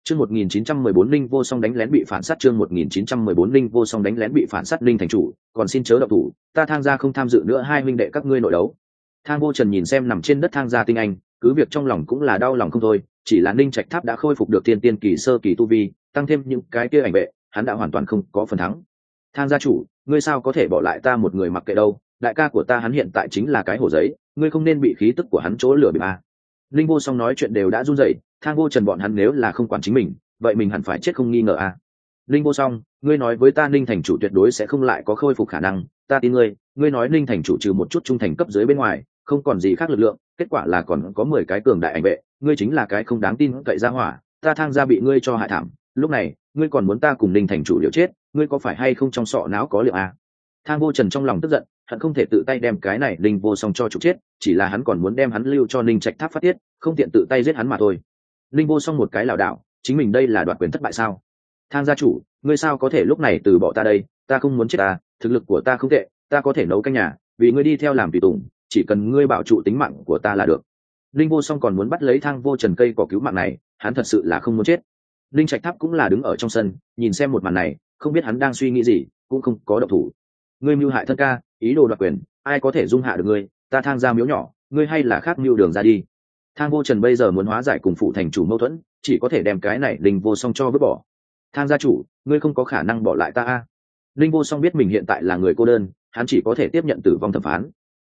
Chương 1914 Linh vô song đánh lén bị phản sát. Chương 1914 Linh vô song đánh lén bị phản sát. Linh thành chủ, còn xin chớ động thủ, ta Thang gia không tham dự nữa hai huynh đệ các ngươi nội đấu. Thang Vô Trần nhìn xem nằm trên đất Thang gia tinh anh, cứ việc trong lòng cũng là đau lòng không thôi, chỉ là Ninh Trạch Tháp đã khôi phục được thiên tiên kỳ sơ kỳ tu vi, tăng thêm những cái kia ảnh vệ, hắn đã hoàn toàn không có phần thắng. Thang gia chủ, ngươi sao có thể bỏ lại ta một người mặc kệ đâu, đại ca của ta hắn hiện tại chính là cái hổ giấy, ngươi không nên bị khí tức của hắn chỗ lửa bịp à. Linh vô song nói chuyện đều đã run rẩy, Thang Vô Trần bọn hắn nếu là không quản chính mình, vậy mình hẳn phải chết không nghi ngờ à. Linh vô song, ngươi nói với ta Ninh thành chủ tuyệt đối sẽ không lại có khôi phục khả năng, ta tin ngươi, ngươi nói Ninh thành chủ trừ một chút trung thành cấp dưới bên ngoài, không còn gì khác lực lượng, kết quả là còn có 10 cái cường đại ảnh vệ, ngươi chính là cái không đáng tin cậy ra hỏa, ta Thang gia bị ngươi cho hại thảm, lúc này, ngươi còn muốn ta cùng Ninh thành chủ liều chết, ngươi có phải hay không trong sọ não có liệu à? Thang Vô Trần trong lòng tức giận, hắn không thể tự tay đem cái này Linh vô song cho trục chết, chỉ là hắn còn muốn đem hắn lưu cho Ninh Trạch Tháp phát tiết, không tiện tự tay giết hắn mà thôi. Linh vô song một cái lảo đảo, chính mình đây là đoạt quyền thất bại sao? Thang gia chủ, ngươi sao có thể lúc này từ bỏ ta đây, ta không muốn chết ta, thực lực của ta không tệ, ta có thể nấu canh nhà, vì ngươi đi theo làm tùy tùng, chỉ cần ngươi bảo trụ tính mạng của ta là được. Linh vô song còn muốn bắt lấy Thang Vô Trần cây cỏ cứu mạng này, hắn thật sự là không muốn chết. Linh Trạch Tháp cũng là đứng ở trong sân, nhìn xem một màn này, không biết hắn đang suy nghĩ gì, cũng không có động thủ. Ngươi mưu hại thân ca, ý đồ đoạt quyền, ai có thể dung hạ được ngươi, ta Thang gia miếu nhỏ, ngươi hay là khác mưu đường ra đi. Thang Vô Trần bây giờ muốn hóa giải cùng phụ thành chủ mâu thuẫn, chỉ có thể đem cái này Linh vô song cho vứt bỏ. Thang gia chủ, ngươi không có khả năng bỏ lại ta a. Linh vô song biết mình hiện tại là người cô đơn, hắn chỉ có thể tiếp nhận tử vong thẩm phán.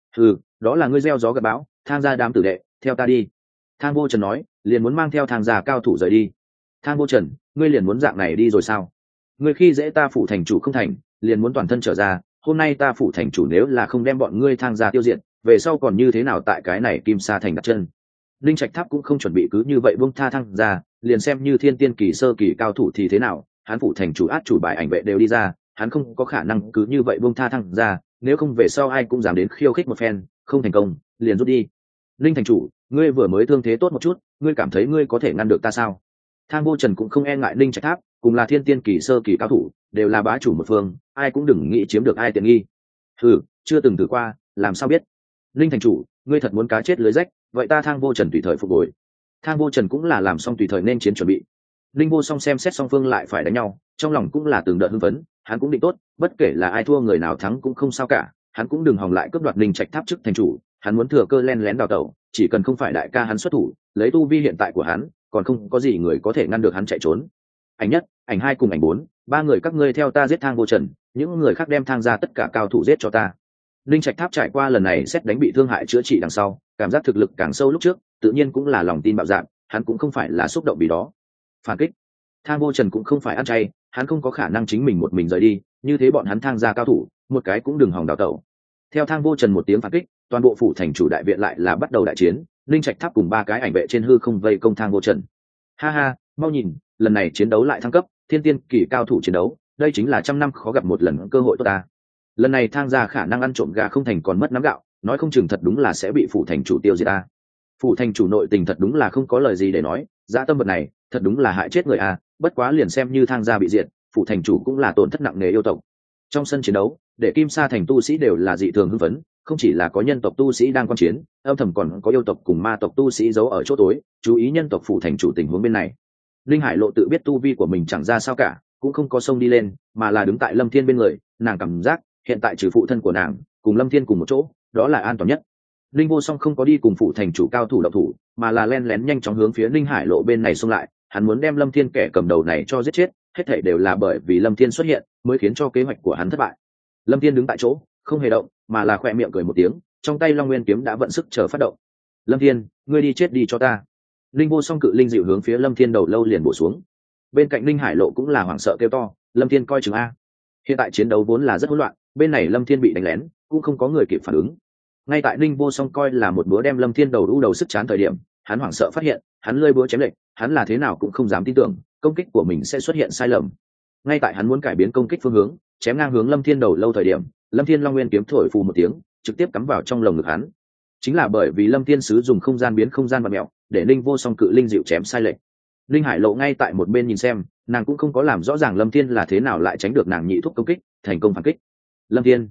Đó là ngươi gieo gió gặt bão, Thang gia đám tử đệ, theo ta đi. Thang Vô Trần nói, liền muốn mang theo Thang gia cao thủ rời đi. Thang Vô Trần, ngươi liền muốn dạng này đi rồi sao? Ngươi khi dễ ta phụ thành chủ không thành, liền muốn toàn thân trở ra, hôm nay ta phụ thành chủ nếu là không đem bọn ngươi Thang gia tiêu diệt, về sau còn như thế nào tại cái này Kim Sa thành đặt chân. Linh Trạch Tháp cũng không chuẩn bị cứ như vậy buông tha Thang gia, liền xem như thiên tiên kỳ sơ kỳ cao thủ thì thế nào, hắn phụ thành chủ át chủ bài ảnh vệ đều đi ra, hắn không có khả năng cứ như vậy buông tha Thang gia, nếu không về sau ai cũng dám đến khiêu khích một phen, không thành công, liền rút đi. Linh thành chủ, ngươi vừa mới thương thế tốt một chút, ngươi cảm thấy ngươi có thể ngăn được ta sao? Thang Vô Trần cũng không e ngại Linh Trạch Tháp, cùng là thiên tiên kỳ sơ kỳ cao thủ, đều là bá chủ một phương, ai cũng đừng nghĩ chiếm được ai tiện nghi. Chưa từng thử qua, làm sao biết? Linh thành chủ, ngươi thật muốn cá chết lưới rách, vậy ta Thang Vô Trần tùy thời phục hồi. Thang Vô Trần cũng là làm xong tùy thời nên chiến chuẩn bị. Linh vô song xem xét song phương lại phải đánh nhau, trong lòng cũng là từng đợt hưng phấn, hắn cũng định tốt, bất kể là ai thua người nào thắng cũng không sao cả, hắn cũng đừng hòng lại cướp đoạt Linh Trạch Tháp chức thành chủ, hắn muốn thừa cơ len lén đào tẩu, chỉ cần không phải đại ca hắn xuất thủ, lấy tu vi hiện tại của hắn, còn không có gì người có thể ngăn được hắn chạy trốn. Ảnh nhất, ảnh hai cùng ảnh bốn, ba người các ngươi theo ta giết Thang Vô Trần, những người khác đem Thang ra tất cả cao thủ giết cho ta. Linh Trạch Tháp trải qua lần này xét đánh bị thương hại chữa trị đằng sau, cảm giác thực lực càng sâu lúc trước, tự nhiên cũng là lòng tin bạo dạn, hắn cũng không phải là xúc động vì đó. Phản kích. Thang Vô Trần cũng không phải ăn chay, hắn không có khả năng chính mình một mình rời đi, như thế bọn hắn Thang gia cao thủ, một cái cũng đừng hòng đào tẩu. Theo Thang Vô Trần một tiếng phản kích, toàn bộ phủ thành chủ đại viện lại là bắt đầu đại chiến, Linh Trạch Tháp cùng ba cái ảnh vệ trên hư không vây công Thang Vô Trần. Ha ha, mau nhìn, lần này chiến đấu lại thăng cấp, thiên tiên kỳ cao thủ chiến đấu, đây chính là trăm năm khó gặp một lần cơ hội tốt ta. Lần này Thang gia khả năng ăn trộm gà không thành còn mất nắm gạo, nói không chừng thật đúng là sẽ bị phủ thành chủ tiêu diệt ta. Phủ thành chủ nội tình thật đúng là không có lời gì để nói, dã tâm vật này thật đúng là hại chết người a. Bất quá liền xem như Thang gia bị diệt, phủ thành chủ cũng là tổn thất nặng nề yêu tộc. Trong sân chiến đấu, để Kim Sa thành tu sĩ đều là dị thường hưng phấn, không chỉ là có nhân tộc tu sĩ đang quan chiến, âm thầm còn có yêu tộc cùng ma tộc tu sĩ giấu ở chỗ tối, chú ý nhân tộc phủ thành chủ tình huống bên này. Linh Hải Lộ tự biết tu vi của mình chẳng ra sao cả, cũng không có xông đi lên, mà là đứng tại Lâm Thiên bên người, nàng cảm giác hiện tại trừ phụ thân của nàng cùng Lâm Thiên cùng một chỗ, đó là an toàn nhất. Linh Vô Song không có đi cùng phủ thành chủ cao thủ động thủ, mà là len lén nhanh chóng hướng phía Linh Hải Lộ bên này xông lại, hắn muốn đem Lâm Thiên kẻ cầm đầu này cho giết chết, hết thảy đều là bởi vì Lâm Thiên xuất hiện, mới khiến cho kế hoạch của hắn thất bại. Lâm Thiên đứng tại chỗ, không hề động, mà là khẽ miệng cười một tiếng, trong tay Long Nguyên kiếm đã vận sức chờ phát động. Lâm Thiên, ngươi đi chết đi cho ta. Linh Vô Song cự linh dịu hướng phía Lâm Thiên đầu lâu liền bổ xuống. Bên cạnh Linh Hải Lộ cũng là hoảng sợ kêu to, Lâm Thiên coi chừng a. Hiện tại chiến đấu vốn là rất hỗn loạn, bên này Lâm Thiên bị đánh lén, cũng không có người kịp phản ứng. Ngay tại Linh Vô Song coi là một búa đem Lâm Thiên đầu đầu sức chán thời điểm, hắn hoảng sợ phát hiện, hắn lơi búa chém lệch, hắn là thế nào cũng không dám tin tưởng, công kích của mình sẽ xuất hiện sai lầm. Ngay tại hắn muốn cải biến công kích phương hướng, chém ngang hướng Lâm Thiên đầu lâu thời điểm, Lâm Thiên Long Nguyên kiếm thổi phù một tiếng, trực tiếp cắm vào trong lồng ngực hắn. Chính là bởi vì Lâm Thiên sử dụng không gian biến không gian vật mèo, để Linh Vô Song cự linh dịu chém sai lệch. Linh Hải Lộ ngay tại một bên nhìn xem, nàng cũng không có làm rõ ràng Lâm Thiên là thế nào lại tránh được nàng nhị thúc công kích, thành công phản kích. Lâm Thiên,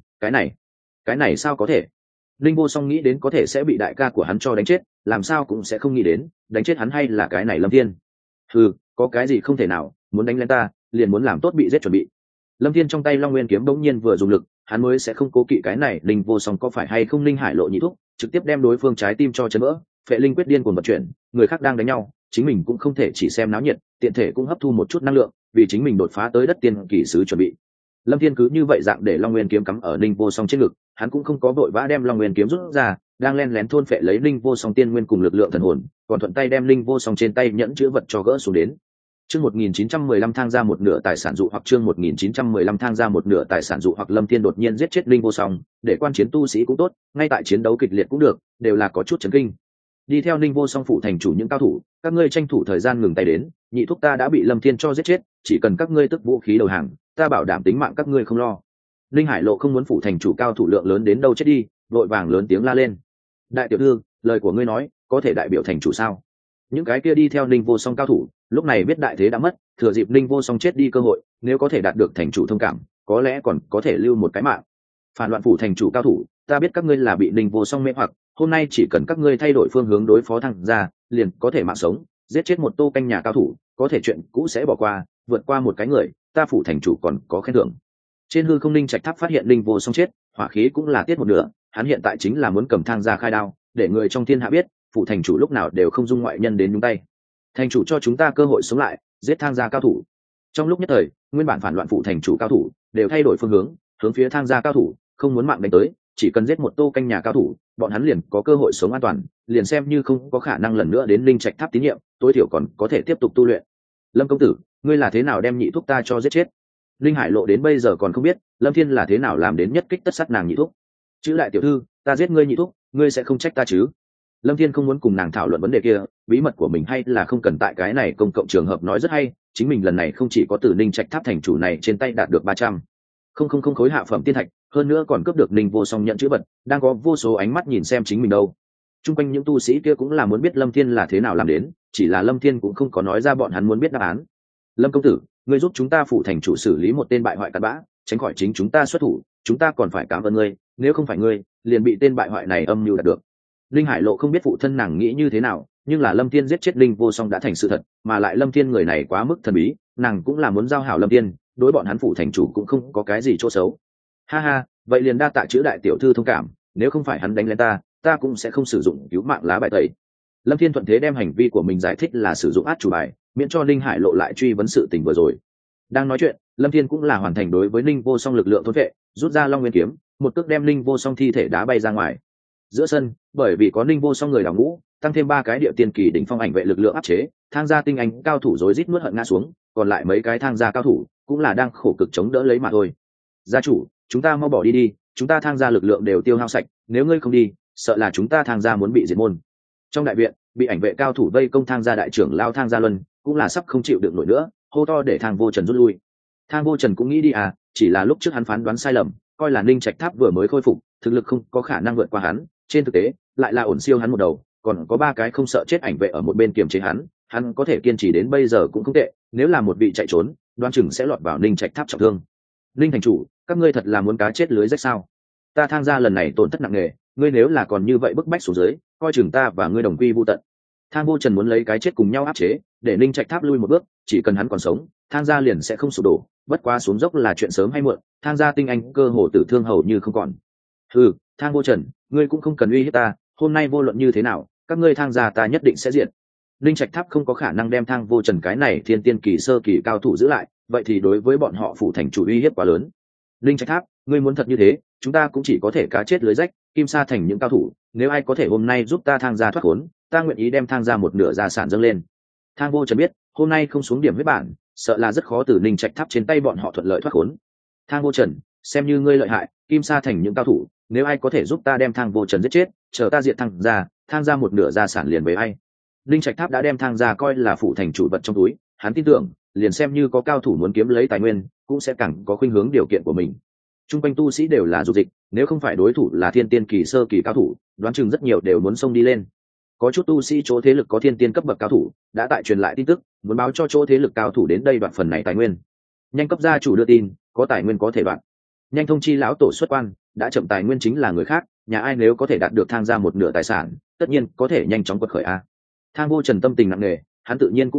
cái này sao có thể? Linh Vô Song nghĩ đến có thể sẽ bị đại ca của hắn cho đánh chết, làm sao cũng sẽ không nghĩ đến, đánh chết hắn hay là cái này Lâm Thiên. có cái gì không thể nào, muốn đánh lên ta liền muốn làm tốt bị giết chuẩn bị. Lâm Thiên trong tay Long Nguyên kiếm bỗng nhiên vừa dùng lực, hắn mới sẽ không cố kỵ cái này Linh Vô Song có phải hay không Linh Hải Lộ nhị thúc, trực tiếp đem đối phương trái tim cho chấn vỡ. Phệ linh quyết điên cuồng vận chuyển, người khác đang đánh nhau, chính mình cũng không thể chỉ xem náo nhiệt, tiện thể cũng hấp thu một chút năng lượng, vì chính mình đột phá tới đất tiên kỳ sứ chuẩn bị. Lâm Thiên cứ như vậy dạng để Long Nguyên kiếm cắm ở Linh Vô Song trên ngực, hắn cũng không có vội vã đem Long Nguyên kiếm rút ra, đang len lén thôn phệ lấy Linh Vô Song tiên nguyên cùng lực lượng thần hồn, còn thuận tay đem Linh Vô Song trên tay nhẫn chứa vật cho gỡ xuống đến. Chương 1915 thang ra một nửa tài sản dụ hoặc chương 1915 thang ra một nửa tài sản dụ hoặc Lâm Thiên đột nhiên giết chết Linh Vô Song, để quan chiến tu sĩ cũng tốt, ngay tại chiến đấu kịch liệt cũng được, đều là có chút chấn kinh. Đi theo Linh Vô Song phụ thành chủ những cao thủ, các ngươi tranh thủ thời gian ngừng tay đến, nhị thúc ta đã bị Lâm Thiên cho giết chết, chỉ cần các ngươi tức vũ khí đầu hàng, ta bảo đảm tính mạng các ngươi không lo. Linh Hải Lộ không muốn phụ thành chủ cao thủ lượng lớn đến đâu chết đi, vội vàng lớn tiếng la lên. Đại tiểu thư, lời của ngươi nói, có thể đại biểu thành chủ sao? Những cái kia đi theo Linh Vô Song cao thủ, lúc này biết đại thế đã mất, thừa dịp Linh Vô Song chết đi cơ hội, nếu có thể đạt được thành chủ thông cảm, có lẽ còn có thể lưu một cái mạng. Phản loạn phủ thành chủ cao thủ, ta biết các ngươi là bị Linh Vô Song mê hoặc, hôm nay chỉ cần các ngươi thay đổi phương hướng đối phó thằng ra, liền có thể mạng sống, giết chết một tô canh nhà cao thủ, có thể chuyện cũ sẽ bỏ qua, vượt qua một cái người, ta phủ thành chủ còn có khen thưởng. Trên hư không Linh Trạch Tháp phát hiện Linh Vô Song chết, hỏa khí cũng là tiết một nửa, hắn hiện tại chính là muốn cầm thang ra khai đao, để người trong thiên hạ biết, phủ thành chủ lúc nào đều không dung ngoại nhân đến nhúng tay. Thành chủ cho chúng ta cơ hội sống lại, giết thang gia cao thủ. Trong lúc nhất thời, nguyên bản phản loạn phủ thành chủ cao thủ đều thay đổi phương hướng, hướng phía thang gia cao thủ, không muốn mạng đánh tới, chỉ cần giết một tô canh nhà cao thủ, bọn hắn liền có cơ hội sống an toàn, liền xem như không có khả năng lần nữa đến Linh Trạch Tháp tín nhiệm, tối thiểu còn có thể tiếp tục tu luyện. Lâm công tử, ngươi là thế nào đem nhị thúc ta cho giết chết? Linh Hải Lộ đến bây giờ còn không biết, Lâm Thiên là thế nào làm đến nhất kích tất sát nàng nhị thúc. Chữ đại tiểu thư, ta giết ngươi nhị thúc, ngươi sẽ không trách ta chứ? Lâm Thiên không muốn cùng nàng thảo luận vấn đề kia, bí mật của mình hay là không cần tại cái này công cộng trường hợp nói rất hay, chính mình lần này không chỉ có từ Ninh Trạch Tháp thành chủ này trên tay đạt được 300 không khối hạ phẩm tiên thạch, hơn nữa còn cướp được Ninh Vô Song nhận chữ vật, đang có vô số ánh mắt nhìn xem chính mình đâu. Trung quanh những tu sĩ kia cũng là muốn biết Lâm Thiên là thế nào làm đến, chỉ là Lâm Thiên cũng không có nói ra bọn hắn muốn biết đáp án. Lâm công tử, ngươi giúp chúng ta phụ thành chủ xử lý một tên bại hoại cặn bã, tránh khỏi chính chúng ta xuất thủ, chúng ta còn phải cảm ơn ngươi, nếu không phải ngươi, liền bị tên bại hoại này âm mưu đạt được. Linh Hải Lộ không biết phụ thân nàng nghĩ như thế nào, nhưng là Lâm Thiên giết chết Linh Vô Song đã thành sự thật, mà lại Lâm Thiên người này quá mức thần bí, nàng cũng là muốn giao hảo Lâm Thiên, đối bọn hắn phụ thành chủ cũng không có cái gì chỗ xấu. Ha ha, vậy liền đa tạ chữ đại tiểu thư thông cảm, nếu không phải hắn đánh lên ta cũng sẽ không sử dụng cứu mạng lá bài tẩy. Lâm Thiên thuận thế đem hành vi của mình giải thích là sử dụng át chủ bài, miễn cho Linh Hải Lộ lại truy vấn sự tình vừa rồi. Đang nói chuyện, Lâm Thiên cũng là hoàn thành đối với Linh Vô Song lực lượng thôn vệ, rút ra Long Nguyên kiếm, một cước đem Linh Vô Song thi thể đá bay ra ngoài. Giữa sân, bởi vì có Linh Vô Song người đào ngũ, tăng thêm 3 cái địa tiên kỳ đỉnh phong ảnh vệ lực lượng áp chế, thang gia tinh anh cao thủ rối rít nuốt hận ngã xuống, còn lại mấy cái thang gia cao thủ cũng là đang khổ cực chống đỡ lấy mà thôi. Gia chủ, chúng ta mau bỏ đi đi, chúng ta thang gia lực lượng đều tiêu hao sạch, nếu ngươi không đi, sợ là chúng ta thang gia muốn bị diệt môn. Trong đại viện, bị ảnh vệ cao thủ vây công thang gia đại trưởng lao thang gia luân, cũng là sắp không chịu được nổi nữa, hô to để thang vô trần rút lui. Thang vô trần cũng nghĩ đi à, chỉ là lúc trước hắn phán đoán sai lầm, coi là Ninh Trạch Tháp vừa mới khôi phục, thực lực không có khả năng vượt qua hắn, trên thực tế lại là ổn siêu hắn một đầu, còn có 3 cái không sợ chết ảnh vệ ở một bên kiềm chế hắn có thể kiên trì đến bây giờ cũng không tệ, nếu là một vị chạy trốn, đoán chừng sẽ lọt vào Ninh Trạch Tháp trọng thương. Ninh thành chủ, các ngươi thật là muốn cá chết lưới rách sao? Ta thang gia lần này tổn thất nặng nề, ngươi nếu là còn như vậy bức bách xuống dưới, coi chừng ta và ngươi đồng quy vu tận. Thang vô trần muốn lấy cái chết cùng nhau áp chế, để Ninh Trạch Tháp lui một bước, chỉ cần hắn còn sống, thang gia liền sẽ không sụp đổ, bất quá xuống dốc là chuyện sớm hay muộn, thang gia tinh anh cơ hồ tử thương hầu như không còn. Thang vô trần, ngươi cũng không cần uy hiếp ta, hôm nay vô luận như thế nào, các ngươi thang gia ta nhất định sẽ diệt. Ninh Trạch Tháp không có khả năng đem thang vô trần cái này thiên tiên kỳ sơ kỳ cao thủ giữ lại, vậy thì đối với bọn họ phủ thành chủ uy hiếp quá lớn. Ninh Trạch Tháp, ngươi muốn thật như thế, chúng ta cũng chỉ có thể cá chết lưới rách, kim sa thành những cao thủ, nếu ai có thể hôm nay giúp ta thang gia thoát khốn, ta nguyện ý đem thang gia một nửa gia sản dâng lên. Thang vô trần biết, hôm nay không xuống điểm huyết bản, sợ là rất khó từ Ninh Trạch Tháp trên tay bọn họ thuận lợi thoát khốn. Thang vô trần, xem như ngươi lợi hại, kim sa thành những cao thủ, nếu ai có thể giúp ta đem thang vô trần giết chết, chờ ta diệt thang gia một nửa gia sản liền với ai. Ninh Trạch Tháp đã đem thang gia coi là phụ thành chủ vật trong túi, hắn tin tưởng, liền xem như có cao thủ muốn kiếm lấy tài nguyên, cũng sẽ càng có khuynh hướng điều kiện của mình. Trung quanh tu sĩ đều là dục dịch, nếu không phải đối thủ là thiên tiên kỳ sơ kỳ cao thủ, đoán chừng rất nhiều đều muốn xông đi lên. Có chút tu sĩ chỗ thế lực có thiên tiên cấp bậc cao thủ, đã tại truyền lại tin tức, muốn báo cho chỗ thế lực cao thủ đến đây đoạn phần này tài nguyên. Nhanh cấp gia chủ đưa tin, có tài nguyên có thể đoạn. Nhanh thông chi lão tổ xuất quan, đã chậm tài nguyên chính là người khác, nhà ai nếu có thể đạt được thang gia một nửa tài sản, tất nhiên có thể nhanh chóng quật khởi a. Thang vô trần tâm tình nặng nề, hắn tự nhiên cũng là biết,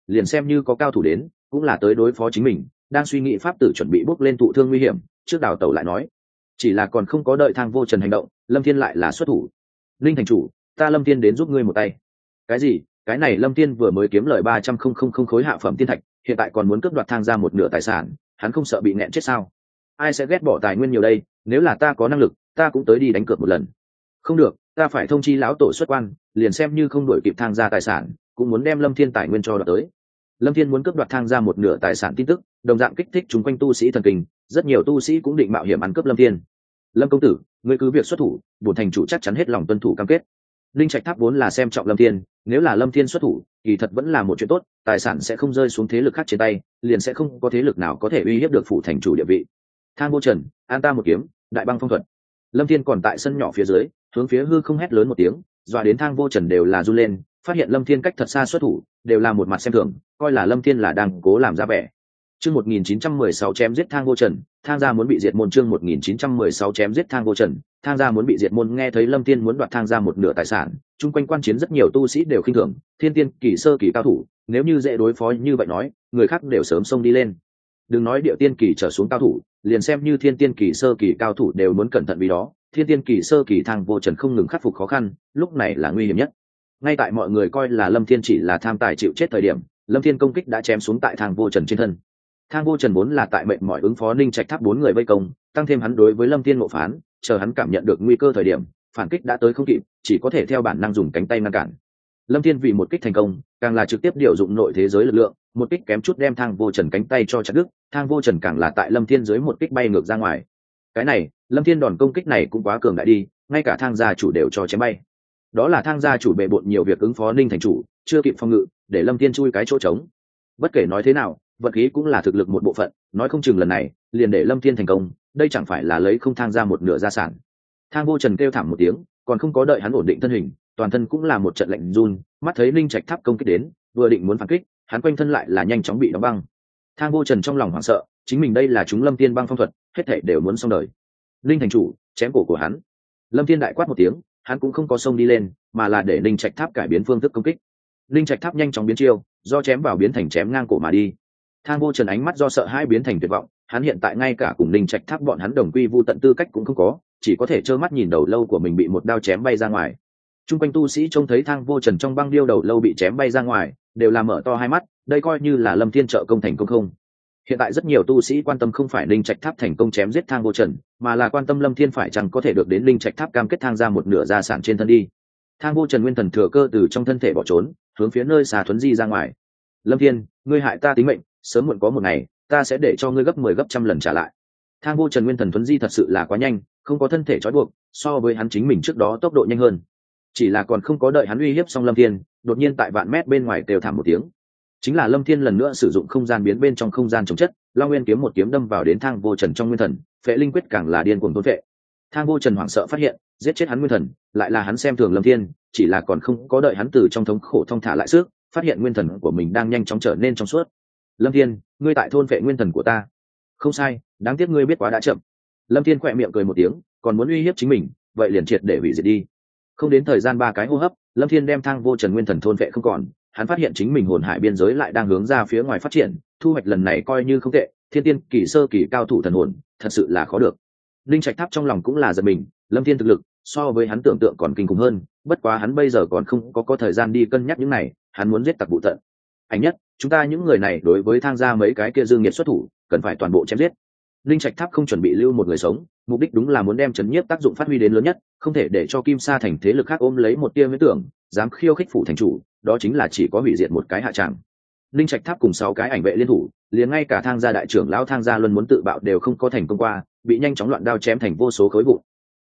liền xem như có cao thủ đến cũng là tới đối phó chính mình, đang suy nghĩ pháp tử chuẩn bị bước lên thụ thương nguy hiểm trước đào tẩu lại nói. Chỉ là còn không có đợi Thang Vô Trần hành động, Lâm Thiên lại là xuất thủ. Linh thành chủ, ta Lâm Thiên đến giúp ngươi một tay. Cái gì? Cái này Lâm Thiên vừa mới kiếm lời 300,000 khối hạ phẩm tiên thạch, hiện tại còn muốn cướp đoạt Thang gia một nửa tài sản, hắn không sợ bị nghẹn chết sao? Ai sẽ ghét bỏ tài nguyên nhiều đây, nếu là ta có năng lực ta cũng tới đi đánh cược một lần. Không được, ta phải thông chi lão tổ xuất quan, liền xem như không đuổi kịp Thang gia tài sản cũng muốn đem Lâm Thiên tài nguyên cho đoạt tới. Lâm Thiên muốn cướp đoạt Thang gia một nửa tài sản tin tức đồng dạng kích thích chúng quanh tu sĩ thần kinh, rất nhiều tu sĩ cũng định mạo hiểm ăn cướp Lâm Thiên. Lâm công tử, ngươi cứ việc xuất thủ, bổn thành chủ chắc chắn hết lòng tuân thủ cam kết. Linh Trạch Tháp vốn là xem trọng Lâm Thiên, nếu là Lâm Thiên xuất thủ kỳ thật vẫn là một chuyện tốt, tài sản sẽ không rơi xuống thế lực khác trên tay, liền sẽ không có thế lực nào có thể uy hiếp được phủ thành chủ địa vị. Thang Vô Trần, an ta một kiếm, đại băng phong thuật. Lâm Thiên còn tại sân nhỏ phía dưới hướng phía hư không hét lớn một tiếng, dọa đến Thang Vô Trần đều là run lên, phát hiện Lâm Thiên cách thật xa xuất thủ đều là một mặt xem thường, coi là Lâm Thiên là đang cố làm ra vẻ. Chương 1916 chém giết Thang Vô Trần, Thang gia muốn bị diệt môn. Chương 1916 chém giết Thang Vô Trần, Thang gia muốn bị diệt môn. Nghe thấy Lâm Thiên muốn đoạt Thang gia một nửa tài sản, chung quanh quan chiến rất nhiều tu sĩ đều khinh thường, thiên tiên kỳ sơ kỳ cao thủ, nếu như dễ đối phó như vậy nói, người khác đều sớm xông đi lên. Đừng nói địa tiên kỳ trở xuống cao thủ, liền xem như thiên tiên kỳ sơ kỳ cao thủ đều muốn cẩn thận vì đó, thiên tiên kỳ sơ kỳ Thang Vô Trần không ngừng khắc phục khó khăn, lúc này là nguy hiểm nhất. Ngay tại mọi người coi là Lâm Thiên chỉ là tham tài chịu chết thời điểm, Lâm Thiên công kích đã chém xuống tại Thang Vô Trần trên thân. Thang Vô Trần vốn là tại mệnh mọi ứng phó Ninh Trạch Tháp bốn người vây công, tăng thêm hắn đối với Lâm Thiên ngộ phán, chờ hắn cảm nhận được nguy cơ thời điểm, phản kích đã tới không kịp, chỉ có thể theo bản năng dùng cánh tay ngăn cản. Lâm Thiên vì một kích thành công, càng là trực tiếp điều dụng nội thế giới lực lượng, một kích kém chút đem Thang Vô Trần cánh tay cho chặt đứt, Thang Vô Trần càng là tại Lâm Thiên dưới một kích bay ngược ra ngoài. Cái này, Lâm Thiên đòn công kích này cũng quá cường đại đi, ngay cả Thang gia chủ đều cho chém bay. Đó là Thang gia chủ bệ bội nhiều việc ứng phó Ninh thành chủ, chưa kịp phòng ngự, để Lâm Thiên chui cái chỗ trống. Bất kể nói thế nào, vật khí cũng là thực lực một bộ phận, nói không chừng lần này liền để Lâm Thiên thành công, đây chẳng phải là lấy không Thang gia một nửa gia sản. Thang Vô Trần kêu thảm một tiếng, còn không có đợi hắn ổn định thân hình, toàn thân cũng là một trận lạnh run, mắt thấy Linh Trạch Tháp công kích đến, vừa định muốn phản kích, hắn quanh thân lại là nhanh chóng bị đóng băng. Thang Vô Trần trong lòng hoảng sợ, chính mình đây là chúng Lâm Thiên băng phong thuật, hết thảy đều muốn xong đời. Linh thành chủ, chém cổ của hắn. Lâm Thiên đại quát một tiếng, hắn cũng không có xông đi lên, mà là để Linh Trạch Tháp cải biến phương thức công kích. Linh Trạch Tháp nhanh chóng biến chiêu, do chém vào biến thành chém ngang cổ mà đi. Thang Vô Trần ánh mắt do sợ hãi biến thành tuyệt vọng, hắn hiện tại ngay cả cùng Linh Trạch Tháp bọn hắn đồng quy vu tận tư cách cũng không có, chỉ có thể trơ mắt nhìn đầu lâu của mình bị một đao chém bay ra ngoài. Trung quanh tu sĩ trông thấy Thang Vô Trần trong băng điêu đầu lâu bị chém bay ra ngoài, đều là mở to hai mắt, đây coi như là Lâm Thiên trợ công thành công không? Hiện tại rất nhiều tu sĩ quan tâm không phải Linh Trạch Tháp thành công chém giết Thang Vô Trần, mà là quan tâm Lâm Thiên phải chăng có thể được đến Linh Trạch Tháp cam kết Thang ra một nửa gia sản trên thân đi. Thang Vô Trần nguyên thần thừa cơ từ trong thân thể bỏ trốn, hướng phía nơi xà thuấn di ra ngoài. Lâm Thiên, ngươi hại ta tính mệnh, sớm muộn có một ngày, ta sẽ để cho ngươi gấp 10 gấp trăm lần trả lại. Thang Vô Trần nguyên thần thuấn di thật sự là quá nhanh, không có thân thể trói buộc, so với hắn chính mình trước đó tốc độ nhanh hơn. Chỉ là còn không có đợi hắn uy hiếp xong Lâm Thiên, đột nhiên tại vạn mét bên ngoài kêu thảm một tiếng. Chính là Lâm Thiên lần nữa sử dụng không gian biến bên trong không gian chống chất, Long Nguyên kiếm một kiếm đâm vào đến Thang Vô Trần trong nguyên thần, Phệ Linh quyết càng là điên cuồng thôn phệ. Thang Vô Trần hoảng sợ phát hiện, giết chết hắn nguyên thần, lại là hắn xem thường Lâm Thiên, chỉ là còn không có đợi hắn từ trong thống khổ thong thả lại sức, phát hiện nguyên thần của mình đang nhanh chóng trở nên trong suốt. Lâm Thiên, ngươi tại thôn phệ nguyên thần của ta. Không sai, đáng tiếc ngươi biết quá đã chậm. Lâm Thiên khẽ miệng cười một tiếng, còn muốn uy hiếp chính mình, vậy liền triệt để hủy diệt đi. Không đến thời gian 3 cái hô hấp, Lâm Thiên đem Thang Vô Trần nguyên thần thôn phệ không còn, hắn phát hiện chính mình hồn hải biên giới lại đang hướng ra phía ngoài phát triển, thu hoạch lần này coi như không tệ, thiên tiên kỳ sơ kỳ cao thủ thần hồn, thật sự là khó được. Linh Trạch Tháp trong lòng cũng là giật mình, Lâm Thiên thực lực so với hắn tưởng tượng còn kinh khủng hơn, bất quá hắn bây giờ còn không có thời gian đi cân nhắc những này, hắn muốn giết tặc vụ tận. Anh nhất, chúng ta những người này đối với Thang gia mấy cái kia dương nghiệt xuất thủ, cần phải toàn bộ chém giết. Linh Trạch Tháp không chuẩn bị lưu một người sống, mục đích đúng là muốn đem chấn nhiếp tác dụng phát huy đến lớn nhất, không thể để cho Kim Sa thành thế lực khác ôm lấy một tia huyễn tưởng, dám khiêu khích phủ thành chủ, đó chính là chỉ có hủy diệt một cái hạ tràng. Linh Trạch Tháp cùng 6 cái ảnh vệ liên thủ, liền ngay cả Thang gia đại trưởng lão Thang gia luôn muốn tự bạo đều không có thành công qua, bị nhanh chóng loạn đao chém thành vô số khối vụn.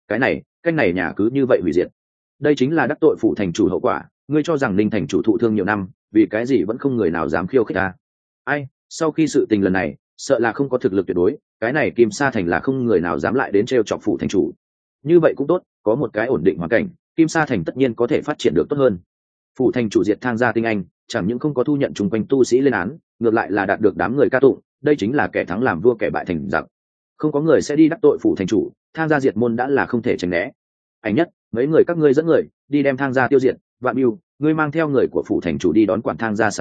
Cái này nhà cứ như vậy hủy diệt. Đây chính là đắc tội phủ thành chủ hậu quả, ngươi cho rằng Linh thành chủ thụ thương nhiều năm, vì cái gì vẫn không người nào dám khiêu khích ta? Ai, sau khi sự tình lần này, sợ là không có thực lực tuyệt đối, cái này Kim Sa thành là không người nào dám lại đến trêu chọc phủ thành chủ. Như vậy cũng tốt, có một cái ổn định hoàn cảnh, Kim Sa thành tất nhiên có thể phát triển được tốt hơn. Phủ thành chủ diệt Thang gia tinh anh, chẳng những không có thu nhận chung quanh tu sĩ lên án, ngược lại là đạt được đám người ca tụng, đây chính là kẻ thắng làm vua kẻ bại thành giặc. Không có người sẽ đi đắc tội phủ thành chủ, Thang gia diệt môn đã là không thể tránh né. Anh nhất, mấy người các ngươi dẫn người đi đem Thang gia tiêu diệt, Vạn Bưu, ngươi mang theo người của phủ thành chủ đi đón quản Thang gia sản nghiệp,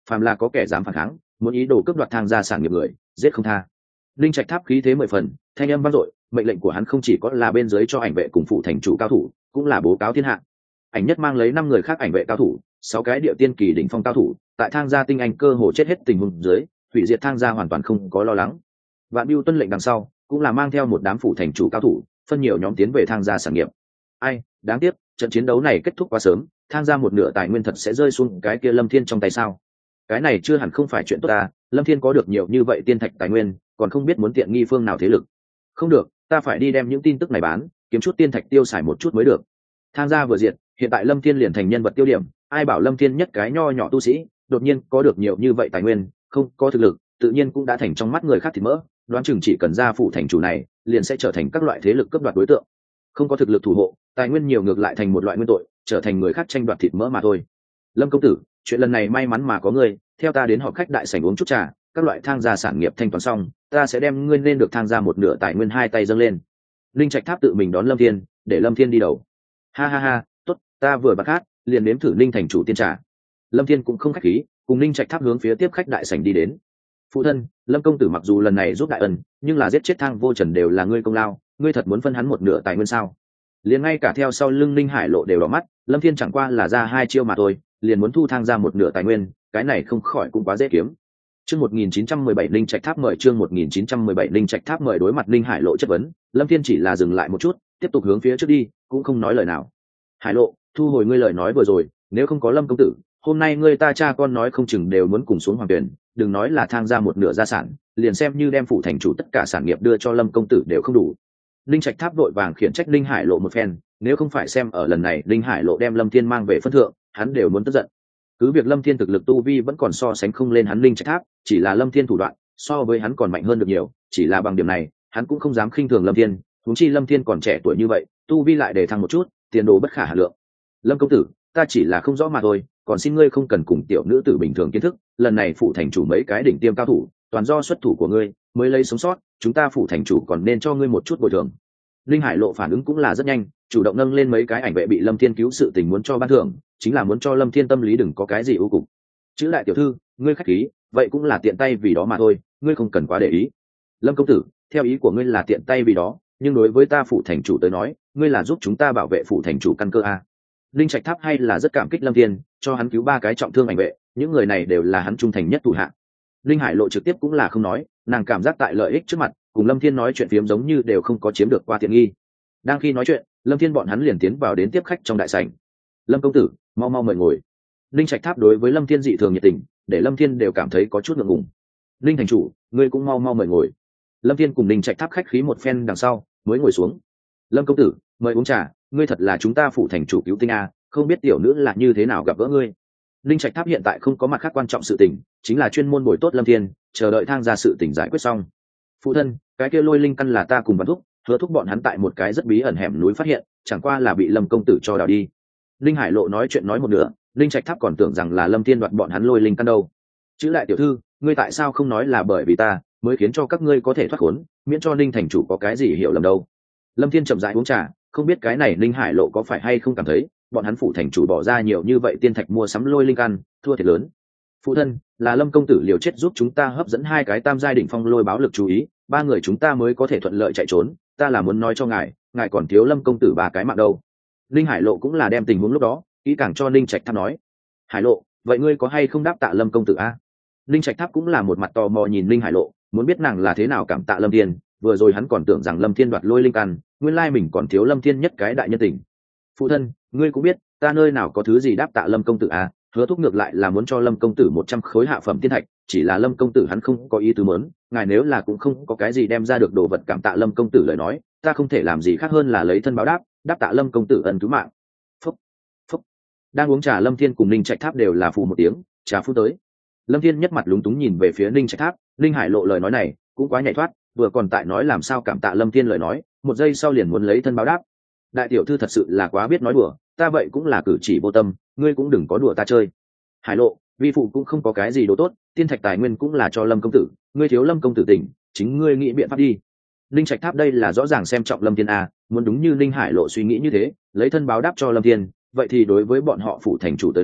phàm là có kẻ dám phản kháng, muốn ý đồ cướp đoạt thang gia sản nghiệp người, giết không tha. Linh Trạch Tháp khí thế 10 phần, thanh âm vang dội, mệnh lệnh của hắn không chỉ có là bên dưới cho ảnh vệ cùng phụ thành chủ cao thủ, cũng là bố cáo thiên hạ. Ảnh nhất mang lấy 5 người khác ảnh vệ cao thủ, 6 cái địa tiên kỳ đỉnh phong cao thủ, tại thang gia tinh anh cơ hồ chết hết tình huống dưới, hủy diệt thang gia hoàn toàn không có lo lắng. Vạn Bưu tuân lệnh đằng sau, cũng là mang theo một đám phụ thành chủ cao thủ, phân nhiều nhóm tiến về thang gia sản nghiệp. Ai, đáng tiếc, trận chiến đấu này kết thúc quá sớm, thang gia một nửa tài nguyên thật sẽ rơi xuống cái kia Lâm Thiên trong tay sao? Cái này chưa hẳn không phải chuyện tốt ta, Lâm Thiên có được nhiều như vậy tiên thạch tài nguyên, còn không biết muốn tiện nghi phương nào thế lực. Không được, ta phải đi đem những tin tức này bán, kiếm chút tiên thạch tiêu xài một chút mới được. Thang gia vừa diệt, hiện tại Lâm Thiên liền thành nhân vật tiêu điểm, ai bảo Lâm Thiên nhất cái nho nhỏ tu sĩ, đột nhiên có được nhiều như vậy tài nguyên, không có thực lực, tự nhiên cũng đã thành trong mắt người khác thịt mỡ, đoán chừng chỉ cần ra phụ thành chủ này, liền sẽ trở thành các loại thế lực cướp đoạt đối tượng. Không có thực lực thủ hộ, tài nguyên nhiều ngược lại thành một loại nguyên tội, trở thành người khác tranh đoạt thịt mỡ mà thôi. Lâm công tử, chuyện lần này may mắn mà có ngươi, theo ta đến họp khách đại sảnh uống chút trà, các loại thang gia sản nghiệp thanh toán xong, ta sẽ đem ngươi nên được thang gia một nửa tài nguyên hai tay dâng lên. Linh Trạch Tháp tự mình đón Lâm Thiên, để Lâm Thiên đi đầu. Ha ha ha, tốt, ta vừa bạc hát, liền nếm thử Linh thành chủ tiên trà. Lâm Thiên cũng không khách khí, cùng Linh Trạch Tháp hướng phía tiếp khách đại sảnh đi đến. Phụ thân, Lâm công tử mặc dù lần này giúp đại ân, nhưng là giết chết Thang Vô Trần đều là ngươi công lao, ngươi thật muốn phân hắn một nửa tài nguyên sao? Liền ngay cả theo sau lưng Linh Hải Lộ đều đỏ mắt, Lâm Thiên chẳng qua là ra 2 chiêu mà thôi, liền muốn thu Thang ra một nửa tài nguyên, cái này không khỏi cũng quá dễ kiếm. Chương 1917 Linh Trạch Tháp mời, chương 1917 Linh Trạch Tháp mời. Đối mặt Linh Hải Lộ chất vấn, Lâm Thiên chỉ là dừng lại một chút, tiếp tục hướng phía trước đi, cũng không nói lời nào. Hải Lộ, thu hồi ngươi lời nói vừa rồi, nếu không có Lâm công tử, hôm nay ngươi ta cha con nói không chừng đều muốn cùng xuống hoàng tuyển, đừng nói là Thang ra một nửa gia sản, liền xem như đem phủ thành chủ tất cả sản nghiệp đưa cho Lâm công tử đều không đủ. Linh Trạch Tháp vội vàng khiển trách Linh Hải Lộ một phen, nếu không phải xem ở lần này Linh Hải Lộ đem Lâm Thiên mang về phân thượng, hắn đều muốn tức giận. Cứ việc Lâm Thiên thực lực tu vi vẫn còn so sánh không lên hắn Linh Trạch Tháp, chỉ là Lâm Thiên thủ đoạn so với hắn còn mạnh hơn được nhiều, chỉ là bằng điểm này, hắn cũng không dám khinh thường Lâm Thiên, huống chi Lâm Thiên còn trẻ tuổi như vậy, tu vi lại để thăng một chút, tiền đồ bất khả hà lượng. Lâm công tử, ta chỉ là không rõ mà thôi, còn xin ngươi không cần cùng tiểu nữ tử bình thường kiến thức, lần này phụ thành chủ mấy cái đỉnh tiêm cao thủ, toàn do xuất thủ của ngươi mới lấy sống sót, chúng ta phụ thành chủ còn nên cho ngươi một chút bồi thường. Linh Hải Lộ phản ứng cũng là rất nhanh, chủ động nâng lên mấy cái ảnh vệ bị Lâm Thiên cứu sự tình muốn cho ban thưởng, chính là muốn cho Lâm Thiên tâm lý đừng có cái gì ưu cục. Chữ đại tiểu thư, ngươi khách khí, vậy cũng là tiện tay vì đó mà thôi, ngươi không cần quá để ý. Lâm công tử, theo ý của ngươi là tiện tay vì đó, nhưng đối với ta phụ thành chủ tới nói, ngươi là giúp chúng ta bảo vệ phụ thành chủ căn cơ a. Linh Trạch Tháp hay là rất cảm kích Lâm Thiên, cho hắn cứu 3 cái trọng thương ảnh vệ, những người này đều là hắn trung thành nhất thủ hạ. Linh Hải Lộ trực tiếp cũng là không nói, nàng cảm giác tại lợi ích trước mặt, cùng Lâm Thiên nói chuyện phiếm giống như đều không có chiếm được qua tiện nghi. Đang khi nói chuyện, Lâm Thiên bọn hắn liền tiến vào đến tiếp khách trong đại sảnh. Lâm công tử, mau mau mời ngồi. Linh Trạch Tháp đối với Lâm Thiên dị thường nhiệt tình, để Lâm Thiên đều cảm thấy có chút ngượng ngùng. Linh thành chủ, ngươi cũng mau mau mời ngồi. Lâm Thiên cùng Linh Trạch Tháp khách khí một phen đằng sau, mới ngồi xuống. Lâm công tử, mời uống trà, ngươi thật là chúng ta phụ thành chủ cứu tinh a, không biết tiểu nữ là như thế nào gặp gỡ ngươi. Linh Trạch Tháp hiện tại không có mặt khác quan trọng sự tình, chính là chuyên môn bồi tốt Lâm Thiên, chờ đợi Thang gia sự tình giải quyết xong. Phụ thân, cái kia lôi linh căn là ta cùng Văn Thúc, Hứa Thúc bọn hắn tại một cái rất bí ẩn hẻm núi phát hiện, chẳng qua là bị Lâm công tử cho đào đi. Linh Hải Lộ nói chuyện nói một nửa, Linh Trạch Tháp còn tưởng rằng là Lâm Thiên đoạt bọn hắn lôi linh căn đâu. Chữ lại tiểu thư, ngươi tại sao không nói là bởi vì ta mới khiến cho các ngươi có thể thoát khốn, miễn cho Linh thành chủ có cái gì hiểu lầm đâu. Lâm Thiên chậm rãi uống trà, không biết cái này Linh Hải Lộ có phải hay không cảm thấy bọn hắn phụ thành chủ bỏ ra nhiều như vậy tiên thạch mua sắm lôi linh căn, thua thiệt lớn. Phụ thân, là Lâm công tử liều chết giúp chúng ta hấp dẫn 2 cái tam giai đỉnh phong lôi báo lực chú ý, 3 người chúng ta mới có thể thuận lợi chạy trốn, ta là muốn nói cho ngài, ngài còn thiếu Lâm công tử 3 cái mạng đâu. Linh Hải Lộ cũng là đem tình huống lúc đó kỹ càng cho Linh Trạch Tháp nói. Hải Lộ, vậy ngươi có hay không đáp tạ Lâm công tử a? Linh Trạch Tháp cũng là một mặt tò mò nhìn Linh Hải Lộ, muốn biết nàng là thế nào cảm tạ Lâm Thiên, vừa rồi hắn còn tưởng rằng Lâm Thiên đoạt lôi linh căn, nguyên lai mình còn thiếu Lâm Thiên nhất cái đại nhân tình. Phụ thân, ngươi cũng biết, ta nơi nào có thứ gì đáp tạ Lâm công tử a, Hứa Thúc ngược lại là muốn cho Lâm công tử 100 khối hạ phẩm tiên thạch, chỉ là Lâm công tử hắn không có ý tứ mớn, ngài nếu là cũng không có cái gì đem ra được đồ vật cảm tạ Lâm công tử lời nói, ta không thể làm gì khác hơn là lấy thân báo đáp, đáp tạ Lâm công tử ân cứu mạng. Phúc, phúc. Đang uống trà Lâm Thiên cùng Ninh Trạch Tháp đều là phù một tiếng, trà phút tới. Lâm Thiên nhất mặt lúng túng nhìn về phía Ninh Trạch Tháp, Ninh Hải Lộ lời nói này cũng quá nhảy thoát, vừa còn tại nói làm sao cảm tạ Lâm Thiên lời nói, một giây sau liền muốn lấy thân báo đáp. Đại tiểu thư thật sự là quá biết nói đùa, ta vậy cũng là cử chỉ vô tâm, ngươi cũng đừng có đùa ta chơi. Hải Lộ, vi phụ cũng không có cái gì đồ tốt, tiên thạch tài nguyên cũng là cho Lâm công tử, ngươi thiếu Lâm công tử tình, chính ngươi nghĩ biện pháp đi. Ninh Trạch Tháp đây là rõ ràng xem trọng Lâm Thiên a, muốn đúng như Ninh Hải Lộ suy nghĩ như thế, lấy thân báo đáp cho Lâm Thiên, vậy thì đối với bọn họ phụ thành chủ tới nói,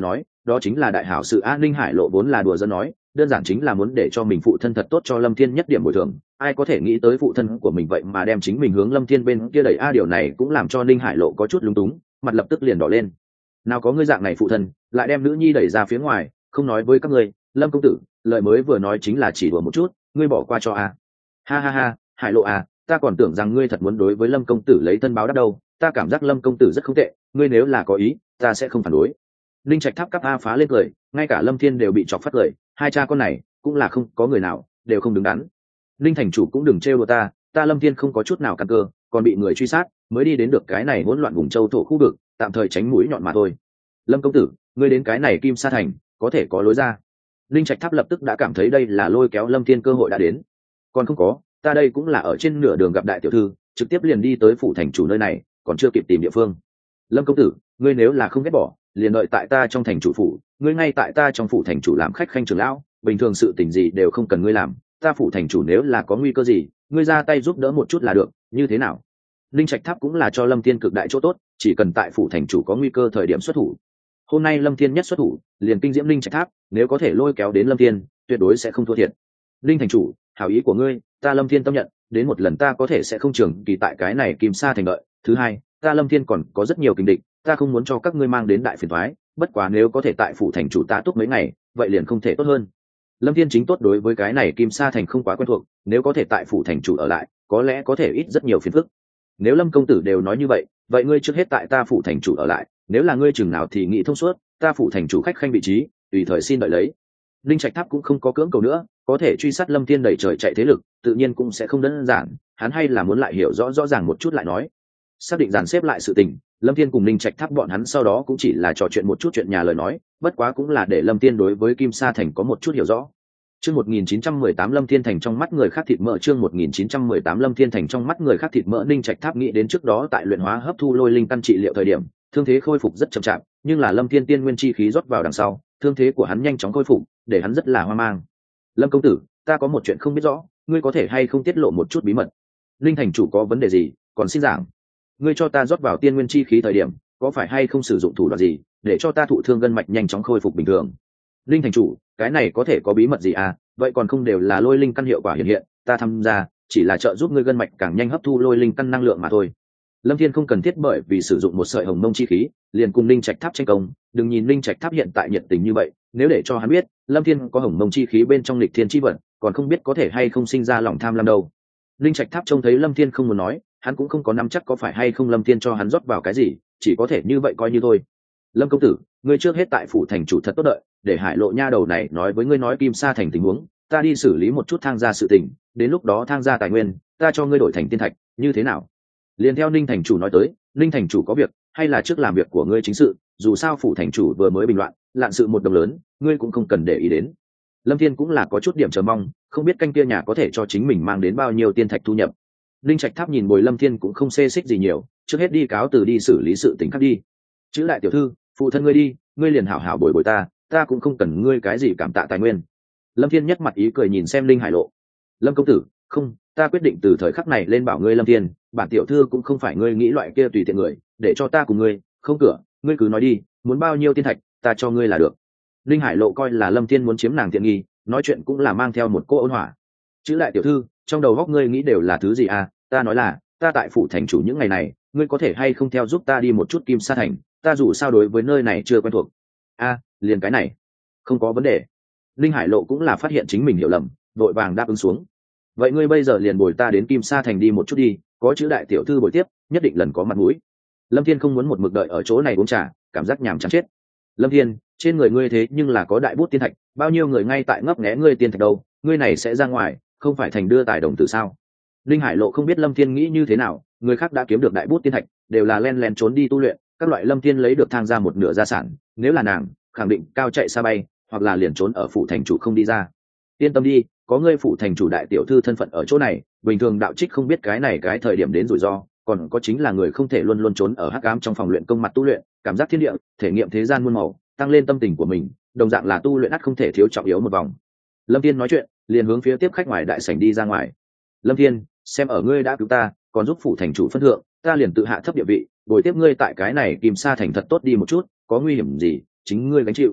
đó chính là đại hảo sự an ninh hải lộ vốn là đùa dân nói, đơn giản chính là muốn để cho mình phụ thân thật tốt cho Lâm Thiên nhất điểm bồi thường. Ai có thể nghĩ tới phụ thân của mình vậy mà đem chính mình hướng Lâm Thiên bên kia đẩy. Điều này cũng làm cho Ninh Hải lộ có chút lúng túng, mặt lập tức liền đỏ lên. Nào có ngươi dạng này phụ thân lại đem nữ nhi đẩy ra phía ngoài, không nói với các ngươi, Lâm công tử, lời mới vừa nói chính là chỉ đùa một chút, ngươi bỏ qua cho a. Ha ha ha, Hải lộ à, ta còn tưởng rằng ngươi thật muốn đối với Lâm công tử lấy thân báo đáp đâu, ta cảm giác Lâm công tử rất không tệ, ngươi nếu là có ý, ta sẽ không phản đối. Linh Trạch Tháp cắp a phá lên cười, ngay cả Lâm Thiên đều bị chọc phát cười, hai cha con này cũng là không có người nào đều không đứng đắn. Linh thành chủ cũng đừng trêu đùa ta Lâm Thiên không có chút nào căn cơ, còn bị người truy sát, mới đi đến được cái này hỗn loạn vùng châu thổ khu vực, tạm thời tránh mũi nhọn mà thôi. Lâm công tử, ngươi đến cái này Kim Sa thành, có thể có lối ra. Linh Trạch Tháp lập tức đã cảm thấy đây là lôi kéo Lâm Thiên cơ hội đã đến. Còn không có, ta đây cũng là ở trên nửa đường gặp đại tiểu thư, trực tiếp liền đi tới phủ thành chủ nơi này, còn chưa kịp tìm địa phương. Lâm công tử, ngươi nếu là không ghét bỏ, liền đợi tại ta trong thành chủ phủ, ngươi ngay tại ta trong phủ thành chủ làm khách khanh trưởng lão, bình thường sự tình gì đều không cần ngươi làm, ta phủ thành chủ nếu là có nguy cơ gì, ngươi ra tay giúp đỡ một chút là được, như thế nào? Linh Trạch Tháp cũng là cho Lâm Thiên cực đại chỗ tốt, chỉ cần tại phủ thành chủ có nguy cơ thời điểm xuất thủ. Hôm nay Lâm Thiên nhất xuất thủ, liền kinh diễm Linh Trạch Tháp, nếu có thể lôi kéo đến Lâm Thiên, tuyệt đối sẽ không thua thiệt. Linh thành chủ, hảo ý của ngươi, ta Lâm Thiên tâm nhận, đến một lần ta có thể sẽ không trường kỳ tại cái này Kim Sa thành lợi. Thứ hai, ta Lâm Thiên còn có rất nhiều kình địch, ta không muốn cho các ngươi mang đến đại phiền toái, bất quá nếu có thể tại phủ thành chủ ta túc mấy ngày, vậy liền không thể tốt hơn. Lâm Thiên chính tốt đối với cái này Kim Sa thành không quá quen thuộc, nếu có thể tại phủ thành chủ ở lại, có lẽ có thể ít rất nhiều phiền phức. Nếu Lâm công tử đều nói như vậy, vậy ngươi trước hết tại ta phủ thành chủ ở lại, nếu là ngươi chừng nào thì nghĩ thông suốt, ta phủ thành chủ khách khanh vị trí, tùy thời xin đợi lấy. Linh Trạch Tháp cũng không có cưỡng cầu nữa, có thể truy sát Lâm Thiên đẩy trời chạy thế lực, tự nhiên cũng sẽ không đơn giản, hắn hay là muốn lại hiểu rõ ràng một chút lại nói. Xác định dàn xếp lại sự tình, Lâm Thiên cùng Linh Trạch Tháp bọn hắn sau đó cũng chỉ là trò chuyện một chút chuyện nhà lời nói, bất quá cũng là để Lâm Thiên đối với Kim Sa thành có một chút hiểu rõ. Chương 1918 Lâm Thiên thành trong mắt người khác thịt mỡ. Chương 1918 Lâm Thiên thành trong mắt người khác thịt mỡ. Linh Trạch Tháp nghĩ đến trước đó tại luyện hóa hấp thu lôi linh căn trị liệu thời điểm, thương thế khôi phục rất chậm chạp, nhưng là Lâm Thiên tiên nguyên chi khí rót vào đằng sau, thương thế của hắn nhanh chóng khôi phục, để hắn rất là hoang mang. Lâm công tử, ta có một chuyện không biết rõ, ngươi có thể hay không tiết lộ một chút bí mật? Linh thành chủ có vấn đề gì, còn xin giảng. Ngươi cho ta rót vào tiên nguyên chi khí thời điểm, có phải hay không sử dụng thủ đoạn gì, để cho ta thụ thương gân mạch nhanh chóng khôi phục bình thường? Linh thành chủ, cái này có thể có bí mật gì à? Vậy còn không đều là lôi linh căn hiệu quả hiện hiện, ta tham gia chỉ là trợ giúp ngươi gân mạch càng nhanh hấp thu lôi linh căn năng lượng mà thôi. Lâm Thiên không cần thiết bởi vì sử dụng một sợi hồng mông chi khí liền cùng Linh Trạch Tháp tranh công, đừng nhìn Linh Trạch Tháp hiện tại nhiệt tình như vậy, nếu để cho hắn biết Lâm Thiên có hồng mông chi khí bên trong lịch thiên chi vật, còn không biết có thể hay không sinh ra lòng tham lam đâu. Linh Trạch Tháp trông thấy Lâm Thiên không muốn nói, hắn cũng không có nắm chắc có phải hay không Lâm Thiên cho hắn rót vào cái gì, chỉ có thể như vậy coi như thôi. Lâm công tử, ngươi trước hết tại phủ thành chủ thật tốt đợi, để Hải lộ nha đầu này nói với ngươi nói Kim Sa thành tình huống, ta đi xử lý một chút thang gia sự tình, đến lúc đó thang gia tài nguyên ta cho ngươi đổi thành tiên thạch, như thế nào? Liền theo Ninh thành chủ nói tới, Ninh thành chủ có việc, hay là trước làm việc của ngươi chính sự, dù sao phủ thành chủ vừa mới bình loạn, lạn sự một đồng lớn, ngươi cũng không cần để ý đến. Lâm Thiên cũng là có chút điểm chờ mong, không biết canh kia nhà có thể cho chính mình mang đến bao nhiêu tiên thạch thu nhập. Linh Trạch Tháp nhìn bồi Lâm Thiên cũng không xê xích gì nhiều, trước hết đi cáo từ đi xử lý sự tình khác đi. Chữ đại tiểu thư, phụ thân ngươi đi, ngươi liền hảo hảo bồi ta cũng không cần ngươi cái gì cảm tạ tài nguyên. Lâm Thiên nhất mặt ý cười nhìn xem Linh Hải lộ. Lâm công tử, không, ta quyết định từ thời khắc này lên bảo ngươi Lâm Thiên, bản tiểu thư cũng không phải ngươi nghĩ loại kia tùy tiện người, để cho ta cùng ngươi, không cửa, ngươi cứ nói đi, muốn bao nhiêu tiên thạch, ta cho ngươi là được. Linh Hải lộ coi là Lâm Thiên muốn chiếm nàng tiện nghi, nói chuyện cũng là mang theo một cô ôn hòa. Chữ đại tiểu thư, trong đầu góc ngươi nghĩ đều là thứ gì à? Ta nói là, ta tại phủ thành chủ những ngày này, ngươi có thể hay không theo giúp ta đi một chút Kim Sa thành, ta dù sao đối với nơi này chưa quen thuộc. Liền cái này, không có vấn đề. Linh Hải lộ cũng là phát hiện chính mình hiểu lầm, vội vàng đáp ứng xuống. Vậy ngươi bây giờ liền bồi ta đến Kim Sa thành đi một chút đi, có chữ đại tiểu thư bồi tiếp, nhất định lần có mặt mũi. Lâm Thiên không muốn một mực đợi ở chỗ này uống trà, cảm giác nhàm chán chết. Lâm Thiên, trên người ngươi thế nhưng là có đại bút tiên thạch, bao nhiêu người ngay tại ngấp nghé ngươi tiên thạch đâu, ngươi này sẽ ra ngoài, không phải thành đưa tài đồng tử sao? Linh Hải lộ không biết Lâm Thiên nghĩ như thế nào, người khác đã kiếm được đại bút tiên thạch, đều là len lén trốn đi tu luyện, các loại Lâm Thiên lấy được thang ra một nửa gia sản, nếu là nàng, khẳng định cao chạy xa bay, hoặc là liền trốn ở phủ thành chủ không đi ra. Yên tâm đi, có ngươi phủ thành chủ đại tiểu thư thân phận ở chỗ này, bình thường đạo trích không biết cái này cái thời điểm đến rủi ro, còn có chính là người không thể luôn luôn trốn ở hắc ám trong phòng luyện công mặt tu luyện, cảm giác thiên địa, thể nghiệm thế gian muôn màu, tăng lên tâm tình của mình, đồng dạng là tu luyện ắt không thể thiếu trọng yếu một vòng. Lâm Thiên nói chuyện, liền hướng phía tiếp khách ngoài đại sảnh đi ra ngoài. Lâm Thiên, xem ở ngươi đã cứu ta, còn giúp phủ thành chủ phân thượng, ta liền tự hạ thấp địa vị, bồi tiếp ngươi tại cái này Kim Sa thành thật tốt đi một chút, có nguy hiểm gì, chính ngươi gánh chịu.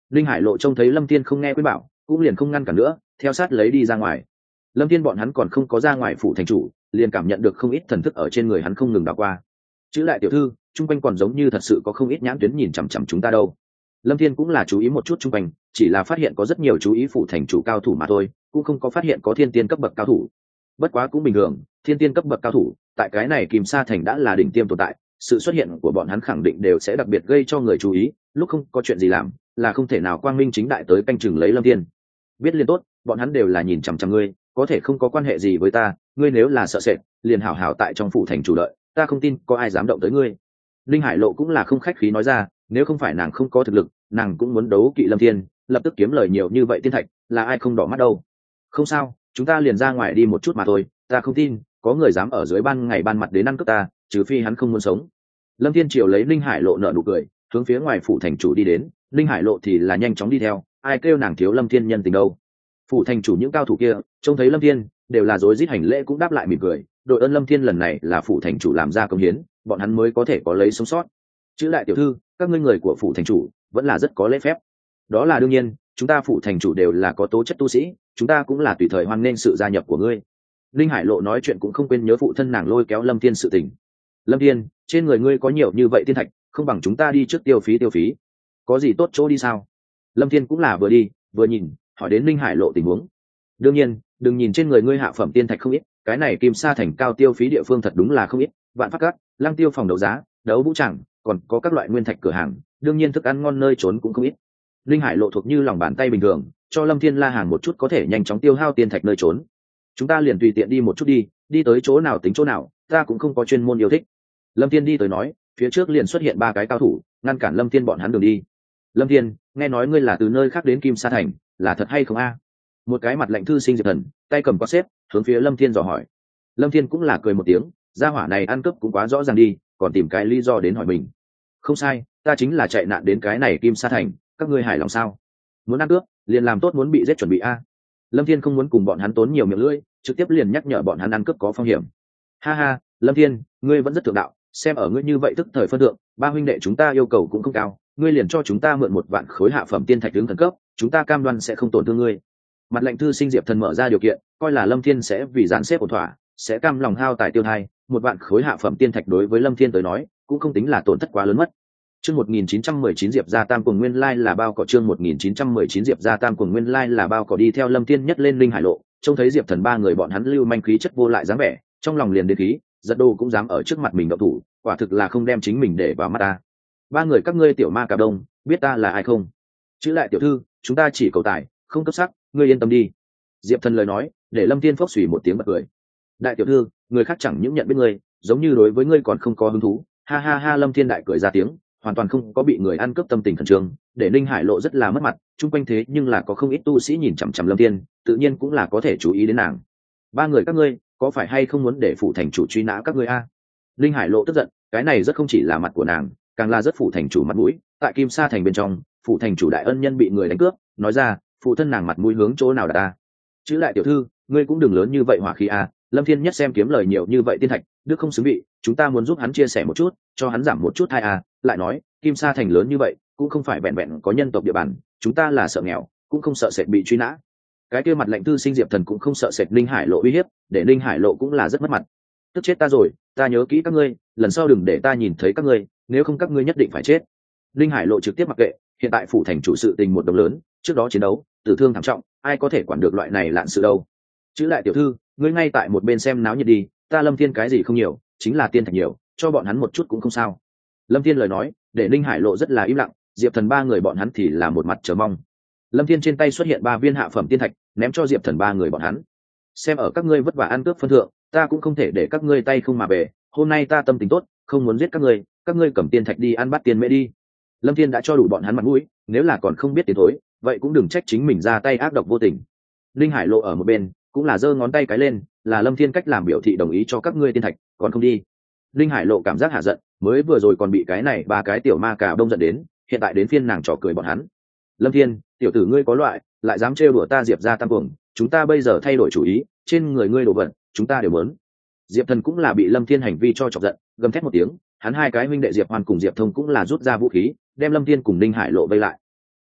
Linh Hải Lộ trông thấy Lâm Thiên không nghe khuyên bảo, cũng liền không ngăn cản nữa, theo sát lấy đi ra ngoài. Lâm Thiên bọn hắn còn không có ra ngoài phủ thành chủ, liền cảm nhận được không ít thần thức ở trên người hắn không ngừng đảo qua. Chữ lại tiểu thư, trung quanh còn giống như thật sự có không ít nhãn tuyến nhìn chằm chằm chúng ta đâu. Lâm Thiên cũng là chú ý một chút trung quanh, chỉ là phát hiện có rất nhiều chú ý phủ thành chủ cao thủ mà thôi, cũng không có phát hiện có thiên tiên cấp bậc cao thủ. Bất quá cũng bình thường, thiên tiên cấp bậc cao thủ, tại cái này Kim Sa thành đã là đỉnh tiêm tồn tại, sự xuất hiện của bọn hắn khẳng định đều sẽ đặc biệt gây cho người chú ý, lúc không có chuyện gì làm, là không thể nào quang minh chính đại tới canh chừng lấy Lâm Thiên. Biết liên tốt, bọn hắn đều là nhìn chằm chằm ngươi, có thể không có quan hệ gì với ta, ngươi nếu là sợ sệt, liền hảo hảo tại trong phủ thành chủ đợi, ta không tin có ai dám động tới ngươi. Linh Hải Lộ cũng là không khách khí nói ra, nếu không phải nàng không có thực lực, nàng cũng muốn đấu kỵ Lâm Thiên, lập tức kiếm lời nhiều như vậy tiên thạch, là ai không đỏ mắt đâu. Không sao, chúng ta liền ra ngoài đi một chút mà thôi, ta không tin có người dám ở dưới ban ngày ban mặt đến ăn cướp ta, trừ phi hắn không muốn sống. Lâm Thiên Triều lấy Linh Hải Lộ nở nụ cười, hướng phía ngoài phủ thành chủ đi đến, Linh Hải Lộ thì là nhanh chóng đi theo, ai kêu nàng thiếu Lâm Thiên nhân tình đâu. Phủ thành chủ những cao thủ kia trông thấy Lâm Thiên đều là rối rít hành lễ cũng đáp lại mỉm cười, đội ơn Lâm Thiên lần này là phủ thành chủ làm ra công hiến, bọn hắn mới có thể có lấy sống sót. Chữ đại tiểu thư, các ngươi người của phủ thành chủ vẫn là rất có lễ phép. Đó là đương nhiên, chúng ta phủ thành chủ đều là có tố chất tu sĩ, chúng ta cũng là tùy thời hoan nghênh sự gia nhập của ngươi. Linh Hải Lộ nói chuyện cũng không quên nhớ phụ thân nàng lôi kéo Lâm Thiên sự tình. Lâm Thiên, trên người ngươi có nhiều như vậy tiên thạch, không bằng chúng ta đi trước tiêu phí. Có gì tốt chỗ đi sao? Lâm Thiên cũng là vừa đi vừa nhìn, hỏi đến Linh Hải Lộ tình huống. Đương nhiên, đừng nhìn trên người ngươi hạ phẩm tiên thạch không ít, cái này Kim Sa thành cao tiêu phí địa phương thật đúng là không ít, vạn pháp các, Lăng Tiêu phòng đấu giá, đấu vũ tràng, còn có các loại nguyên thạch cửa hàng, đương nhiên thức ăn ngon nơi trốn cũng không ít. Linh Hải Lộ thuộc như lòng bàn tay bình thường, cho Lâm Thiên la hàng một chút có thể nhanh chóng tiêu hao tiên thạch nơi trốn. Chúng ta liền tùy tiện đi một chút đi tới chỗ nào tính chỗ nào, ta cũng không có chuyên môn yêu thích. Lâm Thiên đi tới nói, phía trước liền xuất hiện ba cái cao thủ, ngăn cản Lâm Thiên bọn hắn đường đi. Lâm Thiên, nghe nói ngươi là từ nơi khác đến Kim Sa thành, là thật hay không a? Một cái mặt lạnh thư sinh Diệp Thần, tay cầm quạt xếp, hướng phía Lâm Thiên dò hỏi. Lâm Thiên cũng là cười một tiếng, gia hỏa này ăn cướp cũng quá rõ ràng đi, còn tìm cái lý do đến hỏi mình. Không sai, ta chính là chạy nạn đến cái này Kim Sa thành, các ngươi hài lòng sao? Muốn ăn cướp, liền làm tốt muốn bị giết chuẩn bị a. Lâm Thiên không muốn cùng bọn hắn tốn nhiều miệng lưỡi, trực tiếp liền nhắc nhở bọn hắn ăn cướp có phong hiểm. Ha ha, Lâm Thiên, ngươi vẫn rất thượng đạo, xem ở ngươi như vậy tức thời phân thượng, ba huynh đệ chúng ta yêu cầu cũng không cao, ngươi liền cho chúng ta mượn 1 vạn khối hạ phẩm tiên thạch đứng thần cấp, chúng ta cam đoan sẽ không tổn thương ngươi. Mặt lệnh thư sinh Diệp Thần mở ra điều kiện, coi là Lâm Thiên sẽ vì dàn xếp ổn thỏa, sẽ cam lòng hao tài tiêu thai, 1 vạn khối hạ phẩm tiên thạch đối với Lâm Thiên tới nói, cũng không tính là tổn thất quá lớn mất. Chương 1919 Diệp gia Tam Cuồng nguyên lai là bao cỏ, chương 1919 Diệp gia Tam Cuồng nguyên lai là bao cỏ, đi theo Lâm Thiên nhất lên Linh Hải Lộ, trông thấy Diệp Thần ba người bọn hắn lưu manh khí chất vô lại dáng vẻ, trong lòng liền đến khí, giật đồ cũng dám ở trước mặt mình động thủ, quả thực là không đem chính mình để vào mắt ta. Ba người các ngươi tiểu ma cà đông, biết ta là ai không? Chữ lại tiểu thư, chúng ta chỉ cầu tài, không cấp sắc, ngươi yên tâm đi. Diệp Thần lời nói, để Lâm Thiên phốc xùy một tiếng bật cười. Đại tiểu thư, người khác chẳng những nhận biết ngươi, giống như đối với ngươi còn không có hứng thú. Ha ha ha, Lâm Thiên đại cười ra tiếng, hoàn toàn không có bị người ăn cướp tâm tình khẩn trương, để Linh Hải Lộ rất là mất mặt, chung quanh thế nhưng là có không ít tu sĩ nhìn chằm chằm Lâm Thiên, tự nhiên cũng là có thể chú ý đến nàng. Ba người các ngươi, có phải hay không muốn để phủ thành chủ truy nã các ngươi a? Linh Hải Lộ tức giận, cái này rất không chỉ là mặt của nàng, càng là rất phủ thành chủ mặt mũi, tại Kim Sa thành bên trong, phủ thành chủ đại ân nhân bị người đánh cướp, nói ra, phụ thân nàng mặt mũi hướng chỗ nào đặt ta? Chữ lại tiểu thư, ngươi cũng đừng lớn như vậy hỏa khí a. Lâm Thiên nhất xem kiếm lời nhiều như vậy tiên thạch, đức không xứng vị, chúng ta muốn giúp hắn chia sẻ một chút, cho hắn giảm một chút hay a. Lại nói, Kim Sa thành lớn như vậy, cũng không phải vẹn vẹn có nhân tộc địa bàn, chúng ta là sợ nghèo, cũng không sợ sệt bị truy nã. Cái kia mặt lệnh thư sinh Diệp Thần cũng không sợ sệt Linh Hải Lộ uy hiếp, để Linh Hải Lộ cũng là rất mất mặt. Tức chết ta rồi, ta nhớ kỹ các ngươi, lần sau đừng để ta nhìn thấy các ngươi, nếu không các ngươi nhất định phải chết. Linh Hải Lộ trực tiếp mặc kệ, hiện tại phủ thành chủ sự tình một đồng lớn, trước đó chiến đấu, tử thương thảm trọng, ai có thể quản được loại này lạn sự đâu. Chữ lại tiểu thư, ngươi ngay tại một bên xem náo nhiệt đi, ta Lâm Thiên cái gì không nhiều, chính là tiên thạch nhiều, cho bọn hắn một chút cũng không sao. Lâm Thiên lời nói, để Linh Hải Lộ rất là im lặng, Diệp Thần ba người bọn hắn thì là một mặt chờ mong. Lâm Thiên trên tay xuất hiện 3 viên hạ phẩm tiên thạch, ném cho Diệp Thần ba người bọn hắn. Xem ở các ngươi vất vả ăn cướp phân thượng, ta cũng không thể để các ngươi tay không mà về, hôm nay ta tâm tình tốt, không muốn giết các ngươi cầm tiên thạch đi ăn bát tiền mễ đi. Lâm Thiên đã cho đủ bọn hắn mặt mũi, nếu là còn không biết tiến thối, vậy cũng đừng trách chính mình ra tay ác độc vô tình. Linh Hải Lộ ở một bên, cũng là giơ ngón tay cái lên, là Lâm Thiên cách làm biểu thị đồng ý cho các ngươi tiên thạch, còn không đi. Linh Hải Lộ cảm giác hạ giận, mới vừa rồi còn bị cái này 3 cái tiểu ma cà đông giận đến, hiện tại đến phiên nàng trò cười bọn hắn. Lâm Thiên, tiểu tử ngươi có loại, lại dám trêu đùa ta Diệp gia Tam Cuồng, chúng ta bây giờ thay đổi chủ ý, trên người ngươi đồ vật, chúng ta đều muốn. Diệp Thần cũng là bị Lâm Thiên hành vi cho chọc giận, gầm thét một tiếng, hắn hai cái huynh đệ Diệp Hoan cùng Diệp Thông cũng là rút ra vũ khí, đem Lâm Thiên cùng Linh Hải Lộ vây lại.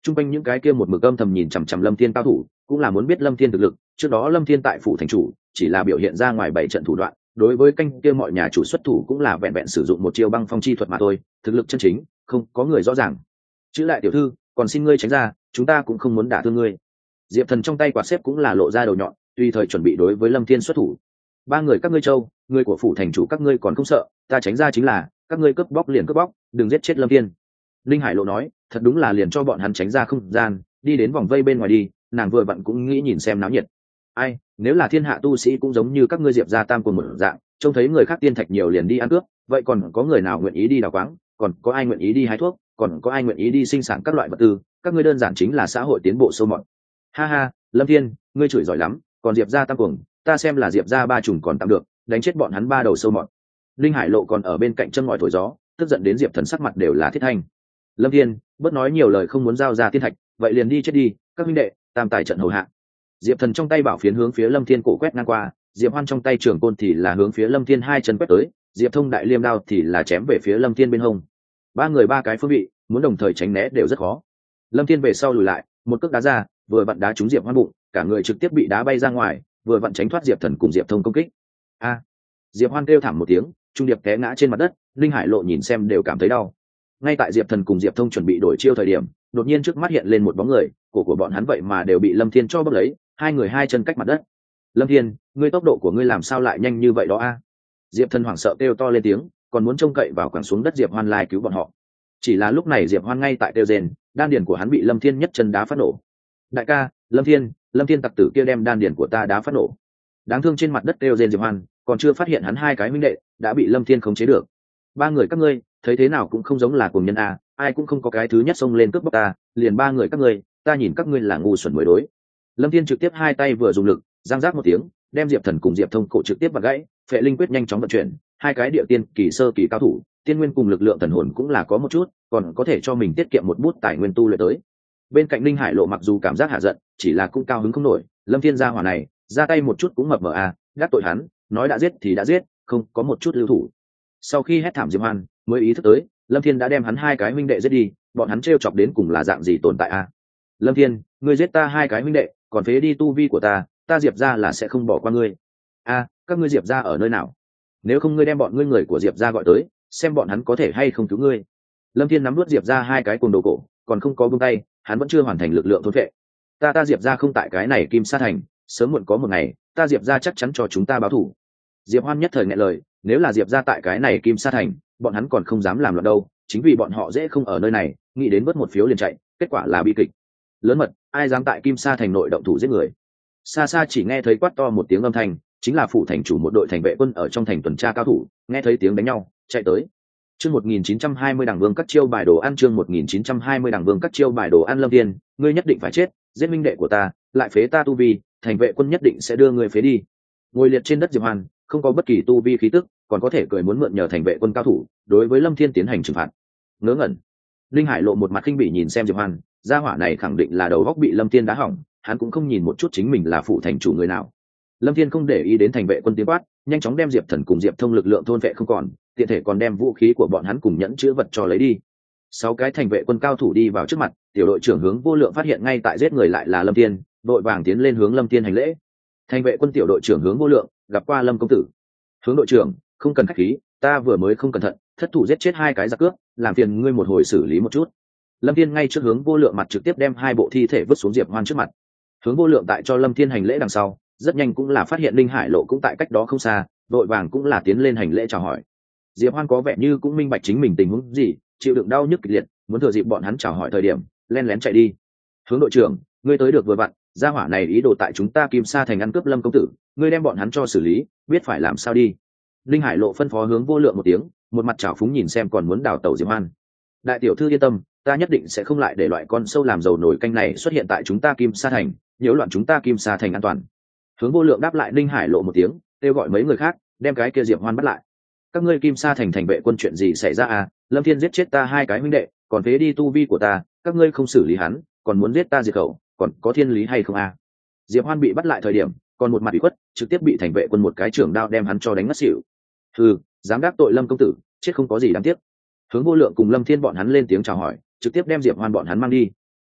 Trung quanh những cái kia một mực âm thầm nhìn chằm chằm Lâm Thiên cao thủ, cũng là muốn biết Lâm Thiên thực lực. Trước đó Lâm Thiên tại phủ thành chủ, chỉ là biểu hiện ra ngoài bảy trận thủ đoạn, đối với canh kia mọi nhà chủ xuất thủ cũng là vẹn vẹn sử dụng một chiêu băng phong chi thuật mà thôi, thực lực chân chính không có người rõ ràng. Chữ lại tiểu thư, còn xin ngươi tránh ra, chúng ta cũng không muốn đả thương ngươi. Diệp Thần trong tay quạt xếp cũng là lộ ra đầu nhọn, tùy thời chuẩn bị đối với Lâm Thiên xuất thủ. Ba người các ngươi châu, người của phủ thành chủ các ngươi còn không sợ, ta tránh ra chính là các ngươi cướp bóc liền cướp bóc, đừng giết chết Lâm Thiên. Linh Hải Lộ nói, thật đúng là liền cho bọn hắn tránh ra không gian, đi đến vòng vây bên ngoài đi. Nàng vừa vặn cũng nghĩ nhìn xem náo nhiệt. Ai, nếu là thiên hạ tu sĩ cũng giống như các ngươi Diệp gia tam cùng một dạng, trông thấy người khác tiên thạch nhiều liền đi ăn cướp, vậy còn có người nào nguyện ý đi đào quáng, còn có ai nguyện ý đi hái thuốc, còn có ai nguyện ý đi sinh sản các loại vật tư, các ngươi đơn giản chính là xã hội tiến bộ sâu mọt. Ha ha, Lâm Thiên, ngươi chửi giỏi lắm, còn Diệp gia tam cùng, ta xem là Diệp gia ba trùng còn tạm được, đánh chết bọn hắn ba đầu sâu mọt. Linh Hải Lộ còn ở bên cạnh châm ngòi thổi gió, tức giận đến Diệp Thần sắc mặt đều là thiết thanh. Lâm Thiên, bớt nói nhiều lời không muốn giao ra tiên thạch, vậy liền đi chết đi, các huynh đệ, tam tài trận hầu hạ. Diệp Thần trong tay bảo phiến hướng phía Lâm Thiên cổ quét ngang qua, Diệp Hoan trong tay trường côn thì là hướng phía Lâm Thiên hai chân quét tới, Diệp Thông đại liêm đao thì là chém về phía Lâm Thiên bên hông. Ba người ba cái phương vị, muốn đồng thời tránh né đều rất khó. Lâm Thiên về sau lùi lại, một cước đá ra, vừa vặn đá trúng Diệp Hoan bụng, cả người trực tiếp bị đá bay ra ngoài, vừa vặn tránh thoát Diệp Thần cùng Diệp Thông công kích. A! Diệp Hoan kêu thảm một tiếng, trung điệp té ngã trên mặt đất, Linh Hải Lộ nhìn xem đều cảm thấy đau. Ngay tại Diệp Thần cùng Diệp Thông chuẩn bị đổi chiêu thời điểm, đột nhiên trước mắt hiện lên một bóng người, cổ của bọn hắn vậy mà đều bị Lâm Thiên cho bóp lấy, hai người hai chân cách mặt đất. Lâm Thiên, ngươi tốc độ của ngươi làm sao lại nhanh như vậy đó a? Diệp Thần hoảng sợ kêu to lên tiếng, còn muốn trông cậy vào quẳng xuống đất Diệp Hoan lai cứu bọn họ. Chỉ là lúc này Diệp Hoan ngay tại kêu rền, đan điền của hắn bị Lâm Thiên nhất chân đá phát nổ. Đại ca, Lâm Thiên tặc tử kia đem đan điền của ta đá phát nổ. Đáng thương trên mặt đất kêu rền Diệp Hoan, còn chưa phát hiện hắn hai cái huynh đệ đã bị Lâm Thiên khống chế được. Ba người các ngươi, thấy thế nào cũng không giống là cuồng nhân a, ai cũng không có cái thứ nhất xông lên cướp bóc ta, liền ba người các ngươi, ta nhìn các ngươi là ngu xuẩn mới đối. Lâm Thiên trực tiếp hai tay vừa dùng lực, giang giác một tiếng, đem Diệp Thần cùng Diệp Thông cổ trực tiếp bật gãy, Phệ Linh quyết nhanh chóng vận chuyển, hai cái địa tiên kỳ sơ kỳ cao thủ, tiên nguyên cùng lực lượng thần hồn cũng là có một chút, còn có thể cho mình tiết kiệm một bút tài nguyên tu luyện tới. Bên cạnh Linh Hải Lộ mặc dù cảm giác hạ giận, chỉ là cũng cao hứng không nổi, Lâm Thiên gia hỏa này, ra tay một chút cũng mập mờ a, gác tội hắn, nói đã giết thì đã giết, không có một chút lưu thủ. Sau khi hét thảm Diệp Hoan, mới ý thức tới, Lâm Thiên đã đem hắn hai cái huynh đệ giết đi, bọn hắn trêu chọc đến cùng là dạng gì tồn tại a? Lâm Thiên, ngươi giết ta hai cái huynh đệ, còn phế đi tu vi của ta Diệp gia là sẽ không bỏ qua ngươi. A, các ngươi Diệp gia ở nơi nào? Nếu không ngươi đem bọn ngươi người của Diệp gia gọi tới, xem bọn hắn có thể hay không cứu ngươi. Lâm Thiên nắm nuốt Diệp gia hai cái cuồng đồ cổ, còn không có buông tay, hắn vẫn chưa hoàn thành lực lượng thôn vệ. Ta Diệp gia không tại cái này Kim Sa thành, sớm muộn có một ngày, ta Diệp gia chắc chắn cho chúng ta báo thù. Diệp Hoan nhất thời nghẹn lời, nếu là Diệp gia tại cái này Kim Sa thành, bọn hắn còn không dám làm loạn đâu, chính vì bọn họ dễ không ở nơi này, nghĩ đến vớt một phiếu liền chạy, kết quả là bi kịch. Lớn mật, ai dám tại Kim Sa thành nội động thủ giết người? Xa xa chỉ nghe thấy quát to một tiếng âm thanh, chính là phủ thành chủ một đội thành vệ quân ở trong thành tuần tra cao thủ, nghe thấy tiếng đánh nhau, chạy tới. Chương 1920 Đảng Vương cắt chiêu bài đồ ăn, chương 1920 Đảng Vương cắt chiêu bài đồ ăn. Lâm Thiên, ngươi nhất định phải chết, giết minh đệ của ta, lại phế ta tu vi, thành vệ quân nhất định sẽ đưa ngươi phế đi. Ngồi liệt trên đất Diệp Hoan, không có bất kỳ tu vi khí tức, còn có thể cười muốn mượn nhờ thành vệ quân cao thủ, đối với Lâm Thiên tiến hành trừng phạt. Ngớ ngẩn. Linh Hải Lộ một mặt khinh bỉ nhìn xem Diệp Hoan, gia hỏa này khẳng định là đầu óc bị Lâm Thiên đá hỏng, hắn cũng không nhìn một chút chính mình là phụ thành chủ người nào. Lâm Thiên không để ý đến thành vệ quân tiếng quát, nhanh chóng đem Diệp Thần cùng Diệp Thông lực lượng thôn vệ không còn, tiện thể còn đem vũ khí của bọn hắn cùng nhẫn chứa vật cho lấy đi. Sáu cái thành vệ quân cao thủ đi vào trước mặt, tiểu đội trưởng Hướng Vô Lượng phát hiện ngay tại giết người lại là Lâm Thiên, đội vàng tiến lên hướng Lâm Thiên hành lễ. Thành vệ quân tiểu đội trưởng Hướng Vô Lượng gặp qua Lâm công tử. Hướng đội trưởng, không cần khách khí, ta vừa mới không cẩn thận, thất thủ giết chết hai cái giặc cướp, làm phiền ngươi một hồi xử lý một chút. Lâm Thiên ngay trước Hướng Vô Lượng mặt trực tiếp đem hai bộ thi thể vứt xuống Diệp Hoan trước mặt. Hướng Vô Lượng tại cho Lâm Thiên hành lễ đằng sau, rất nhanh cũng là phát hiện Linh Hải Lộ cũng tại cách đó không xa, đội vàng cũng là tiến lên hành lễ chào hỏi. Diệp Hoan có vẻ như cũng minh bạch chính mình tình huống gì, chịu đựng đau nhức kịch liệt, muốn thừa dịp bọn hắn chào hỏi thời điểm, len lén chạy đi. Hướng đội trưởng, ngươi tới được vừa vặn, gia hỏa này ý đồ tại chúng ta Kim Sa thành ăn cướp Lâm công tử, ngươi đem bọn hắn cho xử lý, biết phải làm sao đi. Linh Hải Lộ phân phó Hướng Vô Lượng một tiếng, một mặt trào phúng nhìn xem còn muốn đào tẩu Diệp Hoan. Đại tiểu thư yên tâm, ta nhất định sẽ không lại để loại con sâu làm dầu nổi canh này xuất hiện tại chúng ta Kim Sa thành, nhiễu loạn chúng ta Kim Sa thành an toàn. Hướng Vô Lượng đáp lại Linh Hải Lộ một tiếng, kêu gọi mấy người khác đem cái kia Diệp Hoan bắt lại. Các ngươi Kim Sa thành thành vệ quân chuyện gì xảy ra à? Lâm Thiên giết chết ta hai cái huynh đệ, còn phế đi tu vi của ta, các ngươi không xử lý hắn, còn muốn giết ta diệt khẩu, còn có thiên lý hay không à? Diệp Hoan bị bắt lại thời điểm, còn một mặt ủy khuất, trực tiếp bị thành vệ quân một cái trưởng đao đem hắn cho đánh ngất xỉu. Hừ, dám đắc tội Lâm công tử, chết không có gì đáng tiếc. Hướng Vô Lượng cùng Lâm Thiên bọn hắn lên tiếng chào hỏi, trực tiếp đem Diệp Hoan bọn hắn mang đi.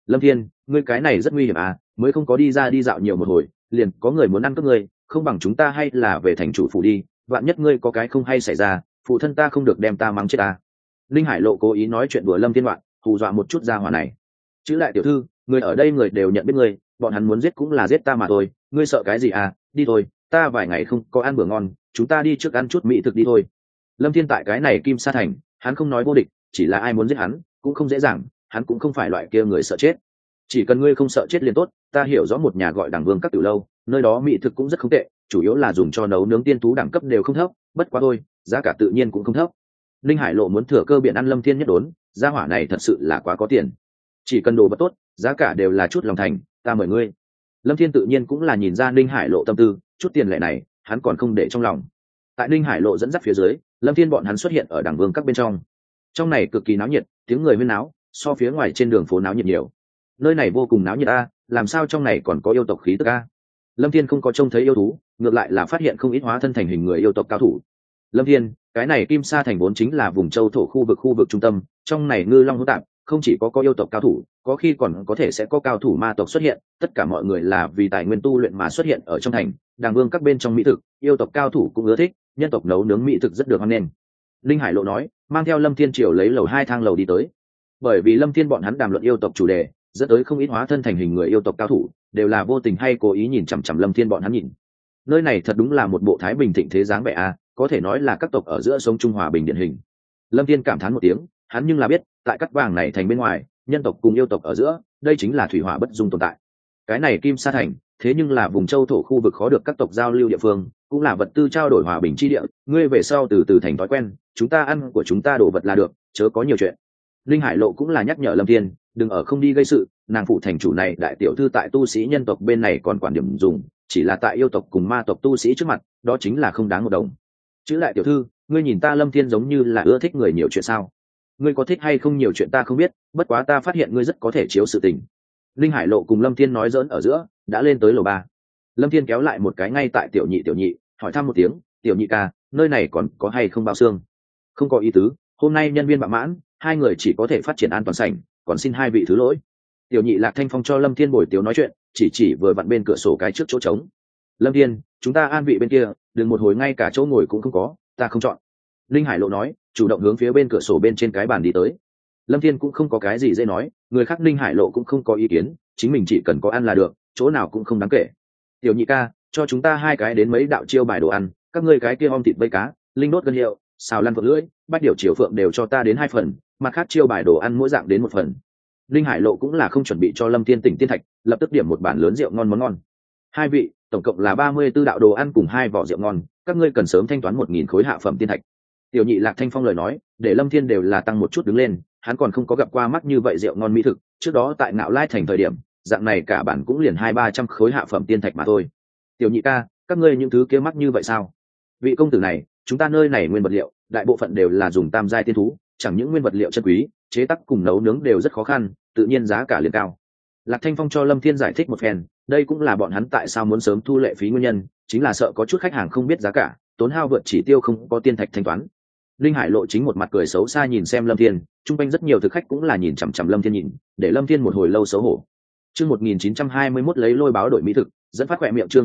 Lâm Thiên, ngươi cái này rất nguy hiểm à, mới không có đi ra đi dạo nhiều một hồi liền có người muốn ăn cướp ngươi, không bằng chúng ta hay là về thành chủ phủ đi, vạn nhất ngươi có cái không hay xảy ra, phụ thân ta không được đem ta mắng chết ta. Linh Hải Lộ cố ý nói chuyện đùa Lâm Thiên đoạn, hù dọa một chút ra hỏa này. Chữ lại tiểu thư, người ở đây người đều nhận biết ngươi, bọn hắn muốn giết cũng là giết ta mà thôi, ngươi sợ cái gì à, đi thôi, ta vài ngày không có ăn bữa ngon, chúng ta đi trước ăn chút mỹ thực đi thôi. Lâm Thiên tại cái này Kim Sa Thành, hắn không nói vô địch, chỉ là ai muốn giết hắn cũng không dễ dàng, hắn cũng không phải loại kia người sợ chết. Chỉ cần ngươi không sợ chết liền tốt, ta hiểu rõ một nhà gọi Đằng Vương các tiểu lâu, nơi đó mỹ thực cũng rất không tệ, chủ yếu là dùng cho nấu nướng tiên thú đẳng cấp đều không thấp, bất quá thôi, giá cả tự nhiên cũng không thấp. Linh Hải Lộ muốn thừa cơ biện ăn Lâm Thiên nhất đốn, gia hỏa này thật sự là quá có tiền. Chỉ cần đồ vật tốt, giá cả đều là chút lòng thành, ta mời ngươi. Lâm Thiên tự nhiên cũng là nhìn ra Linh Hải Lộ tâm tư, chút tiền lệ này, hắn còn không để trong lòng. Tại Linh Hải Lộ dẫn dắt phía dưới, Lâm Thiên bọn hắn xuất hiện ở Đằng Vương các bên trong. Trong này cực kỳ náo nhiệt, tiếng người huyên náo, so phía ngoài trên đường phố náo nhiệt nhiều. Nơi này vô cùng náo nhiệt a, làm sao trong này còn có yêu tộc khí tức a? Lâm Thiên không có trông thấy yêu thú, ngược lại là phát hiện không ít hóa thân thành hình người yêu tộc cao thủ. Lâm Thiên, cái này Kim Sa Thành vốn chính là vùng châu thổ khu vực trung tâm, trong này ngư long hỗn tạp, không chỉ có yêu tộc cao thủ, có khi còn có thể sẽ có cao thủ ma tộc xuất hiện, tất cả mọi người là vì tài nguyên tu luyện mà xuất hiện ở trong thành. Đàng Vương các bên trong mỹ thực, yêu tộc cao thủ cũng ưa thích, nhân tộc nấu nướng mỹ thực rất được hoan nghênh. Linh Hải Lộ nói, mang theo Lâm Thiên triều lấy lầu 2 thang lầu đi tới. Bởi vì Lâm Thiên bọn hắn đàm luận yêu tộc chủ đề, dẫn tới không ít hóa thân thành hình người yêu tộc cao thủ, đều là vô tình hay cố ý nhìn chằm chằm Lâm Thiên bọn hắn nhìn. Nơi này thật đúng là một bộ thái bình thịnh thế dáng vẻ a, có thể nói là các tộc ở giữa sống trung hòa bình điển hình. Lâm Thiên cảm thán một tiếng, hắn nhưng là biết, tại cắt vàng này thành bên ngoài, nhân tộc cùng yêu tộc ở giữa, đây chính là thủy hỏa bất dung tồn tại. Cái này Kim Sa Thành, thế nhưng là vùng châu thổ khu vực khó được các tộc giao lưu địa phương, cũng là vật tư trao đổi hòa bình chi địa, ngươi về sau từ từ thành thói quen, chúng ta ăn của chúng ta đồ vật là được, chớ có nhiều chuyện. Linh Hải Lộ cũng là nhắc nhở Lâm Thiên, đừng ở không đi gây sự, nàng phụ thành chủ này đại tiểu thư tại tu sĩ nhân tộc bên này còn quản điểm dùng, chỉ là tại yêu tộc cùng ma tộc tu sĩ trước mặt, đó chính là không đáng một đồng. Chữ đại tiểu thư, ngươi nhìn ta Lâm Thiên giống như là ưa thích người nhiều chuyện sao? Ngươi có thích hay không nhiều chuyện ta không biết, bất quá ta phát hiện ngươi rất có thể chiếu sự tình. Linh Hải Lộ cùng Lâm Thiên nói giỡn ở giữa, đã lên tới lầu 3. Lâm Thiên kéo lại một cái ngay tại tiểu nhị, hỏi thăm một tiếng, tiểu nhị ca, nơi này còn có hay không bao xương? Không có ý tứ, hôm nay nhân viên bạ mãn, hai người chỉ có thể phát triển an toàn sảnh, còn xin hai vị thứ lỗi. Tiểu nhị Lạc Thanh Phong cho Lâm Thiên bồi tiếu nói chuyện, chỉ vừa vặn bên cửa sổ cái trước chỗ trống. Lâm Thiên, chúng ta an vị bên kia, đừng một hồi ngay cả chỗ ngồi cũng không có, ta không chọn. Linh Hải Lộ nói, chủ động hướng phía bên cửa sổ bên trên cái bàn đi tới. Lâm Thiên cũng không có cái gì dễ nói, người khác Linh Hải Lộ cũng không có ý kiến, chính mình chỉ cần có ăn là được, chỗ nào cũng không đáng kể. Tiểu nhị ca, cho chúng ta hai cái đến mấy đạo chiêu bài đồ ăn, các ngươi cái kia om thịt vây cá, linh đốt gân hiệu, xào lăn phượng lưỡi, bách điều chiều phượng đều cho ta đến 2 phần, mặt khác chiêu bài đồ ăn mỗi dạng đến 1 phần. Linh Hải Lộ cũng là không chuẩn bị cho Lâm Thiên tỉnh tiên thạch, lập tức điểm một bản lớn rượu ngon món ngon. Hai vị, tổng cộng là 34 đạo đồ ăn cùng 2 vỏ rượu ngon, các ngươi cần sớm thanh toán 1000 khối hạ phẩm tiên thạch. Tiểu nhị Lạc Thanh Phong lời nói, để Lâm Thiên đều là tăng một chút đứng lên, hắn còn không có gặp qua mắt như vậy rượu ngon mỹ thực, trước đó tại Ngạo Lai thành thời điểm, dạng này cả bản cũng liền 200-300 khối hạ phẩm tiên thạch mà thôi. Tiểu nhị ca, các ngươi những thứ kia mắc như vậy sao? Vị công tử này, chúng ta nơi này nguyên vật liệu, đại bộ phận đều là dùng tam giai tiên thú, chẳng những nguyên vật liệu chân quý, chế tác cùng nấu nướng đều rất khó khăn, tự nhiên giá cả liền cao. Lạc Thanh Phong cho Lâm Thiên giải thích một phen, đây cũng là bọn hắn tại sao muốn sớm thu lệ phí nguyên nhân, chính là sợ có chút khách hàng không biết giá cả, tốn hao vượt chỉ tiêu không có tiên thạch thanh toán. Linh Hải Lộ chính một mặt cười xấu xa nhìn xem Lâm Thiên, trung quanh rất nhiều thực khách cũng là nhìn chằm chằm Lâm Thiên nhìn, để Lâm Thiên một hồi lâu xấu hổ. Chương 1921 lấy lôi báo đổi mỹ thực, dẫn phát khỏe miệng chương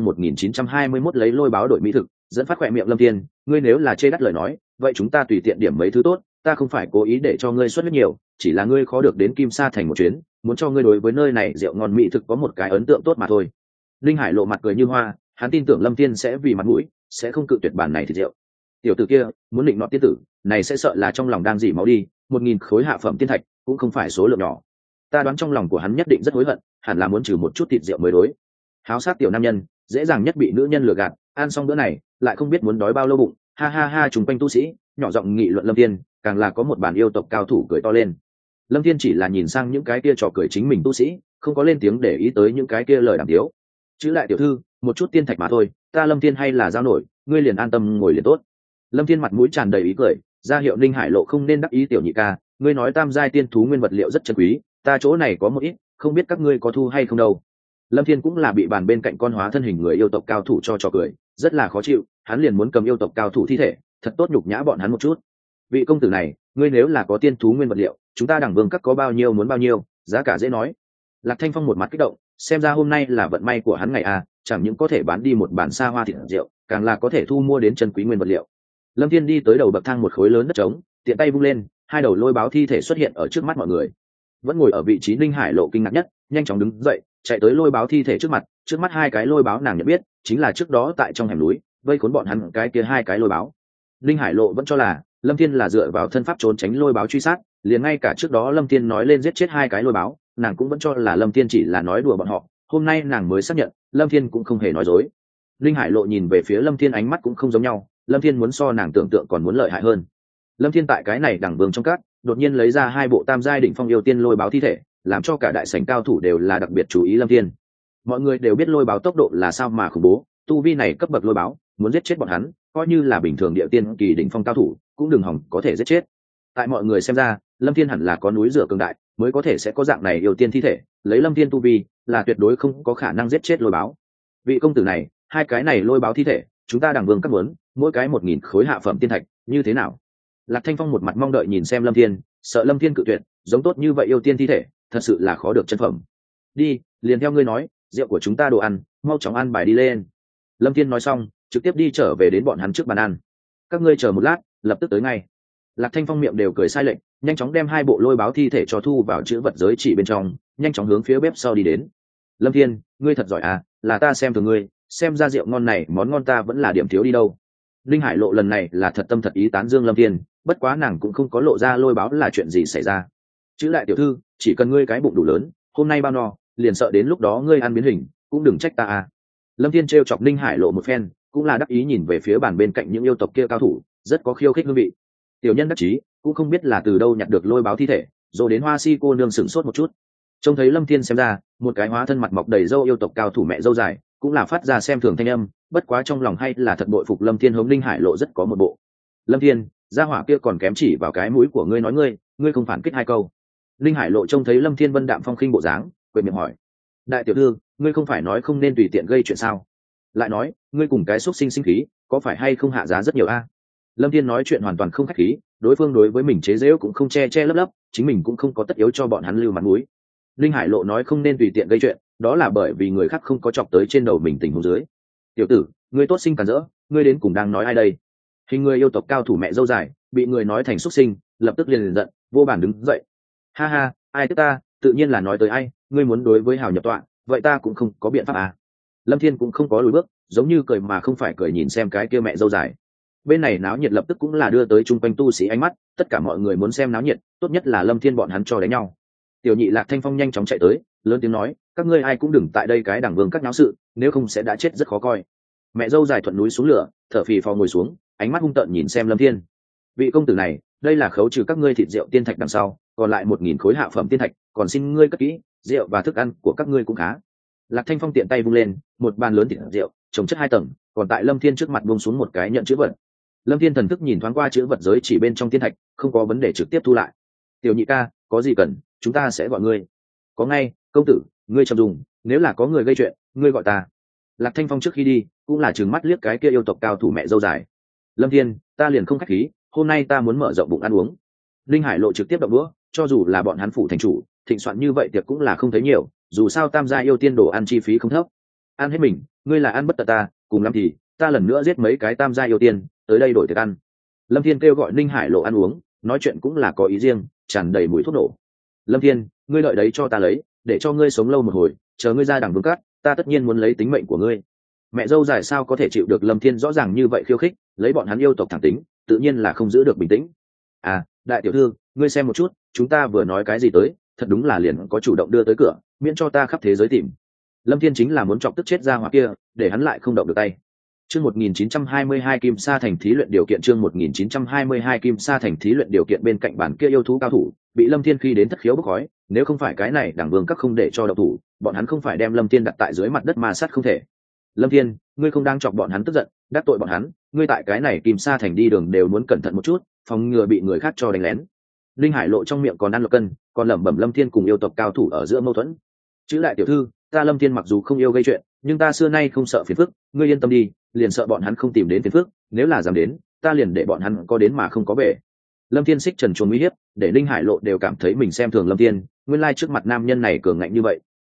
1921 lấy lôi báo đổi mỹ thực, dẫn phát khỏe miệng Lâm Thiên, ngươi nếu là chê đắt lời nói, vậy chúng ta tùy tiện điểm mấy thứ tốt, ta không phải cố ý để cho ngươi xuất huyết nhiều, chỉ là ngươi khó được đến Kim Sa thành một chuyến, muốn cho ngươi đối với nơi này rượu ngon mỹ thực có một cái ấn tượng tốt mà thôi. Linh Hải Lộ mặt cười như hoa, hắn tin tưởng Lâm Thiên sẽ vì mặt mũi, sẽ không cự tuyệt bản này thịt rượu. Tiểu tử kia, muốn định nọ tiên tử, này sẽ sợ là trong lòng đang dỉ máu đi, 1000 khối hạ phẩm tiên thạch, cũng không phải số lượng nhỏ. Ta đoán trong lòng của hắn nhất định rất hối hận, hẳn là muốn trừ một chút thịt rượu mới đối. Háo sát tiểu nam nhân, dễ dàng nhất bị nữ nhân lừa gạt, ăn xong bữa này, lại không biết muốn đói bao lâu bụng, ha ha ha chúng quanh tu sĩ, nhỏ giọng nghị luận Lâm Thiên, càng là có một bản yêu tộc cao thủ cười to lên. Lâm Thiên chỉ là nhìn sang những cái kia trò cười chính mình tu sĩ, không có lên tiếng để ý tới những cái kia lời đàm tiếu. Chữ lại tiểu thư, một chút tiên thạch mà thôi, ta Lâm Thiên hay là giao nổi, ngươi liền an tâm ngồi liền tốt. Lâm Thiên mặt mũi tràn đầy ý cười, ra hiệu Linh Hải Lộ không nên đắc ý tiểu nhị ca, ngươi nói tam giai tiên thú nguyên vật liệu rất chân quý, ta chỗ này có một ít, không biết các ngươi có thu hay không đâu. Lâm Thiên cũng là bị bàn bên cạnh con hóa thân hình người yêu tộc cao thủ cho trò cười, rất là khó chịu, hắn liền muốn cầm yêu tộc cao thủ thi thể, thật tốt nhục nhã bọn hắn một chút. Vị công tử này, ngươi nếu là có tiên thú nguyên vật liệu, chúng ta Đằng Vương các có bao nhiêu muốn bao nhiêu, giá cả dễ nói. Lạc Thanh Phong một mặt kích động, xem ra hôm nay là vận may của hắn ngày a, chẳng những có thể bán đi một bản xa hoa thịt rượu, càng là có thể thu mua đến chân quý nguyên vật liệu. Lâm Thiên đi tới đầu bậc thang một khối lớn đất trống, tiện tay vung lên, hai đầu lôi báo thi thể xuất hiện ở trước mắt mọi người. Vẫn ngồi ở vị trí Linh Hải Lộ kinh ngạc nhất, nhanh chóng đứng dậy, chạy tới lôi báo thi thể trước mắt hai cái lôi báo nàng nhận biết, chính là trước đó tại trong hẻm núi, vây khốn bọn hắn cái kia hai cái lôi báo. Linh Hải Lộ vẫn cho là Lâm Thiên là dựa vào thân pháp trốn tránh lôi báo truy sát, liền ngay cả trước đó Lâm Thiên nói lên giết chết hai cái lôi báo, nàng cũng vẫn cho là Lâm Thiên chỉ là nói đùa bọn họ, hôm nay nàng mới xác nhận, Lâm Thiên cũng không hề nói dối. Linh Hải Lộ nhìn về phía Lâm Thiên ánh mắt cũng không giống nhau, Lâm Thiên muốn so nàng tưởng tượng còn muốn lợi hại hơn. Lâm Thiên tại cái này đẳng vương trong các, đột nhiên lấy ra hai bộ tam giai đỉnh phong yêu tiên lôi báo thi thể, làm cho cả đại sảnh cao thủ đều là đặc biệt chú ý Lâm Thiên. Mọi người đều biết lôi báo tốc độ là sao mà khủng bố, tu vi này cấp bậc lôi báo, muốn giết chết bọn hắn, coi như là bình thường địa tiên kỳ đỉnh phong cao thủ, cũng đừng hòng có thể giết chết. Tại mọi người xem ra, Lâm Thiên hẳn là có núi rửa cường đại, mới có thể sẽ có dạng này yêu tiên thi thể, lấy Lâm Thiên tu vi, là tuyệt đối không có khả năng giết chết lôi báo. Vị công tử này, hai cái này lôi báo thi thể, chúng ta đẳng vương các muốn, mỗi cái 1000 khối hạ phẩm tiên thạch, như thế nào? Lạc Thanh Phong một mặt mong đợi nhìn xem Lâm Thiên, sợ Lâm Thiên cự tuyệt, giống tốt như vậy yêu tiên thi thể, thật sự là khó được chân phẩm. Đi, liền theo ngươi nói, rượu của chúng ta đồ ăn, mau chóng ăn bài đi lên. Lâm Thiên nói xong, trực tiếp đi trở về đến bọn hắn trước bàn ăn. Các ngươi chờ một lát, lập tức tới ngay. Lạc Thanh Phong miệng đều cười sai lệnh, nhanh chóng đem hai bộ lôi báo thi thể cho thu vào chữ vật giới chỉ bên trong, nhanh chóng hướng phía bếp sau đi đến. Lâm Thiên, ngươi thật giỏi à, là ta xem thường ngươi, xem ra rượu ngon này món ngon ta vẫn là điểm thiếu đi đâu. Linh Hải Lộ lần này là thật tâm thật ý tán dương Lâm Thiên, bất quá nàng cũng không có lộ ra lôi báo là chuyện gì xảy ra. Chữ lại tiểu thư, chỉ cần ngươi cái bụng đủ lớn, hôm nay bao no, liền sợ đến lúc đó ngươi ăn biến hình, cũng đừng trách ta à. Lâm Thiên trêu chọc Linh Hải Lộ một phen, cũng là đắc ý nhìn về phía bàn bên cạnh những yêu tộc kia cao thủ, rất có khiêu khích hương vị. Tiểu nhân đắc chí, cũng không biết là từ đâu nhặt được lôi báo thi thể, rồi đến Hoa Si cô nương sửng sốt một chút. Trông thấy Lâm Thiên xem ra, một cái hóa thân mặt mọc đầy râu yêu tộc cao thủ mẹ râu dài, cũng là phát ra xem thường thanh âm, bất quá trong lòng hay là thật bội phục Lâm Thiên hướng Linh Hải Lộ rất có một bộ. Lâm Thiên, gia hỏa kia còn kém chỉ vào cái mũi của ngươi nói ngươi không phản kích hai câu. Linh Hải Lộ trông thấy Lâm Thiên vân đạm phong khinh bộ dáng, quệt miệng hỏi: đại tiểu thư, ngươi không phải nói không nên tùy tiện gây chuyện sao? Lại nói, ngươi cùng cái xúc sinh sinh khí, có phải hay không hạ giá rất nhiều a? Lâm Thiên nói chuyện hoàn toàn không khách khí, đối phương đối với mình chế giễu cũng không che che lấp lấp, chính mình cũng không có tất yếu cho bọn hắn lưu mặt mũi. Linh Hải Lộ nói không nên tùy tiện gây chuyện, đó là bởi vì người khác không có chọc tới trên đầu mình tình huống dưới. Tiểu tử, ngươi tốt sinh cản rỡ, ngươi đến cùng đang nói ai đây? Hình người yêu tộc cao thủ mẹ dâu dài, bị người nói thành xuất sinh, lập tức liền giận, vô bản đứng dậy. Ha ha, ai tức ta, tự nhiên là nói tới ai, ngươi muốn đối với hào nhập tọa, vậy ta cũng không có biện pháp à. Lâm Thiên cũng không có lùi bước, giống như cười mà không phải cười nhìn xem cái kia mẹ dâu dài. Bên này náo nhiệt lập tức cũng là đưa tới chung quanh tu sĩ ánh mắt, tất cả mọi người muốn xem náo nhiệt, tốt nhất là Lâm Thiên bọn hắn cho đánh nhau. Tiểu nhị Lạc Thanh Phong nhanh chóng chạy tới, lớn tiếng nói: các ngươi ai cũng đừng tại đây cái đảng vương các náo sự, nếu không sẽ đã chết rất khó coi. Mẹ dâu dài thuận núi xuống lửa, thở phì phò ngồi xuống, ánh mắt hung tợn nhìn xem Lâm Thiên. Vị công tử này, đây là khấu trừ các ngươi thịt rượu tiên thạch đằng sau, còn lại 1000 khối hạ phẩm tiên thạch, còn xin ngươi cất kỹ, rượu và thức ăn của các ngươi cũng khá. Lạc Thanh Phong tiện tay vung lên, một bàn lớn thịt rượu, trồng chất 2 tầng, còn tại Lâm Thiên trước mặt buông xuống một cái nhận chữ vật. Lâm Thiên thần thức nhìn thoáng qua chữ vật giới chỉ bên trong tiên thạch, không có vấn đề trực tiếp thu lại. Tiểu nhị ca, có gì cần, chúng ta sẽ gọi ngươi. Có ngay, công tử, ngươi chậm dùng, nếu là có người gây chuyện, ngươi gọi ta. Lạc Thanh Phong trước khi đi, cũng là trừng mắt liếc cái kia yêu tộc cao thủ mẹ dâu dài. Lâm Thiên, ta liền không khách khí, hôm nay ta muốn mở rộng bụng ăn uống. Linh Hải Lộ trực tiếp động đũa, cho dù là bọn hắn phủ thành chủ, thịnh soạn như vậy tiệc cũng là không thấy nhiều, dù sao tam gia yêu tiên đồ ăn chi phí không thấp. Ăn hết mình, ngươi là ăn bất tận ta, cùng lắm thì ta lần nữa giết mấy cái tam gia yêu tiên, tới đây đổi tiệc ăn. Lâm Thiên kêu gọi Linh Hải Lộ ăn uống, nói chuyện cũng là có ý riêng, tràn đầy mùi thuốc nổ. Lâm Thiên, ngươi đợi đấy cho ta lấy, để cho ngươi sống lâu một hồi, chờ ngươi ra đằng vương cát, ta tất nhiên muốn lấy tính mệnh của ngươi. Mẹ dâu dài sao có thể chịu được Lâm Thiên rõ ràng như vậy khiêu khích, lấy bọn hắn yêu tộc thẳng tính, tự nhiên là không giữ được bình tĩnh. À, đại tiểu thư, ngươi xem một chút, chúng ta vừa nói cái gì tới, thật đúng là liền có chủ động đưa tới cửa, miễn cho ta khắp thế giới tìm. Lâm Thiên chính là muốn chọc tức chết ra hỏa kia, để hắn lại không động được tay. Chương 1922 Kim Sa thành thí luyện điều kiện, chương 1922 Kim Sa thành thí luyện điều kiện. Bên cạnh bản kia yêu thú cao thủ, bị Lâm Thiên khi đến thất khiếu bốc khói, nếu không phải cái này đảng vương các không để cho động thủ, bọn hắn không phải đem Lâm Thiên đặt tại dưới mặt đất mà sát không thể. Lâm Thiên, ngươi không đang chọc bọn hắn tức giận, đắc tội bọn hắn, ngươi tại cái này Kim Sa thành đi đường đều muốn cẩn thận một chút, phòng ngừa bị người khác cho đánh lén. Linh Hải Lộ trong miệng còn ăn lộc cân, còn lẩm bẩm Lâm Thiên cùng yêu tộc cao thủ ở giữa mâu thuẫn. Chữ đại tiểu thư, ta Lâm Thiên mặc dù không yêu gây chuyện, nhưng ta xưa nay không sợ phiền phức, ngươi yên tâm đi, liền sợ bọn hắn không tìm đến phiền phức, nếu là dám đến, ta liền để bọn hắn có đến mà không có về. Lâm Thiên xích trần chuồng uy hiếp, để Linh Hải Lộ đều cảm thấy mình xem thường Lâm Thiên, nguyên lai trước mặt nam nhân này cường ngạnh như vậy,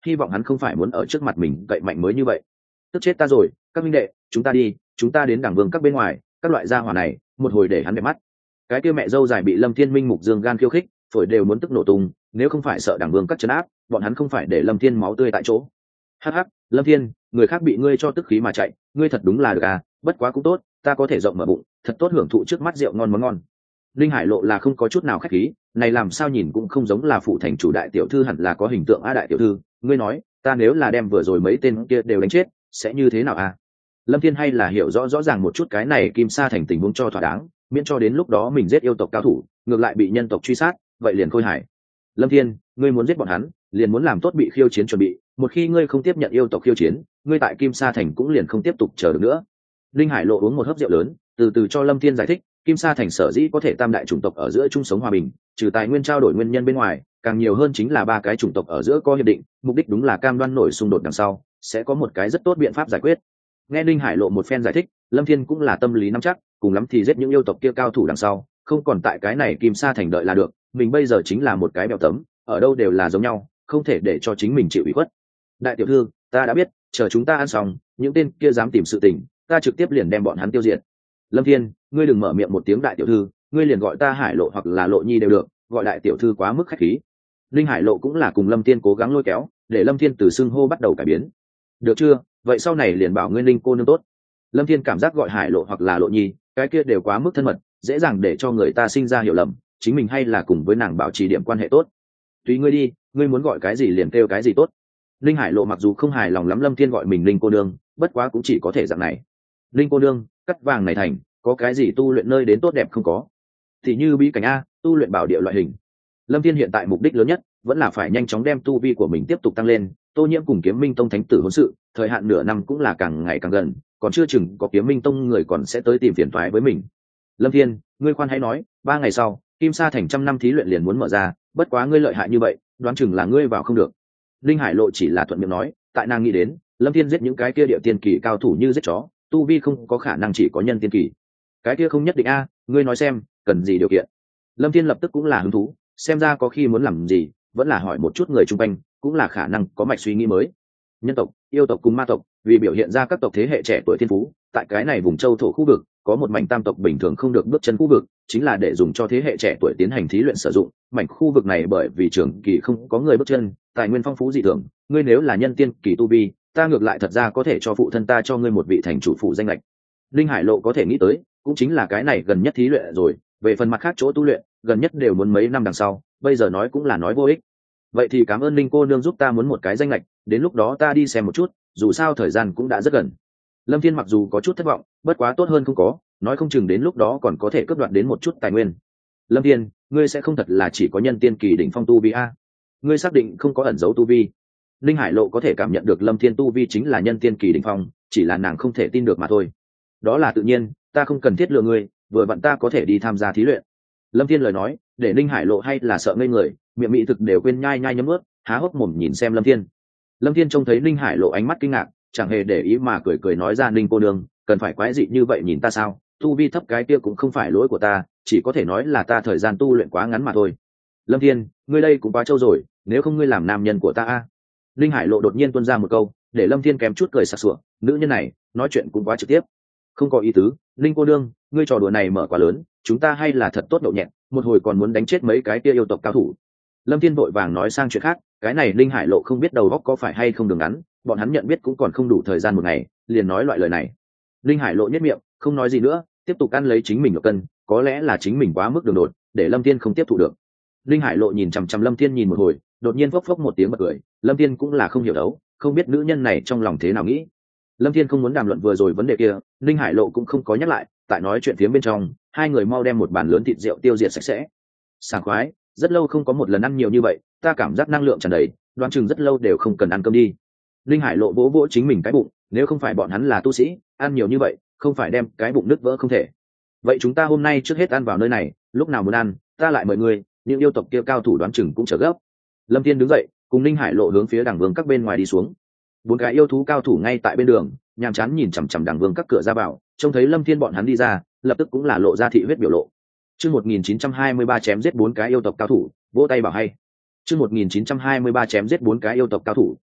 hy vọng hắn không phải muốn ở trước mặt mình cậy mạnh mới như vậy. Tức chết ta rồi, các minh đệ, chúng ta đi, chúng ta đến đảng vương các bên ngoài, các loại gia hỏa này một hồi để hắn đẹp mắt. Cái kia mẹ dâu dài bị Lâm Thiên Minh mục dương gan khiêu khích, phổi đều muốn tức nổ tung, nếu không phải sợ đảng vương các trấn áp, bọn hắn không phải để Lâm Thiên máu tươi tại chỗ. Hắc hắc, Lâm Thiên, người khác bị ngươi cho tức khí mà chạy, ngươi thật đúng là được à, bất quá cũng tốt, ta có thể rộng mở bụng, thật tốt hưởng thụ trước mắt rượu ngon món ngon. Linh Hải Lộ là không có chút nào khách khí, này làm sao nhìn cũng không giống là phụ thành chủ đại tiểu thư, hẳn là có hình tượng a đại tiểu thư, ngươi nói, ta nếu là đem vừa rồi mấy tên kia đều đánh chết, sẽ như thế nào a? Lâm Thiên hay là hiểu rõ ràng một chút cái này Kim Sa thành tình huống cho thỏa đáng, miễn cho đến lúc đó mình giết yêu tộc cao thủ, ngược lại bị nhân tộc truy sát, vậy liền khôi hài. Lâm Thiên, ngươi muốn giết bọn hắn, liền muốn làm tốt bị khiêu chiến chuẩn bị, một khi ngươi không tiếp nhận yêu tộc khiêu chiến, ngươi tại Kim Sa thành cũng liền không tiếp tục chờ được nữa. Linh Hải Lộ uống một hớp rượu lớn, từ từ cho Lâm Thiên giải thích, Kim Sa thành sở dĩ có thể tam đại chủng tộc ở giữa chung sống hòa bình, trừ tài nguyên trao đổi nguyên nhân bên ngoài, càng nhiều hơn chính là ba cái chủng tộc ở giữa có hiệp định, mục đích đúng là cam đoan nổi xung đột đằng sau sẽ có một cái rất tốt biện pháp giải quyết. Nghe Linh Hải Lộ một phen giải thích, Lâm Thiên cũng là tâm lý nắm chắc, cùng lắm thì giết những yêu tộc kia cao thủ đằng sau, không còn tại cái này Kim Sa thành đợi là được, mình bây giờ chính là một cái bèo tấm, ở đâu đều là giống nhau, không thể để cho chính mình chịu ủy khuất. Đại tiểu thư, ta đã biết, chờ chúng ta ăn xong, những tên kia dám tìm sự tình, ta trực tiếp liền đem bọn hắn tiêu diệt. Lâm Thiên, ngươi đừng mở miệng một tiếng đại tiểu thư, ngươi liền gọi ta Hải Lộ hoặc là Lộ Nhi đều được, gọi đại tiểu thư quá mức khách khí. Linh Hải Lộ cũng là cùng Lâm Thiên cố gắng lôi kéo, để Lâm Thiên từ xưng hô bắt đầu cải biến. Được chưa? Vậy sau này liền bảo ngươi Linh cô nương tốt. Lâm Thiên cảm giác gọi Hải Lộ hoặc là Lộ Nhi, cái kia đều quá mức thân mật, dễ dàng để cho người ta sinh ra hiểu lầm, chính mình hay là cùng với nàng bảo trì điểm quan hệ tốt. Tùy ngươi đi, ngươi muốn gọi cái gì liền kêu cái gì tốt. Linh Hải Lộ mặc dù không hài lòng lắm Lâm Thiên gọi mình Linh cô nương, bất quá cũng chỉ có thể dạng này. Linh cô nương, cắt vàng này thành, có cái gì tu luyện nơi đến tốt đẹp không có? Thì như bí cảnh a, tu luyện bảo địa loại hình. Lâm Thiên hiện tại mục đích lớn nhất vẫn là phải nhanh chóng đem tu vi của mình tiếp tục tăng lên. Tô Nhiễm cùng Kiếm Minh Tông thánh tử hôn sự, thời hạn nửa năm cũng là càng ngày càng gần, còn chưa chừng có Kiếm Minh Tông người còn sẽ tới tìm phiền toái với mình. Lâm Thiên, ngươi khoan hãy nói, 3 ngày sau, Kim Sa thành 100 năm thí luyện liền muốn mở ra, bất quá ngươi lợi hại như vậy, đoán chừng là ngươi vào không được. Linh Hải Lộ chỉ là thuận miệng nói, tại nàng nghĩ đến, Lâm Thiên giết những cái kia địa tiên kỳ cao thủ như giết chó, tu vi không có khả năng chỉ có nhân tiên kỳ. Cái kia không nhất định a, ngươi nói xem, cần gì điều kiện? Lâm Thiên lập tức cũng là hứng thú, xem ra có khi muốn làm gì, vẫn là hỏi một chút người chung quanh, cũng là khả năng có mạch suy nghĩ mới. Nhân tộc, yêu tộc cùng ma tộc, vì biểu hiện ra các tộc thế hệ trẻ tuổi thiên phú, tại cái này vùng châu thổ khu vực, có một mảnh tam tộc bình thường không được bước chân khu vực, chính là để dùng cho thế hệ trẻ tuổi tiến hành thí luyện sử dụng. Mảnh khu vực này bởi vì trường kỳ không có người bước chân, tài nguyên phong phú dị thường, ngươi nếu là nhân tiên kỳ tu vi, ta ngược lại thật ra có thể cho phụ thân ta cho ngươi một vị thành chủ phụ danh lệch. Linh Hải Lộ có thể nghĩ tới, cũng chính là cái này gần nhất thí luyện rồi, về phần mặt khác chỗ tu luyện, gần nhất đều muốn mấy năm đằng sau, bây giờ nói cũng là nói vô ích. Vậy thì cảm ơn Linh cô nương giúp ta muốn một cái danh lệch, đến lúc đó ta đi xem một chút, dù sao thời gian cũng đã rất gần. Lâm Thiên mặc dù có chút thất vọng, bất quá tốt hơn không có, nói không chừng đến lúc đó còn có thể cướp đoạt đến một chút tài nguyên. Lâm Thiên, ngươi sẽ không thật là chỉ có nhân tiên kỳ đỉnh phong tu vi a? Ngươi xác định không có ẩn giấu tu vi? Linh Hải Lộ có thể cảm nhận được Lâm Thiên tu vi chính là nhân tiên kỳ đỉnh phong, chỉ là nàng không thể tin được mà thôi. Đó là tự nhiên, ta không cần thiết lừa ngươi, vừa vặn ta có thể đi tham gia thí luyện. Lâm Thiên lời nói, để Linh Hải Lộ hay là sợ ngây người, miệng mỹ thực đều quên nhai nhai nhấm ướt, há hốc mồm nhìn xem Lâm Thiên. Lâm Thiên trông thấy Linh Hải Lộ ánh mắt kinh ngạc, chẳng hề để ý mà cười cười nói ra, Linh cô nương, cần phải quái dị như vậy nhìn ta sao? Tu vi thấp cái kia cũng không phải lỗi của ta, chỉ có thể nói là ta thời gian tu luyện quá ngắn mà thôi. Lâm Thiên, ngươi đây cũng quá trâu rồi, nếu không ngươi làm nam nhân của ta a? Linh Hải Lộ đột nhiên tuôn ra một câu, để Lâm Thiên kém chút cười sặc sụa, nữ nhân này nói chuyện cũng quá trực tiếp. Không có ý tứ, Linh cô nương, ngươi trò đùa này mở quá lớn, chúng ta hay là thật tốt nhậu nhẹt, một hồi còn muốn đánh chết mấy cái kia yêu tộc cao thủ. Lâm Thiên vội vàng nói sang chuyện khác, cái này Linh Hải Lộ không biết đầu óc có phải hay không đường ngắn, bọn hắn nhận biết cũng còn không đủ thời gian một ngày, liền nói loại lời này. Linh Hải Lộ nhếch miệng, không nói gì nữa, tiếp tục ăn lấy chính mình ở cân, có lẽ là chính mình quá mức đường đột, để Lâm Thiên không tiếp thụ được. Linh Hải Lộ nhìn chằm chằm Lâm Thiên nhìn một hồi, đột nhiên phốc phốc một tiếng bật cười, Lâm Thiên cũng là không hiểu đấu, không biết nữ nhân này trong lòng thế nào nghĩ. Lâm Thiên không muốn đàm luận vừa rồi vấn đề kia, Linh Hải Lộ cũng không có nhắc lại, tại nói chuyện phía bên trong, hai người mau đem một bàn lớn thịt rượu tiêu diệt sạch sẽ. Sảng khoái, rất lâu không có một lần ăn nhiều như vậy, ta cảm giác năng lượng tràn đầy, đoán chừng rất lâu đều không cần ăn cơm đi. Linh Hải Lộ vỗ vỗ chính mình cái bụng, nếu không phải bọn hắn là tu sĩ, ăn nhiều như vậy, không phải đem cái bụng nứt vỡ không thể. Vậy chúng ta hôm nay trước hết ăn vào nơi này, lúc nào muốn ăn, ta lại mời ngươi, những yêu tộc kia cao thủ đoán chừng cũng chờ gấp. Lâm Thiên đứng dậy, cùng Linh Hải Lộ hướng phía đằng vương các bên ngoài đi xuống. 4 cái yêu thú cao thủ ngay tại bên đường, nhàm chán nhìn chằm chằm đằng vương các cửa ra vào, trông thấy Lâm Thiên bọn hắn đi ra, lập tức cũng là lộ ra thị huyết biểu lộ. Chương 1923 chém giết 4 cái yêu tộc cao thủ, vỗ tay bảo hay. Chương 1923 chém giết 4 cái yêu tộc cao thủ,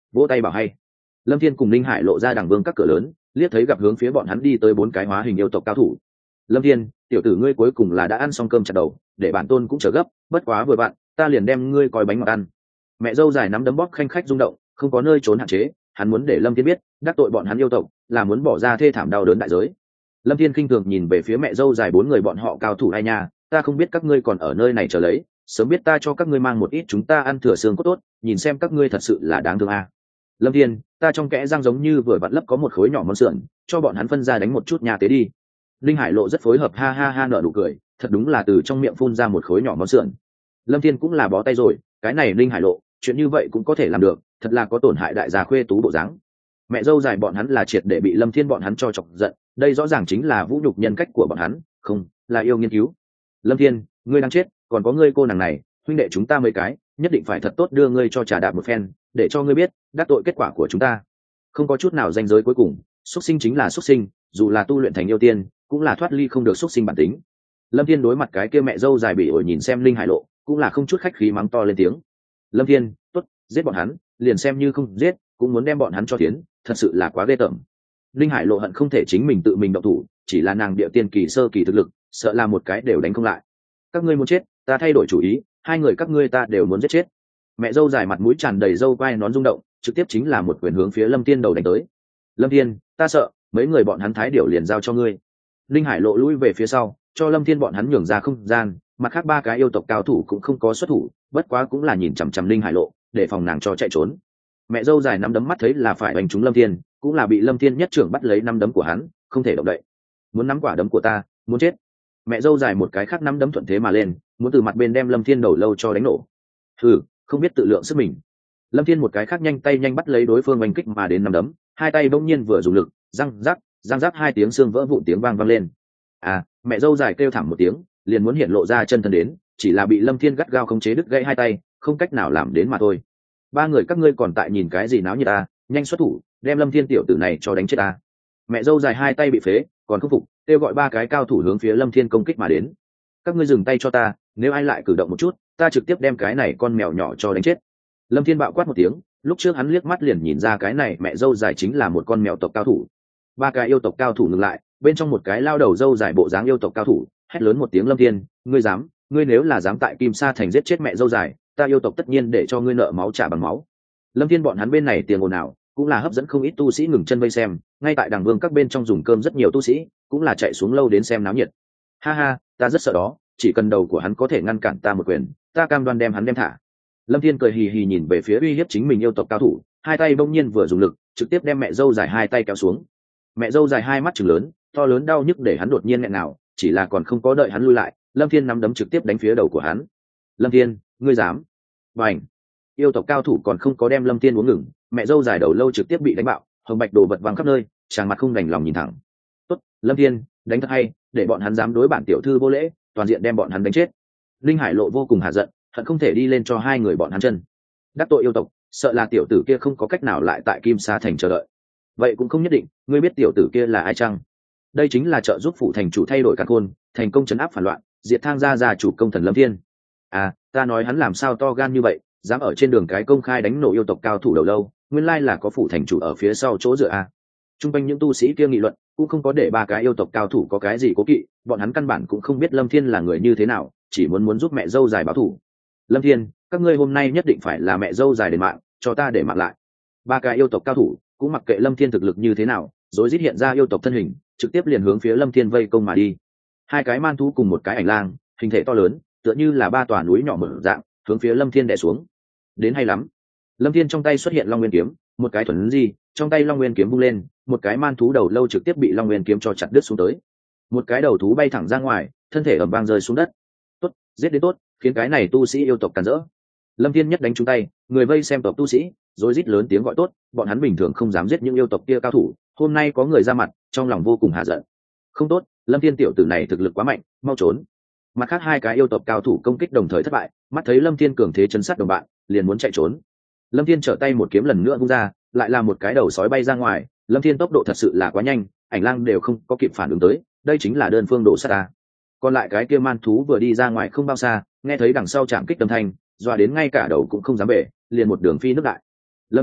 vỗ tay bảo hay. Lâm Thiên cùng Linh Hải lộ ra đằng vương các cửa lớn, liếc thấy gặp hướng phía bọn hắn đi tới 4 cái hóa hình yêu tộc cao thủ. Lâm Thiên, tiểu tử ngươi cuối cùng là đã ăn xong cơm chặt đầu, để bản tôn cũng chờ gấp, bất quá vừa bạn, ta liền đem ngươi coi bánh ngọt ăn. Mẹ dâu dài nắm đấm bóp khanh khách rung động, không có nơi trốn hạn chế, hắn muốn để Lâm Thiên biết, đắc tội bọn hắn yêu tộc, là muốn bỏ ra thê thảm đau đớn đại giới. Lâm Thiên khinh thường nhìn về phía mẹ dâu dài 4 người bọn họ cao thủ ai nha, ta không biết các ngươi còn ở nơi này chờ lấy, sớm biết ta cho các ngươi mang một ít chúng ta ăn thừa xương cốt tốt, nhìn xem các ngươi thật sự là đáng thương à. Lâm Thiên, ta trong kẽ răng giống như vừa vặn lấp có một khối nhỏ món sườn, cho bọn hắn phân ra đánh một chút nhà tế đi. Linh Hải lộ rất phối hợp, ha ha ha nở nụ cười, thật đúng là từ trong miệng phun ra một khối nhỏ món sườn. Lâm Thiên cũng là bó tay rồi, cái này Linh Hải lộ, chuyện như vậy cũng có thể làm được, thật là có tổn hại đại gia khuê tú bộ dáng. Mẹ dâu dài bọn hắn là triệt để bị Lâm Thiên bọn hắn cho chọc giận, đây rõ ràng chính là vũ nhục nhân cách của bọn hắn, không, là yêu nghiên cứu. Lâm Thiên, ngươi đang chết, còn có ngươi cô nàng này, huynh đệ chúng ta mấy cái, nhất định phải thật tốt đưa ngươi cho trà đạp một phen, để cho ngươi biết đắc tội kết quả của chúng ta. Không có chút nào danh giới cuối cùng, xuất sinh chính là xuất sinh, dù là tu luyện thành yêu tiên, cũng là thoát ly không được xuất sinh bản tính. Lâm Thiên đối mặt cái kia mẹ dâu dài bị ổi nhìn xem Linh Hải lộ, cũng là không chút khách khí mắng to lên tiếng. Lâm Thiên, tốt, giết bọn hắn, liền xem như không giết, cũng muốn đem bọn hắn cho tiến, thật sự là quá ghê tởm. Linh Hải lộ hận không thể chính mình tự mình động thủ, chỉ là nàng địa tiên kỳ sơ kỳ thực lực, sợ là một cái đều đánh không lại. Các ngươi muốn chết, ta thay đổi chủ ý, hai người các ngươi ta đều muốn giết chết. Mẹ dâu dài mặt mũi tràn đầy râu quai nón rung động, trực tiếp chính là một quyền hướng phía Lâm Thiên đầu đánh tới. Lâm Thiên, ta sợ, mấy người bọn hắn thái điểu liền giao cho ngươi. Linh Hải lộ lùi về phía sau, cho Lâm Thiên bọn hắn nhường ra không gian, mặt khác 3 cái yêu tộc cao thủ cũng không có xuất thủ, bất quá cũng là nhìn chằm chằm Linh Hải lộ, để phòng nàng cho chạy trốn. Mẹ dâu dài nắm đấm mắt thấy là phải đánh trúng Lâm Thiên, cũng là bị Lâm Thiên nhất trưởng bắt lấy nắm đấm của hắn, không thể động đậy. Muốn nắm quả đấm của ta, muốn chết. Mẹ dâu dài một cái khác nắm đấm thuận thế mà lên, muốn từ mặt bên đem Lâm Thiên đầu lâu cho đánh nổ. Hừ, không biết tự lượng sức mình. Lâm Thiên một cái khác nhanh tay nhanh bắt lấy đối phương oanh kích mà đến nắm đấm, hai tay bỗng nhiên vừa dùng lực, răng rắc 2 tiếng xương vỡ vụn tiếng vang vang lên. À, mẹ dâu dài kêu thảm một tiếng, liền muốn hiện lộ ra chân thân đến, chỉ là bị Lâm Thiên gắt gao khống chế đứt gãy 2 tay, không cách nào làm đến mà thôi. 3 người các ngươi còn tại nhìn cái gì náo nhiệt ta, nhanh xuất thủ, đem Lâm Thiên tiểu tử này cho đánh chết ta. Mẹ dâu dài 2 tay bị phế, còn không phục, kêu gọi 3 cái cao thủ hướng phía Lâm Thiên công kích mà đến. Các ngươi dừng tay cho ta, nếu ai lại cử động một chút, ta trực tiếp đem cái này con mèo nhỏ cho đánh chết. Lâm Thiên bạo quát một tiếng, lúc trước hắn liếc mắt liền nhìn ra cái này mẹ dâu dài chính là một con mèo tộc cao thủ. 3 cái yêu tộc cao thủ ngừng lại, bên trong một cái lao đầu dâu dài bộ dáng yêu tộc cao thủ hét lớn một tiếng. Lâm Thiên, ngươi nếu là dám tại Kim Sa thành giết chết mẹ dâu dài, ta yêu tộc tất nhiên để cho ngươi nợ máu trả bằng máu. Lâm Thiên bọn hắn bên này tiền ồn ào, cũng là hấp dẫn không ít tu sĩ ngừng chân vây xem, ngay tại đàng vương các bên trong dùng cơm rất nhiều tu sĩ cũng là chạy xuống lâu đến xem náo nhiệt. Ha ha, ta rất sợ đó, chỉ cần đầu của hắn có thể ngăn cản ta một quyền, ta cam đoan đem hắn đem thả. Lâm Thiên cười hì hì nhìn về phía uy hiếp chính mình yêu tộc cao thủ, hai tay bỗng nhiên vừa dùng lực, trực tiếp đem mẹ dâu dài 2 tay kéo xuống. Mẹ dâu dài 2 mắt trừng lớn, to lớn đau nhức để hắn đột nhiên nghẹn nào, chỉ là còn không có đợi hắn lui lại, Lâm Thiên nắm đấm trực tiếp đánh phía đầu của hắn. Lâm Thiên, ngươi dám? Bành! Yêu tộc cao thủ còn không có đem Lâm Thiên uống ngừng, mẹ dâu dài đầu lâu trực tiếp bị đánh bạo, hồng bạch đồ vật văng khắp nơi, tràng mặt không đành lòng nhìn thẳng. Tốt, Lâm Thiên, đánh thật hay, để bọn hắn dám đối bản tiểu thư vô lễ, toàn diện đem bọn hắn đánh chết. Linh Hải lộ vô cùng hạ giận, hận không thể đi lên cho 2 người bọn hắn chân. Đắc tội yêu tộc, sợ là tiểu tử kia không có cách nào lại tại Kim Sa thành chờ đợi. Vậy cũng không nhất định, ngươi biết tiểu tử kia là ai chăng? Đây chính là trợ giúp phủ thành chủ thay đổi càn khôn, thành công trấn áp phản loạn, diệt Thang gia chủ công thần Lâm Thiên. À, ta nói hắn làm sao to gan như vậy, dám ở trên đường cái công khai đánh nổ yêu tộc cao thủ đầu lâu, nguyên lai là có phủ thành chủ ở phía sau chỗ dựa à. Trung quanh những tu sĩ kia nghị luận, cũng không có để 3 cái yêu tộc cao thủ có cái gì cố kỵ, bọn hắn căn bản cũng không biết Lâm Thiên là người như thế nào, chỉ muốn giúp mẹ dâu dài báo thù. Lâm Thiên, các ngươi hôm nay nhất định phải là mẹ dâu dài đền mạng, cho ta để mạng lại. 3 cái yêu tộc cao thủ cũng mặc kệ Lâm Thiên thực lực như thế nào, rối rít hiện ra yêu tộc thân hình, trực tiếp liền hướng phía Lâm Thiên vây công mà đi. 2 cái man thú cùng một cái ảnh lang, hình thể to lớn, tựa như là 3 tòa núi nhỏ mở dạng, hướng phía Lâm Thiên đè xuống. Đến hay lắm. Lâm Thiên trong tay xuất hiện Long Nguyên kiếm, một cái thuần di, trong tay Long Nguyên kiếm vung lên, một cái man thú đầu lâu trực tiếp bị Long Nguyên kiếm cho chặt đứt xuống tới. Một cái đầu thú bay thẳng ra ngoài, thân thể ầm vang rơi xuống đất. Tốt, giết đến tốt, khiến cái này tu sĩ yêu tộc càn rỡ. Lâm Thiên nhất đánh trúng tay, người vây xem tộc tu sĩ rối rít lớn tiếng gọi tốt, bọn hắn bình thường không dám giết những yêu tộc kia cao thủ, hôm nay có người ra mặt, trong lòng vô cùng hạ giận. Không tốt, Lâm Thiên tiểu tử này thực lực quá mạnh, mau trốn. Mặt khác 2 cái yêu tộc cao thủ công kích đồng thời thất bại, mắt thấy Lâm Thiên cường thế chấn sát đồng bạn, liền muốn chạy trốn. Lâm Thiên trở tay một kiếm lần nữa vung ra, lại là một cái đầu sói bay ra ngoài. Lâm Thiên tốc độ thật sự là quá nhanh, ảnh lang đều không có kịp phản ứng tới, đây chính là đơn phương đổ sát ta. Còn lại cái kia man thú vừa đi ra ngoài không bao xa, nghe thấy đằng sau chạm kích âm thanh, dọa đến ngay cả đầu cũng không dám bể, liền một đường phi nước đại. Lâm Thiên,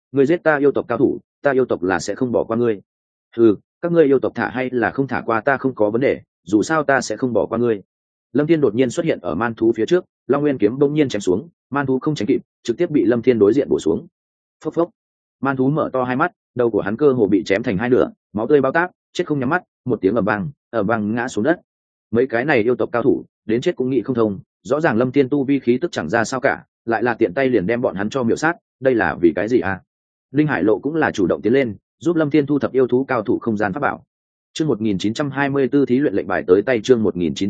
ngươi giết ta yêu tộc cao thủ, ta yêu tộc là sẽ không bỏ qua ngươi. Các ngươi yêu tộc thả hay là không thả qua ta không có vấn đề, dù sao ta sẽ không bỏ qua ngươi. Lâm Thiên đột nhiên xuất hiện ở man thú phía trước, Long Nguyên kiếm bỗng nhiên chém xuống, man thú không tránh kịp, trực tiếp bị Lâm Thiên đối diện bổ xuống. Phốc phốc. Man thú mở to hai mắt, đầu của hắn cơ hồ bị chém thành hai nửa, máu tươi bao táp, chết không nhắm mắt, một tiếng ầm vang ngã xuống đất. Mấy cái này yêu tộc cao thủ, đến chết cũng nghĩ không thông, rõ ràng Lâm Thiên tu vi khí tức chẳng ra sao cả, lại là tiện tay liền đem bọn hắn cho miểu sát, đây là vì cái gì à? Linh Hải Lộ cũng là chủ động tiến lên, giúp Lâm Thiên thu thập yêu thú cao thủ không gian pháp bảo. Chương 1924 thí luyện lệnh bài tới tay, chương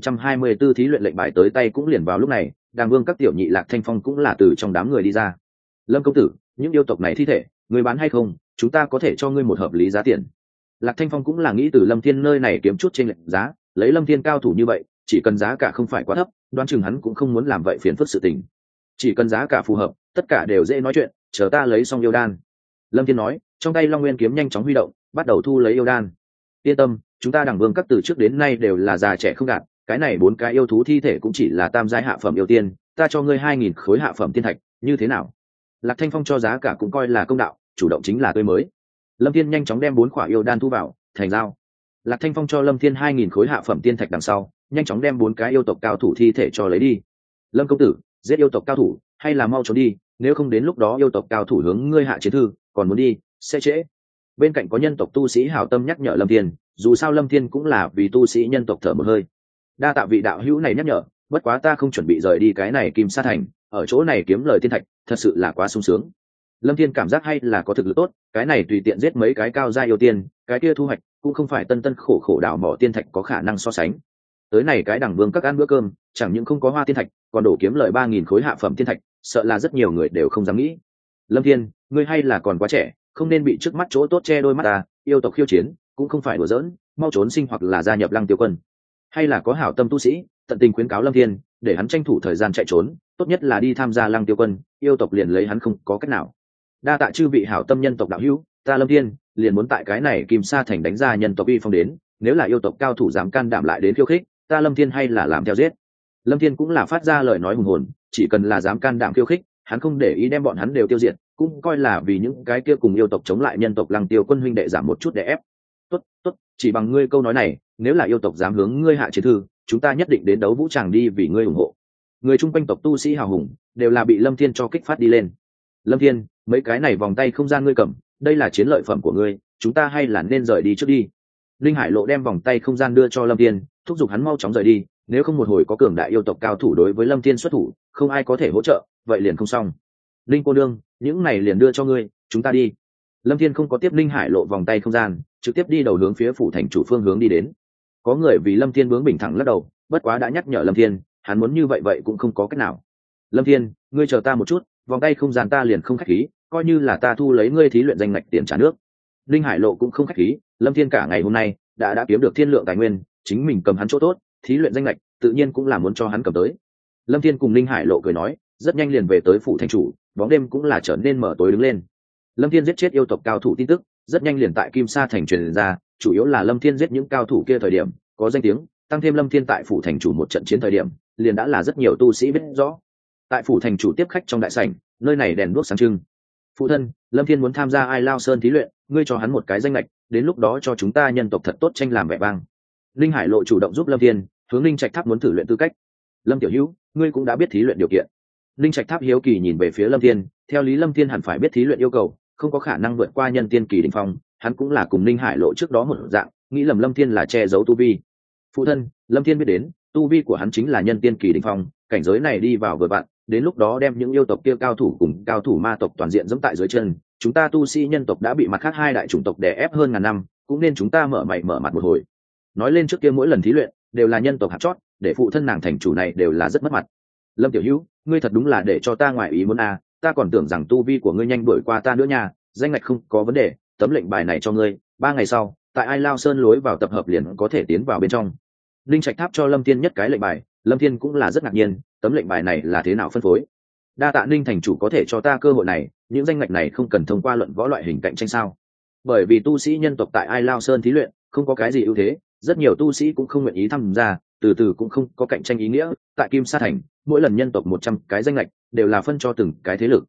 1924 thí luyện lệnh bài tới tay. Cũng liền vào lúc này, Đàng Vương các tiểu nhị Lạc Thanh Phong cũng là từ trong đám người đi ra. Lâm công tử, những yêu tộc này thi thể, người bán hay không, chúng ta có thể cho ngươi một hợp lý giá tiền. Lạc Thanh Phong cũng là nghĩ từ Lâm Thiên nơi này kiếm chút trên lệnh giá, lấy Lâm Thiên cao thủ như vậy, chỉ cần giá cả không phải quá thấp, đoán chừng hắn cũng không muốn làm vậy phiền phức sự tình. Chỉ cần giá cả phù hợp, tất cả đều dễ nói chuyện, chờ ta lấy xong yêu đan. Lâm Thiên nói, trong tay Long Nguyên kiếm nhanh chóng huy động, bắt đầu thu lấy yêu đan. Yên tâm, chúng ta Đàng Vương các từ trước đến nay đều là già trẻ không gạt, cái này 4 cái yêu thú thi thể cũng chỉ là tam giai hạ phẩm yêu tiên, ta cho ngươi 2000 khối hạ phẩm tiên thạch, như thế nào? Lạc Thanh Phong cho giá cả cũng coi là công đạo, chủ động chính là tươi mới. Lâm Thiên nhanh chóng đem 4 khỏa yêu đan thu vào, thành giao. Lạc Thanh Phong cho Lâm Thiên 2000 khối hạ phẩm tiên thạch đằng sau, nhanh chóng đem 4 cái yêu tộc cao thủ thi thể cho lấy đi. Lâm công tử, giết yêu tộc cao thủ, hay là mau trốn đi, nếu không đến lúc đó yêu tộc cao thủ hướng ngươi hạ chiến thư, còn muốn đi, sẽ trễ. Bên cạnh có nhân tộc tu sĩ hảo tâm nhắc nhở Lâm Thiên, dù sao Lâm Thiên cũng là vì tu sĩ nhân tộc thở một hơi. Đa tạ vị đạo hữu này nhắc nhở, bất quá ta không chuẩn bị rời đi cái này Kim Sa thành, ở chỗ này kiếm lời tiên thạch, thật sự là quá sung sướng. Lâm Thiên cảm giác hay là có thực lực tốt, cái này tùy tiện giết mấy cái cao gia yêu tiên, cái kia thu hoạch cũng không phải tân tân khổ khổ đào mỏ tiên thạch có khả năng so sánh. Tới này cái Đàng Vương các ăn bữa cơm, chẳng những không có hoa tiên thạch, còn đổ kiếm lời 3000 khối hạ phẩm tiên thạch, sợ là rất nhiều người đều không dám nghĩ. Lâm Thiên, ngươi hay là còn quá trẻ, không nên bị trước mắt chỗ tốt che đôi mắt ta, yêu tộc khiêu chiến cũng không phải đùa giỡn, mau trốn sinh hoặc là gia nhập Lăng Tiêu quân. Hay là có hảo tâm tu sĩ tận tình khuyến cáo Lâm Thiên, để hắn tranh thủ thời gian chạy trốn, tốt nhất là đi tham gia Lăng Tiêu quân, yêu tộc liền lấy hắn không có cách nào. Đa tạ chư vị hảo tâm nhân tộc đạo hữu, ta Lâm Thiên liền muốn tại cái này Kim Sa thành đánh ra nhân tộc uy phong đến, nếu là yêu tộc cao thủ dám can đảm lại đến khiêu khích, ta Lâm Thiên hay là làm theo giết. Lâm Thiên cũng là phát ra lời nói hùng hồn, chỉ cần là dám can đảm khiêu khích, hắn không để ý đem bọn hắn đều tiêu diệt, cũng coi là vì những cái kia cùng yêu tộc chống lại nhân tộc Lăng Tiêu quân huynh đệ giảm một chút để ép. Tốt, chỉ bằng ngươi câu nói này, nếu là yêu tộc dám hướng ngươi hạ chiến thư, chúng ta nhất định đến đấu vũ tràng đi vì ngươi ủng hộ. Người chung quanh tộc tu sĩ hào hùng đều là bị Lâm Thiên cho kích phát đi lên. Lâm Thiên, mấy cái này vòng tay không gian ngươi cầm, đây là chiến lợi phẩm của ngươi, chúng ta hay là nên rời đi trước đi. Linh Hải Lộ đem vòng tay không gian đưa cho Lâm Thiên, thúc giục hắn mau chóng rời đi, nếu không một hồi có cường đại yêu tộc cao thủ đối với Lâm Thiên xuất thủ, không ai có thể hỗ trợ, vậy liền không xong. Linh cô nương, những này liền đưa cho ngươi, chúng ta đi. Lâm Thiên không có tiếp Linh Hải Lộ vòng tay không gian, trực tiếp đi đầu hướng phía phủ thành chủ phương hướng đi đến. Có người vì Lâm Thiên bướng bỉnh thẳng lắc đầu, bất quá đã nhắc nhở Lâm Thiên, hắn muốn như vậy vậy cũng không có cách nào. Lâm Thiên, ngươi chờ ta một chút, vòng tay không gian ta liền không khách khí, coi như là ta thu lấy ngươi thí luyện danh ngạch tiền trả nước. Linh Hải Lộ cũng không khách khí, Lâm Thiên cả ngày hôm nay đã kiếm được thiên lượng tài nguyên, chính mình cầm hắn chỗ tốt, thí luyện danh ngạch tự nhiên cũng là muốn cho hắn cầm tới. Lâm Thiên cùng Linh Hải Lộ cười nói, rất nhanh liền về tới phủ thành chủ, bóng đêm cũng là trở nên mở tối đứng lên. Lâm Thiên giết chết yêu tộc cao thủ tin tức rất nhanh liền tại Kim Sa thành truyền ra, chủ yếu là Lâm Thiên giết những cao thủ kia thời điểm có danh tiếng, tăng thêm Lâm Thiên tại phủ thành chủ một trận chiến thời điểm liền đã là rất nhiều tu sĩ biết rõ. Tại phủ thành chủ tiếp khách trong đại sảnh, nơi này đèn đuốc sáng trưng. Phụ thân, Lâm Thiên muốn tham gia Ai Lao Sơn thí luyện, ngươi cho hắn một cái danh lệch, đến lúc đó cho chúng ta nhân tộc thật tốt tranh làm vẻ vang. Linh Hải Lộ chủ động giúp Lâm Thiên, hướng Linh Trạch Tháp muốn thử luyện tư cách. Lâm tiểu hữu, ngươi cũng đã biết thí luyện điều kiện. Linh Trạch Tháp hiếu kỳ nhìn về phía Lâm Thiên, theo lý Lâm Thiên hẳn phải biết thí luyện yêu cầu, không có khả năng vượt qua nhân tiên kỳ đỉnh phong, hắn cũng là cùng Linh Hải Lộ trước đó một dạng, nghĩ lầm Lâm Thiên là che giấu tu vi. Phụ thân, Lâm Thiên biết đến, tu vi của hắn chính là nhân tiên kỳ đỉnh phong, cảnh giới này đi vào vừa vặn, đến lúc đó đem những yêu tộc kia cao thủ cùng cao thủ ma tộc toàn diện dẫm tại dưới chân, chúng ta tu sĩ nhân tộc đã bị mặt khác hai đại chủng tộc đè ép hơn ngàn năm, cũng nên chúng ta mở mày mở mặt một hồi. Nói lên trước kia mỗi lần thí luyện đều là nhân tộc hạt chót, để phụ thân nàng thành chủ này đều là rất mất mặt. Lâm tiểu hữu, ngươi thật đúng là để cho ta ngoại ý muốn à, ta còn tưởng rằng tu vi của ngươi nhanh đuổi qua ta nữa nha. Danh ngạch không có vấn đề, tấm lệnh bài này cho ngươi, 3 ngày sau tại Ai Lao Sơn lối vào tập hợp liền có thể tiến vào bên trong. Linh Trạch Tháp cho Lâm Thiên nhất cái lệnh bài, Lâm Thiên cũng là rất ngạc nhiên, tấm lệnh bài này là thế nào phân phối. Đa tạ Ninh thành chủ có thể cho ta cơ hội này, những danh ngạch này không cần thông qua luận võ loại hình cạnh tranh sao? Bởi vì tu sĩ nhân tộc tại Ai Lao Sơn thí luyện không có cái gì ưu thế, rất nhiều tu sĩ cũng không nguyện ý tham gia, từ từ cũng không có cạnh tranh ý nghĩa. Tại Kim Sa thành, mỗi lần nhân tộc 100 cái danh ngạch đều là phân cho từng cái thế lực.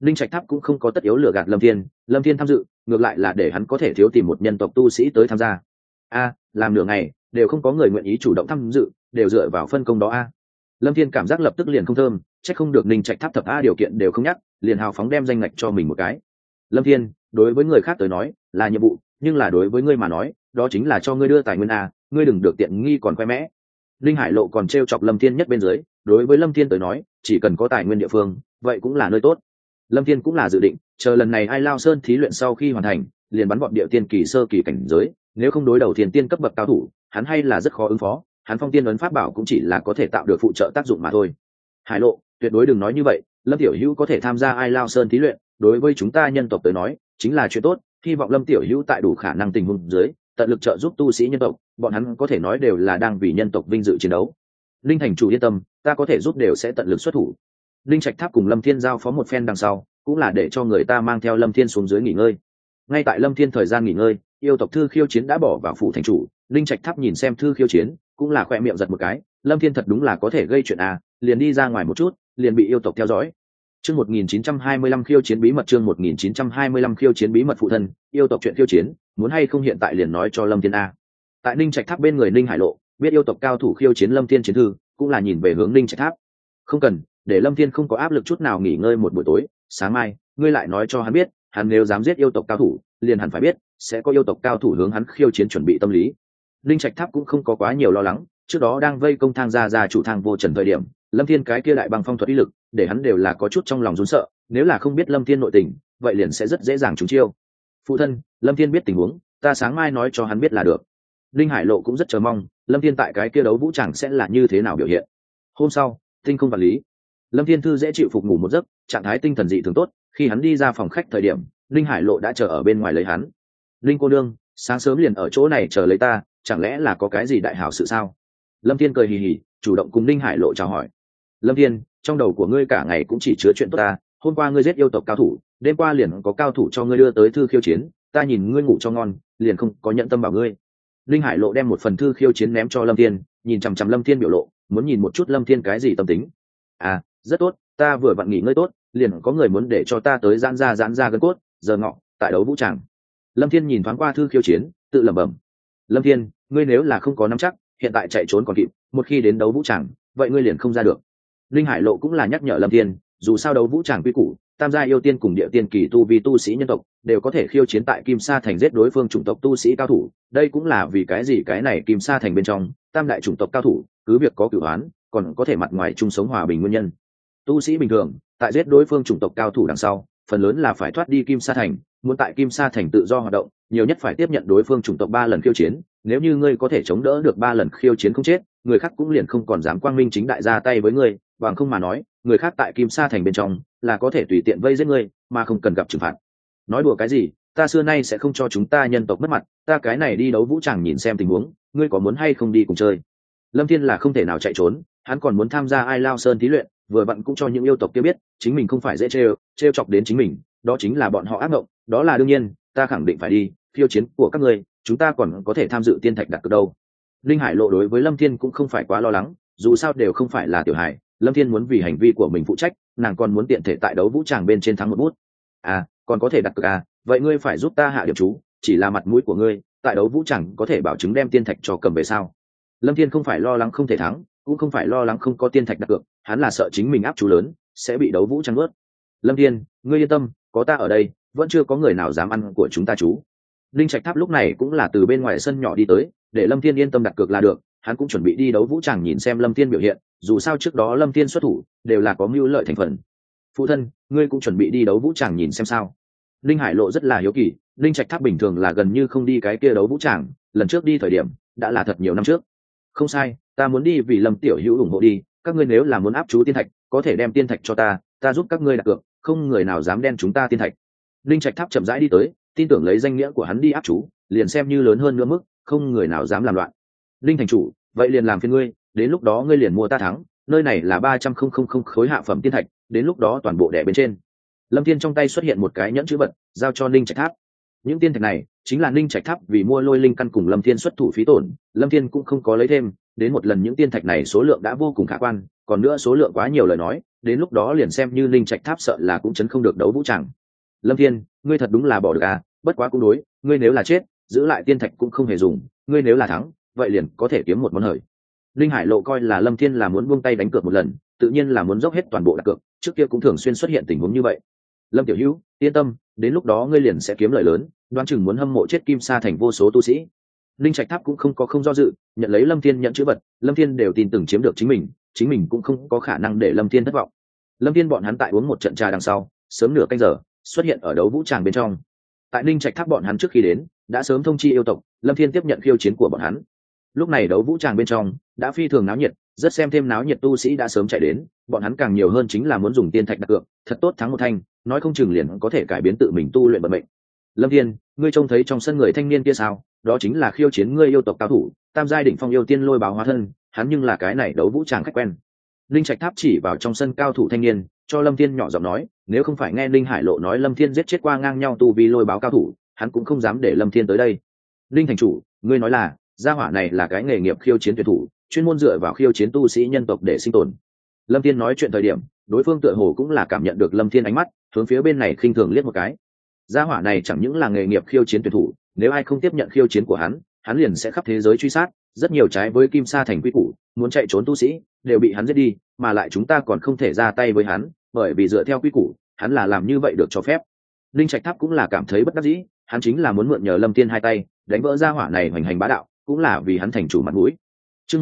Linh Trạch Tháp cũng không có tất yếu lừa gạt Lâm Thiên tham dự ngược lại là để hắn có thể thiếu tìm một nhân tộc tu sĩ tới tham gia. Làm nửa ngày đều không có người nguyện ý chủ động tham dự, đều dựa vào phân công đó. Lâm Thiên cảm giác lập tức liền không thơm, chắc không được Linh Trạch Tháp thập điều kiện đều không nhắc, liền hào phóng đem danh ngạch cho mình một cái. Lâm Thiên, đối với người khác tới nói là nhiệm vụ, nhưng là đối với ngươi mà nói đó chính là cho ngươi đưa tài nguyên ngươi đừng được tiện nghi còn khoe mẽ. Linh Hải Lộ còn trêu chọc Lâm Thiên nhất bên dưới, đối với Lâm Thiên tới nói chỉ cần có tài nguyên địa phương vậy cũng là nơi tốt. Lâm Thiên cũng là dự định chờ lần này Ai Lao Sơn thí luyện sau khi hoàn thành liền bắn bọn địa tiên kỳ sơ kỳ cảnh giới, nếu không đối đầu thiên tiên cấp bậc cao thủ hắn hay là rất khó ứng phó, hắn phong tiên ấn pháp bảo cũng chỉ là có thể tạo được phụ trợ tác dụng mà thôi. Hải Lộ, tuyệt đối đừng nói như vậy, Lâm tiểu hữu có thể tham gia Ai Lao Sơn thí luyện đối với chúng ta nhân tộc tới nói chính là chuyện tốt, hy vọng Lâm tiểu hữu tại đủ khả năng tình huống dưới tận lực trợ giúp tu sĩ nhân tộc, bọn hắn có thể nói đều là đang vì nhân tộc vinh dự chiến đấu. Linh thành chủ yên tâm, ta có thể giúp đều sẽ tận lực xuất thủ. Linh Trạch Tháp cùng Lâm Thiên giao phó một phen đằng sau cũng là để cho người ta mang theo Lâm Thiên xuống dưới nghỉ ngơi. Ngay tại Lâm Thiên thời gian nghỉ ngơi, yêu tộc thư khiêu chiến đã bỏ vào phủ thành chủ. Linh Trạch Tháp nhìn xem thư khiêu chiến cũng là khoe miệng giật một cái, Lâm Thiên thật đúng là có thể gây chuyện liền đi ra ngoài một chút liền bị yêu tộc theo dõi. Chương 1925 khiêu chiến bí mật, chương 1925 khiêu chiến bí mật phụ thân, yêu tộc chuyện khiêu chiến, muốn hay không hiện tại liền nói cho Lâm Thiên Tại Ninh Trạch Tháp bên người Ninh Hải Lộ, biết yêu tộc cao thủ khiêu chiến Lâm Thiên chiến thư, cũng là nhìn về hướng Ninh Trạch Tháp. Không cần, để Lâm Thiên không có áp lực chút nào nghỉ ngơi một buổi tối, sáng mai, ngươi lại nói cho hắn biết, hắn nếu dám giết yêu tộc cao thủ, liền hẳn phải biết, sẽ có yêu tộc cao thủ hướng hắn khiêu chiến chuẩn bị tâm lý. Ninh Trạch Tháp cũng không có quá nhiều lo lắng, trước đó đang vây công Thang gia chủ Thang Vô Trần thời điểm, Lâm Thiên cái kia đại băng phong thuật uy lực, để hắn đều là có chút trong lòng run sợ, nếu là không biết Lâm Thiên nội tình, vậy liền sẽ rất dễ dàng trúng chiêu. Phụ thân, Lâm Thiên biết tình huống, ta sáng mai nói cho hắn biết là được. Linh Hải Lộ cũng rất chờ mong, Lâm Thiên tại cái kia đấu vũ tràng sẽ là như thế nào biểu hiện. Hôm sau, tinh không vật lý, Lâm Thiên thư dễ chịu phục ngủ một giấc, trạng thái tinh thần dị thường tốt, khi hắn đi ra phòng khách thời điểm, Linh Hải Lộ đã chờ ở bên ngoài lấy hắn. Linh cô nương, sáng sớm liền ở chỗ này chờ lấy ta, chẳng lẽ là có cái gì đại hảo sự sao? Lâm Thiên cười hì hì, chủ động cùng Linh Hải Lộ chào hỏi. Lâm Thiên, trong đầu của ngươi cả ngày cũng chỉ chứa chuyện tốt hôm qua ngươi giết yêu tộc cao thủ, đêm qua liền có cao thủ cho ngươi đưa tới thư khiêu chiến, ta nhìn ngươi ngủ cho ngon, liền không có nhận tâm bảo ngươi. Linh Hải Lộ đem một phần thư khiêu chiến ném cho Lâm Thiên, nhìn chằm chằm Lâm Thiên biểu lộ, muốn nhìn một chút Lâm Thiên cái gì tâm tính. Rất tốt, ta vừa vặn nghỉ ngơi tốt, liền có người muốn để cho ta tới giãn ra gân cốt, giờ ngọ, tại đấu vũ tràng. Lâm Thiên nhìn thoáng qua thư khiêu chiến, tự lẩm bẩm. Lâm Thiên, ngươi nếu là không có nắm chắc, hiện tại chạy trốn còn kịp, một khi đến đấu vũ tràng, vậy ngươi liền không ra được. Linh Hải Lộ cũng là nhắc nhở Lâm Thiên, dù sao đấu vũ tràng quy củ, tam gia yêu tiên cùng địa tiên kỳ tu vi tu sĩ nhân tộc đều có thể khiêu chiến tại Kim Sa thành giết đối phương chủng tộc tu sĩ cao thủ, đây cũng là vì cái gì cái này Kim Sa thành bên trong tam đại chủng tộc cao thủ cứ việc có cửu oán còn có thể mặt ngoài chung sống hòa bình nguyên nhân. Tu sĩ bình thường tại giết đối phương chủng tộc cao thủ đằng sau, phần lớn là phải thoát đi Kim Sa thành, muốn tại Kim Sa thành tự do hoạt động, nhiều nhất phải tiếp nhận đối phương chủng tộc 3 lần khiêu chiến, nếu như ngươi có thể chống đỡ được 3 lần khiêu chiến không chết, người khác cũng liền không còn dám quang minh chính đại ra tay với ngươi, bằng không mà nói, người khác tại Kim Sa thành bên trong là có thể tùy tiện vây giết ngươi, mà không cần gặp trừng phạt. Nói đùa cái gì, ta xưa nay sẽ không cho chúng ta nhân tộc mất mặt, ta cái này đi đấu vũ tràng nhìn xem tình huống, ngươi có muốn hay không đi cùng chơi? Lâm Thiên là không thể nào chạy trốn, hắn còn muốn tham gia Ai Lao Sơn thí luyện, vừa vặn cũng cho những yêu tộc kia biết, chính mình không phải dễ trêu chọc đến chính mình, đó chính là bọn họ ác mộng, đó là đương nhiên, ta khẳng định phải đi, khiêu chiến của các ngươi, chúng ta còn có thể tham dự tiên thạch đặt cược đâu. Linh Hải Lộ đối với Lâm Thiên cũng không phải quá lo lắng, dù sao đều không phải là tiểu hải, Lâm Thiên muốn vì hành vi của mình phụ trách, nàng còn muốn tiện thể tại đấu vũ tràng bên trên thắng một bút. Còn có thể đặt cược vậy ngươi phải giúp ta hạ điểm chú, chỉ là mặt mũi của ngươi, tại đấu vũ tràng có thể bảo chứng đem tiên thạch cho cầm về sao? Lâm Thiên không phải lo lắng không thể thắng, cũng không phải lo lắng không có tiên thạch đặt cược, hắn là sợ chính mình áp chú lớn sẽ bị đấu vũ tràng ướt. Lâm Thiên, ngươi yên tâm, có ta ở đây, vẫn chưa có người nào dám ăn của chúng ta chú. Linh Trạch Tháp lúc này cũng là từ bên ngoài sân nhỏ đi tới, để Lâm Thiên yên tâm đặt cược là được, hắn cũng chuẩn bị đi đấu vũ tràng nhìn xem Lâm Thiên biểu hiện, dù sao trước đó Lâm Thiên xuất thủ đều là có mưu lợi thành phần. Phụ thân, ngươi cũng chuẩn bị đi đấu vũ tràng nhìn xem sao? Linh Hải Lộ rất là hiếu kỳ, Linh Trạch Tháp bình thường là gần như không đi cái kia đấu vũ tràng, lần trước đi thời điểm đã là thật nhiều năm trước. Không sai, ta muốn đi vì Lâm tiểu hữu ủng hộ đi, các ngươi nếu là muốn áp chú tiên thạch, có thể đem tiên thạch cho ta giúp các ngươi đặt cược, không người nào dám đen chúng ta tiên thạch. Linh Trạch Tháp chậm rãi đi tới, tin tưởng lấy danh nghĩa của hắn đi áp chú, liền xem như lớn hơn nữa mức, không người nào dám làm loạn. Linh thành chủ, vậy liền làm phiền ngươi, đến lúc đó ngươi liền mua ta thắng, nơi này là 300 khối hạ phẩm tiên thạch, đến lúc đó toàn bộ đè bên trên. Lâm Thiên trong tay xuất hiện một cái nhẫn chữ vật, giao cho Linh Trạch Tháp. Những tiên thạch này chính là Linh Trạch Tháp vì mua lôi linh căn cùng Lâm Thiên xuất thủ phí tổn, Lâm Thiên cũng không có lấy thêm, đến một lần những tiên thạch này số lượng đã vô cùng khả quan, còn nữa số lượng quá nhiều lời nói, đến lúc đó liền xem như linh trạch tháp sợ là cũng chấn không được đấu vũ tràng. Lâm Thiên, ngươi thật đúng là bỏ được à, bất quá cũng đối, ngươi nếu là chết giữ lại tiên thạch cũng không hề dùng, ngươi nếu là thắng vậy liền có thể kiếm một món hời. Linh Hải Lộ coi là Lâm Thiên là muốn buông tay đánh cược một lần, tự nhiên là muốn dốc hết toàn bộ đặt cược, trước kia cũng thường xuyên xuất hiện tình huống như vậy. Lâm tiểu hữu, yên tâm, đến lúc đó ngươi liền sẽ kiếm lợi lớn, đoán chừng muốn hâm mộ chết Kim Sa thành vô số tu sĩ. Linh Trạch Tháp cũng không do dự, nhận lấy Lâm Thiên nhận chữ vật, Lâm Thiên đều tin tưởng chiếm được chính mình cũng không có khả năng để Lâm Thiên thất vọng. Lâm Thiên bọn hắn tại uống một trận trà đằng sau, sớm nửa canh giờ xuất hiện ở đấu vũ tràng bên trong. Tại Linh Trạch Tháp bọn hắn trước khi đến, đã sớm thông chi yêu tộc, Lâm Thiên tiếp nhận khiêu chiến của bọn hắn. Lúc này đấu vũ tràng bên trong đã phi thường náo nhiệt, rất xem thêm náo nhiệt tu sĩ đã sớm chạy đến, bọn hắn càng nhiều hơn chính là muốn dùng tiên thạch đặt cược, thật tốt thắng một thanh, nói không chừng liền có thể cải biến tự mình tu luyện vận mệnh. Lâm Thiên, ngươi trông thấy trong sân người thanh niên kia sao? Đó chính là khiêu chiến ngươi yêu tộc cao thủ, tam giai đỉnh phong yêu tiên Lôi Báo hóa thân, hắn nhưng là cái này đấu vũ tràng khách quen. Linh Trạch Tháp chỉ vào trong sân cao thủ thanh niên, cho Lâm Thiên nhỏ giọng nói, nếu không phải nghe Linh Hải Lộ nói Lâm Thiên giết chết qua ngang nhau tu vi Lôi Báo cao thủ, hắn cũng không dám để Lâm Thiên tới đây. Linh thành chủ, ngươi nói là gia hỏa này là cái nghề nghiệp khiêu chiến tuyệt thủ, chuyên môn dựa vào khiêu chiến tu sĩ nhân tộc để sinh tồn. Lâm Thiên nói chuyện thời điểm, đối phương tựa hồ cũng là cảm nhận được Lâm Thiên ánh mắt, hướng phía bên này khinh thường liếc một cái. Gia hỏa này chẳng những là nghề nghiệp khiêu chiến tuyệt thủ, nếu ai không tiếp nhận khiêu chiến của hắn liền sẽ khắp thế giới truy sát, rất nhiều trái với Kim Sa thành quy củ, muốn chạy trốn tu sĩ đều bị hắn giết đi, mà lại chúng ta còn không thể ra tay với hắn, bởi vì dựa theo quy củ, hắn là làm như vậy được cho phép. Linh Trạch Tháp cũng là cảm thấy bất đắc dĩ, hắn chính là muốn mượn nhờ Lâm Thiên hai tay, đánh vỡ gia hỏa này hoành hành bá đạo, cũng là vì hắn thành chủ mặt mũi. Chương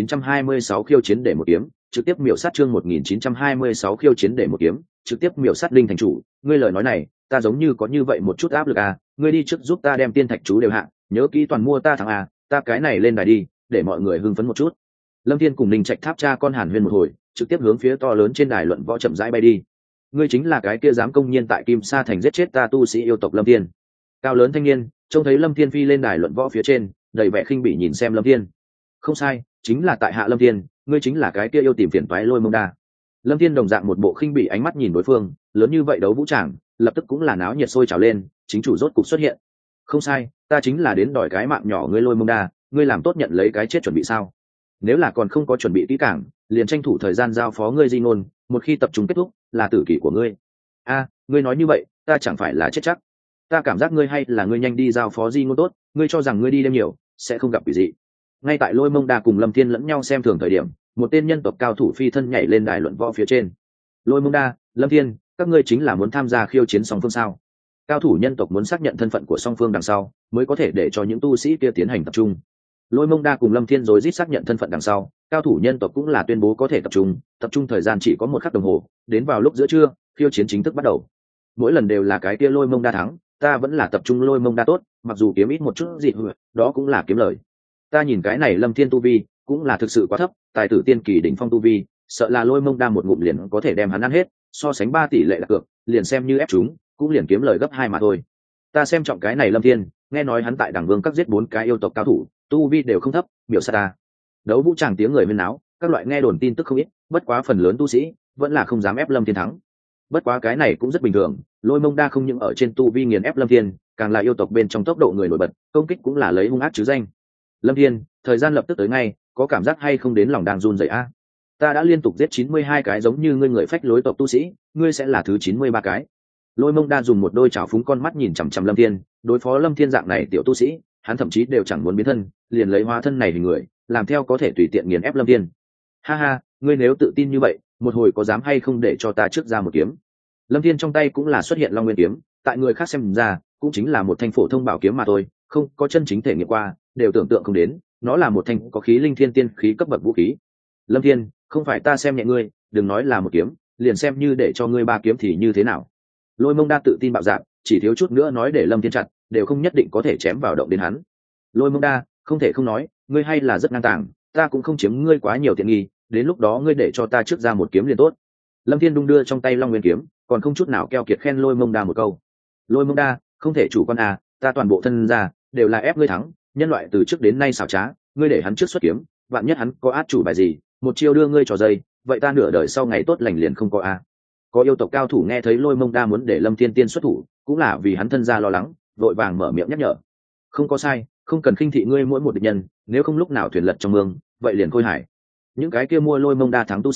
1926 khiêu chiến để một kiếm, trực tiếp miểu sát chương 1926 khiêu chiến để một kiếm, trực tiếp miểu sát Linh thành chủ, ngươi lời nói này, ta giống như có như vậy một chút áp lực à, ngươi đi trước giúp ta đem tiên thạch chú đều hạ, nhớ kỹ toàn mua ta thằng à, ta cái này lên đài đi, để mọi người hưng phấn một chút. Lâm Thiên cùng Linh Trạch Tháp cha con Hàn Huyên một hồi, trực tiếp hướng phía to lớn trên đài luận võ chậm rãi bay đi. Ngươi chính là cái kia dám công nhiên tại Kim Sa thành giết chết ta tu sĩ yêu tộc Lâm Thiên. Cao lớn thanh niên, trông thấy Lâm Thiên phi lên đài luận võ phía trên, đầy vẻ khinh bỉ nhìn xem Lâm Thiên. Không sai, chính là tại hạ Lâm Thiên, ngươi chính là cái kia yêu tìm phiền toái Lôi Mông Đa. Lâm Thiên đồng dạng một bộ khinh bỉ ánh mắt nhìn đối phương, lớn như vậy đấu vũ tràng, lập tức cũng là náo nhiệt sôi trào lên, chính chủ rốt cục xuất hiện. Không sai, ta chính là đến đòi cái mạng nhỏ ngươi Lôi Mông Đa, ngươi làm tốt nhận lấy cái chết chuẩn bị sao? Nếu là còn không có chuẩn bị kỹ càng, liền tranh thủ thời gian giao phó ngươi di ngôn, một khi tập trung kết thúc, là tử kỷ của ngươi. A, ngươi nói như vậy, ta chẳng phải là chết chắc. Ta cảm giác ngươi hay là ngươi nhanh đi giao phó di ngôn tốt, ngươi cho rằng ngươi đi đêm nhiều sẽ không gặp quỷ gì. Ngay tại Lôi Mông Đa cùng Lâm Thiên lẫn nhau xem thường thời điểm, một tên nhân tộc cao thủ phi thân nhảy lên đài luận võ phía trên. Lôi Mông Đa, Lâm Thiên, các ngươi chính là muốn tham gia khiêu chiến song phương sao? Cao thủ nhân tộc muốn xác nhận thân phận của song phương đằng sau, mới có thể để cho những tu sĩ kia tiến hành tập trung. Lôi Mông Đa cùng Lâm Thiên rồi rít xác nhận thân phận đằng sau, cao thủ nhân tộc cũng là tuyên bố có thể tập trung thời gian chỉ có 1 khắc đồng hồ, đến vào lúc giữa trưa, khiêu chiến chính thức bắt đầu. Mỗi lần đều là cái kia Lôi Mông Đa thắng, ta vẫn là tập trung Lôi Mông Đa tốt, mặc dù kiếm ít một chút gì đó cũng là kiếm lời. Ta nhìn cái này Lâm Thiên tu vi cũng là thực sự quá thấp, tài tử tiên kỳ đỉnh phong tu vi, sợ là Lôi Mông Đa một ngụm liền có thể đem hắn ăn hết, so sánh 3 tỷ lệ là cược, liền xem như ép chúng, cũng liền kiếm lời gấp 2 mà thôi. Ta xem trọng cái này Lâm Thiên, nghe nói hắn tại Đằng Vương các giết 4 cái yêu tộc cao thủ, tu vi đều không thấp, miểu sát ta. Đấu vũ tràng tiếng người huyên náo, các loại nghe đồn tin tức không ít, bất quá phần lớn tu sĩ vẫn là không dám ép Lâm Thiên thắng. Bất quá cái này cũng rất bình thường, Lôi Mông Đa không những ở trên tu vi nghiền ép Lâm Thiên, càng là yêu tộc bên trong tốc độ người nổi bật, công kích cũng là lấy hung ác chứ danh. Lâm Thiên, thời gian lập tức tới ngay, có cảm giác hay không đến lòng đang run rẩy a? Ta đã liên tục giết 92 cái giống như ngươi người phách lối tộc tu sĩ, ngươi sẽ là thứ 93 cái. Lôi Mông Đa dùng một đôi trào phúng con mắt nhìn chằm chằm Lâm Thiên, đối phó Lâm Thiên dạng này tiểu tu sĩ, hắn thậm chí đều chẳng muốn biến thân, liền lấy hóa thân này hình người, làm theo có thể tùy tiện nghiền ép Lâm Thiên. Ha ha, ngươi nếu tự tin như vậy, một hồi có dám hay không để cho ta trước ra một kiếm? Lâm Thiên trong tay cũng là xuất hiện Long Nguyên kiếm, tại người khác xem ra, cũng chính là một thanh phổ thông bảo kiếm mà thôi, không có chân chính thể nghiệm qua, đều tưởng tượng không đến, nó là một thanh có khí linh thiên tiên khí cấp bậc vũ khí. Lâm Thiên, không phải ta xem nhẹ ngươi, đừng nói là một kiếm, liền xem như để cho ngươi 3 kiếm thì như thế nào? Lôi Mông Đa tự tin bạo dạn, chỉ thiếu chút nữa nói để Lâm Thiên chặt, đều không nhất định có thể chém vào động đến hắn. Lôi Mông Đa, không thể không nói, ngươi hay là rất ngang tàng, ta cũng không chiếm ngươi quá nhiều tiện nghi, đến lúc đó ngươi để cho ta trước ra một kiếm liền tốt. Lâm Thiên đung đưa trong tay Long Nguyên kiếm, còn không chút nào keo kiệt khen Lôi Mông Đa một câu. Lôi Mông Đa, không thể chủ quan à, ta toàn bộ thân ra đều là ép ngươi thắng, nhân loại từ trước đến nay xảo trá, ngươi để hắn trước xuất kiếm, vạn nhất hắn có át chủ bài gì, một chiêu đưa ngươi trò dây, vậy ta nửa đời sau ngày tốt lành liền không có a. Có yêu tộc cao thủ nghe thấy Lôi Mông Đa muốn để Lâm Thiên tiên xuất thủ, cũng là vì hắn thân gia lo lắng, vội vàng mở miệng nhắc nhở. Không có sai, không cần khinh thị ngươi mỗi một địch nhân, nếu không lúc nào thuyền lật trong mương, vậy liền khôi hải. Những cái kia mua Lôi Mông Đa thắng tu sĩ,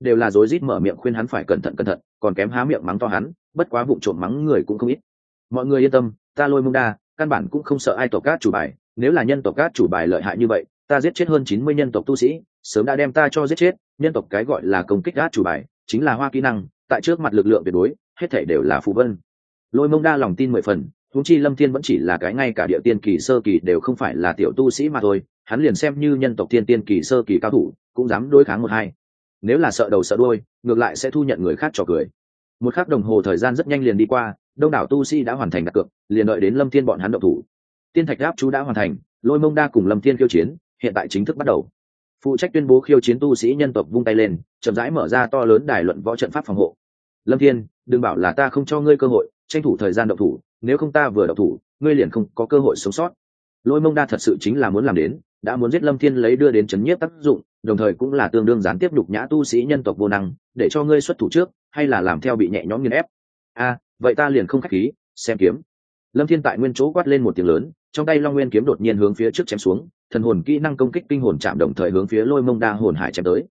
đều là rối rít mở miệng khuyên hắn phải cẩn thận, còn kém há miệng mắng to hắn, bất quá vụng trộm mắng người cũng không ít. Mọi người yên tâm, ta Lôi Mông Đa căn bản cũng không sợ ai tộc cát chủ bài, nếu là nhân tộc cát chủ bài lợi hại như vậy, ta giết chết hơn 90 nhân tộc tu sĩ, sớm đã đem ta cho giết chết. Nhân tộc cái gọi là công kích cát chủ bài, chính là hoa kỹ năng, tại trước mặt lực lượng tuyệt đối, hết thảy đều là phù vân. Lôi Mông Đa lòng tin 10 phần, huống chi Lâm Thiên vẫn chỉ là cái ngay cả địa tiên kỳ sơ kỳ đều không phải là tiểu tu sĩ mà thôi, hắn liền xem như nhân tộc thiên tiên kỳ sơ kỳ cao thủ, cũng dám đối kháng một hai. Nếu là sợ đầu sợ đuôi, ngược lại sẽ thu nhận người khác trò cười. Một khắc đồng hồ thời gian rất nhanh liền đi qua, đông đảo tu sĩ đã hoàn thành đặt cược, liền đợi đến Lâm Thiên bọn hắn động thủ. Tiên thạch áp chú đã hoàn thành, Lôi Mông Đa cùng Lâm Thiên khiêu chiến hiện tại chính thức bắt đầu. Phụ trách tuyên bố khiêu chiến tu sĩ nhân tộc vung tay lên, chậm rãi mở ra to lớn đài luận võ trận pháp phòng hộ. Lâm Thiên, đừng bảo là ta không cho ngươi cơ hội, tranh thủ thời gian động thủ, nếu không ta vừa động thủ, ngươi liền không có cơ hội sống sót. Lôi Mông Đa thật sự chính là muốn làm đến, đã muốn giết Lâm Thiên lấy đưa đến chấn nhiếp tác dụng, đồng thời cũng là tương đương gián tiếp nhục nhã tu sĩ nhân tộc vô năng, để cho ngươi xuất thủ trước, hay là làm theo bị nhẹ nhõm nghiền ép. Vậy ta liền không khách khí, xem kiếm. Lâm Thiên tại nguyên chỗ quát lên một tiếng lớn, trong tay Long Nguyên kiếm đột nhiên hướng phía trước chém xuống, thần hồn kỹ năng công kích kinh hồn chạm đồng thời hướng phía Lôi Mông Đa hồn hải chém tới.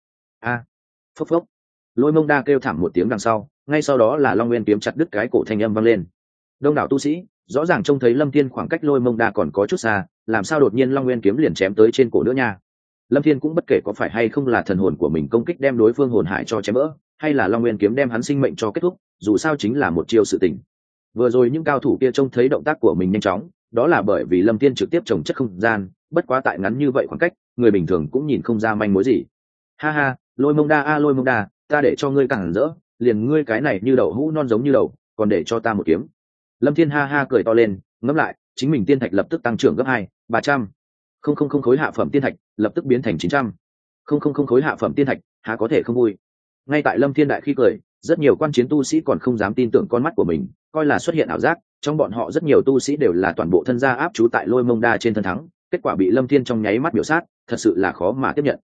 Phốc phốc. Lôi Mông Đa kêu thảm một tiếng đằng sau, ngay sau đó là Long Nguyên kiếm chặt đứt cái cổ thanh âm vang lên. Đông đảo tu sĩ rõ ràng trông thấy Lâm Thiên khoảng cách Lôi Mông Đa còn có chút xa, làm sao đột nhiên Long Nguyên kiếm liền chém tới trên cổ nữa nha. Lâm Thiên cũng bất kể có phải hay không là thần hồn của mình công kích đem đối phương hồn hải cho chém vỡ, hay là Long Nguyên kiếm đem hắn sinh mệnh cho kết thúc, dù sao chính là một chiêu sự tình. Vừa rồi những cao thủ kia trông thấy động tác của mình nhanh chóng, đó là bởi vì Lâm Thiên trực tiếp trồng chất không gian, bất quá tại ngắn như vậy khoảng cách, người bình thường cũng nhìn không ra manh mối gì. Ha ha, Lôi Mông Đa Lôi Mông Đa, ta để cho ngươi càng rỡ, liền ngươi cái này như đậu hũ non giống như đầu, còn để cho ta một kiếm. Lâm Thiên ha ha cười to lên, ngẫm lại, chính mình tiên thạch lập tức tăng trưởng gấp 2, 300. Không khối hạ phẩm tiên thạch, lập tức biến thành 900. Không khối hạ phẩm tiên thạch, há có thể không vui. Ngay tại Lâm Thiên đại khi cười, rất nhiều quan chiến tu sĩ còn không dám tin tưởng con mắt của mình, coi là xuất hiện ảo giác, trong bọn họ rất nhiều tu sĩ đều là toàn bộ thân gia áp chú tại Lôi Mông Đa trên thân thắng, kết quả bị Lâm Thiên trong nháy mắt biểu sát, thật sự là khó mà tiếp nhận.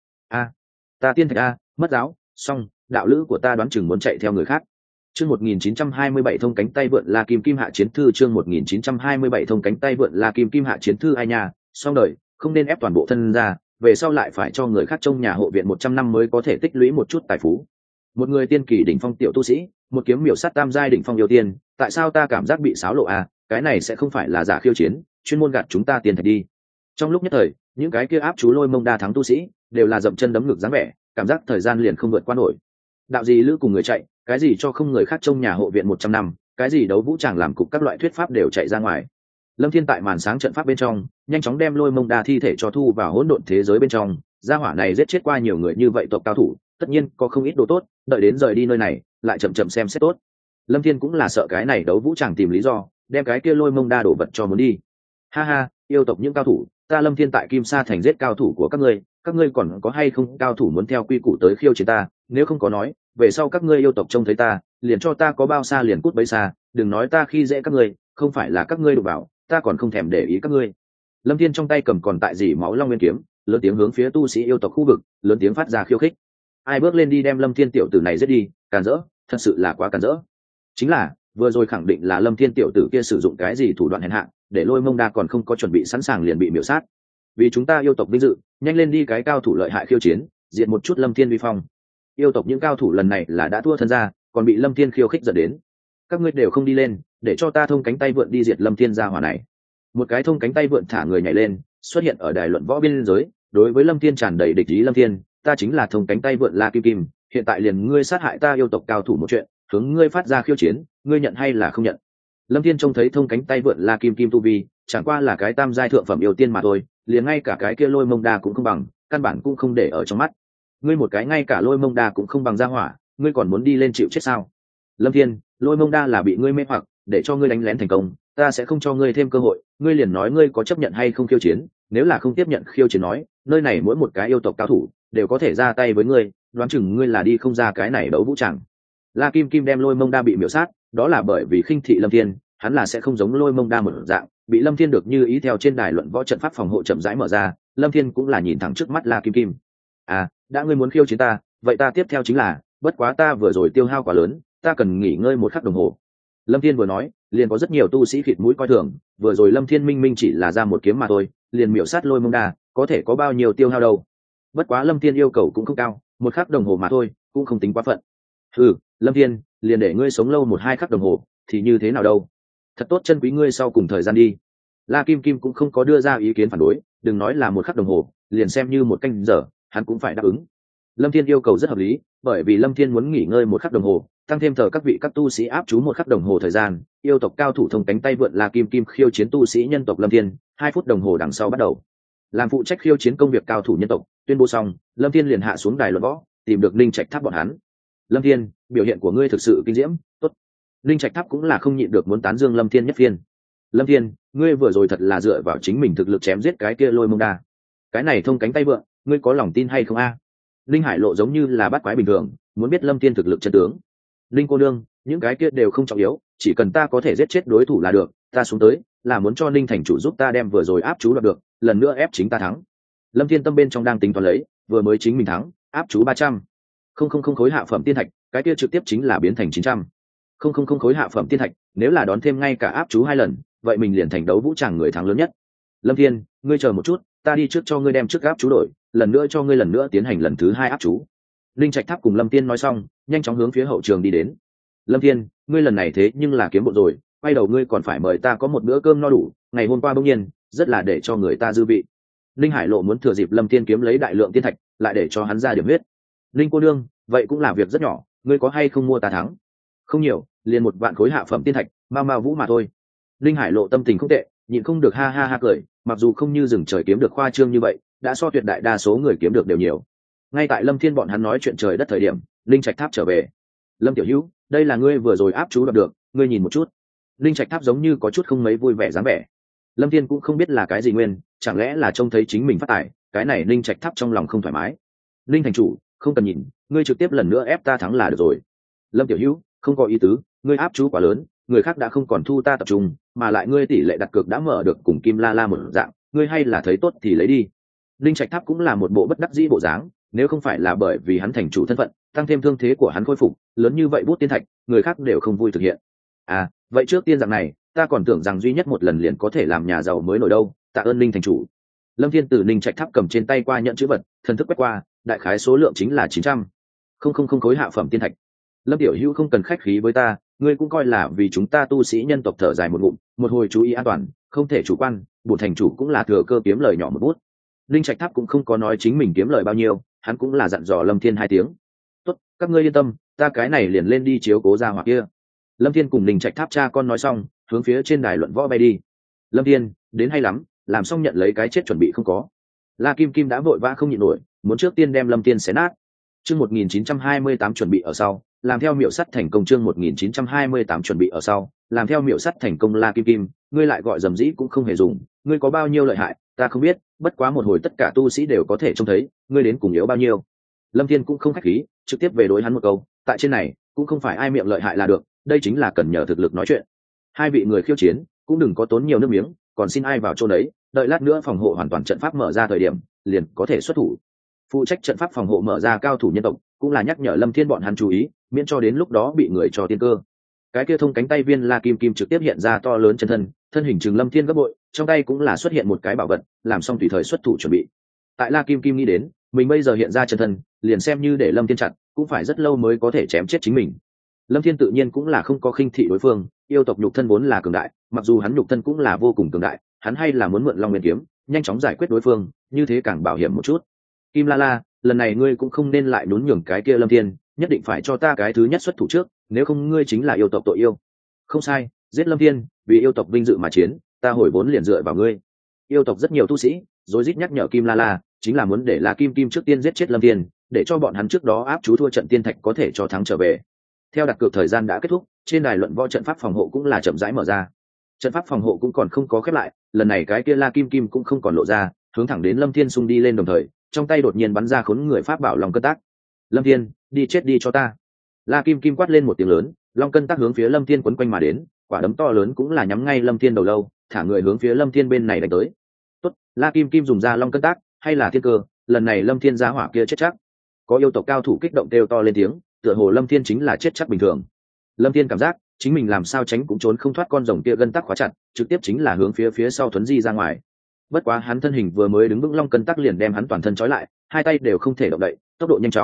Ta tiên thạch mất giáo, xong, đạo lữ của ta đoán chừng muốn chạy theo người khác. Chương 1927 thông cánh tay vượn La Kim Kim Hạ Chiến Thư. Chương 1927 thông cánh tay vượn La Kim Kim Hạ Chiến Thư. Ai nha, xong đời, không nên ép toàn bộ thân ra, về sau lại phải cho người khác trong nhà hộ viện 100 năm mới có thể tích lũy một chút tài phú. Một người tiên kỳ đỉnh phong tiểu tu sĩ, một kiếm miểu sát tam giai đỉnh phong yêu tiên, tại sao ta cảm giác bị xáo lộ cái này sẽ không phải là giả khiêu chiến, chuyên môn gạt chúng ta tiền thạch đi. Trong lúc nhất thời, những cái kia áp chú Lôi Mông Đa thắng tu sĩ, đều là dậm chân đấm ngực dáng vẻ, cảm giác thời gian liền không vượt qua nổi. Đạo gì lữ cùng người chạy, cái gì cho không người khác trong nhà hộ viện 100 năm, cái gì đấu vũ tràng làm cục các loại thuyết pháp đều chạy ra ngoài. Lâm Thiên tại màn sáng trận pháp bên trong, nhanh chóng đem Lôi Mông Đa thi thể cho thu vào hỗn độn thế giới bên trong, gia hỏa này giết chết qua nhiều người như vậy tộc cao thủ, tất nhiên có không ít đồ tốt, đợi đến rời đi nơi này, lại chậm chậm xem xét tốt. Lâm Thiên cũng là sợ cái này đấu vũ tràng tìm lý do, đem cái kia Lôi Mông Đa đổ vật cho muốn đi. Ha ha, yêu tộc những cao thủ, ta Lâm Thiên tại Kim Sa thành giết cao thủ của các ngươi còn có hay không cao thủ muốn theo quy củ tới khiêu chiến ta, nếu không có nói, về sau các ngươi yêu tộc trông thấy ta, liền cho ta có bao xa liền cút bấy xa, đừng nói ta khi dễ các ngươi, không phải là các ngươi đụng vào, ta còn không thèm để ý các ngươi. Lâm Thiên trong tay cầm còn tại dỉ máu Long Nguyên kiếm, lớn tiếng hướng phía tu sĩ yêu tộc khu vực, lớn tiếng phát ra khiêu khích. Ai bước lên đi đem Lâm Thiên tiểu tử này giết đi, càn rỡ, thật sự là quá càn rỡ. Chính là, vừa rồi khẳng định là Lâm Thiên tiểu tử kia sử dụng cái gì thủ đoạn hèn hạ, để Lôi Mông Đa còn không có chuẩn bị sẵn sàng liền bị miểu sát. Vì chúng ta yêu tộc vinh dự, nhanh lên đi cái cao thủ lợi hại khiêu chiến, diệt một chút Lâm Thiên vi phong. Yêu tộc những cao thủ lần này là đã thua thân ra, còn bị Lâm Thiên khiêu khích dẫn đến. Các ngươi đều không đi lên, để cho ta thông cánh tay vượn đi diệt Lâm Thiên gia hỏa này. Một cái thông cánh tay vượn thả người nhảy lên, xuất hiện ở đài luận võ biên giới, đối với Lâm Thiên tràn đầy địch ý. Lâm Thiên, ta chính là thông cánh tay vượn La Kim Kim, hiện tại liền ngươi sát hại ta yêu tộc cao thủ một chuyện, hướng ngươi phát ra khiêu chiến, ngươi nhận hay là không nhận? Lâm Thiên trông thấy thông cánh tay vượn La Kim Kim tu vi, chẳng qua là cái tam giai thượng phẩm yêu tiên mà thôi, liền ngay cả cái kia Lôi Mông Đa cũng không bằng, căn bản cũng không để ở trong mắt. Ngươi một cái ngay cả Lôi Mông Đa cũng không bằng ra hỏa, ngươi còn muốn đi lên chịu chết sao? Lâm Thiên, Lôi Mông Đa là bị ngươi mê hoặc, để cho ngươi đánh lén thành công, ta sẽ không cho ngươi thêm cơ hội, ngươi liền nói ngươi có chấp nhận hay không khiêu chiến, nếu là không tiếp nhận khiêu chiến nói, nơi này mỗi một cái yêu tộc cao thủ đều có thể ra tay với ngươi, đoán chừng ngươi là đi không ra cái này đấu vũ tràng. La Kim Kim đem Lôi Mông Đa bị miểu sát, đó là bởi vì khinh thị Lâm Thiên, hắn là sẽ không giống Lôi Mông Đa một dạng, bị Lâm Thiên được như ý theo trên đài luận võ trận pháp phòng hộ chậm rãi mở ra, Lâm Thiên cũng là nhìn thẳng trước mắt La Kim Kim. Đã ngươi muốn khiêu chiến ta, vậy ta tiếp theo chính là, bất quá ta vừa rồi tiêu hao quá lớn, ta cần nghỉ ngơi một khắc đồng hồ. Lâm Thiên vừa nói, liền có rất nhiều tu sĩ khịt mũi coi thường, vừa rồi Lâm Thiên minh chỉ là ra một kiếm mà thôi, liền miểu sát Lôi Mông Đa, có thể có bao nhiêu tiêu hao đâu. Bất quá Lâm Thiên yêu cầu cũng không cao, một khắc đồng hồ mà thôi, cũng không tính quá phận. Lâm thiên, liền để ngươi sống lâu 1-2 khắc đồng hồ thì như thế nào đâu, thật tốt chân quý ngươi sau cùng thời gian đi. La Kim Kim cũng không có đưa ra ý kiến phản đối, đừng nói là 1 khắc đồng hồ, liền xem như 1 canh giờ hắn cũng phải đáp ứng. Lâm thiên yêu cầu rất hợp lý, bởi vì Lâm thiên muốn nghỉ ngơi 1 khắc đồng hồ, tăng thêm thờ các tu sĩ áp chú 1 khắc đồng hồ thời gian. Yêu tộc cao thủ thông cánh tay vượn La Kim Kim khiêu chiến tu sĩ nhân tộc Lâm thiên, 2 phút đồng hồ đằng sau bắt đầu. Làm phụ trách khiêu chiến công việc cao thủ nhân tộc tuyên bố xong, Lâm thiên liền hạ xuống đài luận võ, tìm được Linh Trạch Tháp bọn hắn. Lâm thiên, biểu hiện của ngươi thực sự kinh diễm, tốt. Linh Trạch Tháp cũng là không nhịn được muốn tán dương Lâm thiên nhất phiên. Lâm thiên, ngươi vừa rồi thật là dựa vào chính mình thực lực chém giết cái kia Lôi Mông Đa, cái này thông cánh tay vượn, ngươi có lòng tin hay không a? Linh Hải Lộ giống như là bắt quái bình thường, muốn biết Lâm thiên thực lực chân tướng. Linh cô nương, những cái kia đều không trọng yếu, chỉ cần ta có thể giết chết đối thủ là được, ta xuống tới là muốn cho Linh thành chủ giúp ta đem vừa rồi áp chú đoạt được, lần nữa ép chính ta thắng. Lâm thiên tâm bên trong đang tính toán lấy, vừa mới chính mình thắng, áp chú 300 không khối hạ phẩm tiên thạch, cái kia trực tiếp chính là biến thành 900 không khối hạ phẩm tiên thạch, nếu là đón thêm ngay cả áp chú 2 lần, vậy mình liền thành đấu vũ tràng người thắng lớn nhất. Lâm thiên, ngươi chờ một chút, ta đi trước cho ngươi đem trước áp chú đổi, lần nữa cho ngươi lần nữa tiến hành lần thứ 2 áp chú. Linh Trạch Tháp cùng Lâm thiên nói xong, nhanh chóng hướng phía hậu trường đi đến. Lâm thiên, ngươi lần này thế nhưng là kiếm bộ rồi, quay đầu ngươi còn phải mời ta có một bữa cơm no đủ, ngày hôm qua bỗng nhiên rất là để cho người ta dư vị. Linh Hải Lộ muốn thừa dịp Lâm thiên kiếm lấy đại lượng tiên thạch, lại để cho hắn ra điểm huyết. Linh cô nương, vậy cũng là việc rất nhỏ, ngươi có hay không mua ta thắng? Không nhiều, liền 1 vạn khối hạ phẩm tiên thạch, ma vũ mà thôi. Linh Hải Lộ tâm tình không tệ, nhịn không được ha ha ha cười, mặc dù không như rừng trời kiếm được khoa trương như vậy, đã so tuyệt đại đa số người kiếm được đều nhiều. Ngay tại Lâm thiên bọn hắn nói chuyện trời đất thời điểm, Linh Trạch Tháp trở về. Lâm tiểu hữu, đây là ngươi vừa rồi áp chú đoạt được, ngươi nhìn một chút. Linh Trạch Tháp giống như có chút không mấy vui vẻ dáng vẻ. Lâm thiên cũng không biết là cái gì nguyên, chẳng lẽ là trông thấy chính mình phát tài, cái này Linh Trạch Tháp trong lòng không thoải mái. Linh thành chủ, không cần nhìn, ngươi trực tiếp lần nữa ép ta thắng là được rồi. Lâm tiểu hữu, không có ý tứ, ngươi áp chú quá lớn, người khác đã không còn thu ta tập trung, mà lại ngươi tỷ lệ đặt cược đã mở được cùng Kim La La một dạng, ngươi hay là thấy tốt thì lấy đi. Linh Trạch Tháp cũng là một bộ bất đắc dĩ bộ dáng, nếu không phải là bởi vì hắn thành chủ thân phận, tăng thêm thương thế của hắn khôi phục lớn như vậy bút tiên thạch, người khác đều không vui thực hiện. À, vậy trước tiên rằng này, ta còn tưởng rằng duy nhất một lần liền có thể làm nhà giàu mới nổi đâu, tạ ơn Linh thành chủ. Lâm thiên từ Linh Trạch Tháp cầm trên tay qua nhận chữ vật, thần thức quét qua, đại khái số lượng chính là 900 không khối hạ phẩm tiên thạch. Lâm tiểu hữu không cần khách khí với ta, ngươi cũng coi là vì chúng ta tu sĩ nhân tộc thở dài một ngụm, một hồi chú ý an toàn, không thể chủ quan, bổn thành chủ cũng là thừa cơ kiếm lời nhỏ một bút. Linh Trạch Tháp cũng không có nói chính mình kiếm lời bao nhiêu, hắn cũng là dặn dò Lâm thiên 2 tiếng. Tốt, các ngươi yên tâm, ta cái này liền lên đi chiếu cố ra hoặc kia. Lâm thiên cùng Linh Trạch Tháp cha con nói xong, hướng phía trên đài luận võ bay đi. Lâm thiên, đến hay lắm, làm xong nhận lấy cái chết chuẩn bị không có. La Kim Kim đã vội vã không nhịn nổi, muốn trước tiên đem Lâm thiên xé nát. Chương 1928 chuẩn bị ở sau, làm theo miệu sắt thành công. Chương 1928 chuẩn bị ở sau, làm theo miệu sắt thành công. La Kim Kim, ngươi lại gọi dầm dĩ cũng không hề dùng, ngươi có bao nhiêu lợi hại, ta không biết, bất quá một hồi tất cả tu sĩ đều có thể trông thấy, ngươi đến cùng yếu bao nhiêu. Lâm thiên cũng không khách khí, trực tiếp về đối hắn một câu, tại trên này cũng không phải ai miệng lợi hại là được, đây chính là cần nhờ thực lực nói chuyện. 2 vị người khiêu chiến cũng đừng có tốn nhiều nước miếng, còn xin ai vào chỗ đấy, đợi lát nữa phòng hộ hoàn toàn trận pháp mở ra thời điểm liền có thể xuất thủ. Phụ trách trận pháp phòng hộ mở ra cao thủ nhân tộc cũng là nhắc nhở Lâm thiên bọn hắn chú ý, miễn cho đến lúc đó bị người cho tiên cơ. Cái kia thông cánh tay viên La Kim Kim trực tiếp hiện ra to lớn chân thân hình chừng Lâm thiên gấp bội, trong tay cũng là xuất hiện một cái bảo vật, làm xong tùy thời xuất thủ chuẩn bị. Tại La Kim Kim nghĩ đến, mình bây giờ hiện ra chân thân, liền xem như để Lâm thiên chặn, cũng phải rất lâu mới có thể chém chết chính mình. Lâm thiên tự nhiên cũng là không có khinh thị đối phương, yêu tộc nhục thân vốn là cường đại, mặc dù hắn nhục thân cũng là vô cùng cường đại, hắn hay là muốn mượn Long Nguyên kiếm nhanh chóng giải quyết đối phương, như thế càng bảo hiểm một chút. Kim La La, lần này ngươi cũng không nên lại nhún nhường cái kia Lâm thiên, nhất định phải cho ta cái thứ nhất xuất thủ trước, nếu không ngươi chính là yêu tộc tội yêu. Không sai, giết Lâm thiên, vì yêu tộc vinh dự mà chiến, ta hồi vốn liền dựa vào ngươi. Yêu tộc rất nhiều tu sĩ rối rít nhắc nhở Kim La La, chính là muốn để La Kim Kim trước tiên giết chết Lâm thiên, để cho bọn hắn trước đó áp chú thua trận tiên thạch có thể cho thắng trở về. Theo đặt cược thời gian đã kết thúc, trên đài luận võ trận pháp phòng hộ cũng là chậm rãi mở ra. Trận pháp phòng hộ cũng còn không có khép lại, lần này cái kia La Kim Kim cũng không còn lộ ra, hướng thẳng đến Lâm thiên xung đi lên, đồng thời trong tay đột nhiên bắn ra khốn người pháp bảo Long Cân Tác. Lâm thiên, đi chết đi cho ta. La Kim Kim quát lên một tiếng lớn, Long Cân Tác hướng phía Lâm thiên quấn quanh mà đến, quả đấm to lớn cũng là nhắm ngay Lâm thiên đầu lâu, thả người hướng phía Lâm thiên bên này đánh tới. Tốt, La Kim Kim dùng ra Long Cân Tác, hay là thiên cơ, lần này Lâm thiên giá hỏa kia chết chắc. Có yêu tộc cao thủ kích động kêu to lên tiếng, tựa hồ Lâm thiên chính là chết chắc bình thường. Lâm thiên cảm giác chính mình làm sao tránh cũng trốn không thoát con rồng kia gân tắc khóa chặt, trực tiếp chính là hướng phía sau thuấn di ra ngoài. Bất quá hắn thân hình vừa mới đứng vững Long Cân Tắc liền đem hắn toàn thân trói lại, 2 tay đều không thể động đậy, tốc độ nhanh chóng,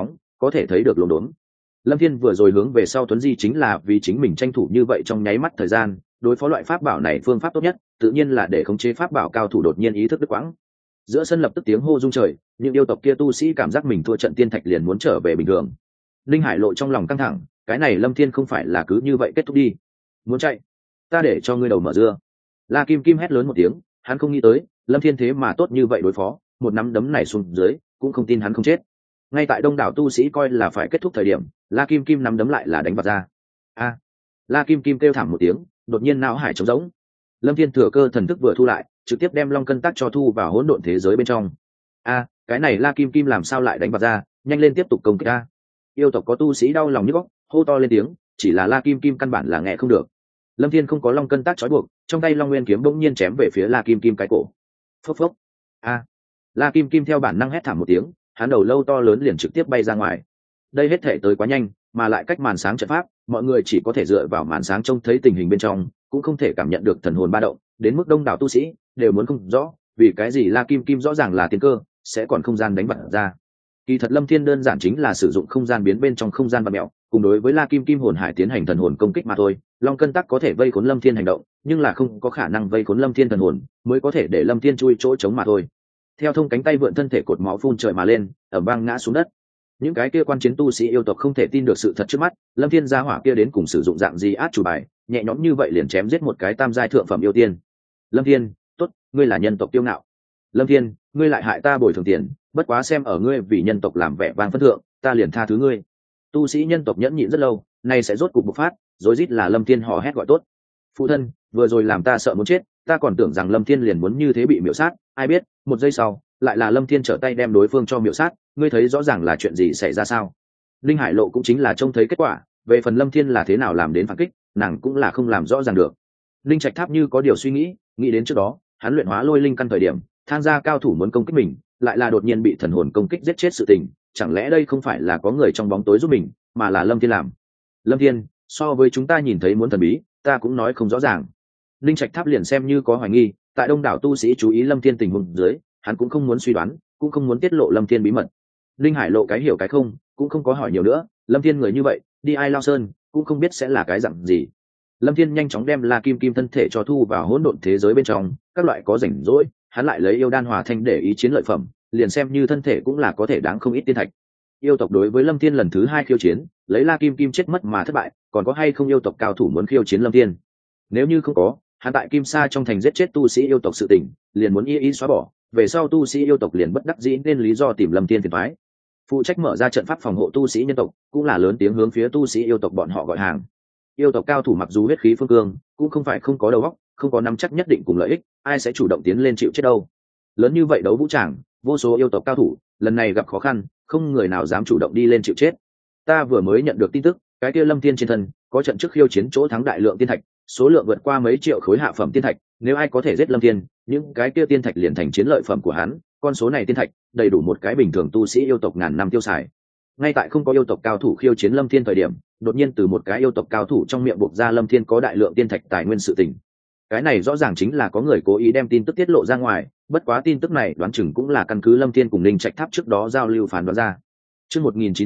có thể thấy được lồn đốn. Lâm Thiên vừa rồi hướng về sau tuấn di chính là vì chính mình tranh thủ như vậy trong nháy mắt thời gian, đối phó loại pháp bảo này phương pháp tốt nhất tự nhiên là để khống chế pháp bảo cao thủ đột nhiên ý thức đứt quãng. Giữa sân lập tức tiếng hô rung trời, những yêu tộc kia tu sĩ cảm giác mình thua trận tiên thạch liền muốn trở về bình thường. Linh Hải Lộ trong lòng căng thẳng, cái này Lâm Thiên không phải là cứ như vậy kết thúc đi. Muốn chạy, ta để cho ngươi đầu mở dưa. La Kim Kim hét lớn một tiếng, hắn không nghĩ tới Lâm Thiên thế mà tốt như vậy đối phó, một nắm đấm này xuống dưới cũng không tin hắn không chết. Ngay tại đông đảo tu sĩ coi là phải kết thúc thời điểm, La Kim Kim nắm đấm lại là đánh vào ra. A! La Kim Kim kêu thảm một tiếng, đột nhiên não hải trống rỗng. Lâm Thiên thừa cơ thần thức vừa thu lại, trực tiếp đem long cân tắc cho thu vào hỗn độn thế giới bên trong. A, cái này La Kim Kim làm sao lại đánh vào ra, nhanh lên tiếp tục công kích a. Yêu tộc có tu sĩ đau lòng nhức óc, hô to lên tiếng, chỉ là La Kim Kim căn bản là nghe không được. Lâm Thiên không có long cân tắc trói buộc, trong tay long nguyên kiếm bỗng nhiên chém về phía La Kim Kim cái cổ. Phốc phốc. A. La Kim Kim theo bản năng hét thảm một tiếng, hắn đầu lâu to lớn liền trực tiếp bay ra ngoài. Đây hết thể tới quá nhanh, mà lại cách màn sáng trận pháp, mọi người chỉ có thể dựa vào màn sáng trông thấy tình hình bên trong, cũng không thể cảm nhận được thần hồn ba động, đến mức đông đảo tu sĩ đều muốn không rõ, vì cái gì La Kim Kim rõ ràng là tiên cơ, sẽ còn không gian đánh bật ra. Kỳ thật Lâm Thiên đơn giản chính là sử dụng không gian biến bên trong không gian bạt mèo, cùng đối với La Kim Kim hồn hải tiến hành thần hồn công kích mà thôi. Long cân tắc có thể vây khốn Lâm Thiên hành động, nhưng là không có khả năng vây khốn Lâm Thiên thần hồn, mới có thể để Lâm Thiên chui chỗ trống mà thôi. Theo thông cánh tay vượn thân thể cột máu phun trời mà lên, ở băng ngã xuống đất. Những cái kia quan chiến tu sĩ yêu tộc không thể tin được sự thật trước mắt, Lâm Thiên gia hỏa kia đến cùng sử dụng dạng gì át chủ bài, nhẹ nhõm như vậy liền chém giết một cái tam giai thượng phẩm yêu tiên. Lâm Thiên, tốt, ngươi là nhân tộc tiêu ngạo. Lâm Thiên, ngươi lại hại ta bồi thường tiền, bất quá xem ở ngươi vì nhân tộc làm vẻ vang phân thượng, ta liền tha thứ ngươi. Tu sĩ nhân tộc nhẫn nhịn rất lâu, nay sẽ rốt cục bộc phát, rối rít là Lâm Thiên hò hét gọi tốt. Phụ thân, vừa rồi làm ta sợ muốn chết, ta còn tưởng rằng Lâm Thiên liền muốn như thế bị miểu sát, ai biết, một giây sau, lại là Lâm Thiên trở tay đem đối phương cho miểu sát, ngươi thấy rõ ràng là chuyện gì xảy ra sao? Linh Hải Lộ cũng chính là trông thấy kết quả, về phần Lâm Thiên là thế nào làm đến phản kích, nàng cũng là không làm rõ ràng được. Linh Trạch Tháp như có điều suy nghĩ đến trước đó, hắn luyện hóa lôi linh căn thời điểm, tham gia cao thủ muốn công kích mình, lại là đột nhiên bị thần hồn công kích giết chết sự tình, chẳng lẽ đây không phải là có người trong bóng tối giúp mình, mà là Lâm Thiên làm? Lâm Thiên, so với chúng ta nhìn thấy muốn thần bí, ta cũng nói không rõ ràng. Linh Trạch Tháp liền xem như có hoài nghi, tại đông đảo tu sĩ chú ý Lâm Thiên tình huống dưới, hắn cũng không muốn suy đoán, cũng không muốn tiết lộ Lâm Thiên bí mật. Linh Hải Lộ cái hiểu cái không, cũng không có hỏi nhiều nữa, Lâm Thiên người như vậy, đi ai lao sơn, cũng không biết sẽ là cái dạng gì. Lâm Thiên nhanh chóng đem La Kim Kim thân thể cho thu vào hỗn độn thế giới bên trong, các loại có rảnh rỗi, hắn lại lấy yêu đan hòa thanh để ý chiến lợi phẩm, liền xem như thân thể cũng là có thể đáng không ít tiên thạch. Yêu tộc đối với Lâm Thiên lần thứ 2 khiêu chiến, lấy La Kim Kim chết mất mà thất bại, còn có hay không yêu tộc cao thủ muốn khiêu chiến Lâm Thiên? Nếu như không có, hắn tại Kim Sa trong thành giết chết tu sĩ yêu tộc sự tình, liền muốn y xóa bỏ, về sau tu sĩ yêu tộc liền bất đắc dĩ nên lý do tìm Lâm Thiên phiền toái. Phụ trách mở ra trận pháp phòng hộ tu sĩ nhân tộc, cũng là lớn tiếng hướng phía tu sĩ yêu tộc bọn họ gọi hàng. Yêu tộc cao thủ mặc dù huyết khí phương cương, cũng không phải không có đầu óc, không có nắm chắc nhất định cùng lợi ích, ai sẽ chủ động tiến lên chịu chết đâu. Lớn như vậy đấu vũ tràng, vô số yêu tộc cao thủ, lần này gặp khó khăn, không người nào dám chủ động đi lên chịu chết. Ta vừa mới nhận được tin tức, cái kia Lâm Thiên trên thân có trận trước khiêu chiến chỗ thắng đại lượng tiên thạch, số lượng vượt qua mấy triệu khối hạ phẩm tiên thạch, nếu ai có thể giết Lâm Thiên, những cái kia tiên thạch liền thành chiến lợi phẩm của hắn, con số này tiên thạch đầy đủ một cái bình thường tu sĩ yêu tộc ngàn năm tiêu xài. Ngay tại không có yêu tộc cao thủ khiêu chiến Lâm Thiên thời điểm, đột nhiên từ một cái yêu tộc cao thủ trong miệng buộc ra Lâm Thiên có đại lượng tiên thạch tài nguyên sự tình. Cái này rõ ràng chính là có người cố ý đem tin tức tiết lộ ra ngoài, bất quá tin tức này đoán chừng cũng là căn cứ Lâm Thiên cùng Linh Trạch Tháp trước đó giao lưu phán đoán ra. Chương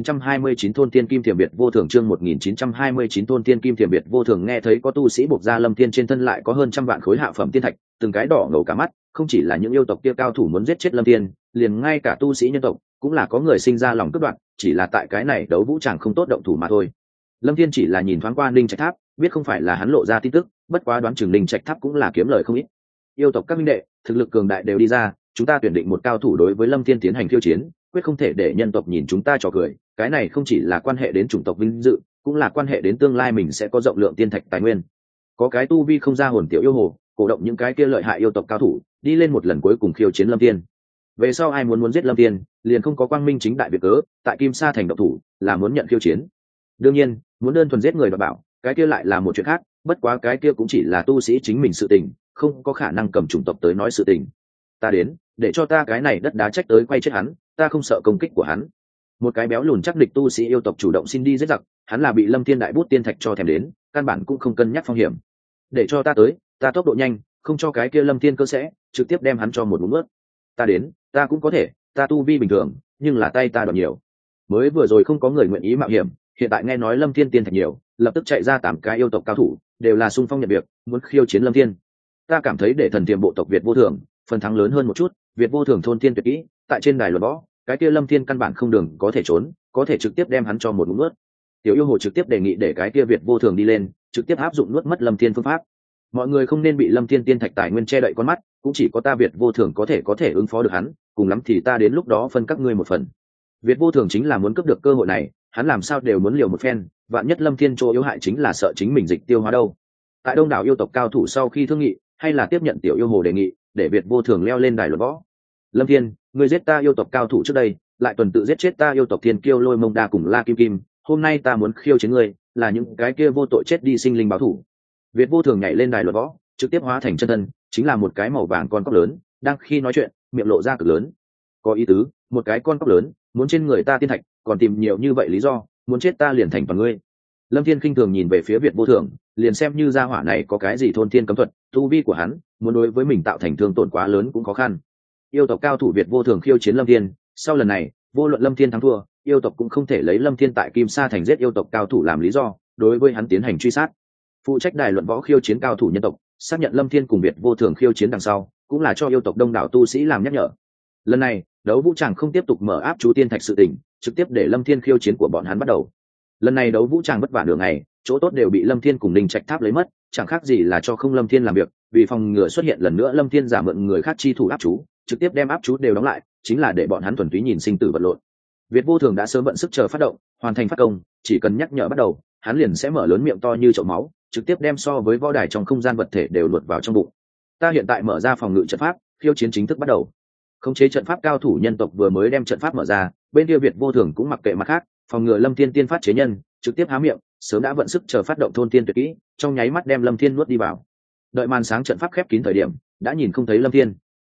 1929 thôn tiên kim thiểm biệt vô thường, chương 1929 thôn tiên kim thiểm biệt vô thường. Nghe thấy có tu sĩ buộc ra Lâm Thiên trên thân lại có hơn trăm vạn khối hạ phẩm tiên thạch, từng cái đỏ ngầu cả mắt, không chỉ là những yêu tộc kia cao thủ muốn giết chết Lâm Thiên, liền ngay cả tu sĩ nhân tộc cũng là có người sinh ra lòng cướp đoạt, chỉ là tại cái này đấu vũ tràng không tốt động thủ mà thôi. Lâm Thiên chỉ là nhìn thoáng qua Linh Trạch Tháp, biết không phải là hắn lộ ra tin tức, bất quá đoán chừng Linh Trạch Tháp cũng là kiếm lời không ít. Yêu tộc các minh đệ, thực lực cường đại đều đi ra, chúng ta tuyển định một cao thủ đối với Lâm Thiên tiến hành khiêu chiến, quyết không thể để nhân tộc nhìn chúng ta trò cười. Cái này không chỉ là quan hệ đến chủng tộc vinh dự, cũng là quan hệ đến tương lai mình sẽ có rộng lượng tiên thạch tài nguyên. Có cái tu vi không ra hồn tiểu yêu hồ, cổ động những cái kia lợi hại yêu tộc cao thủ đi lên một lần cuối cùng khiêu chiến Lâm Thiên. Về sau ai muốn giết Lâm Thiên, liền không có quang minh chính đại việc cớ, tại Kim Sa thành động thủ là muốn nhận khiêu chiến. Đương nhiên, muốn đơn thuần giết người đoạt bảo, cái kia lại là một chuyện khác, bất quá cái kia cũng chỉ là tu sĩ chính mình sự tình, không có khả năng cầm chủng tộc tới nói sự tình. Ta đến, để cho ta cái này đất đá trách tới quay chết hắn, ta không sợ công kích của hắn. Một cái béo lùn chắc địch tu sĩ yêu tộc chủ động xin đi giết giặc, hắn là bị Lâm Thiên đại bút tiên thạch cho thèm đến, căn bản cũng không cân nhắc phong hiểm. Để cho ta tới, ta tốc độ nhanh, không cho cái kia Lâm Thiên cơ sẽ trực tiếp đem hắn cho một ngụm ướt. Ta đến, ta cũng có thể, ta tu vi bình thường, nhưng là tay ta đoạt nhiều. mới vừa rồi không có người nguyện ý mạo hiểm, hiện tại nghe nói Lâm Thiên tiên thạch nhiều, lập tức chạy ra 8 cái yêu tộc cao thủ, đều là xung phong nhận việc, muốn khiêu chiến Lâm Thiên. Ta cảm thấy để thần tiềm bộ tộc Việt vô thường phần thắng lớn hơn một chút. Việt vô thường thôn tiên tuyệt kỹ tại trên đài luận võ, cái kia Lâm Thiên căn bản không đường có thể trốn, có thể trực tiếp đem hắn cho một ngụm nuốt. Tiểu yêu hồ trực tiếp đề nghị để cái kia Việt vô thường đi lên, trực tiếp áp dụng nuốt mất Lâm Thiên phương pháp. Mọi người không nên bị Lâm Thiên tiên thạch tài nguyên che đậy con mắt, cũng chỉ có ta Việt vô thường có thể ứng phó được hắn, cùng lắm thì ta đến lúc đó phân các ngươi một phần. Việt vô thường chính là muốn cướp được cơ hội này, hắn làm sao đều muốn liều một phen, vạn nhất Lâm Thiên chỗ yếu hại chính là sợ chính mình dịch tiêu hóa đâu. Tại đông đảo yêu tộc cao thủ sau khi thương nghị, hay là tiếp nhận tiểu yêu hồ đề nghị, để Việt vô thường leo lên đài luận võ. Lâm Thiên, ngươi giết ta yêu tộc cao thủ trước đây, lại tuần tự giết chết ta yêu tộc Thiên Kiêu Lôi Mông Đa cùng La Kim Kim, hôm nay ta muốn khiêu chiến ngươi, là những cái kia vô tội chết đi sinh linh báo thủ. Việt vô thường nhảy lên đài luận võ, trực tiếp hóa thành chân thân, chính là một cái màu vàng con cóc lớn, đang khi nói chuyện, miệng lộ ra cực lớn. Có ý tứ, một cái con cóc lớn, muốn trên người ta tiên thạch, còn tìm nhiều như vậy lý do, muốn chết ta liền thành toàn ngươi. Lâm Thiên khinh thường nhìn về phía Việt vô thường, liền xem như gia hỏa này có cái gì thôn thiên cấm thuật, tu vi của hắn, muốn đối với mình tạo thành thương tổn quá lớn cũng khó khăn. Yêu tộc cao thủ Việt vô thường khiêu chiến Lâm Thiên, sau lần này, vô luận Lâm Thiên thắng thua, yêu tộc cũng không thể lấy Lâm Thiên tại Kim Sa thành giết yêu tộc cao thủ làm lý do, đối với hắn tiến hành truy sát. Phụ trách đài luận võ khiêu chiến cao thủ nhân tộc, xác nhận Lâm Thiên cùng Việt vô thường khiêu chiến đằng sau, cũng là cho yêu tộc đông đảo tu sĩ làm nhắc nhở. Lần này, đấu vũ tràng không tiếp tục mở áp chú tiên thạch sự tình, trực tiếp để Lâm Thiên khiêu chiến của bọn hắn bắt đầu. Lần này đấu vũ tràng vất vả nửa ngày, chỗ tốt đều bị Lâm Thiên cùng Ninh Trạch Tháp lấy mất, chẳng khác gì là cho không Lâm Thiên làm việc, vì phòng ngừa xuất hiện lần nữa Lâm Thiên giả mượn người khác chi thủ áp chú, trực tiếp đem áp chú đều đóng lại, chính là để bọn hắn thuần túy nhìn sinh tử vật lộn. Việt vô thường đã sớm vận sức chờ phát động, hoàn thành phát công, chỉ cần nhắc nhở bắt đầu, hắn liền sẽ mở lớn miệng to như chậu máu, trực tiếp đem so với võ đài trong không gian vật thể đều luột vào trong bụng. Ta hiện tại mở ra phòng ngự trận pháp, khiêu chiến chính thức bắt đầu. Khống chế trận pháp cao thủ nhân tộc vừa mới đem trận pháp mở ra, bên kia Việt vô thường cũng mặc kệ mặt khác, phòng ngừa Lâm Thiên tiên phát chế nhân, trực tiếp há miệng, sớm đã vận sức chờ phát động thôn tiên tuyệt kỹ, trong nháy mắt đem Lâm Thiên nuốt đi vào. Đợi màn sáng trận pháp khép kín thời điểm, đã nhìn không thấy Lâm Thiên.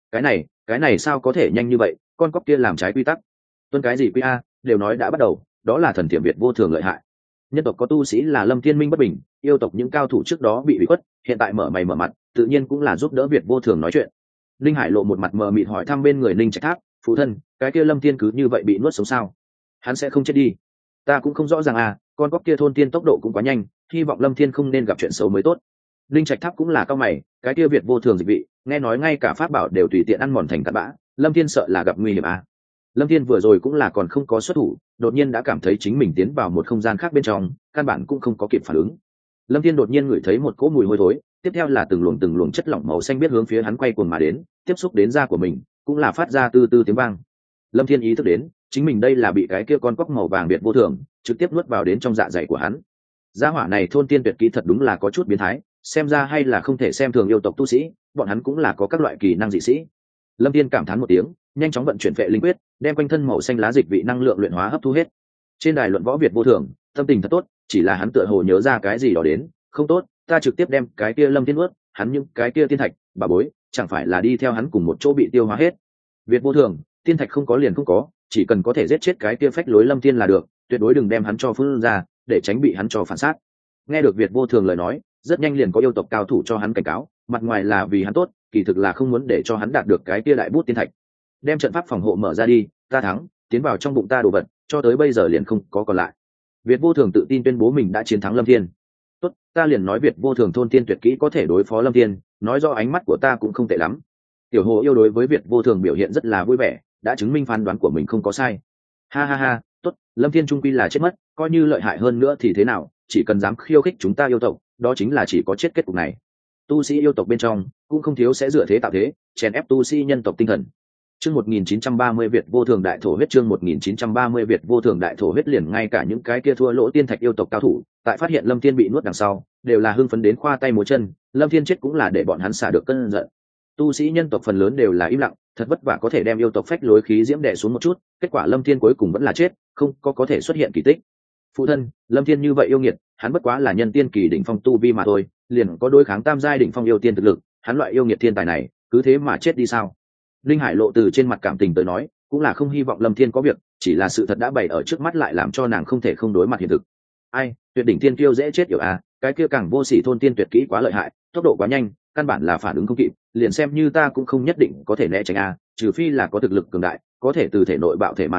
Cái này sao có thể nhanh như vậy, con cóc kia làm trái quy tắc. Tuân cái gì quy a, đều nói đã bắt đầu, đó là thần tiềm Việt vô thường lợi hại. Nhân tộc có tu sĩ là Lâm Thiên minh bất bình, yêu tộc những cao thủ trước đó bị ủy khuất, hiện tại mở mày mở mặt, tự nhiên cũng là giúp đỡ Việt vô thường nói chuyện. Linh Hải lộ một mặt mờ mịt hỏi thăm bên người Ninh Trạch Tháp, phụ thân, cái kia Lâm Thiên cứ như vậy bị nuốt sống sao? Hắn sẽ không chết đi? Ta cũng không rõ ràng à, con cóc kia thôn tiên tốc độ cũng quá nhanh, hy vọng Lâm Thiên không nên gặp chuyện xấu mới tốt. Linh Trạch Tháp cũng là cao mày, cái kia Việt vô thường dịch vị, nghe nói ngay cả pháp bảo đều tùy tiện ăn mòn thành cát bã, Lâm Thiên sợ là gặp nguy hiểm à? Lâm Thiên vừa rồi cũng là còn không có xuất thủ, đột nhiên đã cảm thấy chính mình tiến vào một không gian khác bên trong, căn bản cũng không có kịp phản ứng. Lâm Thiên đột nhiên ngửi thấy một cỗ mùi hôi thối, tiếp theo là từng luồng chất lỏng màu xanh biết hướng phía hắn quay cuồng mà đến, tiếp xúc đến da của mình, cũng là phát ra từ từ tiếng vang. Lâm Thiên ý thức đến, chính mình đây là bị cái kia con cóc màu vàng Việt vô thường trực tiếp nuốt vào đến trong dạ dày của hắn. Gia hỏa này thôn tiên tuyệt kỹ thật đúng là có chút biến thái, xem ra hay là không thể xem thường yêu tộc tu sĩ, bọn hắn cũng là có các loại kỳ năng dị sĩ. Lâm Thiên cảm thán một tiếng, nhanh chóng vận chuyển vệ linh quyết, đem quanh thân màu xanh lá dịch vị năng lượng luyện hóa hấp thu hết. Trên đài luận võ Việt vô thường, tâm tình thật tốt, chỉ là hắn tựa hồ nhớ ra cái gì đó đến, không tốt, ta trực tiếp đem cái kia Lâm Thiên nuốt, hắn những cái kia tiên thạch, bà bối, chẳng phải là đi theo hắn cùng một chỗ bị tiêu hóa hết. Việt vô thường, tiên thạch không có liền không có, chỉ cần có thể giết chết cái kia phách lối Lâm Thiên là được, tuyệt đối đừng đem hắn cho phun ra, để tránh bị hắn cho phản sát. Nghe được Việt vô thường lời nói, rất nhanh liền có yêu tộc cao thủ cho hắn cảnh cáo, mặt ngoài là vì hắn tốt, kỳ thực là không muốn để cho hắn đạt được cái kia đại bút tiên thạch. Đem trận pháp phòng hộ mở ra đi, ta thắng, tiến vào trong bụng ta đồ vật, cho tới bây giờ liền không có còn lại. Việt vô thường tự tin tuyên bố mình đã chiến thắng Lâm Thiên. Tốt, ta liền nói Việt vô thường thôn tiên tuyệt kỹ có thể đối phó Lâm Thiên, nói do ánh mắt của ta cũng không tệ lắm. Tiểu Hồ yêu đối với Việt vô thường biểu hiện rất là vui vẻ, đã chứng minh phán đoán của mình không có sai. Ha ha ha, tốt, Lâm Thiên trung quy là chết mất, coi như lợi hại hơn nữa thì thế nào, chỉ cần dám khiêu khích chúng ta yêu tộc, đó chính là chỉ có chết kết cục này. Tu sĩ yêu tộc bên trong cũng không thiếu sẽ dựa thế tạo thế, chèn ép tu sĩ nhân tộc tinh thần. Chương 1930 Việt vô thường đại thổ huyết, chương 1930 Việt vô thường đại thổ huyết, liền ngay cả những cái kia thua lỗ tiên thạch yêu tộc cao thủ, tại phát hiện Lâm Thiên bị nuốt đằng sau, đều là hưng phấn đến khoa tay múa chân, Lâm Thiên chết cũng là để bọn hắn xả được cơn giận. Tu sĩ nhân tộc phần lớn đều là im lặng, thật vất vả có thể đem yêu tộc phách lối khí diễm đè xuống một chút, kết quả Lâm Thiên cuối cùng vẫn là chết, không có thể xuất hiện kỳ tích. Phụ thân, Lâm Thiên như vậy yêu nghiệt, hắn bất quá là nhân tiên kỳ đỉnh phong tu vi mà thôi, liền có đối kháng tam giai đỉnh phong yêu tiên thực lực, hắn loại yêu nghiệt thiên tài này, cứ thế mà chết đi sao? Linh Hải lộ từ trên mặt cảm tình tới nói, cũng là không hy vọng Lâm Thiên có việc, chỉ là sự thật đã bày ở trước mắt lại làm cho nàng không thể không đối mặt hiện thực. Ai, tuyệt đỉnh tiên kiêu dễ chết yểu à, cái kia càng vô sỉ thôn tiên tuyệt kỹ quá lợi hại, tốc độ quá nhanh, căn bản là phản ứng không kịp, liền xem như ta cũng không nhất định có thể né tránh à, trừ phi là có thực lực cường đại, có thể từ thể nội bạo thể mà ra,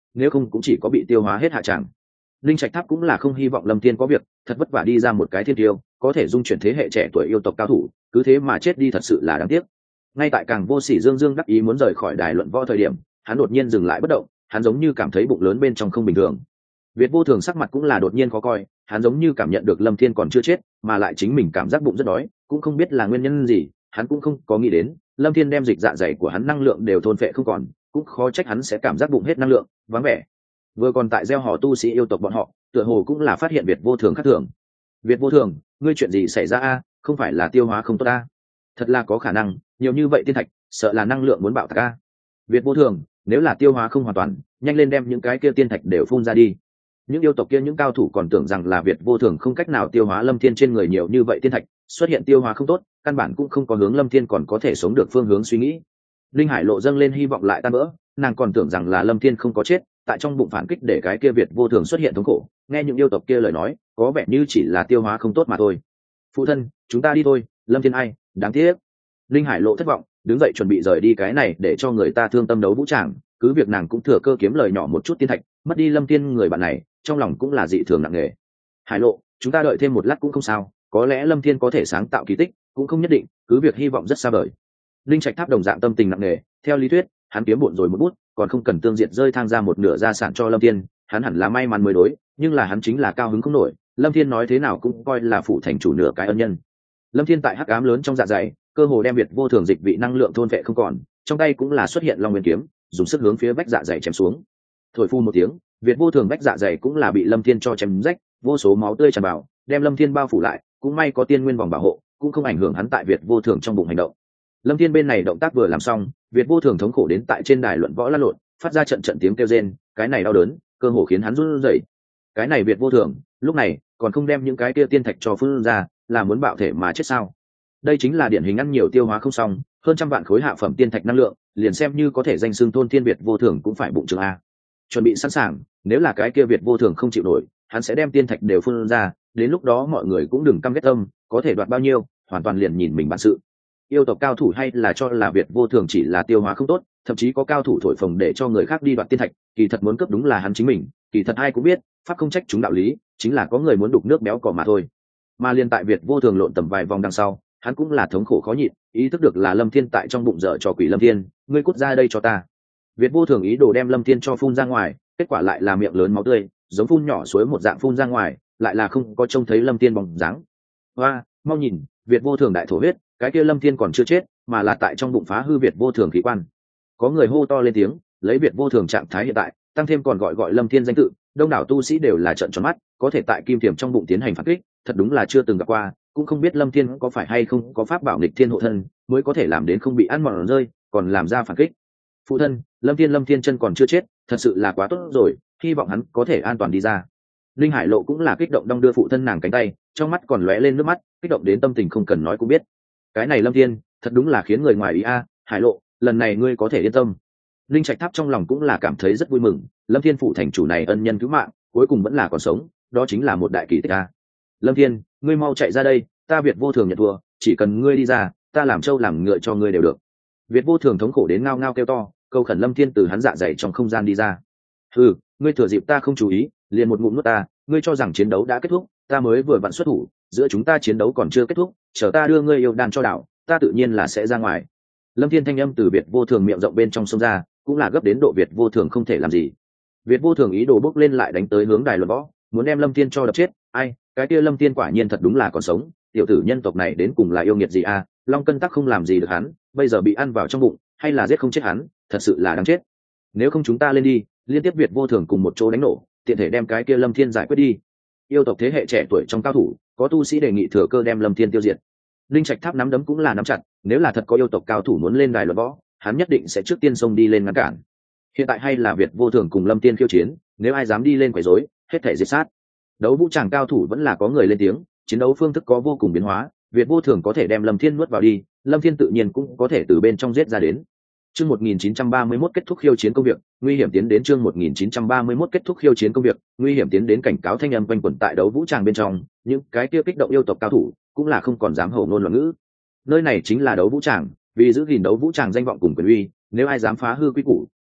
nếu không cũng chỉ có bị tiêu hóa hết hạ tràng. Linh Trạch Tháp cũng là không hy vọng Lâm Thiên có việc, thật vất vả đi ra một cái thiên tiêu, có thể dung chuyển thế hệ trẻ tuổi yêu tộc cao thủ, cứ thế mà chết đi thật sự là đáng tiếc. Ngay tại Càng Vô Sỉ Dương Dương đắc ý muốn rời khỏi đài luận võ thời điểm, hắn đột nhiên dừng lại bất động, hắn giống như cảm thấy bụng lớn bên trong không bình thường. Việt Vô Thường sắc mặt cũng là đột nhiên khó coi, hắn giống như cảm nhận được Lâm Thiên còn chưa chết, mà lại chính mình cảm giác bụng rất đói, cũng không biết là nguyên nhân gì, hắn cũng không có nghĩ đến, Lâm Thiên đem dịch dạ dày của hắn năng lượng đều thôn phệ không còn, cũng khó trách hắn sẽ cảm giác bụng hết năng lượng, vắng vẻ. Vừa còn tại gieo hò tu sĩ yêu tộc bọn họ, tựa hồ cũng là phát hiện Việt Vô Thường khác thường. Việt Vô Thường, ngươi chuyện gì xảy ra a? Không phải là tiêu hóa không tốt a? Thật là có khả năng, nhiều như vậy tiên thạch, sợ là năng lượng muốn bạo tạc a. Việt Vô Thường, nếu là tiêu hóa không hoàn toàn, nhanh lên đem những cái kia tiên thạch đều phun ra đi. Những yêu tộc kia những cao thủ còn tưởng rằng là Việt Vô Thường không cách nào tiêu hóa Lâm Thiên trên người nhiều như vậy tiên thạch, xuất hiện tiêu hóa không tốt, căn bản cũng không có hướng Lâm Thiên còn có thể sống được phương hướng suy nghĩ. Linh Hải Lộ dâng lên hy vọng lại tan vỡ, nàng còn tưởng rằng là Lâm Thiên không có chết, tại trong bụng phản kích để cái kia Việt Vô Thường xuất hiện thống khổ. Nghe những yêu tộc kia lời nói, có vẻ như chỉ là tiêu hóa không tốt mà thôi. Phụ thân, chúng ta đi thôi. Lâm Thiên ai, đáng tiếc. Linh Hải Lộ thất vọng, đứng dậy chuẩn bị rời đi cái này để cho người ta thương tâm đấu vũ tràng, cứ việc nàng cũng thừa cơ kiếm lời nhỏ một chút tiên thạch, mất đi Lâm Thiên người bạn này, trong lòng cũng là dị thường nặng nề. Hải Lộ, chúng ta đợi thêm một lát cũng không sao, có lẽ Lâm Thiên có thể sáng tạo kỳ tích, cũng không nhất định, cứ việc hy vọng rất xa vời. Linh Trạch Tháp đồng dạng tâm tình nặng nề, theo lý thuyết, hắn kiếm bộn rồi một bút, còn không cần tương diện rơi thang ra một nửa gia sản cho Lâm Thiên, hắn hẳn là may mắn mới đối, nhưng là hắn chính là cao hứng không nổi, Lâm Thiên nói thế nào cũng coi là phụ thành chủ nửa cái ân nhân. Lâm Thiên tại hắc ám lớn trong dạ dày, cơ hồ đem Việt Vô Thường dịch vị năng lượng thôn vệ không còn, trong tay cũng là xuất hiện Long Nguyên kiếm, dùng sức hướng phía vách dạ dày chém xuống. Thổi phu một tiếng, Việt Vô Thường vách dạ dày cũng là bị Lâm Thiên cho chém rách, vô số máu tươi tràn vào, đem Lâm Thiên bao phủ lại, cũng may có tiên nguyên vòng bảo hộ, cũng không ảnh hưởng hắn tại Việt Vô Thường trong bụng hành động. Lâm Thiên bên này động tác vừa làm xong, Việt Vô Thường thống khổ đến tại trên đài luận võ lăn lộn, phát ra trận trận tiếng kêu rên, cái này đau đớn, cơ hồ khiến hắn run rẩy. Cái này Việt Vô Thường, lúc này còn không đem những cái kia tiên thạch cho phun ra, là muốn bạo thể mà chết sao? Đây chính là điển hình ăn nhiều tiêu hóa không xong, hơn trăm vạn khối hạ phẩm tiên thạch năng lượng, liền xem như có thể danh xưng thôn thiên Việt Vô Thường cũng phải bụng trường a. Chuẩn bị sẵn sàng, nếu là cái kia Việt Vô Thường không chịu nổi, hắn sẽ đem tiên thạch đều phun ra, đến lúc đó mọi người cũng đừng căm ghét tâm, có thể đoạt bao nhiêu, hoàn toàn liền nhìn mình bản sự. Yêu tộc cao thủ hay là cho là Việt Vô Thường chỉ là tiêu hóa không tốt, thậm chí có cao thủ thổi phồng để cho người khác đi đoạt tiên thạch, kỳ thật muốn cướp đúng là hắn chính mình, kỳ thật ai cũng biết, pháp không trách chúng đạo lý, chính là có người muốn đục nước béo cỏ mà thôi. Mà liên tại Việt Vô Thường lộn tầm vài vòng đằng sau, hắn cũng là thống khổ khó nhịn, ý thức được là Lâm Thiên tại trong bụng dở trò quỷ. Lâm Thiên, ngươi cút ra đây cho ta. Việt Vô Thường ý đồ đem Lâm Thiên cho phun ra ngoài, kết quả lại là miệng lớn máu tươi, giống phun nhỏ suối một dạng phun ra ngoài, lại là không có trông thấy Lâm Thiên bóng dáng. Hoa, mau nhìn, Việt Vô Thường đại thổ huyết, cái kia Lâm Thiên còn chưa chết, mà là tại trong bụng phá hư Việt Vô Thường khí quan. Có người hô to lên tiếng, lấy Việt Vô Thường trạng thái hiện tại, tăng thêm còn gọi Lâm Thiên danh tự, đông đảo tu sĩ đều là trợn tròn mắt, có thể tại kim tiềm trong bụng tiến hành phản kích, thật đúng là chưa từng gặp qua, cũng không biết Lâm Thiên có phải hay không có pháp bảo nghịch thiên hộ thân, mới có thể làm đến không bị ăn mòn rơi, còn làm ra phản kích. Phụ thân, Lâm Thiên chân còn chưa chết, thật sự là quá tốt rồi, hy vọng hắn có thể an toàn đi ra. Linh Hải Lộ cũng là kích động đong đưa phụ thân nàng cánh tay, trong mắt còn lóe lên nước mắt, kích động đến tâm tình không cần nói cũng biết. Cái này Lâm Thiên, thật đúng là khiến người ngoài ý a. Hải Lộ, lần này ngươi có thể yên tâm. Linh Trạch Tháp trong lòng cũng là cảm thấy rất vui mừng, Lâm Thiên phụ thành chủ này ân nhân cứu mạng, cuối cùng vẫn là còn sống, đó chính là một đại kỳ tích a. Lâm Thiên, ngươi mau chạy ra đây, ta Việt Vô Thường nhận thua, chỉ cần ngươi đi ra, ta làm trâu làm ngựa cho ngươi đều được. Việt Vô Thường thống khổ đến ngao ngao kêu to, câu khẩn Lâm Thiên từ hắn dạ dày trong không gian đi ra. Ừ, ngươi thừa dịp ta không chú ý, liền một ngụm nuốt ta, ngươi cho rằng chiến đấu đã kết thúc, ta mới vừa vặn xuất thủ, giữa chúng ta chiến đấu còn chưa kết thúc, chờ ta đưa ngươi yêu đan cho đảo, ta tự nhiên là sẽ ra ngoài. Lâm Thiên thanh âm từ Việt Vô Thường miệng rộng bên trong sông ra, cũng là gấp đến độ Việt Vô Thường không thể làm gì. Việt Vô Thường ý đồ bước lên lại đánh tới hướng đài luận võ, muốn đem Lâm Thiên cho đập chết. Ai, cái kia Lâm Thiên quả nhiên thật đúng là còn sống, tiểu tử nhân tộc này đến cùng là yêu nghiệt gì a? Long Cân Tắc không làm gì được hắn, bây giờ bị ăn vào trong bụng, hay là giết không chết hắn, thật sự là đáng chết. Nếu không chúng ta lên đi, liên tiếp Việt Vô Thường cùng một chỗ đánh nổ, tiện thể đem cái kia Lâm Thiên giải quyết đi. Yêu tộc thế hệ trẻ tuổi trong cao thủ, có tu sĩ đề nghị thừa cơ đem Lâm Thiên tiêu diệt. Linh Trạch Tháp nắm đấm cũng là nắm chặt, nếu là thật có yêu tộc cao thủ muốn lên đài luận võ, hắn nhất định sẽ trước tiên xông đi lên ngăn cản. Hiện tại hay là Việt Vô Thường cùng Lâm Thiên khiêu chiến, nếu ai dám đi lên quấy rối, hết thảy diệt sát. Đấu vũ tràng cao thủ vẫn là có người lên tiếng, chiến đấu phương thức có vô cùng biến hóa, Việt Vô Thường có thể đem Lâm Thiên nuốt vào đi, Lâm Thiên tự nhiên cũng có thể từ bên trong giết ra đến. Chương 1931 kết thúc khiêu chiến công việc, nguy hiểm tiến đến chương 1931 kết thúc khiêu chiến công việc, nguy hiểm tiến đến cảnh cáo thanh âm quanh quẩn tại đấu vũ tràng bên trong, những cái kia kích động yêu tộc cao thủ cũng là không còn dám hổ ngôn loạn ngữ. Nơi này chính là đấu vũ tràng, vì giữ gìn đấu vũ tràng danh vọng cùng quyền uy, nếu ai dám phá hư quy củ,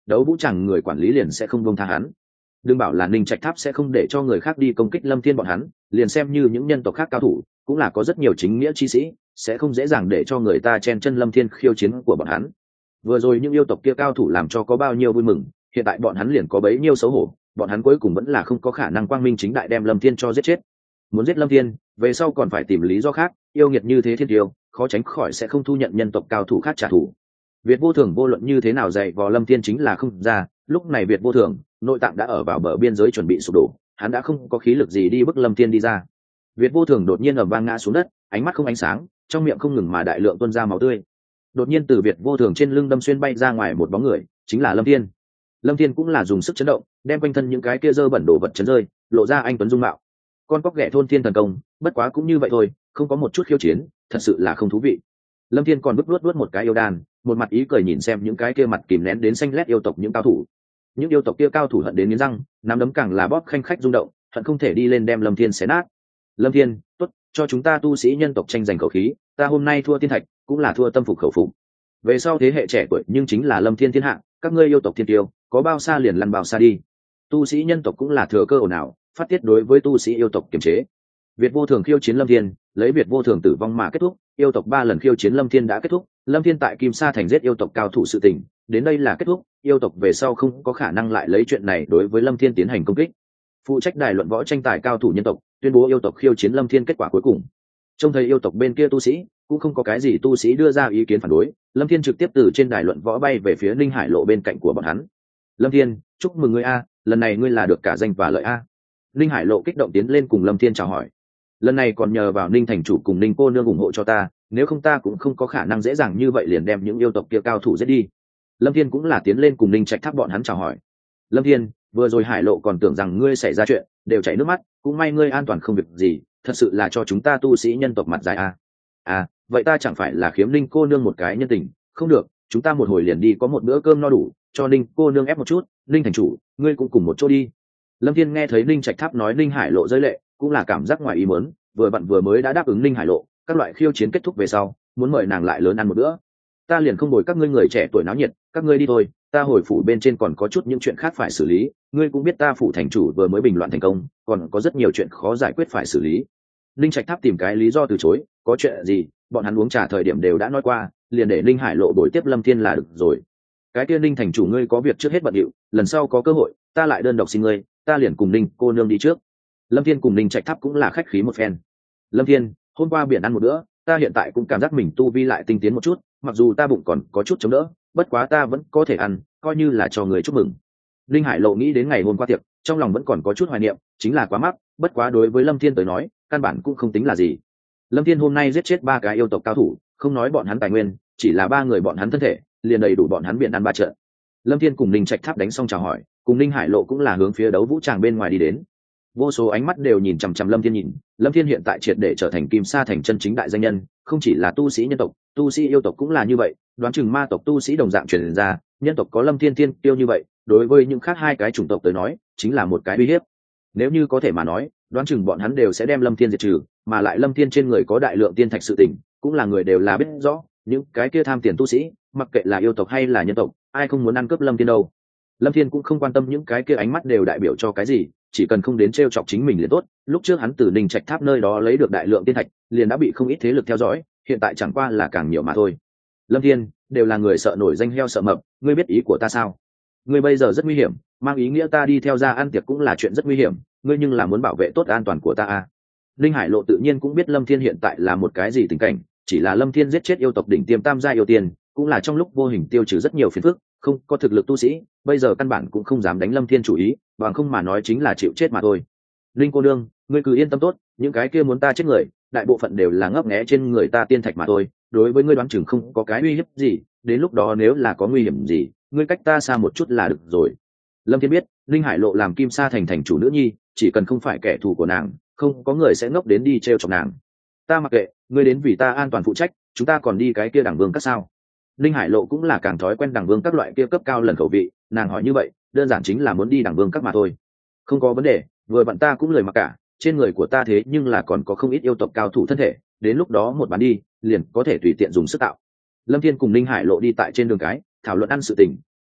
đấu vũ chẳng người quản lý liền sẽ không buông tha hắn. Đừng bảo là Ninh Trạch Tháp sẽ không để cho người khác đi công kích Lâm Thiên bọn hắn, liền xem như những nhân tộc khác cao thủ cũng là có rất nhiều chính nghĩa chi sĩ, sẽ không dễ dàng để cho người ta chen chân Lâm Thiên khiêu chiến của bọn hắn. Vừa rồi những yêu tộc kia cao thủ làm cho có bao nhiêu vui mừng, hiện tại bọn hắn liền có bấy nhiêu xấu hổ, bọn hắn cuối cùng vẫn là không có khả năng quang minh chính đại đem Lâm Thiên cho giết chết. Muốn giết Lâm Thiên, về sau còn phải tìm lý do khác, yêu nghiệt như thế thiên tiêu, khó tránh khỏi sẽ không thu nhận nhân tộc cao thủ khác trả thù. Việt Vô Thường vô luận như thế nào dạy vò Lâm Thiên chính là không ra, lúc này Việt Vô Thường nội tạng đã ở vào bờ biên giới chuẩn bị sụp đổ, hắn đã không có khí lực gì đi bức Lâm Thiên đi ra. Việt Vô Thường đột nhiên ầm vang ngã xuống đất, ánh mắt không ánh sáng, trong miệng không ngừng mà đại lượng tuôn ra máu tươi. Đột nhiên từ Việt Vô Thường trên lưng đâm xuyên bay ra ngoài một bóng người, chính là Lâm Thiên. Lâm Thiên cũng là dùng sức chấn động, đem quanh thân những cái kia dơ bẩn đồ vật chấn rơi, lộ ra anh tuấn dung mạo. Con cóc ghẻ thôn thiên thần công, bất quá cũng như vậy thôi, không có một chút khiêu chiến, thật sự là không thú vị. Lâm Thiên còn vuốt một cái yêu đàn, một mặt ý cười nhìn xem những cái kia mặt kìm nén đến xanh lét yêu tộc những cao thủ. Những yêu tộc kia cao thủ hận đến nghiến răng, nắm đấm càng là bóp khanh khách rung động, hận không thể đi lên đem Lâm Thiên xé nát. Lâm Thiên, tốt, cho chúng ta tu sĩ nhân tộc tranh giành khẩu khí, ta hôm nay thua tiên thạch, cũng là thua tâm phục khẩu phục. Về sau thế hệ trẻ tuổi nhưng chính là Lâm Thiên thiên hạ, các ngươi yêu tộc thiên tiêu, có bao xa liền lăn bao xa đi. Tu sĩ nhân tộc cũng là thừa cơ ồn ào, phát tiết đối với tu sĩ yêu tộc kiềm chế. Việt Vô Thường khiêu chiến Lâm Thiên, lấy Việt Vô Thường tử vong mà kết thúc, yêu tộc 3 lần khiêu chiến Lâm Thiên đã kết thúc, Lâm Thiên tại Kim Sa thành giết yêu tộc cao thủ sự tình, đến đây là kết thúc, yêu tộc về sau không có khả năng lại lấy chuyện này đối với Lâm Thiên tiến hành công kích. Phụ trách đài luận võ tranh tài cao thủ nhân tộc, tuyên bố yêu tộc khiêu chiến Lâm Thiên kết quả cuối cùng. Trông thấy yêu tộc bên kia tu sĩ, cũng không có cái gì tu sĩ đưa ra ý kiến phản đối, Lâm Thiên trực tiếp từ trên đài luận võ bay về phía Ninh Hải Lộ bên cạnh của bọn hắn. Lâm Thiên, chúc mừng ngươi a, lần này ngươi là được cả danh và lợi a. Ninh Hải Lộ kích động tiến lên cùng Lâm Thiên chào hỏi. Lần này còn nhờ vào Ninh thành chủ cùng Ninh cô nương ủng hộ cho ta, nếu không ta cũng không có khả năng dễ dàng như vậy liền đem những yêu tộc kia cao thủ giết đi. Lâm Thiên cũng là tiến lên cùng Ninh Trạch Tháp bọn hắn chào hỏi. Lâm Thiên, vừa rồi Hải Lộ còn tưởng rằng ngươi xảy ra chuyện, đều chảy nước mắt, cũng may ngươi an toàn không việc gì, thật sự là cho chúng ta tu sĩ nhân tộc mặt dài a. À, vậy ta chẳng phải là khiếm Ninh cô nương một cái nhân tình, không được, chúng ta một hồi liền đi có một bữa cơm no đủ, cho Ninh cô nương ép một chút, Ninh thành chủ, ngươi cũng cùng một chỗ đi. Lâm Thiên nghe thấy Ninh Trạch Tháp nói Ninh Hải Lộ rơi lệ, cũng là cảm giác ngoài ý muốn, vừa vặn vừa mới đã đáp ứng Ninh Hải Lộ, các loại khiêu chiến kết thúc về sau, muốn mời nàng lại lớn ăn một bữa. Ta liền không bồi các ngươi người trẻ tuổi náo nhiệt, các ngươi đi thôi, ta hồi phủ bên trên còn có chút những chuyện khác phải xử lý, ngươi cũng biết ta phủ thành chủ vừa mới bình loạn thành công, còn có rất nhiều chuyện khó giải quyết phải xử lý. Ninh Trạch Tháp tìm cái lý do từ chối, có chuyện gì, bọn hắn uống trà thời điểm đều đã nói qua, liền để Ninh Hải Lộ bồi tiếp Lâm Thiên là được rồi. Cái kia Ninh thành chủ ngươi có việc trước hết bận điệu, lần sau có cơ hội, ta lại đơn độc xin ngươi, ta liền cùng Ninh cô nương đi trước. Lâm Thiên cùng Ninh Trạch Tháp cũng là khách khí một phen. Lâm Thiên, hôm qua biển ăn một bữa, ta hiện tại cũng cảm giác mình tu vi lại tinh tiến một chút, mặc dù ta bụng còn có chút chống đỡ, bất quá ta vẫn có thể ăn, coi như là cho người chúc mừng. Linh Hải Lộ nghĩ đến ngày hôm qua tiệc, trong lòng vẫn còn có chút hoài niệm, chính là quá mắc, bất quá đối với Lâm Thiên tới nói, căn bản cũng không tính là gì. Lâm Thiên hôm nay giết chết 3 cái yêu tộc cao thủ, không nói bọn hắn tài nguyên, chỉ là 3 người bọn hắn thân thể, liền đầy đủ bọn hắn biển ăn 3 trận. Lâm Thiên cùng Ninh Trạch Tháp đánh xong chào hỏi, cùng Linh Hải Lộ cũng là hướng phía đấu vũ tràng bên ngoài đi đến. Vô số ánh mắt đều nhìn chằm chằm Lâm Thiên nhìn, Lâm Thiên hiện tại triệt để trở thành Kim Sa thành chân chính đại danh nhân, không chỉ là tu sĩ nhân tộc, tu sĩ yêu tộc cũng là như vậy, đoán chừng ma tộc tu sĩ đồng dạng truyền ra, nhân tộc có Lâm Thiên thiên tiêu như vậy, đối với những khác 2 cái chủng tộc tới nói, chính là một cái uy hiếp. Nếu như có thể mà nói, đoán chừng bọn hắn đều sẽ đem Lâm Thiên diệt trừ, mà lại Lâm Thiên trên người có đại lượng tiên thạch sự tình, cũng là người đều là biết rõ, những cái kia tham tiền tu sĩ, mặc kệ là yêu tộc hay là nhân tộc, ai không muốn ăn cướp Lâm Thiên đâu. Lâm Thiên cũng không quan tâm những cái kia ánh mắt đều đại biểu cho cái gì, chỉ cần không đến trêu chọc chính mình liền tốt. Lúc trước hắn từ Ninh Trạch Tháp nơi đó lấy được đại lượng tiên thạch, liền đã bị không ít thế lực theo dõi, hiện tại chẳng qua là càng nhiều mà thôi. Lâm Thiên, đều là người sợ nổi danh heo sợ mập, ngươi biết ý của ta sao? Ngươi bây giờ rất nguy hiểm, mang ý nghĩa ta đi theo ra ăn tiệc cũng là chuyện rất nguy hiểm, ngươi nhưng là muốn bảo vệ tốt an toàn của ta à? Linh Hải Lộ tự nhiên cũng biết Lâm Thiên hiện tại là một cái gì tình cảnh, chỉ là Lâm Thiên giết chết yêu tộc đỉnh tiêm tam gia yêu tiền, cũng là trong lúc vô hình tiêu trừ rất nhiều phiền phức, không có thực lực tu sĩ, bây giờ căn bản cũng không dám đánh Lâm Thiên chủ ý, bằng không mà nói chính là chịu chết mà thôi. Linh cô nương, ngươi cứ yên tâm tốt, những cái kia muốn ta chết người, đại bộ phận đều là ngấp nghé trên người ta tiên thạch mà thôi, đối với ngươi đoán chừng không có cái uy hiếp gì, đến lúc đó nếu là có nguy hiểm gì, ngươi cách ta xa một chút là được rồi. Lâm Thiên biết, Linh Hải Lộ làm Kim Sa thành thành chủ nữ nhi, chỉ cần không phải kẻ thù của nàng, không có người sẽ ngốc đến đi trêu chọc nàng. Ta mặc kệ, ngươi đến vì ta an toàn phụ trách, chúng ta còn đi cái kia đẳng vương các sao? Linh Hải Lộ cũng là càng thói quen đẳng vương các loại kia cấp cao lần khẩu vị, nàng hỏi như vậy, đơn giản chính là muốn đi đẳng vương các mà thôi. Không có vấn đề, vừa vặn ta cũng lời mặc cả, trên người của ta thế nhưng là còn có không ít yêu tộc cao thủ thân thể, đến lúc đó một bán đi, liền có thể tùy tiện dùng sức tạo. Lâm Thiên cùng Linh Hải Lộ đi tại trên đường cái, thảo luận ăn sự tình,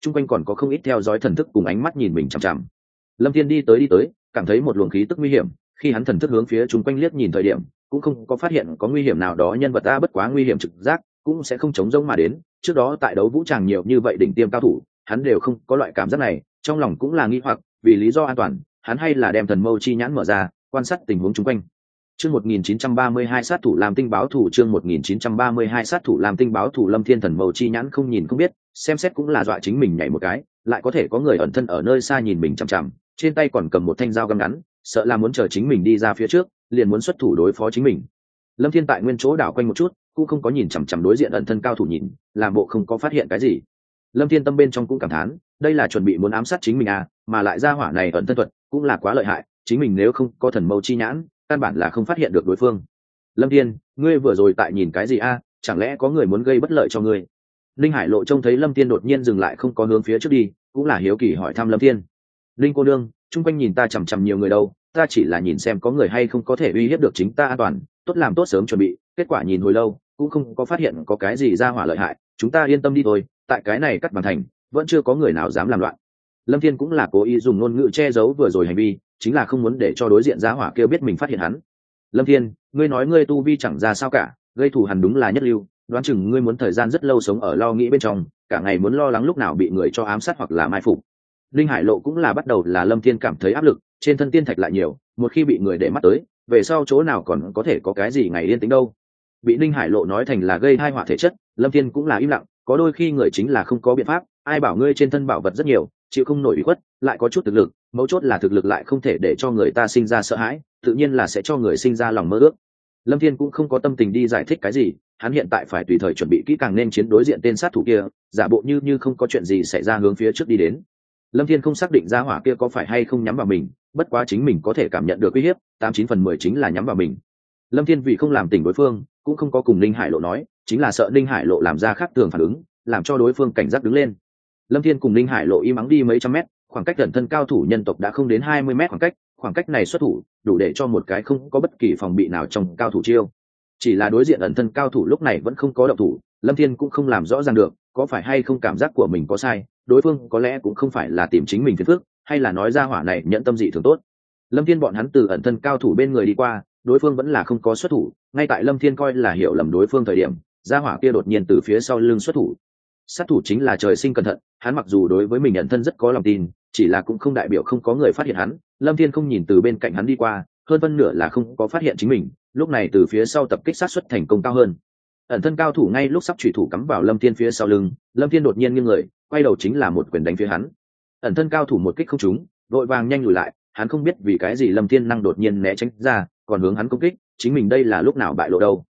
chung quanh còn có không ít theo dõi thần thức cùng ánh mắt nhìn mình chằm chằm. Lâm Thiên đi tới cảm thấy một luồng khí tức nguy hiểm, khi hắn thần thức hướng phía chung quanh liếc nhìn thời điểm cũng không có phát hiện có nguy hiểm nào đó nhân vật bất quá nguy hiểm trực giác cũng sẽ không chống rỗng mà đến. Trước đó tại đấu vũ tràng nhiều như vậy đỉnh tiêm cao thủ, hắn đều không có loại cảm giác này, trong lòng cũng là nghi hoặc, vì lý do an toàn hắn hay là đem thần mâu chi nhãn mở ra quan sát tình huống chung quanh. Chương 1932 sát thủ làm tinh báo thủ, chương 1932 sát thủ làm tinh báo thủ. Lâm Thiên thần mâu chi nhãn không nhìn không biết, xem xét cũng là dọa chính mình nhảy một cái, lại có thể có người ẩn thân ở nơi xa nhìn mình chằm chằm, trên tay còn cầm một thanh dao găm ngắn, sợ là muốn chờ chính mình đi ra phía trước, liền muốn xuất thủ đối phó chính mình. Lâm Thiên tại nguyên chỗ đảo quanh một chút, cũng không có nhìn chằm chằm đối diện ẩn thân cao thủ nhìn, làm bộ không có phát hiện cái gì. Lâm Thiên tâm bên trong cũng cảm thán, đây là chuẩn bị muốn ám sát chính mình à, mà lại ra hỏa này ẩn thân thuật cũng là quá lợi hại, chính mình nếu không có thần mâu chi nhãn căn bản là không phát hiện được đối phương. Lâm Thiên, ngươi vừa rồi tại nhìn cái gì a? Chẳng lẽ có người muốn gây bất lợi cho ngươi? Linh Hải Lộ trông thấy Lâm Thiên đột nhiên dừng lại không có hướng phía trước đi, cũng là hiếu kỳ hỏi thăm Lâm Thiên. Linh cô nương, chung quanh nhìn ta chằm chằm nhiều người đâu, ta chỉ là nhìn xem có người hay không có thể uy hiếp được chính ta an toàn, tốt làm tốt sớm chuẩn bị, kết quả nhìn hồi lâu cũng không có phát hiện có cái gì ra hỏa lợi hại, chúng ta yên tâm đi thôi, tại cái này cắt bằng thành vẫn chưa có người nào dám làm loạn. Lâm Thiên cũng là cố ý dùng ngôn ngữ che giấu vừa rồi hành vi, chính là không muốn để cho đối diện giá hỏa kia biết mình phát hiện hắn. Lâm Thiên, ngươi nói ngươi tu vi chẳng ra sao cả, gây thù hằn đúng là nhất lưu, đoán chừng ngươi muốn thời gian rất lâu sống ở lo nghĩ bên trong, cả ngày muốn lo lắng lúc nào bị người cho ám sát hoặc là mai phục. Linh Hải Lộ cũng là bắt đầu là Lâm Thiên cảm thấy áp lực, trên thân tiên thạch lại nhiều, một khi bị người để mắt tới, về sau chỗ nào còn có thể có cái gì ngày yên tĩnh đâu. Bị Linh Hải Lộ nói thành là gây tai họa thể chất, Lâm Thiên cũng là im lặng, có đôi khi người chính là không có biện pháp, ai bảo ngươi trên thân bảo vật rất nhiều, chịu không nổi ủy khuất, lại có chút thực lực, mấu chốt là thực lực lại không thể để cho người ta sinh ra sợ hãi, tự nhiên là sẽ cho người sinh ra lòng mơ ước. Lâm Thiên cũng không có tâm tình đi giải thích cái gì, hắn hiện tại phải tùy thời chuẩn bị kỹ càng nên chiến đối diện tên sát thủ kia, giả bộ như không có chuyện gì xảy ra hướng phía trước đi đến. Lâm Thiên không xác định ra hỏa kia có phải hay không nhắm vào mình, bất quá chính mình có thể cảm nhận được uy hiếp, 89/10 chính là nhắm vào mình. Lâm Thiên vì không làm tỉnh đối phương, cũng không có cùng Linh Hải Lộ nói, chính là sợ Linh Hải Lộ làm ra khác thường phản ứng, làm cho đối phương cảnh giác đứng lên. Lâm Thiên cùng Linh Hải Lộ im ắng đi mấy trăm mét, khoảng cách gần thân cao thủ nhân tộc đã không đến 20 mét khoảng cách này xuất thủ đủ để cho một cái không có bất kỳ phòng bị nào trong cao thủ chiêu. Chỉ là đối diện ẩn thân cao thủ lúc này vẫn không có động thủ, Lâm Thiên cũng không làm rõ ràng được có phải hay không cảm giác của mình có sai, đối phương có lẽ cũng không phải là tìm chính mình phiền phức, hay là nói ra hỏa này nhận tâm dị thường tốt. Lâm Thiên bọn hắn từ ẩn thân cao thủ bên người đi qua, đối phương vẫn là không có xuất thủ, ngay tại Lâm Thiên coi là hiểu lầm đối phương thời điểm, gia hỏa kia đột nhiên từ phía sau lưng xuất thủ. Sát thủ chính là trời sinh cẩn thận, hắn mặc dù đối với mình nhận thân rất có lòng tin, chỉ là cũng không đại biểu không có người phát hiện hắn. Lâm Thiên không nhìn từ bên cạnh hắn đi qua, hơn phân nửa là không có phát hiện chính mình, lúc này từ phía sau tập kích sát suất thành công cao hơn. Ẩn thân cao thủ ngay lúc sắp chủy thủ cắm vào Lâm Thiên phía sau lưng, Lâm Thiên đột nhiên nghiêng người, quay đầu chính là một quyền đánh phía hắn. Ẩn thân cao thủ một kích không trúng, vội vàng nhanh lùi lại, hắn không biết vì cái gì Lâm Thiên năng đột nhiên né tránh ra, còn hướng hắn công kích, chính mình đây là lúc nào bại lộ đâu.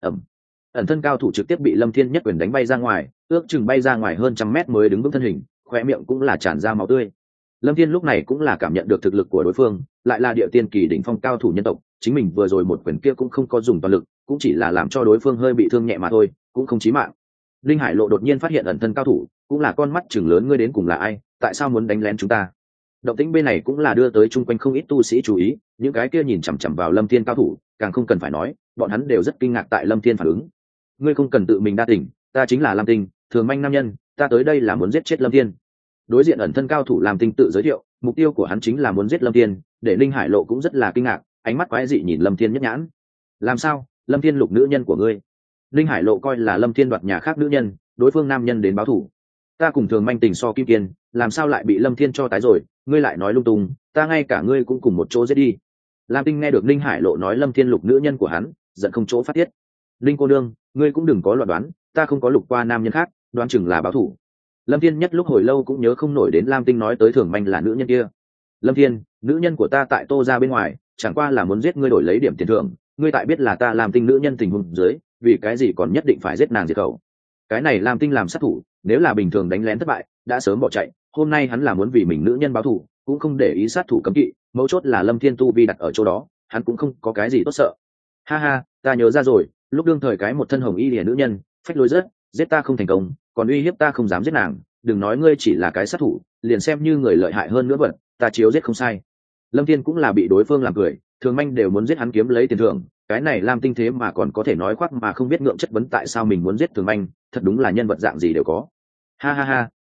Ẩn thân cao thủ trực tiếp bị Lâm Thiên nhất quyền đánh bay ra ngoài, ước chừng bay ra ngoài hơn trăm mét mới đứng vững thân hình, khóe miệng cũng là tràn ra máu tươi. Lâm Thiên lúc này cũng là cảm nhận được thực lực của đối phương, lại là địa tiên kỳ đỉnh phong cao thủ nhân tộc, chính mình vừa rồi một quyền kia cũng không có dùng toàn lực, cũng chỉ là làm cho đối phương hơi bị thương nhẹ mà thôi, cũng không chí mạng. Linh Hải Lộ đột nhiên phát hiện ẩn thân cao thủ, cũng là con mắt chừng lớn, ngươi đến cùng là ai, tại sao muốn đánh lén chúng ta? Động tĩnh bên này cũng là đưa tới chung quanh không ít tu sĩ chú ý, những cái kia nhìn chằm chằm vào Lâm Thiên cao thủ, càng không cần phải nói, bọn hắn đều rất kinh ngạc tại Lâm Thiên phản ứng. Ngươi không cần tự mình đa tỉnh, ta chính là Lam Tinh, thường manh nam nhân, ta tới đây là muốn giết chết Lâm Thiên. Đối diện ẩn thân cao thủ Lam Tinh tự giới thiệu, mục tiêu của hắn chính là muốn giết Lâm Thiên, để Linh Hải Lộ cũng rất là kinh ngạc, ánh mắt quái dị nhìn Lâm Thiên nhất nhãn. Làm sao, Lâm Thiên lục nữ nhân của ngươi? Linh Hải Lộ coi là Lâm Thiên đoạt nhà khác nữ nhân, đối phương nam nhân đến báo thủ. Ta cùng thường manh tình so kim kiên, làm sao lại bị Lâm Thiên cho tái rồi, ngươi lại nói lung tung, ta ngay cả ngươi cũng cùng một chỗ giết đi. Lam Tinh nghe được Linh Hải Lộ nói Lâm Thiên lục nữ nhân của hắn, giận không chỗ phát tiết. Linh cô nương, ngươi cũng đừng có loạn đoán, ta không có lục qua nam nhân khác, đoán chừng là báo thủ. Lâm Thiên nhất lúc hồi lâu cũng nhớ không nổi đến Lam Tinh nói tới thường manh là nữ nhân kia. Lâm Thiên, nữ nhân của ta tại Tô ra bên ngoài, chẳng qua là muốn giết ngươi đổi lấy điểm tiền thưởng, ngươi tại biết là ta làm Tinh nữ nhân tình huống dưới, vì cái gì còn nhất định phải giết nàng diệt khẩu? Cái này Lam Tinh làm sát thủ, nếu là bình thường đánh lén thất bại, đã sớm bỏ chạy, hôm nay hắn là muốn vì mình nữ nhân báo thù, cũng không để ý sát thủ cấm kỵ, mấu chốt là Lâm Thiên tu vi đặt ở chỗ đó, hắn cũng không có cái gì tốt sợ. Ha ha, ta nhớ ra rồi, lúc đương thời cái một thân hồng y lìa nữ nhân, phách lối rất, giết ta không thành công, còn uy hiếp ta không dám giết nàng, đừng nói ngươi chỉ là cái sát thủ, liền xem như người lợi hại hơn nữa vật, ta chiếu giết không sai. Lâm Thiên cũng là bị đối phương làm cười, thường manh đều muốn giết hắn kiếm lấy tiền thưởng, cái này Lam Tinh thế mà còn có thể nói khoác mà không biết ngượng chất vấn tại sao mình muốn giết thường manh, thật đúng là nhân vật dạng gì đều có. Ha ha ha,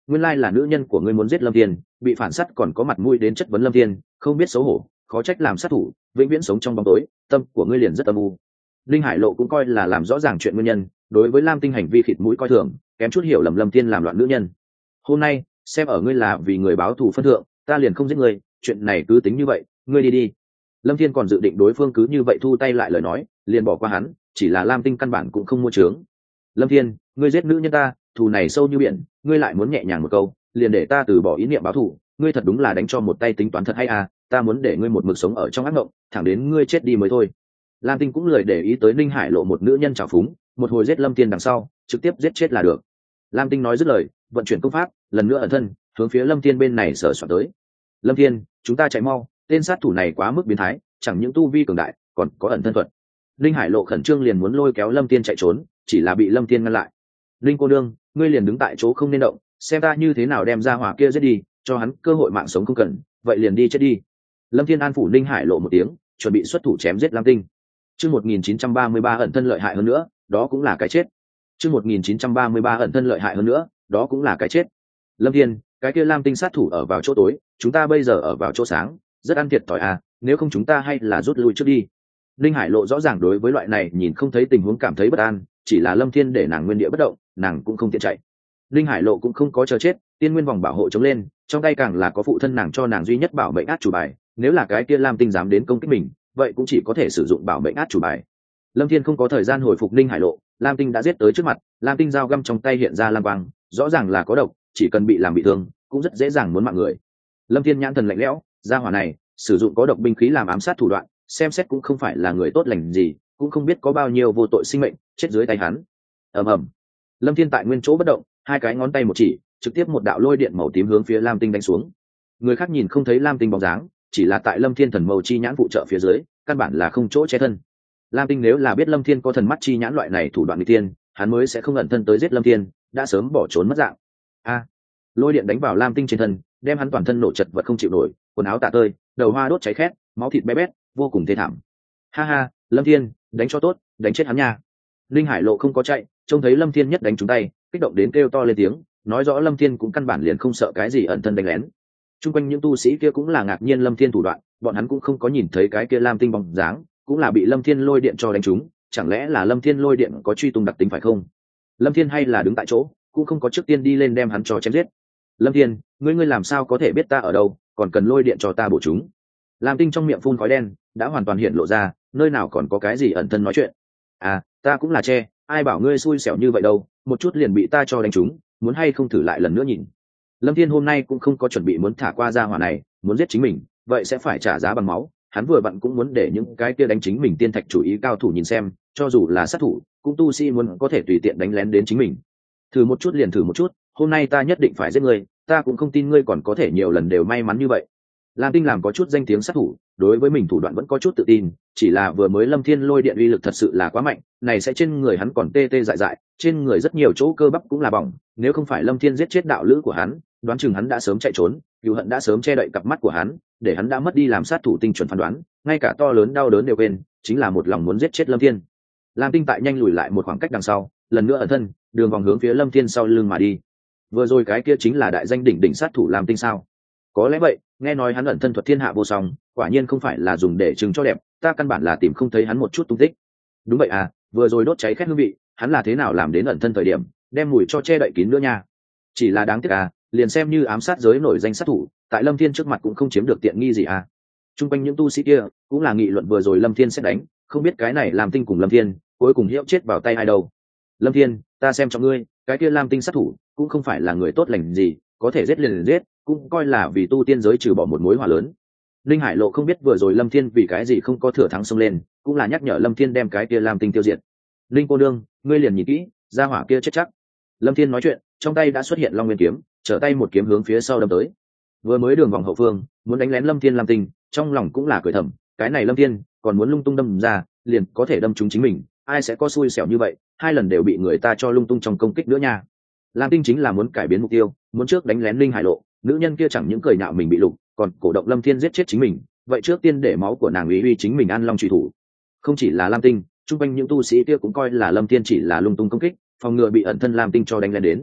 nguyên lai là nữ nhân của ngươi muốn giết Lâm Thiên, bị phản sát còn có mặt mũi đến chất vấn Lâm Thiên, không biết xấu hổ, khó trách làm sát thủ vĩnh viễn sống trong bóng tối, tâm của ngươi liền rất âm u. Linh Hải Lộ cũng coi là làm rõ ràng chuyện nguyên nhân, đối với Lam Tinh hành vi khịt mũi coi thường, kém chút hiểu lầm Lâm Thiên làm loạn nữ nhân. Hôm nay xem ở ngươi là vì người báo thù phân thượng, ta liền không giết ngươi, chuyện này cứ tính như vậy, ngươi đi đi. Lâm Thiên còn dự định đối phương cứ như vậy thu tay lại lời nói, liền bỏ qua hắn, chỉ là Lam Tinh căn bản cũng không mua trướng. Lâm Thiên, ngươi giết nữ nhân ta, thù này sâu như biển, ngươi lại muốn nhẹ nhàng một câu, liền để ta từ bỏ ý niệm báo thù, ngươi thật đúng là đánh cho một tay tính toán thật hay à, ta muốn để ngươi một mực sống ở trong ác mộng, thẳng đến ngươi chết đi mới thôi. Lam Tinh cũng lười để ý tới Ninh Hải Lộ một nữ nhân trào phúng, một hồi giết Lâm Thiên đằng sau, trực tiếp giết chết là được. Lam Tinh nói dứt lời, vận chuyển công pháp, lần nữa ẩn thân, hướng phía Lâm Thiên bên này sở soạn tới. Lâm Thiên, chúng ta chạy mau, tên sát thủ này quá mức biến thái, chẳng những tu vi cường đại, còn có ẩn thân thuật. Ninh Hải Lộ khẩn trương liền muốn lôi kéo Lâm Thiên chạy trốn, chỉ là bị Lâm Thiên ngăn lại. Linh cô đương, ngươi liền đứng tại chỗ không nên động, xem ta như thế nào đem ra hỏa kia giết đi, cho hắn cơ hội mạng sống không cần, vậy liền đi chết đi. Lâm Thiên an phủ Ninh Hải Lộ một tiếng, chuẩn bị xuất thủ chém giết Lam Tinh. Chương 1933 ẩn thân lợi hại hơn nữa, đó cũng là cái chết. Chương 1933 ẩn thân lợi hại hơn nữa, đó cũng là cái chết. Lâm Thiên, cái kia Lam Tinh sát thủ ở vào chỗ tối, chúng ta bây giờ ở vào chỗ sáng, rất ăn thiệt thòi à, nếu không chúng ta hay là rút lui trước đi. Linh Hải Lộ rõ ràng đối với loại này nhìn không thấy tình huống cảm thấy bất an, chỉ là Lâm Thiên để nàng nguyên địa bất động, nàng cũng không tiện chạy. Linh Hải Lộ cũng không có chờ chết, tiên nguyên vòng bảo hộ chống lên, trong tay càng là có phụ thân nàng cho nàng duy nhất bảo mệnh át chủ bài, nếu là cái kia Lam Tinh dám đến công kích mình, vậy cũng chỉ có thể sử dụng bảo mệnh át chủ bài. Lâm Thiên không có thời gian hồi phục Linh Hải Lộ, Lam Tinh đã giết tới trước mặt, Lam Tinh dao găm trong tay hiện ra lam quang, rõ ràng là có độc, chỉ cần bị làm bị thương, cũng rất dễ dàng muốn mạng người. Lâm Thiên nhãn thần lạnh lẽo, gia hỏa này sử dụng có độc binh khí làm ám sát thủ đoạn, xem xét cũng không phải là người tốt lành gì, cũng không biết có bao nhiêu vô tội sinh mệnh chết dưới tay hắn. Ầm ầm. Lâm Thiên tại nguyên chỗ bất động, hai cái ngón tay một chỉ, trực tiếp một đạo lôi điện màu tím hướng phía Lam Tinh đánh xuống. Người khác nhìn không thấy Lam Tinh bóng dáng, chỉ là tại Lâm Thiên thần mâu chi nhãn phụ trợ phía dưới, căn bản là không chỗ che thân. Lam Tinh nếu là biết Lâm Thiên có thần mắt chi nhãn loại này thủ đoạn nghịch tiên, hắn mới sẽ không ẩn thân tới giết Lâm Thiên, đã sớm bỏ trốn mất dạng. A! Lôi điện đánh vào Lam Tinh trên thân, đem hắn toàn thân nổ chật vật không chịu nổi, quần áo tả tơi, đầu hoa đốt cháy khét, máu thịt bé bét, vô cùng thê thảm. Ha ha, Lâm Thiên, đánh cho tốt, đánh chết hắn nha. Linh Hải Lộ không có chạy, trông thấy Lâm Thiên nhất đánh trúng tay, kích động đến kêu to lên tiếng, nói rõ Lâm Thiên cũng căn bản liền không sợ cái gì ẩn thân đánh lén. Trung quanh những tu sĩ kia cũng là ngạc nhiên Lâm Thiên thủ đoạn, bọn hắn cũng không có nhìn thấy cái kia Lam Tinh bóng dáng, cũng là bị Lâm Thiên lôi điện cho đánh trúng, chẳng lẽ là Lâm Thiên lôi điện có truy tung đặc tính phải không? Lâm Thiên hay là đứng tại chỗ, cũng không có trước tiên đi lên đem hắn cho chém giết. Lâm Thiên, ngươi làm sao có thể biết ta ở đâu, còn cần lôi điện cho ta bổ chúng? Lam Tinh trong miệng phun khói đen, đã hoàn toàn hiện lộ ra, nơi nào còn có cái gì ẩn thân nói chuyện. À, ta cũng là che, ai bảo ngươi xui xẻo như vậy đâu, một chút liền bị ta cho đánh trúng, muốn hay không thử lại lần nữa nhìn. Lâm Thiên hôm nay cũng không có chuẩn bị muốn thả qua gia hỏa này, muốn giết chính mình, vậy sẽ phải trả giá bằng máu. Hắn vừa vặn cũng muốn để những cái kia đánh chính mình tiên thạch chủ ý cao thủ nhìn xem, cho dù là sát thủ, cũng tu sĩ muốn có thể tùy tiện đánh lén đến chính mình. Thử một chút liền thử một chút, hôm nay ta nhất định phải giết ngươi, ta cũng không tin ngươi còn có thể nhiều lần đều may mắn như vậy. Lam Tinh làm có chút danh tiếng sát thủ, đối với mình thủ đoạn vẫn có chút tự tin, chỉ là vừa mới Lâm Thiên lôi điện uy lực thật sự là quá mạnh, này sẽ trên người hắn còn tê tê dại dại, trên người rất nhiều chỗ cơ bắp cũng là bỏng, nếu không phải Lâm Thiên giết chết đạo lữ của hắn, đoán chừng hắn đã sớm chạy trốn, cừu hận đã sớm che đậy cặp mắt của hắn, để hắn đã mất đi làm sát thủ tinh chuẩn phán đoán, ngay cả to lớn đau đớn đều quên, chính là một lòng muốn giết chết Lâm Thiên. Lam Tinh tại nhanh lùi lại một khoảng cách đằng sau, lần nữa ẩn thân, đường vòng hướng phía Lâm Thiên sau lưng mà đi. Vừa rồi cái kia chính là đại danh đỉnh đỉnh sát thủ Lam Tinh sao? Có lẽ vậy, nghe nói hắn ẩn thân thuật thiên hạ vô song, quả nhiên không phải là dùng để trưng cho đẹp, ta căn bản là tìm không thấy hắn một chút tung tích. Đúng vậy à, vừa rồi đốt cháy khét hương vị, hắn là thế nào làm đến ẩn thân thời điểm, đem mùi cho che đậy kín nữa nha. Chỉ là đáng tiếc à, liền xem như ám sát giới nổi danh sát thủ, tại Lâm Thiên trước mặt cũng không chiếm được tiện nghi gì à. Trung quanh những tu sĩ kia cũng là nghị luận vừa rồi Lâm Thiên sẽ đánh, không biết cái này làm Tinh cùng Lâm Thiên cuối cùng hiệu chết vào tay ai đâu. Lâm Thiên, ta xem cho ngươi, cái kia Lam Tinh sát thủ cũng không phải là người tốt lành gì, có thể giết liền giết, cũng coi là vì tu tiên giới trừ bỏ một mối hỏa lớn. Linh Hải Lộ không biết vừa rồi Lâm Thiên vì cái gì không có thừa thắng xông lên, cũng là nhắc nhở Lâm Thiên đem cái kia Lam Tinh tiêu diệt. Linh cô đương, ngươi liền nhìn kỹ, gia hỏa kia chết chắc. Lâm Thiên nói chuyện, trong tay đã xuất hiện Long Nguyên kiếm, trở tay một kiếm hướng phía sau đâm tới. Vừa mới đường vòng hậu phương, muốn đánh lén Lâm Thiên Lam Tinh, trong lòng cũng là cười thầm, cái này Lâm Thiên còn muốn lung tung đâm ra, liền có thể đâm trúng chính mình, ai sẽ có xui xẻo như vậy, hai lần đều bị người ta cho lung tung trong công kích nữa nha. Lam Tinh chính là muốn cải biến mục tiêu, muốn trước đánh lén Linh Hải Lộ, nữ nhân kia chẳng những cười nhạo mình bị lục, còn cổ động Lâm Thiên giết chết chính mình, vậy trước tiên để máu của nàng uy chính mình ăn long truy thủ. Không chỉ là Lam Tinh, chung quanh những tu sĩ kia cũng coi là Lâm Thiên chỉ là lung tung công kích, phòng ngừa bị ẩn thân Lam Tinh cho đánh lên đến.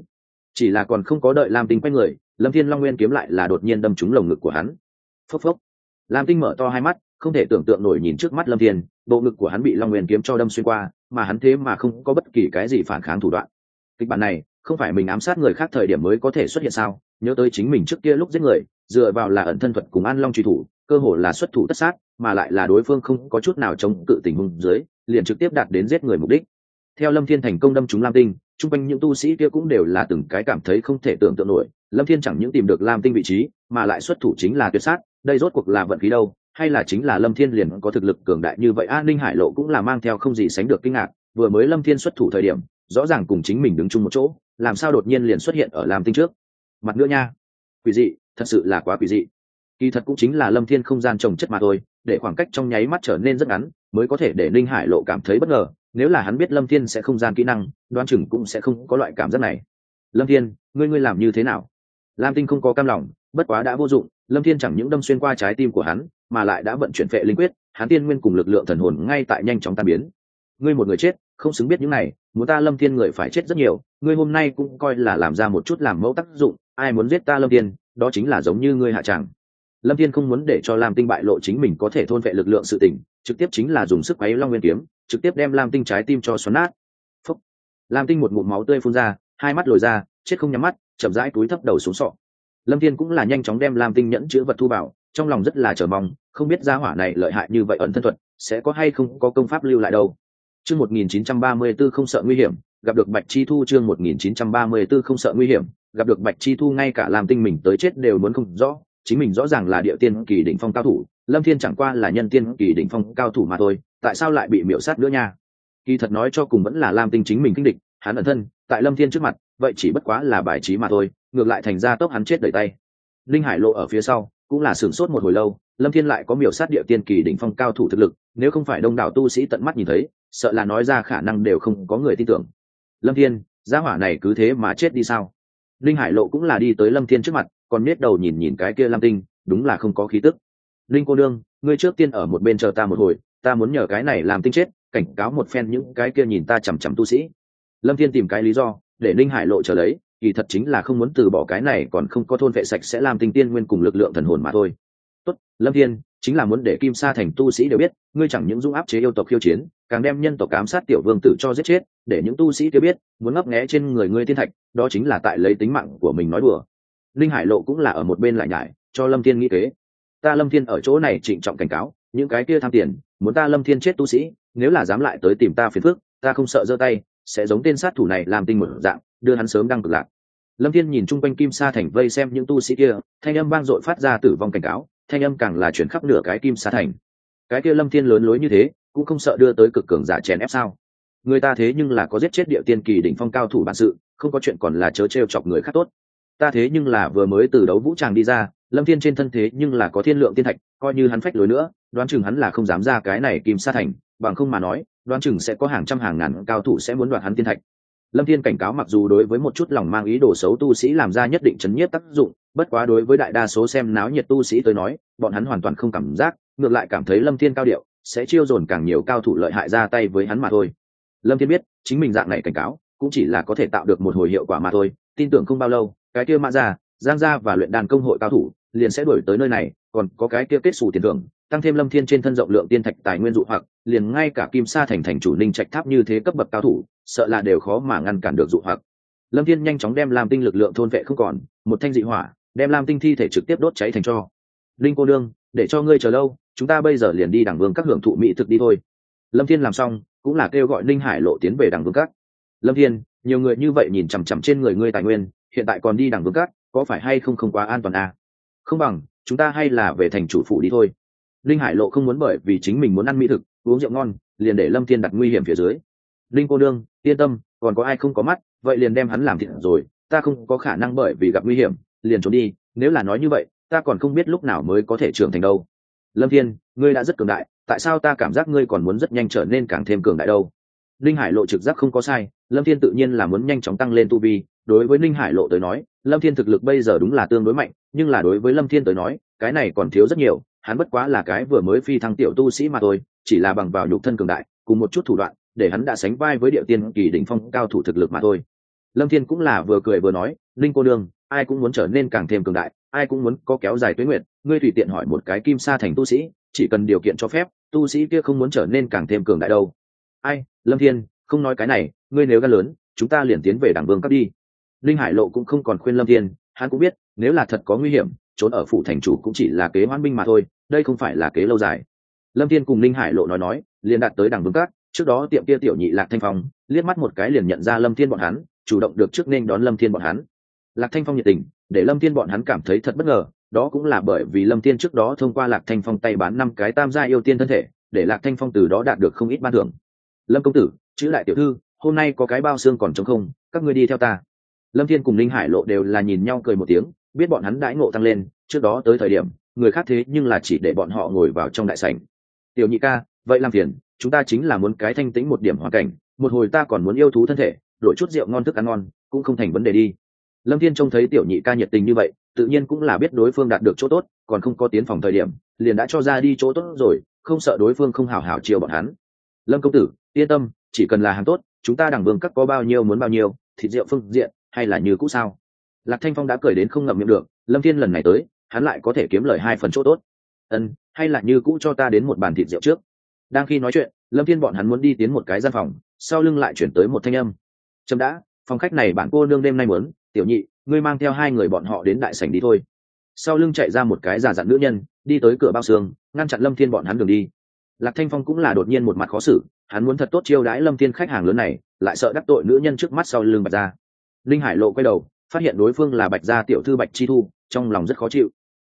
chỉ là còn không có đợi lam tinh quay người, lâm thiên long nguyên kiếm lại là đột nhiên đâm trúng lồng ngực của hắn. Phốc phốc. Lam tinh mở to hai mắt, không thể tưởng tượng nổi nhìn trước mắt lâm thiên, bộ ngực của hắn bị long nguyên kiếm cho đâm xuyên qua, mà hắn thế mà không có bất kỳ cái gì phản kháng thủ đoạn. Kịch bản này không phải mình ám sát người khác thời điểm mới có thể xuất hiện sao? Nhớ tới chính mình trước kia lúc giết người, dựa vào là ẩn thân thuật cùng an long truy thủ, cơ hồ là xuất thủ tất sát, mà lại là đối phương không có chút nào chống cự tình huống dưới, liền trực tiếp đạt đến giết người mục đích. Theo lâm thiên thành công đâm trúng lam tinh, chung quanh những tu sĩ kia cũng đều là từng cái cảm thấy không thể tưởng tượng nổi, lâm thiên chẳng những tìm được lam tinh vị trí, mà lại xuất thủ chính là tuyệt sát, đây rốt cuộc là vận khí đâu, hay là chính là lâm thiên liền có thực lực cường đại như vậy? Ninh Hải Lộ cũng là mang theo không gì sánh được kinh ngạc, vừa mới lâm thiên xuất thủ thời điểm rõ ràng cùng chính mình đứng chung một chỗ, làm sao đột nhiên liền xuất hiện ở lam tinh trước mặt nữa nha? Quỷ dị, thật sự là quá quỷ dị. Kỳ thật cũng chính là lâm thiên không gian trồng chất mà thôi, để khoảng cách trong nháy mắt trở nên rất ngắn mới có thể để Ninh Hải Lộ cảm thấy bất ngờ, nếu là hắn biết lâm thiên sẽ không gian kỹ năng, đoán chừng cũng sẽ không có loại cảm giác này. Lâm thiên, ngươi làm như thế nào? Lam tinh không có cam lòng, bất quá đã vô dụng, lâm thiên chẳng những đâm xuyên qua trái tim của hắn, mà lại đã vận chuyển phệ linh quyết, hắn tiên nguyên cùng lực lượng thần hồn ngay tại nhanh chóng tan biến. Ngươi một người chết không xứng biết những này, muốn ta lâm thiên người phải chết rất nhiều, ngươi hôm nay cũng coi là làm ra một chút làm mẫu tác dụng, ai muốn giết ta lâm thiên, đó chính là giống như ngươi hạ tràng. Lâm thiên không muốn để cho lam tinh bại lộ chính mình có thể thôn vệ lực lượng sự tình, trực tiếp chính là dùng sức quấy long nguyên kiếm, trực tiếp đem lam tinh trái tim cho xoắn nát. Phúc. Lam tinh một ngụm máu tươi phun ra, hai mắt lồi ra, chết không nhắm mắt, chậm rãi túi thấp đầu xuống sọ. Lâm thiên cũng là nhanh chóng đem lam tinh nhẫn chứa vật thu vào, trong lòng rất là chờ mong, không biết gia hỏa này lợi hại như vậy ẩn thân thuật sẽ có hay không có công pháp lưu lại đâu. Chương 1934 không sợ nguy hiểm, gặp được Bạch Chi Thu. Chương 1934 không sợ nguy hiểm, gặp được Bạch Chi Thu. Ngay cả Lam tinh mình tới chết đều muốn không rõ, chính mình rõ ràng là địa tiên kỳ đỉnh phong cao thủ, lâm thiên chẳng qua là nhân tiên kỳ đỉnh phong cao thủ mà thôi, tại sao lại bị miểu sát nữa nha? Kỳ thật nói cho cùng vẫn là lam tinh chính mình kinh địch, hắn ẩn thân tại lâm thiên trước mặt vậy chỉ bất quá là bài trí mà thôi, ngược lại thành ra tốc hắn chết đầy tay. Linh Hải Lộ ở phía sau cũng là sửng sốt một hồi lâu, lâm thiên lại có miểu sát địa tiên kỳ đỉnh phong cao thủ thực lực, nếu không phải đông đảo tu sĩ tận mắt nhìn thấy, sợ là nói ra khả năng đều không có người tin tưởng. Lâm thiên, gia hỏa này cứ thế mà chết đi sao? Linh Hải Lộ cũng là đi tới lâm thiên trước mặt, còn nết đầu nhìn nhìn cái kia lam tinh, đúng là không có khí tức. Linh cô nương, ngươi trước tiên ở một bên chờ ta một hồi, ta muốn nhờ cái này làm tinh chết, cảnh cáo một phen những cái kia nhìn ta chằm chằm tu sĩ. Lâm thiên tìm cái lý do để Linh Hải Lộ chờ lấy, kỳ thật chính là không muốn từ bỏ cái này còn không có thôn vệ sạch sẽ làm tinh tiên nguyên cùng lực lượng thần hồn mà thôi. Tốt, Lâm thiên, chính là muốn để Kim Sa thành tu sĩ đều biết, ngươi chẳng những dũng áp chế yêu tộc khiêu chiến, càng đem nhân tộc ám sát tiểu vương tử cho giết chết, để những tu sĩ kia biết, muốn ngấp nghé trên người ngươi tiên thạch, đó chính là tại lấy tính mạng của mình nói đùa. Linh Hải Lộ cũng là ở một bên lại nhải cho lâm thiên nghĩ kế. Ta lâm thiên ở chỗ này trịnh trọng cảnh cáo những cái kia tham tiền muốn ta lâm thiên chết tu sĩ, nếu là dám lại tới tìm ta phiền phức, ta không sợ giơ tay sẽ giống tên sát thủ này làm tinh một dạng đưa hắn sớm đăng cực lạc. Lâm thiên nhìn chung quanh Kim Sa thành vây xem những tu sĩ kia, thanh âm vang dội phát ra tử vong cảnh cáo, thanh âm càng là chuyển khắp nửa cái Kim Sa thành. Cái kia lâm thiên lớn lối như thế cũng không sợ đưa tới cực cường giả chèn ép sao? Người ta thế nhưng là có giết chết địa tiên kỳ đỉnh phong cao thủ bản sự, không có chuyện còn là chớ trêu chọc người khác tốt. Ta thế nhưng là vừa mới từ đấu vũ tràng đi ra, lâm thiên trên thân thế nhưng là có thiên lượng tiên thạch, coi như hắn phách lối nữa, đoán chừng hắn là không dám ra cái này Kim Sa thành, bằng không mà nói đoán chừng sẽ có hàng trăm hàng ngàn cao thủ sẽ muốn đoạt hắn tiên thạch. Lâm thiên cảnh cáo mặc dù đối với một chút lòng mang ý đồ xấu tu sĩ làm ra nhất định chấn nhiếp tác dụng, bất quá đối với đại đa số xem náo nhiệt tu sĩ tới nói, bọn hắn hoàn toàn không cảm giác, ngược lại cảm thấy lâm thiên cao điệu, sẽ chiêu dồn càng nhiều cao thủ lợi hại ra tay với hắn mà thôi. Lâm thiên biết chính mình dạng này cảnh cáo cũng chỉ là có thể tạo được một hồi hiệu quả mà thôi, tin tưởng không bao lâu cái kia Mã Gia, Giang Gia và luyện đàn công hội cao thủ liền sẽ đuổi tới nơi này, còn có cái kia kết xù tiền thưởng, tăng thêm lâm thiên trên thân rộng lượng tiên thạch tài nguyên dụ hoặc, liền ngay cả Kim Sa thành thành chủ Ninh Trạch Tháp như thế cấp bậc cao thủ, sợ là đều khó mà ngăn cản được dụ hoặc. Lâm thiên nhanh chóng đem lam tinh lực lượng thôn vệ không còn, một thanh dị hỏa đem lam tinh thi thể trực tiếp đốt cháy thành tro. Linh cô nương, để cho ngươi chờ lâu, chúng ta bây giờ liền đi đằng vương các hưởng thụ mỹ thực đi thôi. Lâm thiên làm xong cũng là kêu gọi Ninh Hải Lộ tiến về đằng vương các. Lâm thiên, nhiều người như vậy nhìn chằm chằm trên người ngươi tài nguyên, hiện tại còn đi đằng vương các, có phải hay không không quá an toàn à? Không bằng chúng ta hay là về thành chủ phủ đi thôi. Linh Hải Lộ không muốn bởi vì chính mình muốn ăn mỹ thực uống rượu ngon liền để lâm thiên đặt nguy hiểm phía dưới. Linh cô nương yên tâm, còn có ai không có mắt, vậy liền đem hắn làm thịt rồi, ta không có khả năng bởi vì gặp nguy hiểm liền trốn đi, nếu là nói như vậy ta còn không biết lúc nào mới có thể trưởng thành đâu. Lâm thiên, ngươi đã rất cường đại, tại sao ta cảm giác ngươi còn muốn rất nhanh trở nên càng thêm cường đại đâu? Linh Hải Lộ trực giác không có sai, lâm thiên tự nhiên là muốn nhanh chóng tăng lên tu vi. Đối với Linh Hải Lộ tới nói, lâm thiên thực lực bây giờ đúng là tương đối mạnh, nhưng là đối với lâm thiên tới nói cái này còn thiếu rất nhiều, hắn bất quá là cái vừa mới phi thăng tiểu tu sĩ mà thôi, chỉ là bằng vào nhục thân cường đại cùng một chút thủ đoạn để hắn đã sánh vai với địa tiên kỳ đỉnh phong cao thủ thực lực mà thôi. Lâm Thiên cũng là vừa cười vừa nói, linh cô đương, ai cũng muốn trở nên càng thêm cường đại, ai cũng muốn có kéo dài tuế nguyệt, ngươi tùy tiện hỏi một cái kim sa thành tu sĩ, chỉ cần điều kiện cho phép, tu sĩ kia không muốn trở nên càng thêm cường đại đâu. Ai, Lâm Thiên, không nói cái này, ngươi nếu gan lớn, chúng ta liền tiến về đảng vương cấp đi. Linh Hải Lộ cũng không còn khuyên Lâm Thiên, hắn cũng biết, nếu là thật có nguy hiểm, trốn ở phủ thành chủ cũng chỉ là kế hoãn binh mà thôi, đây không phải là kế lâu dài. Lâm Thiên cùng Linh Hải Lộ nói, liền đạt tới đảng vương các, trước đó tiệm kia tiểu nhị Lạc Thanh Phong, liếc mắt một cái liền nhận ra Lâm Thiên bọn hắn, chủ động được trước nên đón Lâm Thiên bọn hắn. Lạc Thanh Phong nhiệt tình, để Lâm Thiên bọn hắn cảm thấy thật bất ngờ, đó cũng là bởi vì Lâm Thiên trước đó thông qua Lạc Thanh Phong tay bán 5 cái tam gia yêu tiên thân thể, để Lạc Thanh Phong từ đó đạt được không ít ban thưởng. Lâm công tử, chữ lại tiểu thư, hôm nay có cái bao xương còn trống không, các ngươi đi theo ta. Lâm Thiên cùng Linh Hải Lộ đều là nhìn nhau cười một tiếng, biết bọn hắn đãi ngộ tăng lên, trước đó tới thời điểm, người khác thế nhưng là chỉ để bọn họ ngồi vào trong đại sảnh. Tiểu nhị ca, vậy làm phiền, chúng ta chính là muốn cái thanh tĩnh một điểm hoàn cảnh, một hồi ta còn muốn yêu thú thân thể, đổi chút rượu ngon thức ăn ngon, cũng không thành vấn đề đi. Lâm Thiên trông thấy tiểu nhị ca nhiệt tình như vậy, tự nhiên cũng là biết đối phương đạt được chỗ tốt, còn không có tiến phòng thời điểm, liền đã cho ra đi chỗ tốt rồi, không sợ đối phương không hảo hảo chiều bọn hắn. Lâm công tử, yên tâm, chỉ cần là hàng tốt, chúng ta đẳng vương các có bao nhiêu muốn bao nhiêu, thịt rượu phương diện, hay là như cũ sao? Lạc Thanh Phong đã cười đến không ngậm miệng được, Lâm Thiên lần này tới, hắn lại có thể kiếm lời 2 phần chỗ tốt. Hay là như cũ cho ta đến một bàn thịt rượu trước. Đang khi nói chuyện, Lâm Thiên bọn hắn muốn đi tiến một cái gian phòng, sau lưng lại chuyển tới một thanh âm. Chấm đã, phòng khách này bản cô nương đêm nay muốn, tiểu nhị, ngươi mang theo 2 người bọn họ đến đại sảnh đi thôi. Sau lưng chạy ra một cái già dặn nữ nhân, đi tới cửa bao xương, ngăn chặn Lâm Thiên bọn hắn đường đi. Lạc Thanh Phong cũng là đột nhiên một mặt khó xử, hắn muốn thật tốt chiêu đãi Lâm Thiên khách hàng lớn này, lại sợ đắc tội nữ nhân trước mắt sau lưng Bạch Gia. Linh Hải Lộ quay đầu, phát hiện đối phương là Bạch Gia tiểu thư Bạch Chi Thu, trong lòng rất khó chịu.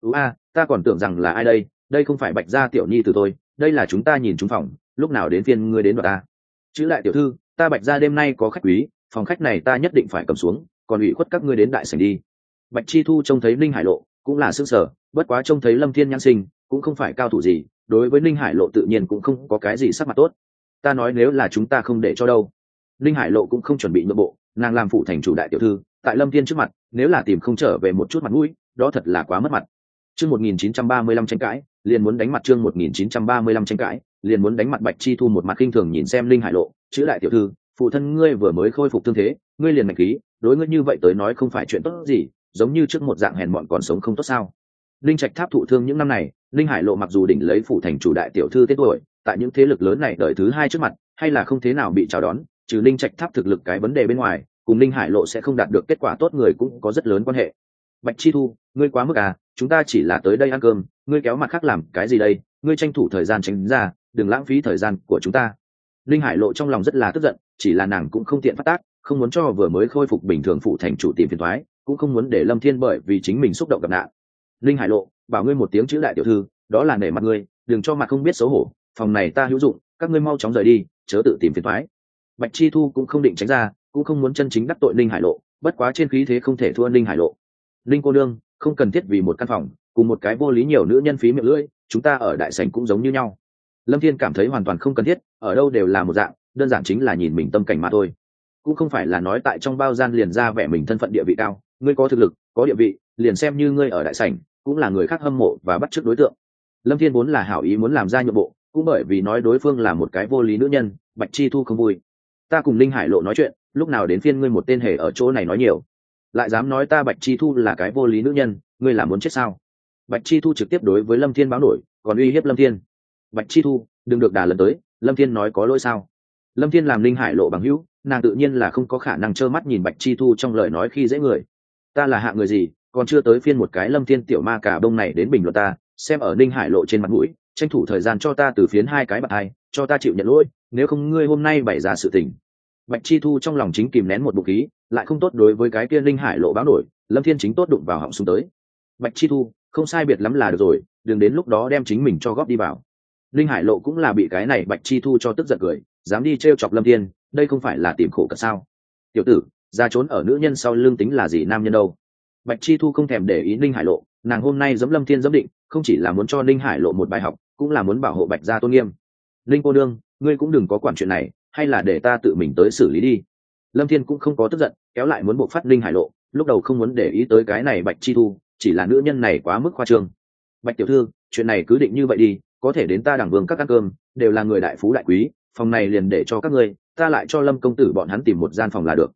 Ta còn tưởng rằng là ai đây, đây không phải Bạch Gia tiểu nhi từ tôi, đây là chúng ta nhìn trúng phòng, lúc nào đến phiên ngươi đến đoạt ta. Chữ lại tiểu thư, ta Bạch Gia đêm nay có khách quý, phòng khách này ta nhất định phải cầm xuống, còn ủy khuất các ngươi đến đại sảnh đi. Bạch Chi Thu trông thấy Linh Hải Lộ, cũng là sững sờ, bất quá trông thấy Lâm Thiên nhãn sinh, cũng không phải cao thủ gì, đối với Linh Hải Lộ tự nhiên cũng không có cái gì sắc mặt tốt. Ta nói nếu là chúng ta không để cho đâu. Linh Hải Lộ cũng không chuẩn bị nhượng bộ, nàng làm phụ thành chủ đại tiểu thư, tại Lâm Thiên trước mặt, nếu là tìm không trở về một chút mặt mũi, đó thật là quá mất mặt. Chương 1935 tranh cãi, liền muốn đánh mặt chương 1935 tranh cãi, liền muốn đánh mặt Bạch Chi Thu một mặt khinh thường nhìn xem Linh Hải Lộ, chữ đại tiểu thư, phụ thân ngươi vừa mới khôi phục thương thế, ngươi liền mạnh khí, đối ngươi như vậy tới nói không phải chuyện tốt gì, giống như trước một dạng hèn mọn còn sống không tốt sao? Linh Trạch Tháp thụ thương những năm này, Linh Hải Lộ mặc dù đỉnh lấy phụ thành chủ đại tiểu thư tên tuổi, tại những thế lực lớn này đời thứ 2 trước mặt, hay là không thế nào bị chào đón, trừ Linh Trạch Tháp thực lực cái vấn đề bên ngoài, cùng Linh Hải Lộ sẽ không đạt được kết quả tốt người cũng có rất lớn quan hệ. Bạch Chi Thu, ngươi quá mức à, chúng ta chỉ là tới đây ăn cơm, ngươi kéo mặt khác làm cái gì đây, ngươi tranh thủ thời gian tránh ra, đừng lãng phí thời gian của chúng ta. Linh Hải Lộ trong lòng rất là tức giận, chỉ là nàng cũng không tiện phát tác, không muốn cho vừa mới khôi phục bình thường phụ thành chủ tìm phiền toái, cũng không muốn để Lâm Thiên bởi vì chính mình xúc động gặp nạn. Linh Hải Lộ, bảo ngươi một tiếng chữ đại tiểu thư, đó là nể mặt ngươi, đừng cho mặt không biết xấu hổ, phòng này ta hữu dụng, các ngươi mau chóng rời đi, chớ tự tìm phiền toái. Bạch Chi Thu cũng không định tránh ra, cũng không muốn chân chính đắc tội Linh Hải Lộ, bất quá trên khí thế không thể thua Linh Hải Lộ. Linh cô nương, không cần thiết vì một căn phòng, cùng một cái vô lý nhiều nữ nhân phí miệng lưỡi, chúng ta ở đại sảnh cũng giống như nhau. Lâm Thiên cảm thấy hoàn toàn không cần thiết, ở đâu đều là một dạng, đơn giản chính là nhìn mình tâm cảnh mà thôi, cũng không phải là nói tại trong bao gian liền ra vẻ mình thân phận địa vị cao, ngươi có thực lực, có địa vị, liền xem như ngươi ở đại sảnh, cũng là người khác hâm mộ và bắt chước đối tượng. Lâm Thiên vốn là hảo ý muốn làm ra nhượng bộ, cũng bởi vì nói đối phương là một cái vô lý nữ nhân, Bạch Chi Thu không vui. Ta cùng Linh Hải Lộ nói chuyện, lúc nào đến phiên ngươi một tên hề ở chỗ này nói nhiều, lại dám nói ta Bạch Chi Thu là cái vô lý nữ nhân, ngươi là muốn chết sao? Bạch Chi Thu trực tiếp đối với Lâm Thiên báo nổi, còn uy hiếp Lâm Thiên. Bạch Chi Thu, đừng được đà lần tới, Lâm Thiên nói có lỗi sao? Lâm Thiên làm Linh Hải Lộ bằng hữu, nàng tự nhiên là không có khả năng trơ mắt nhìn Bạch Chi Thu trong lời nói khi dễ người. Ta là hạ người gì, còn chưa tới phiên một cái Lâm Thiên tiểu ma cà bông này đến bình luận ta, xem ở Linh Hải Lộ trên mặt mũi, tranh thủ thời gian cho ta từ phiến 2 cái bạc hai, cho ta chịu nhận lỗi, nếu không ngươi hôm nay bày ra sự tình. Bạch Chi Thu trong lòng chính kìm nén một bụng khí, lại không tốt đối với cái kia Linh Hải Lộ báo nổi, Lâm Thiên chính tốt đụng vào họng xuống tới. Bạch Chi Thu, không sai biệt lắm là được rồi, đừng đến lúc đó đem chính mình cho góp đi vào. Linh Hải Lộ cũng là bị cái này Bạch Chi Thu cho tức giận cười, dám đi trêu chọc Lâm Thiên, đây không phải là tìm khổ cả sao? Tiểu tử, ra trốn ở nữ nhân sau lưng tính là gì nam nhân đâu? Bạch Chi Thu không thèm để ý Linh Hải Lộ, nàng hôm nay giẫm Lâm Thiên giẫm định, không chỉ là muốn cho Linh Hải Lộ một bài học, cũng là muốn bảo hộ Bạch gia tôn nghiêm. Linh cô nương, ngươi cũng đừng có quản chuyện này, hay là để ta tự mình tới xử lý đi. Lâm Thiên cũng không có tức giận, kéo lại muốn buộc phát Linh Hải Lộ, lúc đầu không muốn để ý tới cái này Bạch Chi Thu, chỉ là nữ nhân này quá mức khoa trương. Bạch tiểu thư, chuyện này cứ định như vậy đi, có thể đến ta Đẳng Vương các ăn cơm, đều là người đại phú đại quý, phòng này liền để cho các ngươi, ta lại cho Lâm công tử bọn hắn tìm một gian phòng là được.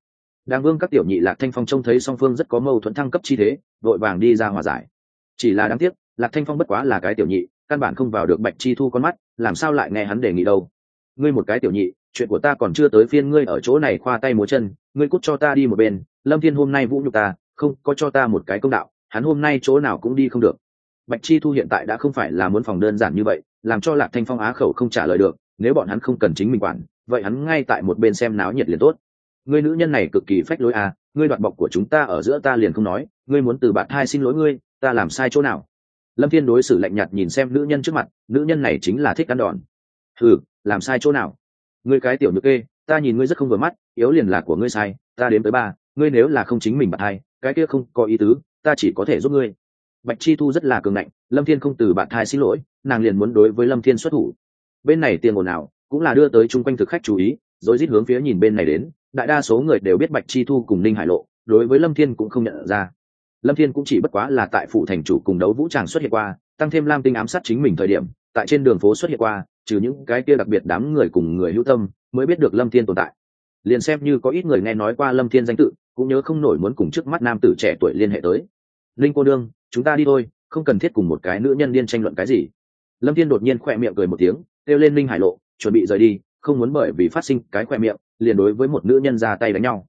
Đàng Vương các tiểu nhị Lạc Thanh Phong trông thấy song phương rất có mâu thuẫn thăng cấp chi thế, vội vàng đi ra hòa giải. Chỉ là đáng tiếc, Lạc Thanh Phong bất quá là cái tiểu nhị, căn bản không vào được Bạch Chi Thu con mắt, làm sao lại nghe hắn đề nghị đâu. Ngươi một cái tiểu nhị, chuyện của ta còn chưa tới phiên ngươi ở chỗ này khoa tay múa chân, ngươi cút cho ta đi một bên. Lâm Thiên hôm nay vũ nhục ta, không có cho ta một cái công đạo, hắn hôm nay chỗ nào cũng đi không được. Bạch Chi Thu hiện tại đã không phải là muốn phòng đơn giản như vậy, làm cho Lạc Thanh Phong á khẩu không trả lời được, nếu bọn hắn không cần chính mình quản, vậy hắn ngay tại một bên xem náo nhiệt liền tốt. Ngươi nữ nhân này cực kỳ phách lối à, ngươi đoạt bọc của chúng ta ở giữa ta liền không nói, ngươi muốn từ bạn hai xin lỗi ngươi, ta làm sai chỗ nào? Lâm Thiên đối xử lạnh nhạt nhìn xem nữ nhân trước mặt, nữ nhân này chính là thích ăn đòn. Hừ, làm sai chỗ nào? Ngươi cái tiểu nhược kê, ta nhìn ngươi rất không vừa mắt, yếu liền là của ngươi sai, ta đếm tới 3, ngươi nếu là không chính mình bạn hai, cái kia không có ý tứ, ta chỉ có thể giúp ngươi. Bạch Chi Thu rất là cường ngạnh, Lâm Thiên không từ bạn hai xin lỗi, nàng liền muốn đối với Lâm Thiên xuất thủ. Bên này tiền ồn nào, cũng là đưa tới chung quanh thực khách chú ý, rồi rít hướng phía nhìn bên này đến, đại đa số người đều biết Bạch Chi Thu cùng Ninh Hải Lộ, đối với Lâm Thiên cũng không nhận ra. Lâm Thiên cũng chỉ bất quá là tại phụ thành chủ cùng đấu vũ tràng xuất hiện qua, tăng thêm Lam Tinh ám sát chính mình thời điểm, tại trên đường phố xuất hiện qua, trừ những cái kia đặc biệt đám người cùng người hữu tâm, mới biết được Lâm Thiên tồn tại. Liền xem như có ít người nghe nói qua Lâm Thiên danh tự, cũng nhớ không nổi muốn cùng trước mắt nam tử trẻ tuổi liên hệ tới. Linh cô nương, chúng ta đi thôi, không cần thiết cùng một cái nữ nhân điên tranh luận cái gì. Lâm Thiên đột nhiên khỏe miệng cười một tiếng, kêu lên Linh Hải Lộ, chuẩn bị rời đi, không muốn bởi vì phát sinh cái khỏe miệng, liền đối với một nữ nhân ra tay đánh nhau.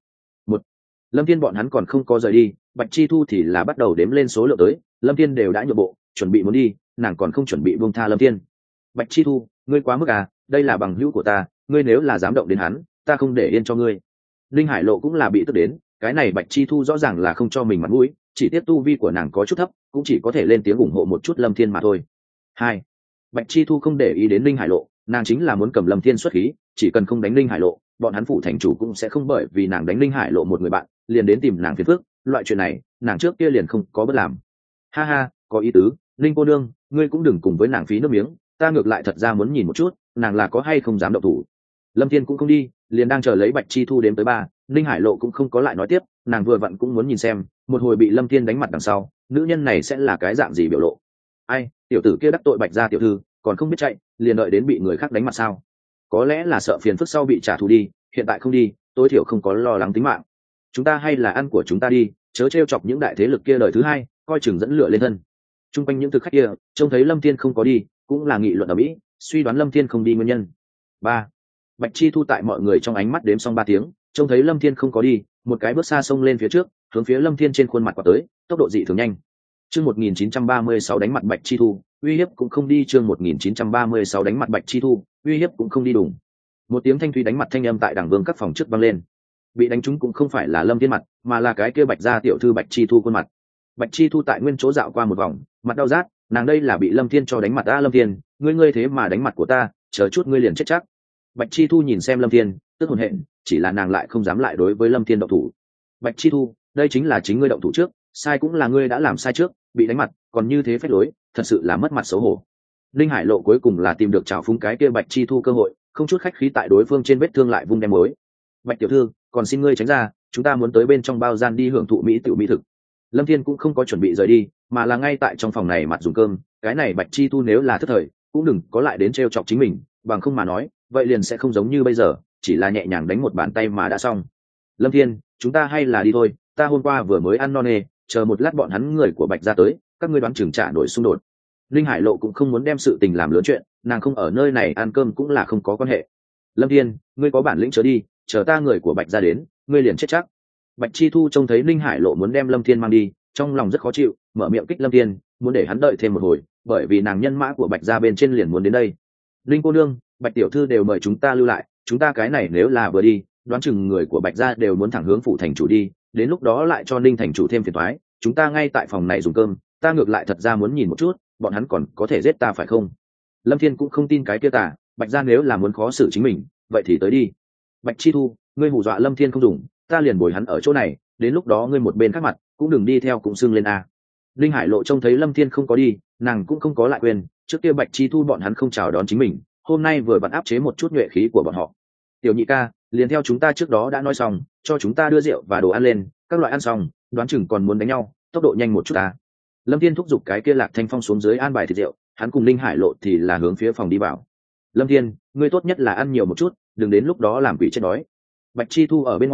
Lâm Thiên bọn hắn còn không có rời đi, Bạch Chi Thu thì là bắt đầu đếm lên số lượng tới, Lâm Thiên đều đã nhượng bộ, chuẩn bị muốn đi, nàng còn không chuẩn bị buông tha Lâm Thiên. Bạch Chi Thu, ngươi quá mức à, đây là bằng hữu của ta, ngươi nếu là dám động đến hắn, ta không để yên cho ngươi. Linh Hải Lộ cũng là bị tức đến, cái này Bạch Chi Thu rõ ràng là không cho mình mặt mũi, chỉ tiếc tu vi của nàng có chút thấp, cũng chỉ có thể lên tiếng ủng hộ một chút Lâm Thiên mà thôi. 2. Bạch Chi Thu không để ý đến Linh Hải Lộ, nàng chính là muốn cầm Lâm Thiên xuất khí, chỉ cần không đánh Linh Hải Lộ, bọn hắn phụ thành chủ cũng sẽ không bởi vì nàng đánh Linh Hải Lộ một người bạn, liền đến tìm nàng phiền phức, loại chuyện này, nàng trước kia liền không có bất làm. Ha ha, có ý tứ, Linh cô nương, ngươi cũng đừng cùng với nàng phí nước miếng, ta ngược lại thật ra muốn nhìn một chút, nàng là có hay không dám động thủ. Lâm Thiên cũng không đi, liền đang chờ lấy Bạch Chi Thu đếm tới 3, Linh Hải Lộ cũng không có lại nói tiếp, nàng vừa vặn cũng muốn nhìn xem, một hồi bị Lâm Thiên đánh mặt đằng sau, nữ nhân này sẽ là cái dạng gì biểu lộ. Ai, tiểu tử kia đắc tội Bạch gia tiểu thư, còn không biết chạy, liền đợi đến bị người khác đánh mặt sao? Có lẽ là sợ phiền phức sau bị trả thù đi, hiện tại không đi, tối thiểu không có lo lắng tính mạng. Chúng ta hay là ăn của chúng ta đi, chớ trêu chọc những đại thế lực kia đời thứ hai, coi chừng dẫn lửa lên thân. Trung quanh những thực khách kia, trông thấy Lâm Thiên không có đi, cũng là nghị luận ở mỹ, suy đoán Lâm Thiên không đi nguyên nhân. 3. Bạch Chi Thu tại mọi người trong ánh mắt đếm xong 3 tiếng, trông thấy Lâm Thiên không có đi, một cái bước xa xông lên phía trước, hướng phía Lâm Thiên trên khuôn mặt quả tới, tốc độ dị thường nhanh. Chương 1936 đánh mặt Bạch Chi Thu, uy hiếp cũng không đi. Chương 1936 đánh mặt Bạch Chi Thu, uy hiếp cũng không đi đùng. Một tiếng thanh thúy đánh mặt thanh âm tại Đàng Vương các phòng trước vang lên. Bị đánh trúng cũng không phải là Lâm Thiên mặt, mà là cái kia Bạch gia tiểu thư Bạch Chi Thu khuôn mặt. Bạch Chi Thu tại nguyên chỗ dạo qua một vòng, mặt đau rát, nàng đây là bị Lâm Thiên cho đánh mặt a. Lâm Thiên, ngươi thế mà đánh mặt của ta, chờ chút ngươi liền chết chắc. Bạch Chi Thu nhìn xem Lâm Thiên, tức hồn hện, chỉ là nàng lại không dám lại đối với Lâm Thiên động thủ. Bạch Chi Thu, đây chính là chính ngươi động thủ trước, sai cũng là ngươi đã làm sai trước, bị đánh mặt, còn như thế phép lối, thật sự là mất mặt xấu hổ. Linh Hải Lộ cuối cùng là tìm được trào phúng cái kia Bạch Chi Thu cơ hội, không chút khách khí tại đối phương trên vết thương lại vung đem mối. Bạch tiểu thư, còn xin ngươi tránh ra, chúng ta muốn tới bên trong bao gian đi hưởng thụ mỹ tiểu mỹ thực. Lâm Thiên cũng không có chuẩn bị rời đi, mà là ngay tại trong phòng này mặt dùng cơm, cái này Bạch Chi Thu nếu là thất thời, cũng đừng có lại đến trêu chọc chính mình, bằng không mà nói, vậy liền sẽ không giống như bây giờ, chỉ là nhẹ nhàng đánh một bàn tay mà đã xong. Lâm Thiên, chúng ta hay là đi thôi, ta hôm qua vừa mới ăn no nê, chờ một lát bọn hắn người của Bạch gia tới, các ngươi đoán chừng trả nổi xung đột. Linh Hải Lộ cũng không muốn đem sự tình làm lớn chuyện, nàng không ở nơi này ăn cơm cũng là không có quan hệ. Lâm Thiên, ngươi có bản lĩnh chớ đi, chờ ta người của Bạch gia đến, ngươi liền chết chắc. Bạch Chi Thu trông thấy Linh Hải Lộ muốn đem Lâm Thiên mang đi, trong lòng rất khó chịu, mở miệng kích Lâm Thiên, muốn để hắn đợi thêm một hồi, bởi vì nàng nhân mã của Bạch gia bên trên liền muốn đến đây. Linh cô nương, Bạch tiểu thư đều mời chúng ta lưu lại, chúng ta cái này nếu là vừa đi, đoán chừng người của Bạch gia đều muốn thẳng hướng phủ thành chủ đi, đến lúc đó lại cho Ninh thành chủ thêm phiền toái, chúng ta ngay tại phòng này dùng cơm, ta ngược lại thật ra muốn nhìn một chút, bọn hắn còn có thể giết ta phải không? Lâm Thiên cũng không tin cái kia tà, Bạch gia nếu là muốn khó xử chính mình, vậy thì tới đi. Bạch Chi Thu, ngươi hù dọa Lâm Thiên không dùng, ta liền bồi hắn ở chỗ này, đến lúc đó ngươi một bên khác mặt, cũng đừng đi theo cũng xưng lên a. Linh Hải Lộ trông thấy Lâm Thiên không có đi, nàng cũng không có lại quên, trước kia Bạch Chi Thu bọn hắn không chào đón chính mình, hôm nay vừa vặn áp chế một chút nhuệ khí của bọn họ. Tiểu nhị ca, liền theo chúng ta trước đó đã nói xong, cho chúng ta đưa rượu và đồ ăn lên, các loại ăn xong, đoán chừng còn muốn đánh nhau, tốc độ nhanh một chút ta. Lâm Thiên thúc giục cái kia Lạc Thanh Phong xuống dưới an bài thịt rượu, hắn cùng Linh Hải Lộ thì là hướng phía phòng đi vào. Lâm Thiên, ngươi tốt nhất là ăn nhiều một chút, đừng đến lúc đó làm quỷ chết đói. Bạch Chi Thu ở bên ngoài,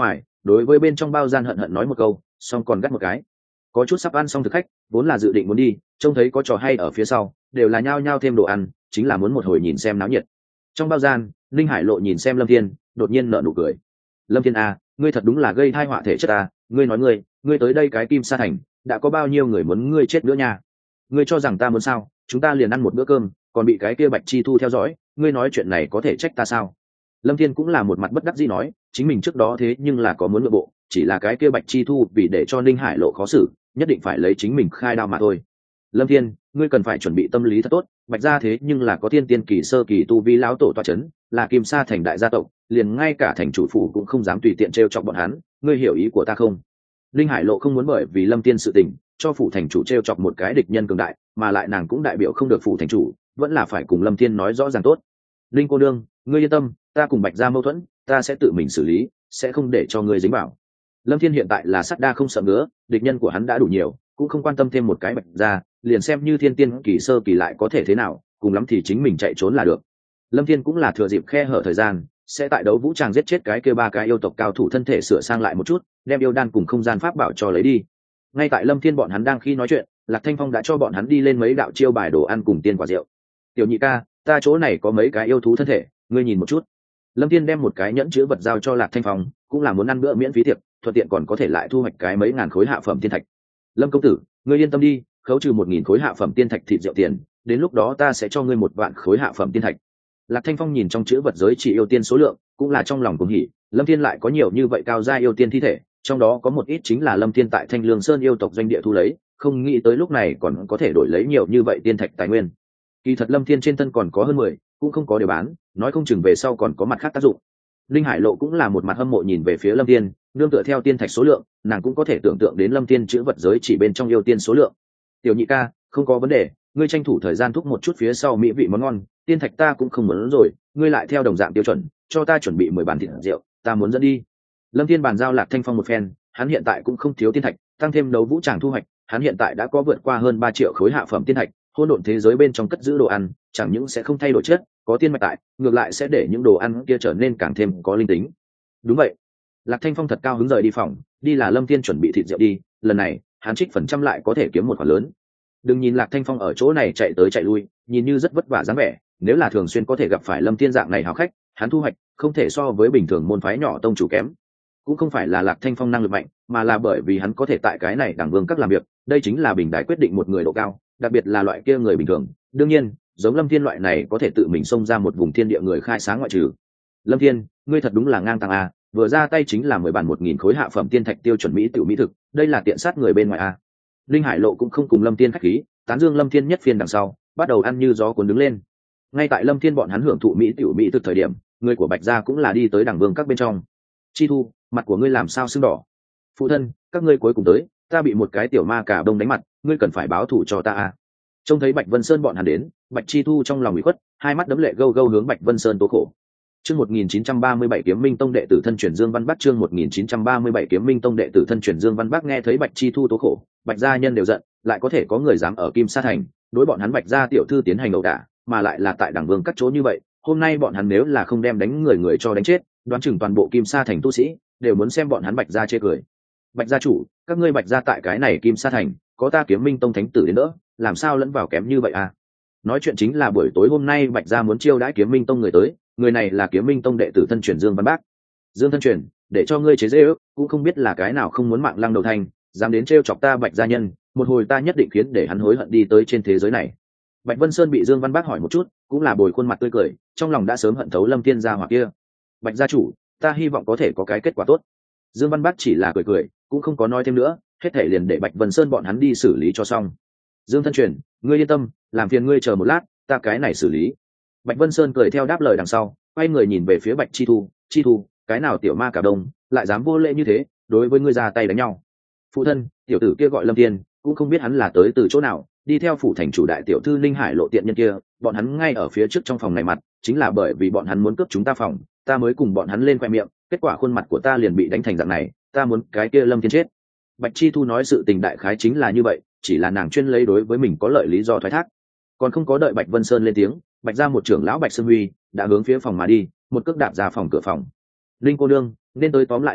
đối với bên trong bao gian hận hận nói một câu, xong còn gắt một cái. Có chút sắp ăn xong thực khách vốn là dự định muốn đi, trông thấy có trò hay ở phía sau, đều là nhao nhao thêm đồ ăn, chính là muốn một hồi nhìn xem náo nhiệt. Trong bao gian, Linh Hải Lộ nhìn xem Lâm Thiên, đột nhiên nở nụ cười. Lâm Thiên à, ngươi thật đúng là gây tai họa thể chất à, ngươi nói ngươi tới đây cái Kim Sa Thành, đã có bao nhiêu người muốn ngươi chết nữa nha. Ngươi cho rằng ta muốn sao? Chúng ta liền ăn một bữa cơm, còn bị cái kia Bạch Chi Thu theo dõi, ngươi nói chuyện này có thể trách ta sao? Lâm Thiên cũng là một mặt bất đắc dĩ nói, chính mình trước đó thế nhưng là có muốn nội bộ, chỉ là cái kia Bạch Chi Thu vì để cho Linh Hải Lộ khó xử, nhất định phải lấy chính mình khai đao mà thôi. Lâm Thiên, ngươi cần phải chuẩn bị tâm lý thật tốt, Bạch gia thế nhưng là có thiên tiên kỳ sơ kỳ tu vi lão tổ tọa chấn, là Kim Sa Thành đại gia tộc, liền ngay cả thành chủ phủ cũng không dám tùy tiện trêu chọc bọn hắn, ngươi hiểu ý của ta không? Linh Hải Lộ không muốn bởi vì Lâm Thiên sự tình, cho phủ thành chủ trêu chọc một cái địch nhân cường đại, mà lại nàng cũng đại biểu không được phủ thành chủ, vẫn là phải cùng Lâm Thiên nói rõ ràng tốt. Linh cô đương, ngươi yên tâm, ta cùng Bạch gia mâu thuẫn, ta sẽ tự mình xử lý, sẽ không để cho ngươi dính vào. Lâm Thiên hiện tại là sắt đa không sợ ngứa, địch nhân của hắn đã đủ nhiều, cũng không quan tâm thêm một cái Bạch gia, liền xem như thiên tiên kỳ sơ kỳ lại có thể thế nào, cùng lắm thì chính mình chạy trốn là được. Lâm Thiên cũng là thừa dịp khe hở thời gian, sẽ tại đấu vũ tràng giết chết cái kia ba cái yêu tộc cao thủ thân thể sửa sang lại một chút, đem yêu đan cùng không gian pháp bảo cho lấy đi. Ngay tại Lâm Thiên bọn hắn đang khi nói chuyện, Lạc Thanh Phong đã cho bọn hắn đi lên mấy đạo chiêu bài đồ ăn cùng tiên quả rượu. Tiểu nhị ca, ta chỗ này có mấy cái yêu thú thân thể, ngươi nhìn một chút. Lâm Thiên đem một cái nhẫn chứa vật giao cho Lạc Thanh Phong, cũng là muốn ăn bữa miễn phí tiệc, thuận tiện còn có thể lại thu hoạch cái mấy ngàn khối hạ phẩm tiên thạch. Lâm công tử, ngươi yên tâm đi, khấu trừ 1000 khối hạ phẩm tiên thạch thịt rượu tiền, đến lúc đó ta sẽ cho ngươi 1 vạn khối hạ phẩm tiên thạch. Lạc Thanh Phong nhìn trong chữ vật giới chỉ yêu tiên số lượng, cũng là trong lòng cuồng hỉ, Lâm Thiên lại có nhiều như vậy cao gia yêu tiên thi thể, trong đó có một ít chính là Lâm Thiên tại Thanh Lương Sơn yêu tộc doanh địa thu lấy, không nghĩ tới lúc này còn có thể đổi lấy nhiều như vậy tiên thạch tài nguyên. Kỳ thật Lâm Thiên trên thân còn có hơn 10, cũng không có điều bán, nói không chừng về sau còn có mặt khác tác dụng. Linh Hải Lộ cũng là một mặt hâm mộ nhìn về phía Lâm Thiên, nương tựa theo tiên thạch số lượng, nàng cũng có thể tưởng tượng đến Lâm Thiên chữ vật giới chỉ bên trong yêu tiên số lượng. Tiểu nhị ca, không có vấn đề, ngươi tranh thủ thời gian thúc một chút phía sau mỹ vị món ngon, tiên thạch ta cũng không muốn rồi, ngươi lại theo đồng dạng tiêu chuẩn, cho ta chuẩn bị 10 bàn thịt rượu, ta muốn dẫn đi. Lâm Thiên bàn giao Lạc Thanh Phong một phen, hắn hiện tại cũng không thiếu tiên thạch, tăng thêm đấu vũ tràng thu hoạch, hắn hiện tại đã có vượt qua hơn 3 triệu khối hạ phẩm tiên thạch, hỗn độn thế giới bên trong cất giữ đồ ăn, chẳng những sẽ không thay đổi chất, có tiên mạch tại, ngược lại sẽ để những đồ ăn kia trở nên càng thêm có linh tính. Đúng vậy. Lạc Thanh Phong thật cao hứng rời đi phòng, đi là Lâm Thiên chuẩn bị thịt rượu đi, lần này, hắn trích phần trăm lại có thể kiếm một khoản lớn. Đừng nhìn Lạc Thanh Phong ở chỗ này chạy tới chạy lui, nhìn như rất vất vả dáng vẻ, nếu là thường xuyên có thể gặp phải Lâm Thiên dạng này hào khách, hắn thu hoạch không thể so với bình thường môn phái nhỏ tông chủ kém. Cũng không phải là Lạc Thanh Phong năng lực mạnh, mà là bởi vì hắn có thể tại cái này đẳng vương các làm việc, đây chính là bình đài quyết định một người độ cao, đặc biệt là loại kia người bình thường. Đương nhiên, giống Lâm Thiên loại này có thể tự mình xông ra một vùng thiên địa người khai sáng ngoại trừ. Lâm Thiên, ngươi thật đúng là ngang tàng a, vừa ra tay chính là 10 bản 1000 khối hạ phẩm tiên thạch tiêu chuẩn mỹ tiểu mỹ thực, đây là tiện sát người bên ngoài a. Linh Hải Lộ cũng không cùng Lâm Thiên khách khí, tán dương Lâm Thiên nhất phiên đằng sau, bắt đầu ăn như gió cuốn đứng lên. Ngay tại Lâm Thiên bọn hắn hưởng thụ mỹ tiểu mỹ thực thời điểm, người của Bạch gia cũng là đi tới đẳng vương các bên trong. Chi Thu, mặt của ngươi làm sao sưng đỏ? Phụ thân, các ngươi cuối cùng tới, ta bị một cái tiểu ma cả đông đánh mặt, ngươi cần phải báo thù cho ta a. Trông thấy Bạch Vân Sơn bọn hắn đến, Bạch Chi Thu trong lòng ủy khuất, hai mắt đấm lệ gâu gâu hướng Bạch Vân Sơn tố khổ. Chương 1937 Kiếm Minh Tông đệ tử thân truyền Dương Văn Bắc, chương 1937 Kiếm Minh Tông đệ tử thân truyền Dương Văn Bắc. Nghe thấy Bạch Chi Thu tố khổ, Bạch gia nhân đều giận, lại có thể có người dám ở Kim Sa Thành đối bọn hắn Bạch gia tiểu thư tiến hành ẩu đả, mà lại là tại đẳng vương các chỗ như vậy, hôm nay bọn hắn nếu là không đem đánh người cho đánh chết, đoán chừng toàn bộ Kim Sa Thành tu sĩ đều muốn xem bọn hắn Bạch gia chê cười. Bạch gia chủ, các ngươi Bạch gia tại cái này Kim Sa Thành, có ta Kiếm Minh Tông thánh tử đến nữa, làm sao lẫn vào kém như vậy à? Nói chuyện chính là buổi tối hôm nay Bạch gia muốn chiêu đãi Kiếm Minh Tông người tới, người này là Kiếm Minh Tông đệ tử thân truyền Dương Văn Bác. Dương thân truyền, để cho ngươi chế dễ ước, cũng không biết là cái nào không muốn mạng lăng đầu thành, dám đến trêu chọc ta Bạch gia nhân, một hồi ta nhất định khiến để hắn hối hận đi tới trên thế giới này. Bạch Vân Sơn bị Dương Văn Bác hỏi một chút, cũng là bồi khuôn mặt tươi cười, trong lòng đã sớm hận thấu Lâm Thiên gia hoặc kia. Bạch gia chủ, ta hy vọng có thể có cái kết quả tốt. Dương Văn Bác chỉ là cười cười, cũng không có nói thêm nữa, hết thể liền để Bạch Vân Sơn bọn hắn đi xử lý cho xong. Dương thân truyền, ngươi yên tâm, làm phiền ngươi chờ một lát, ta cái này xử lý. Bạch Vân Sơn cười theo đáp lời đằng sau, quay người nhìn về phía Bạch Chi Thu, cái nào tiểu ma cả đông, lại dám vô lễ như thế, đối với ngươi ra tay đánh nhau. Phụ thân, tiểu tử kia gọi Lâm Thiên, cũng không biết hắn là tới từ chỗ nào, đi theo phủ thành chủ đại tiểu thư Linh Hải Lộ tiện nhân kia, bọn hắn ngay ở phía trước trong phòng này mặt, chính là bởi vì bọn hắn muốn cướp chúng ta phòng, ta mới cùng bọn hắn lên khoe miệng, kết quả khuôn mặt của ta liền bị đánh thành dạng này, ta muốn cái kia Lâm Thiên chết. Bạch Chi Thu nói sự tình đại khái chính là như vậy, chỉ là nàng chuyên lấy đối với mình có lợi lý do thoái thác. Còn không có đợi Bạch Vân Sơn lên tiếng, Bạch gia một trưởng lão Bạch Sơn Huy đã hướng phía phòng mà đi, một cước đạp ra phòng cửa phòng. Linh cô đương, nên tới tóm lại một tới,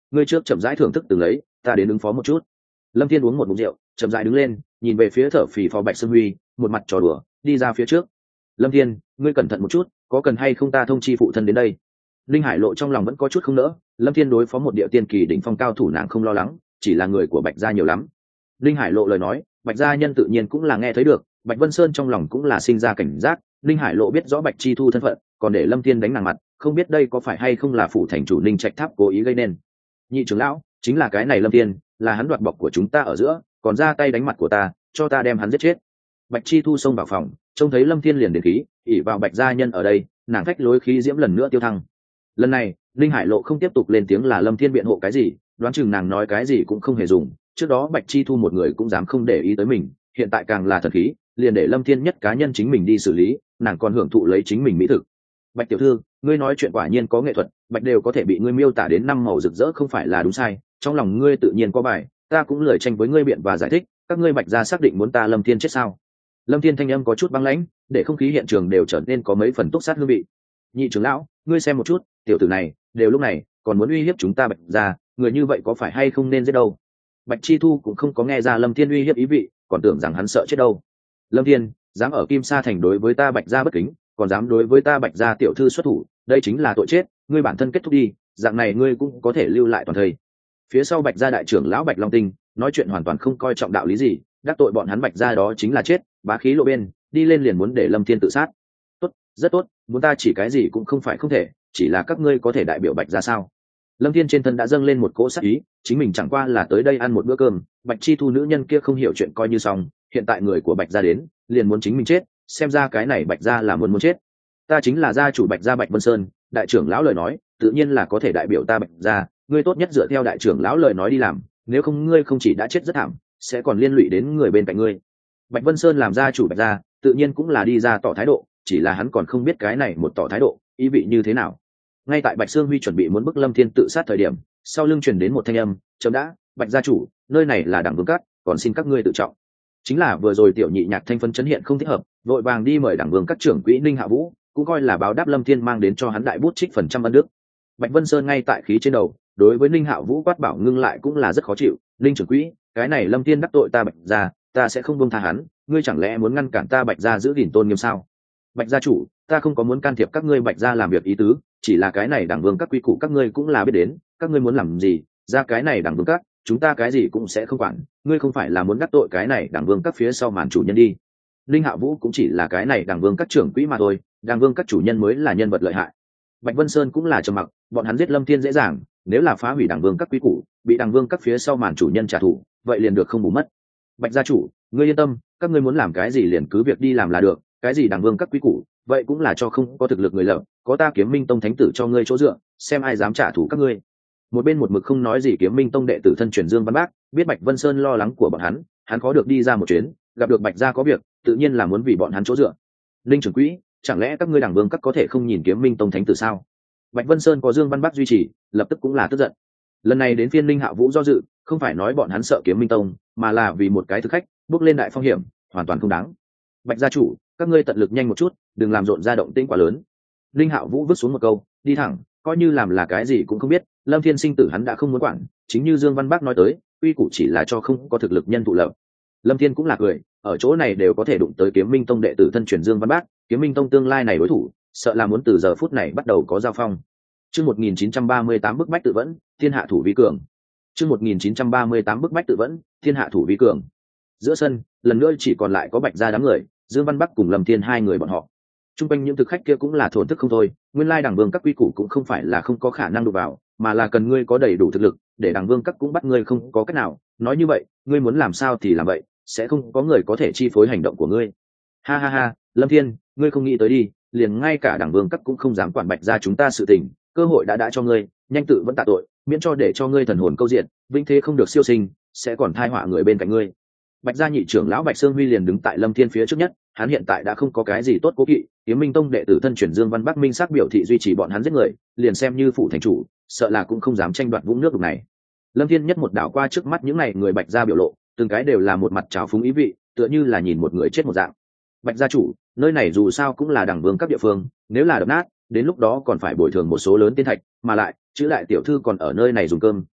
ngươi trước chậm rãi thưởng thức từng lấy, ta đến ứng phó một chút. Lâm Thiên uống một ngụm rượu, chậm rãi đứng lên, nhìn về phía thở phì phò Bạch Sương Huy, một mặt trò đùa, đi ra phía trước. Lâm Thiên, ngươi cẩn thận một chút, có cần hay không ta thông chi phụ thân đến đây? Linh Hải Lộ trong lòng vẫn có chút không nỡ, Lâm Thiên đối phó một địa tiên kỳ đỉnh phong cao thủ nàng không lo lắng, chỉ là người của Bạch gia nhiều lắm. Linh Hải Lộ lời nói, Bạch gia nhân tự nhiên cũng là nghe thấy được, Bạch Vân Sơn trong lòng cũng là sinh ra cảnh giác. Linh Hải Lộ biết rõ Bạch Chi Thu thân phận, còn để Lâm Thiên đánh nàng mặt, không biết đây có phải hay không là phủ thành chủ Linh Trạch Tháp cố ý gây nên. Nhị trưởng lão, chính là cái này Lâm Thiên, là hắn đoạt bọc của chúng ta ở giữa, còn ra tay đánh mặt của ta, cho ta đem hắn giết chết. Bạch Chi Thu xông vào phòng, trông thấy Lâm Thiên liền đến khí, ỉ vào Bạch gia nhân ở đây, nàng phách lối khí diễm lần nữa tiêu thăng. Lần này, Linh Hải Lộ không tiếp tục lên tiếng là Lâm Thiên biện hộ cái gì, đoán chừng nàng nói cái gì cũng không hề dùng. Trước đó Bạch Chi Thu một người cũng dám không để ý tới mình, hiện tại càng là thần khí, liền để Lâm Thiên nhất cá nhân chính mình đi xử lý, nàng còn hưởng thụ lấy chính mình mỹ thực. Bạch tiểu thư, ngươi nói chuyện quả nhiên có nghệ thuật, Bạch đều có thể bị ngươi miêu tả đến năm màu rực rỡ không phải là đúng sai, trong lòng ngươi tự nhiên có bài, ta cũng lười tranh với ngươi biện và giải thích, các ngươi Bạch gia xác định muốn ta Lâm Thiên chết sao? Lâm Thiên thanh âm có chút băng lãnh, để không khí hiện trường đều trở nên có mấy phần túc sát hương vị. Nhị trưởng lão, ngươi xem một chút, tiểu tử này, đều lúc này còn muốn uy hiếp chúng ta Bạch gia, người như vậy có phải hay không nên giết đâu? Bạch Chi Thu cũng không có nghe ra Lâm Thiên uy hiếp ý vị, còn tưởng rằng hắn sợ chết đâu. Lâm Thiên, dám ở Kim Sa thành đối với ta Bạch gia bất kính, còn dám đối với ta Bạch gia tiểu thư xuất thủ, đây chính là tội chết, ngươi bản thân kết thúc đi, dạng này ngươi cũng có thể lưu lại toàn thây. Phía sau Bạch gia đại trưởng lão Bạch Long Tinh nói chuyện hoàn toàn không coi trọng đạo lý gì, đắc tội bọn hắn Bạch gia đó chính là chết, bá khí lộ bên, đi lên liền muốn để Lâm Thiên tự sát. Tốt, rất tốt, muốn ta chỉ cái gì cũng không phải không thể, chỉ là các ngươi có thể đại biểu Bạch gia sao? Lâm Thiên trên thân đã dâng lên một cỗ sát ý, chính mình chẳng qua là tới đây ăn một bữa cơm, Bạch Chi Thu nữ nhân kia không hiểu chuyện coi như xong, hiện tại người của Bạch gia đến, liền muốn chính mình chết, xem ra cái này Bạch gia là muốn chết. Ta chính là gia chủ Bạch gia Bạch Vân Sơn, đại trưởng lão lời nói, tự nhiên là có thể đại biểu ta Bạch gia, ngươi tốt nhất dựa theo đại trưởng lão lời nói đi làm, nếu không ngươi không chỉ đã chết rất thảm, sẽ còn liên lụy đến người bên cạnh ngươi. Bạch Vân Sơn làm gia chủ Bạch gia, tự nhiên cũng là đi ra tỏ thái độ, chỉ là hắn còn không biết cái này một tỏ thái độ ý vị như thế nào. Ngay tại Bạch Sương Huy chuẩn bị muốn bức Lâm Thiên tự sát thời điểm, sau lưng truyền đến một thanh âm, "Chấm đã, Bạch gia chủ, nơi này là Đảng Vương Các, còn xin các ngươi tự trọng." Chính là vừa rồi tiểu nhị nhạc thanh phân chấn hiện không thích hợp, vội vàng đi mời Đảng Vương Các trưởng quỹ Ninh Hạ Vũ, cũng coi là báo đáp Lâm Thiên mang đến cho hắn đại bút trích phần trăm ân đức. Bạch Vân Sơn ngay tại khí trên đầu, đối với Ninh Hạ Vũ quát bảo ngưng lại cũng là rất khó chịu, "Ninh trưởng quỹ, cái này Lâm Thiên đắc tội ta Bạch gia, ta sẽ không buông tha hắn, ngươi chẳng lẽ muốn ngăn cản ta Bạch gia giữ gìn tôn nghiêm sao?" "Bạch gia chủ, ta không có muốn can thiệp các ngươi Bạch gia làm việc ý tứ, chỉ là cái này Đảng Vương Các quy củ các ngươi cũng là biết đến, các ngươi muốn làm gì, ra cái này Đảng Vương Các, chúng ta cái gì cũng sẽ không quản, ngươi không phải là muốn đắc tội cái này Đảng Vương Các phía sau màn chủ nhân đi." Linh Hạ Vũ cũng chỉ là cái này Đảng Vương Các trưởng quỹ mà thôi, Đảng Vương Các chủ nhân mới là nhân vật lợi hại. Bạch Vân Sơn cũng là trầm mặc, bọn hắn giết Lâm Thiên dễ dàng, nếu là phá hủy Đảng Vương Các quy củ, bị Đảng Vương Các phía sau màn chủ nhân trả thù, vậy liền được không bù mất. Bạch gia chủ, ngươi yên tâm, các ngươi muốn làm cái gì liền cứ việc đi làm là được, cái gì Đảng Vương Các quy củ, vậy cũng là cho không có thực lực người lập, có ta Kiếm Minh Tông thánh tử cho ngươi chỗ dựa, xem ai dám trả thù các ngươi. Một bên một mực không nói gì Kiếm Minh Tông đệ tử thân truyền Dương Văn Bác, biết Bạch Vân Sơn lo lắng của bọn hắn khó được đi ra một chuyến, gặp được Bạch gia có việc, tự nhiên là muốn vì bọn hắn chỗ dựa. Linh trưởng quỹ, chẳng lẽ các ngươi Đảng Vương Các có thể không nhìn Kiếm Minh Tông thánh tử sao? Bạch Vân Sơn có Dương Văn Bác duy trì, lập tức cũng là tức giận. Lần này đến phiên Linh Hạ Vũ do dự, không phải nói bọn hắn sợ Kiếm Minh Tông, mà là vì một cái thực khách bước lên đại phong hiểm, hoàn toàn không đáng. Bạch gia chủ, các ngươi tận lực nhanh một chút, đừng làm rộn ra động tĩnh quá lớn. Linh Hạ Vũ vứt xuống một câu, đi thẳng, coi như làm là cái gì cũng không biết, Lâm Thiên sinh tử hắn đã không muốn quản, chính như Dương Văn Bác nói tới, quy củ chỉ là cho không có thực lực nhân thụ lập. Lâm Thiên cũng là cười, ở chỗ này đều có thể đụng tới Kiếm Minh Tông đệ tử thân truyền Dương Văn Bác, Kiếm Minh Tông tương lai này đối thủ, sợ là muốn từ giờ phút này bắt đầu có giao phong. Chương 1938 bức bách tự vẫn, thiên hạ thủ vi cường. Chương 1938 bức bách tự vẫn, thiên hạ thủ vi cường. Giữa sân, lần nữa chỉ còn lại có Bạch gia đám người, Dương Văn Bắc cùng Lâm Thiên hai người bọn họ. Trung quanh những thực khách kia cũng là thổn thức không thôi, nguyên lai Đảng Vương Các quy củ cũng không phải là không có khả năng đụng vào, mà là cần ngươi có đầy đủ thực lực, để Đảng Vương Các cũng bắt ngươi không có cách nào, nói như vậy, ngươi muốn làm sao thì làm vậy, sẽ không có người có thể chi phối hành động của ngươi. Ha ha ha, Lâm Thiên, ngươi không nghĩ tới đi, liền ngay cả Đảng Vương Các cũng không dám quản Bạch gia chúng ta sự tình, cơ hội đã cho ngươi, nhanh tự vẫn tạ tội, miễn cho để cho ngươi thần hồn câu diện, vinh thế không được siêu sinh, sẽ còn thai họa người bên cạnh ngươi. Bạch gia nhị trưởng lão Bạch Sương Huy liền đứng tại Lâm Thiên phía trước nhất, hắn hiện tại đã không có cái gì tốt cố kỵ, Kiếm Minh Tông đệ tử thân truyền Dương Văn Bắc minh xác biểu thị duy trì bọn hắn giết người, liền xem như phụ thành chủ, sợ là cũng không dám tranh đoạt vũng nước đục này. Lâm Thiên nhất một đảo qua trước mắt những này người Bạch gia biểu lộ, từng cái đều là một mặt trào phúng ý vị, tựa như là nhìn một người chết một dạng. Bạch gia chủ, nơi này dù sao cũng là Đảng Vương Các địa phương, nếu là đập nát, đến lúc đó còn phải bồi thường một số lớn tiên thạch, mà lại chữ đại tiểu thư còn ở nơi này dùng cơm,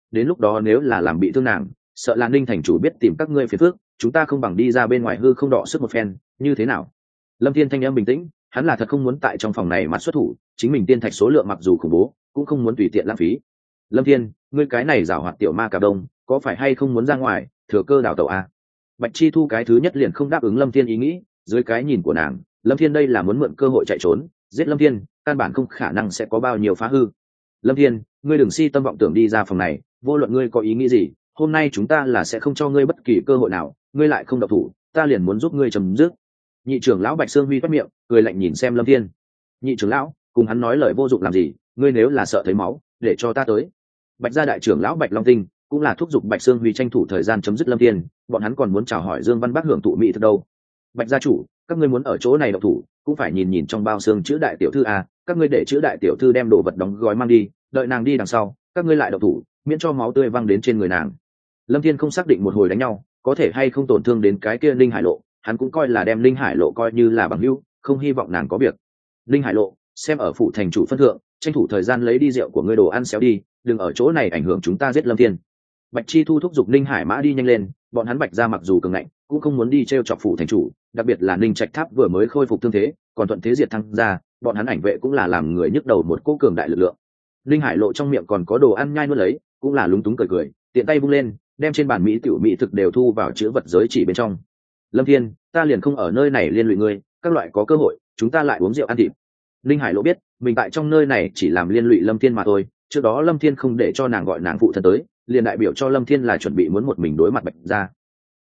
đến lúc đó nếu là làm bị thương nàng, sợ là Ninh thành chủ biết tìm các ngươi phiền phức, chúng ta không bằng đi ra bên ngoài hư không đọ sức một phen, như thế nào? Lâm Thiên thanh âm bình tĩnh, hắn là thật không muốn tại trong phòng này mặt xuất thủ, chính mình tiên thạch số lượng mặc dù khủng bố, cũng không muốn tùy tiện lãng phí. Lâm Thiên, ngươi cái này giảo hoạt tiểu ma cà đông, có phải hay không muốn ra ngoài thừa cơ đào tẩu a? Bạch Chi Thu cái thứ nhất liền không đáp ứng Lâm Thiên ý nghĩ, dưới cái nhìn của nàng, Lâm Thiên đây là muốn mượn cơ hội chạy trốn, giết Lâm Thiên, căn bản không khả năng sẽ có bao nhiêu phá hư. Lâm Thiên, ngươi đừng si tâm vọng tưởng đi ra phòng này, vô luận ngươi có ý nghĩ gì, hôm nay chúng ta là sẽ không cho ngươi bất kỳ cơ hội nào, ngươi lại không động thủ, ta liền muốn giúp ngươi chấm dứt. Nhị trưởng lão Bạch Sương Huy quát miệng, cười lạnh nhìn xem Lâm Thiên. Nhị trưởng lão, cùng hắn nói lời vô dụng làm gì, ngươi nếu là sợ thấy máu, để cho ta tới. Bạch gia đại trưởng lão Bạch Long Tinh cũng là thúc giục Bạch Sương Huy tranh thủ thời gian chấm dứt Lâm Thiên, bọn hắn còn muốn chào hỏi Dương Văn Bác hưởng thụ mỹ thực đâu. Bạch gia chủ, các ngươi muốn ở chỗ này động thủ, cũng phải nhìn nhìn trong bao xương chữ đại tiểu thư à, các ngươi để chữ đại tiểu thư đem đồ vật đóng gói mang đi, đợi nàng đi đằng sau, các ngươi lại động thủ, miễn cho máu tươi văng đến trên người nàng. Lâm Thiên không xác định một hồi đánh nhau, có thể hay không tổn thương đến cái kia Linh Hải Lộ, hắn cũng coi là đem Linh Hải Lộ coi như là bằng hữu, không hy vọng nàng có việc. Linh Hải Lộ, xem ở phụ thành chủ phân thượng, tranh thủ thời gian lấy đi rượu của ngươi đồ ăn xéo đi, đừng ở chỗ này ảnh hưởng chúng ta giết Lâm Thiên. Bạch Chi Thu thúc giục Linh Hải Mã đi nhanh lên, bọn hắn Bạch gia mặc dù cường ngạnh, cũng không muốn đi trêu chọc phụ thành chủ, đặc biệt là Ninh Trạch Tháp vừa mới khôi phục thương thế, còn thuận thế diệt thăng ra, bọn hắn ảnh vệ cũng là làm người nhức đầu một cỗ cường đại lực lượng. Linh Hải Lộ trong miệng còn có đồ ăn nhai nuốt lấy, cũng là lúng túng cười cười, tiện tay vung lên, đem trên bàn mỹ tiểu mỹ thực đều thu vào chứa vật giới chỉ bên trong. Lâm Thiên, ta liền không ở nơi này liên lụy ngươi, các loại có cơ hội, chúng ta lại uống rượu ăn thịt. Linh Hải Lộ biết, mình tại trong nơi này chỉ làm liên lụy Lâm Thiên mà thôi, trước đó Lâm Thiên không để cho nàng gọi nàng phụ thân tới, liền đại biểu cho Lâm Thiên là chuẩn bị muốn một mình đối mặt Bạch gia.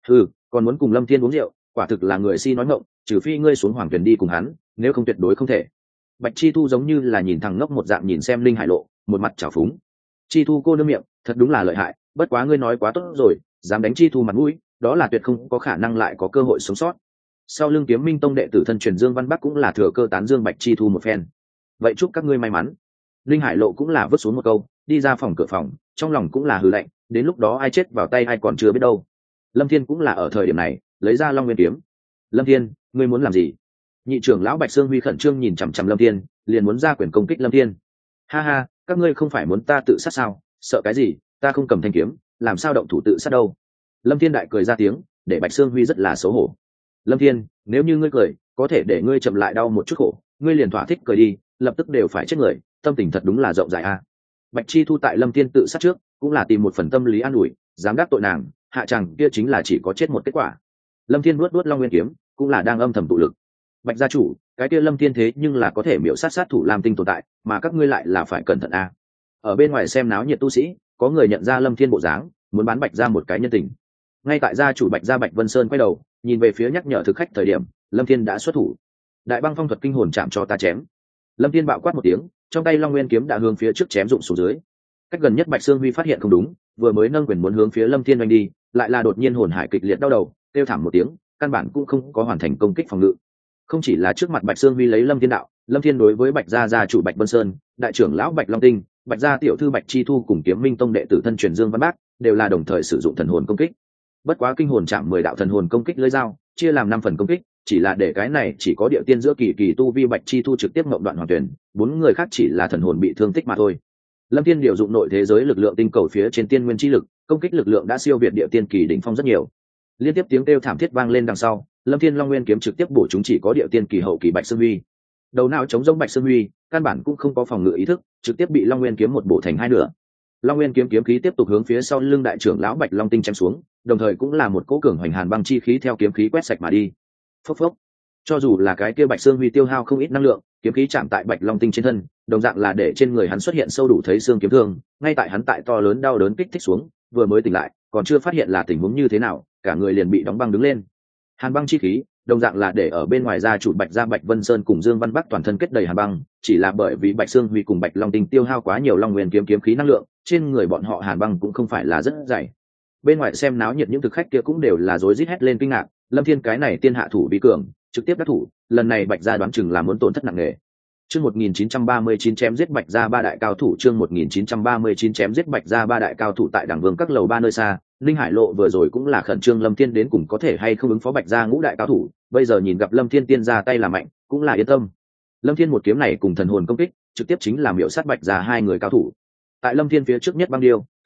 Còn muốn cùng Lâm Thiên uống rượu, quả thực là người si nói ngọng, trừ phi ngươi xuống hoàng tuyển đi cùng hắn, nếu không tuyệt đối không thể. Bạch Chi Thu giống như là nhìn thằng ngốc một dạng nhìn xem Linh Hải Lộ, một mặt trào phúng. Chi Thu cô nương miệng, thật đúng là lợi hại, bất quá ngươi nói quá tốt rồi, dám đánh Chi Thu mặt mũi, đó là tuyệt không có khả năng lại có cơ hội sống sót. Sau lưng Kiếm Minh Tông đệ tử thân truyền Dương Văn Bắc cũng là thừa cơ tán dương Bạch Chi Thu một phen. Vậy chúc các ngươi may mắn. Linh Hải Lộ cũng là vứt xuống một câu, đi ra phòng cửa phòng, trong lòng cũng là hừ lạnh, đến lúc đó ai chết vào tay ai còn chưa biết đâu. Lâm Thiên cũng là ở thời điểm này lấy ra Long Nguyên kiếm. Lâm Thiên, ngươi muốn làm gì? Nhị trưởng lão Bạch Sương Huy khẩn trương nhìn chằm chằm Lâm Thiên, liền muốn ra quyền công kích Lâm Thiên. Ha ha, các ngươi không phải muốn ta tự sát sao? Sợ cái gì? Ta không cầm thanh kiếm, làm sao động thủ tự sát đâu? Lâm Thiên đại cười ra tiếng, để Bạch Sương Huy rất là xấu hổ. Lâm Thiên, nếu như ngươi cười, có thể để ngươi chậm lại đau một chút khổ, ngươi liền thỏa thích cười đi, lập tức đều phải chết người, tâm tình thật đúng là rộng rãi a. Bạch Chi Thu tại Lâm Thiên tự sát trước, cũng là tìm một phần tâm lý an ủi, dám đắc tội nàng, hạ chẳng kia chính là chỉ có chết một kết quả. Lâm Thiên nuốt Long Nguyên kiếm, cũng là đang âm thầm tụ lực. Bạch gia chủ, cái kia Lâm Thiên thế nhưng là có thể miểu sát thủ Lam Tinh tồn tại, mà các ngươi lại là phải cẩn thận a. Ở bên ngoài xem náo nhiệt tu sĩ, có người nhận ra Lâm Thiên bộ dáng, muốn bán Bạch gia một cái nhân tình. Ngay tại gia chủ Bạch gia Bạch Vân Sơn quay đầu, nhìn về phía nhắc nhở thực khách thời điểm, Lâm Thiên đã xuất thủ. Đại băng phong thuật kinh hồn chạm cho ta chém. Lâm Thiên bạo quát một tiếng, trong tay Long Nguyên kiếm đã hướng phía trước chém rụng xuống dưới. Cách gần nhất Bạch Sương Huy phát hiện không đúng, vừa mới nâng quyền muốn hướng phía Lâm Thiên đánh đi, lại là đột nhiên hồn hải kịch liệt đau đầu, kêu thảm một tiếng, căn bản cũng không có hoàn thành công kích phòng ngự. Không chỉ là trước mặt Bạch Sương Huy lấy Lâm Thiên đạo, Lâm Thiên đối với Bạch gia gia chủ Bạch Vân Sơn, đại trưởng lão Bạch Long Tinh, Bạch gia tiểu thư Bạch Chi Thu cùng Kiếm Minh Tông đệ tử thân truyền Dương Văn Bác, đều là đồng thời sử dụng thần hồn công kích. Bất quá kinh hồn chạm 10 đạo thần hồn công kích lưỡi dao, chia làm 5 phần công kích, chỉ là để cái này chỉ có địa tiên giữa kỳ tu vi Bạch Chi Thu trực tiếp ngậm đoạn hoàn tuyển, 4 người khác chỉ là thần hồn bị thương tích mà thôi. Lâm Thiên điều dụng nội thế giới lực lượng tinh cầu phía trên tiên nguyên chi lực, công kích lực lượng đã siêu việt địa tiên kỳ đỉnh phong rất nhiều. Liên tiếp tiếng kêu thảm thiết vang lên đằng sau, Lâm Thiên Long Nguyên kiếm trực tiếp bổ chúng chỉ có địa tiên kỳ hậu kỳ Bạch Sương Huy. Đầu não chống giống Bạch Sương Huy, căn bản cũng không có phòng ngự ý thức, trực tiếp bị Long Nguyên kiếm một bổ thành hai nửa. Long Nguyên kiếm kiếm khí tiếp tục hướng phía sau lưng đại trưởng lão Bạch Long Tinh chém xuống, đồng thời cũng là một cỗ cường hoành hàn băng chi khí theo kiếm khí quét sạch mà đi. Phốc phốc. Cho dù là cái kia Bạch Sương Huy tiêu hao không ít năng lượng, kiếm khí chạm tại Bạch Long Tinh trên thân, đồng dạng là để trên người hắn xuất hiện sâu đủ thấy xương kiếm thương, ngay tại hắn tại to lớn đau đớn kích thích xuống, vừa mới tỉnh lại, còn chưa phát hiện là tình huống như thế nào, cả người liền bị đóng băng đứng lên. Hàn băng chi khí, đồng dạng là để ở bên ngoài gia chủ Bạch gia Bạch Vân Sơn cùng Dương Văn Bắc toàn thân kết đầy hàn băng, chỉ là bởi vì Bạch Sương Huy cùng Bạch Long Tinh tiêu hao quá nhiều Long Nguyên kiếm kiếm khí năng lượng, trên người bọn họ hàn băng cũng không phải là rất dày. Bên ngoài xem náo nhiệt những thực khách kia cũng đều là rối rít hét lên kinh ngạc, Lâm Thiên cái này tiên hạ thủ bí cường, trực tiếp đắc thủ, lần này Bạch gia đoán chừng là muốn tổn thất nặng nề. Chương 1939 chém giết Bạch gia ba đại cao thủ, chương 1939 chém giết Bạch gia ba đại cao thủ tại Đằng Vương các lầu ba nơi xa, Linh Hải Lộ vừa rồi cũng là khẩn trương Lâm Thiên đến cùng có thể hay không ứng phó Bạch gia ngũ đại cao thủ, bây giờ nhìn gặp Lâm Thiên tiên ra tay là mạnh, cũng là yên tâm. Lâm Thiên một kiếm này cùng thần hồn công kích, trực tiếp chính là miểu sát Bạch gia hai người cao thủ. Tại Lâm Thiên phía trước nhất băng điêu,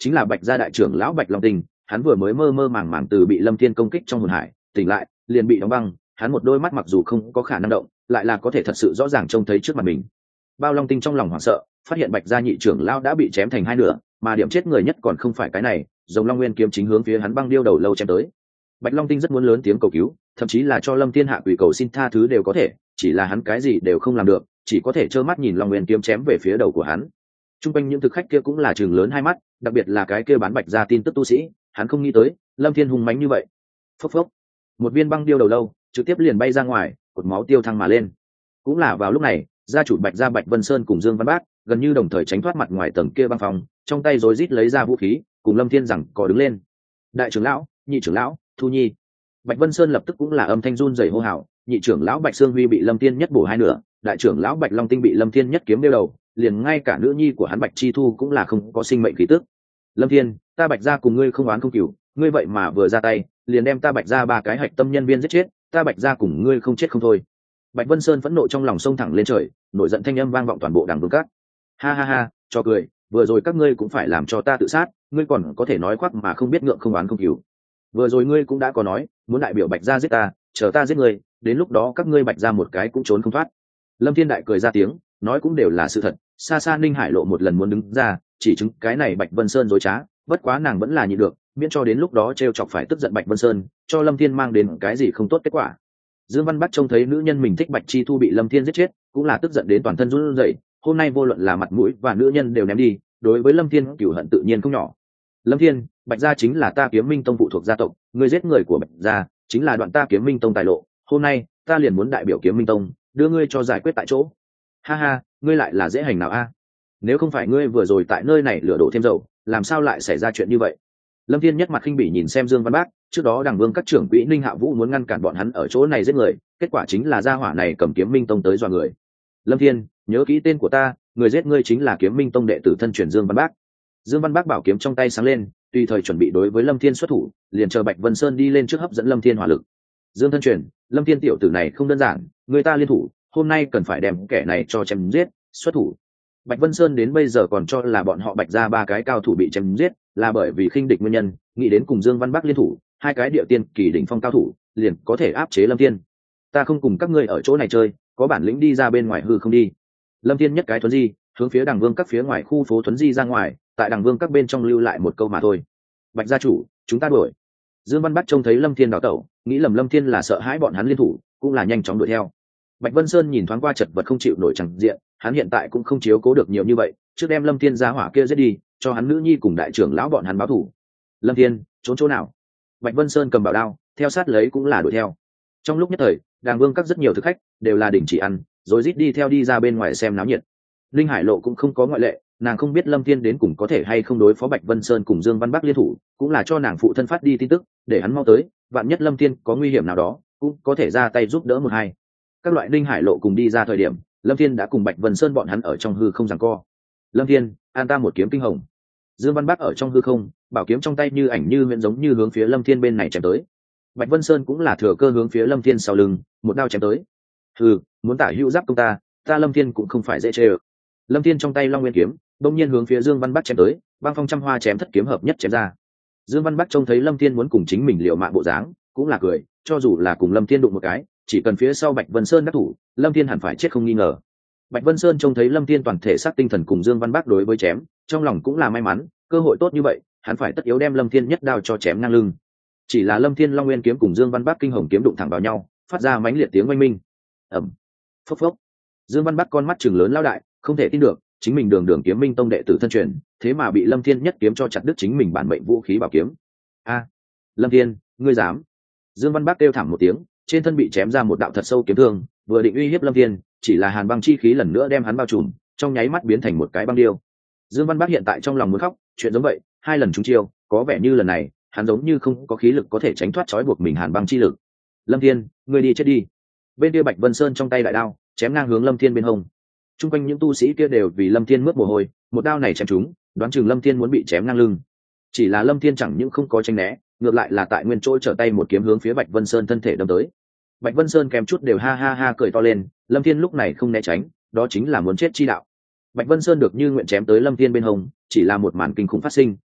chính là Bạch gia đại trưởng lão Bạch Long Tinh. Hắn vừa mới mơ mơ màng màng từ bị Lâm Thiên công kích trong hồn hải tỉnh lại, liền bị đóng băng. Hắn một đôi mắt mặc dù không có khả năng động, lại là có thể thật sự rõ ràng trông thấy trước mặt mình. Bao Long Tinh trong lòng hoảng sợ, phát hiện Bạch gia nhị trưởng lão đã bị chém thành hai nửa, mà điểm chết người nhất còn không phải cái này, Rồng Long Nguyên kiếm chính hướng phía hắn băng điêu đầu lâu chém tới. Bạch Long Tinh rất muốn lớn tiếng cầu cứu, thậm chí là cho Lâm Thiên hạ quỷ cầu xin tha thứ đều có thể, chỉ là hắn cái gì đều không làm được, chỉ có thể trơ mắt nhìn Long Nguyên kiếm chém về phía đầu của hắn. Trung quanh những thực khách kia cũng là trừng lớn hai mắt, đặc biệt là cái kia bán Bạch gia tin tức tu sĩ, hắn không nghĩ tới Lâm Thiên hung mãnh như vậy. Phốc phốc, một viên băng điêu đầu lâu trực tiếp liền bay ra ngoài, cột máu tiêu thăng mà lên. Cũng là vào lúc này, gia chủ Bạch gia Bạch Vân Sơn cùng Dương Văn Bác gần như đồng thời tránh thoát mặt ngoài tầng kia băng phòng, trong tay rối rít lấy ra vũ khí, cùng Lâm Thiên rằng có đứng lên. Đại trưởng lão, nhị trưởng lão, Thu Nhi. Bạch Vân Sơn lập tức cũng là âm thanh run rẩy hô hào, nhị trưởng lão Bạch Sương Huy bị Lâm Thiên nhất bổ hai nửa, đại trưởng lão Bạch Long Tinh bị Lâm Thiên nhất kiếm đeo đầu, liền ngay cả nữ nhi của hắn Bạch Chi Thu cũng là không có sinh mệnh khí tức. Lâm Thiên, ta Bạch gia cùng ngươi không oán không cừu, ngươi vậy mà vừa ra tay, liền đem ta Bạch gia ba cái hạch tâm nhân viên giết chết, ta Bạch gia cùng ngươi không chết không thôi. Bạch Vân Sơn phẫn nộ trong lòng xông thẳng lên trời, nổi giận thanh âm vang vọng toàn bộ Đằng Vương Các. Ha ha ha, cho cười, vừa rồi các ngươi cũng phải làm cho ta tự sát, ngươi còn có thể nói khoác mà không biết ngượng không oán không cừu. Vừa rồi ngươi cũng đã có nói, muốn đại biểu Bạch gia giết ta, chờ ta giết ngươi, đến lúc đó các ngươi Bạch gia một cái cũng trốn không thoát. Lâm Thiên Đại cười ra tiếng, nói cũng đều là sự thật. Xa xa Ninh Hải Lộ một lần muốn đứng ra, chỉ chứng cái này Bạch Vân Sơn dối trá, bất quá nàng vẫn là nhịn được, miễn cho đến lúc đó trêu chọc phải tức giận Bạch Vân Sơn, cho Lâm Thiên mang đến cái gì không tốt kết quả. Dương Văn Bắc trông thấy nữ nhân mình thích Bạch Chi Thu bị Lâm Thiên giết chết, cũng là tức giận đến toàn thân run rẩy. Hôm nay vô luận là mặt mũi và nữ nhân đều ném đi, đối với Lâm Thiên cửu hận tự nhiên không nhỏ. Lâm Thiên, Bạch gia chính là ta Kiếm Minh Tông phụ thuộc gia tộc, người giết người của Bạch gia chính là đoạn ta Kiếm Minh Tông tài lộ. Hôm nay ta liền muốn đại biểu Kiếm Minh Tông, đưa ngươi cho giải quyết tại chỗ. Ha ha, ngươi lại là dễ hành nào a? Nếu không phải ngươi vừa rồi tại nơi này lửa đổ thêm dầu, làm sao lại xảy ra chuyện như vậy? Lâm Thiên nhất mặt khinh bỉ nhìn xem Dương Văn Bác, trước đó Đằng Vương các trưởng quỹ Ninh Hạ Vũ muốn ngăn cản bọn hắn ở chỗ này giết người, kết quả chính là gia hỏa này cầm Kiếm Minh Tông tới dọa người. Lâm Thiên, nhớ kỹ tên của ta, người giết ngươi chính là Kiếm Minh Tông đệ tử thân truyền Dương Văn Bác. Dương Văn Bác bảo kiếm trong tay sáng lên, tùy thời chuẩn bị đối với Lâm Thiên xuất thủ, liền chờ Bạch Vân Sơn đi lên trước hấp dẫn Lâm Thiên hỏa lực. Dương thân truyền, Lâm Thiên tiểu tử này không đơn giản, người ta liên thủ, hôm nay cần phải đem kẻ này cho chém giết, xuất thủ. Bạch Vân Sơn đến bây giờ còn cho là bọn họ Bạch gia ba cái cao thủ bị chém giết, là bởi vì khinh địch nguyên nhân, nghĩ đến cùng Dương Văn Bắc liên thủ, hai cái địa tiên kỳ đỉnh phong cao thủ, liền có thể áp chế Lâm Thiên. Ta không cùng các ngươi ở chỗ này chơi, có bản lĩnh đi ra bên ngoài hư không đi. Lâm Thiên nhất cái thuấn di, hướng phía Đằng Vương các phía ngoài khu phố thuấn di ra ngoài, tại Đằng Vương các bên trong lưu lại một câu mà thôi. Bạch gia chủ, chúng ta đuổi. Dương Văn Bắc trông thấy Lâm Thiên đào tẩu, nghĩ lầm Lâm Thiên là sợ hãi bọn hắn liên thủ, cũng là nhanh chóng đuổi theo. Bạch Vân Sơn nhìn thoáng qua chật vật không chịu nổi chẳng diện, hắn hiện tại cũng không chiếu cố được nhiều như vậy, trước đem Lâm Thiên ra hỏa kia giết đi, cho hắn nữ nhi cùng đại trưởng lão bọn hắn báo thù. Lâm Thiên, trốn chỗ nào? Bạch Vân Sơn cầm bảo đao, theo sát lấy cũng là đuổi theo. Trong lúc nhất thời, Đàng Vương các rất nhiều thực khách đều là đình chỉ ăn, rồi rít đi theo đi ra bên ngoài xem náo nhiệt. Linh Hải Lộ cũng không có ngoại lệ, nàng không biết Lâm Thiên đến cùng có thể hay không đối phó Bạch Vân Sơn cùng Dương Văn Bắc liên thủ, cũng là cho nàng phụ thân phát đi tin tức, để hắn mau tới, vạn nhất Lâm Thiên có nguy hiểm nào đó, cũng có thể ra tay giúp đỡ một hai. Các loại Linh Hải Lộ cùng đi ra thời điểm, Lâm Thiên đã cùng Bạch Vân Sơn bọn hắn ở trong hư không giằng co. Lâm Thiên, an ta một kiếm kinh hồng. Dương Văn Bắc ở trong hư không, bảo kiếm trong tay như ảnh như huyễn giống như hướng phía Lâm Thiên bên này chém tới. Bạch Vân Sơn cũng là thừa cơ hướng phía Lâm Thiên sau lưng, một đao chém tới. Muốn tả hữu giáp công ta Lâm Thiên cũng không phải dễ chơi. Lâm Thiên trong tay Long Nguyên kiếm, đột nhiên hướng phía Dương Văn Bắc chém tới, băng phong trăm hoa chém thất kiếm hợp nhất chém ra. Dương Văn Bắc trông thấy Lâm Thiên muốn cùng chính mình liều mạng bộ dáng, cũng là cười, cho dù là cùng Lâm Thiên đụng một cái, chỉ cần phía sau Bạch Vân Sơn đắc thủ, Lâm Thiên hẳn phải chết không nghi ngờ. Bạch Vân Sơn trông thấy Lâm Thiên toàn thể xác tinh thần cùng Dương Văn Bắc đối với chém, trong lòng cũng là may mắn, cơ hội tốt như vậy, hắn phải tất yếu đem Lâm Thiên nhất đao cho chém ngang lưng. Chỉ là Lâm Thiên Long Nguyên kiếm cùng Dương Văn Bắc kinh hồng kiếm đụng thẳng vào nhau, phát ra mãnh liệt tiếng oanh minh. Ầm. Phốc phốc. Dương Văn Bắc con mắt trừng lớn lao đại, không thể tin được, chính mình đường Kiếm Minh Tông đệ tử thân truyền, thế mà bị Lâm Thiên nhất kiếm cho chặt đứt chính mình bản mệnh vũ khí bảo kiếm. A, Lâm Thiên, ngươi dám? Dương Văn Bắc kêu thảm một tiếng, trên thân bị chém ra một đạo thật sâu kiếm thương, vừa định uy hiếp Lâm Thiên, chỉ là hàn băng chi khí lần nữa đem hắn bao trùm, trong nháy mắt biến thành một cái băng điêu. Dương Văn Bắc hiện tại trong lòng muốn khóc, chuyện giống vậy, hai lần trúng chiêu, có vẻ như lần này, hắn giống như không có khí lực có thể tránh thoát trói buộc mình hàn băng chi lực. Lâm Thiên, ngươi đi chết đi. Bên kia Bạch Vân Sơn trong tay đại đao, chém ngang hướng Lâm Thiên bên hông. Trung quanh những tu sĩ kia đều vì Lâm Thiên mướt mồ hôi, một đao này chém trúng, đoán chừng Lâm Thiên muốn bị chém ngang lưng. Chỉ là Lâm Thiên chẳng những không có tránh né, ngược lại là tại nguyên chỗ trở tay một kiếm hướng phía Bạch Vân Sơn thân thể đâm tới. Bạch Vân Sơn kèm chút đều ha ha ha cười to lên, Lâm Thiên lúc này không né tránh, đó chính là muốn chết chi đạo. Bạch Vân Sơn được như nguyện chém tới Lâm Thiên bên hông, chỉ là một màn kinh khủng phát sinh,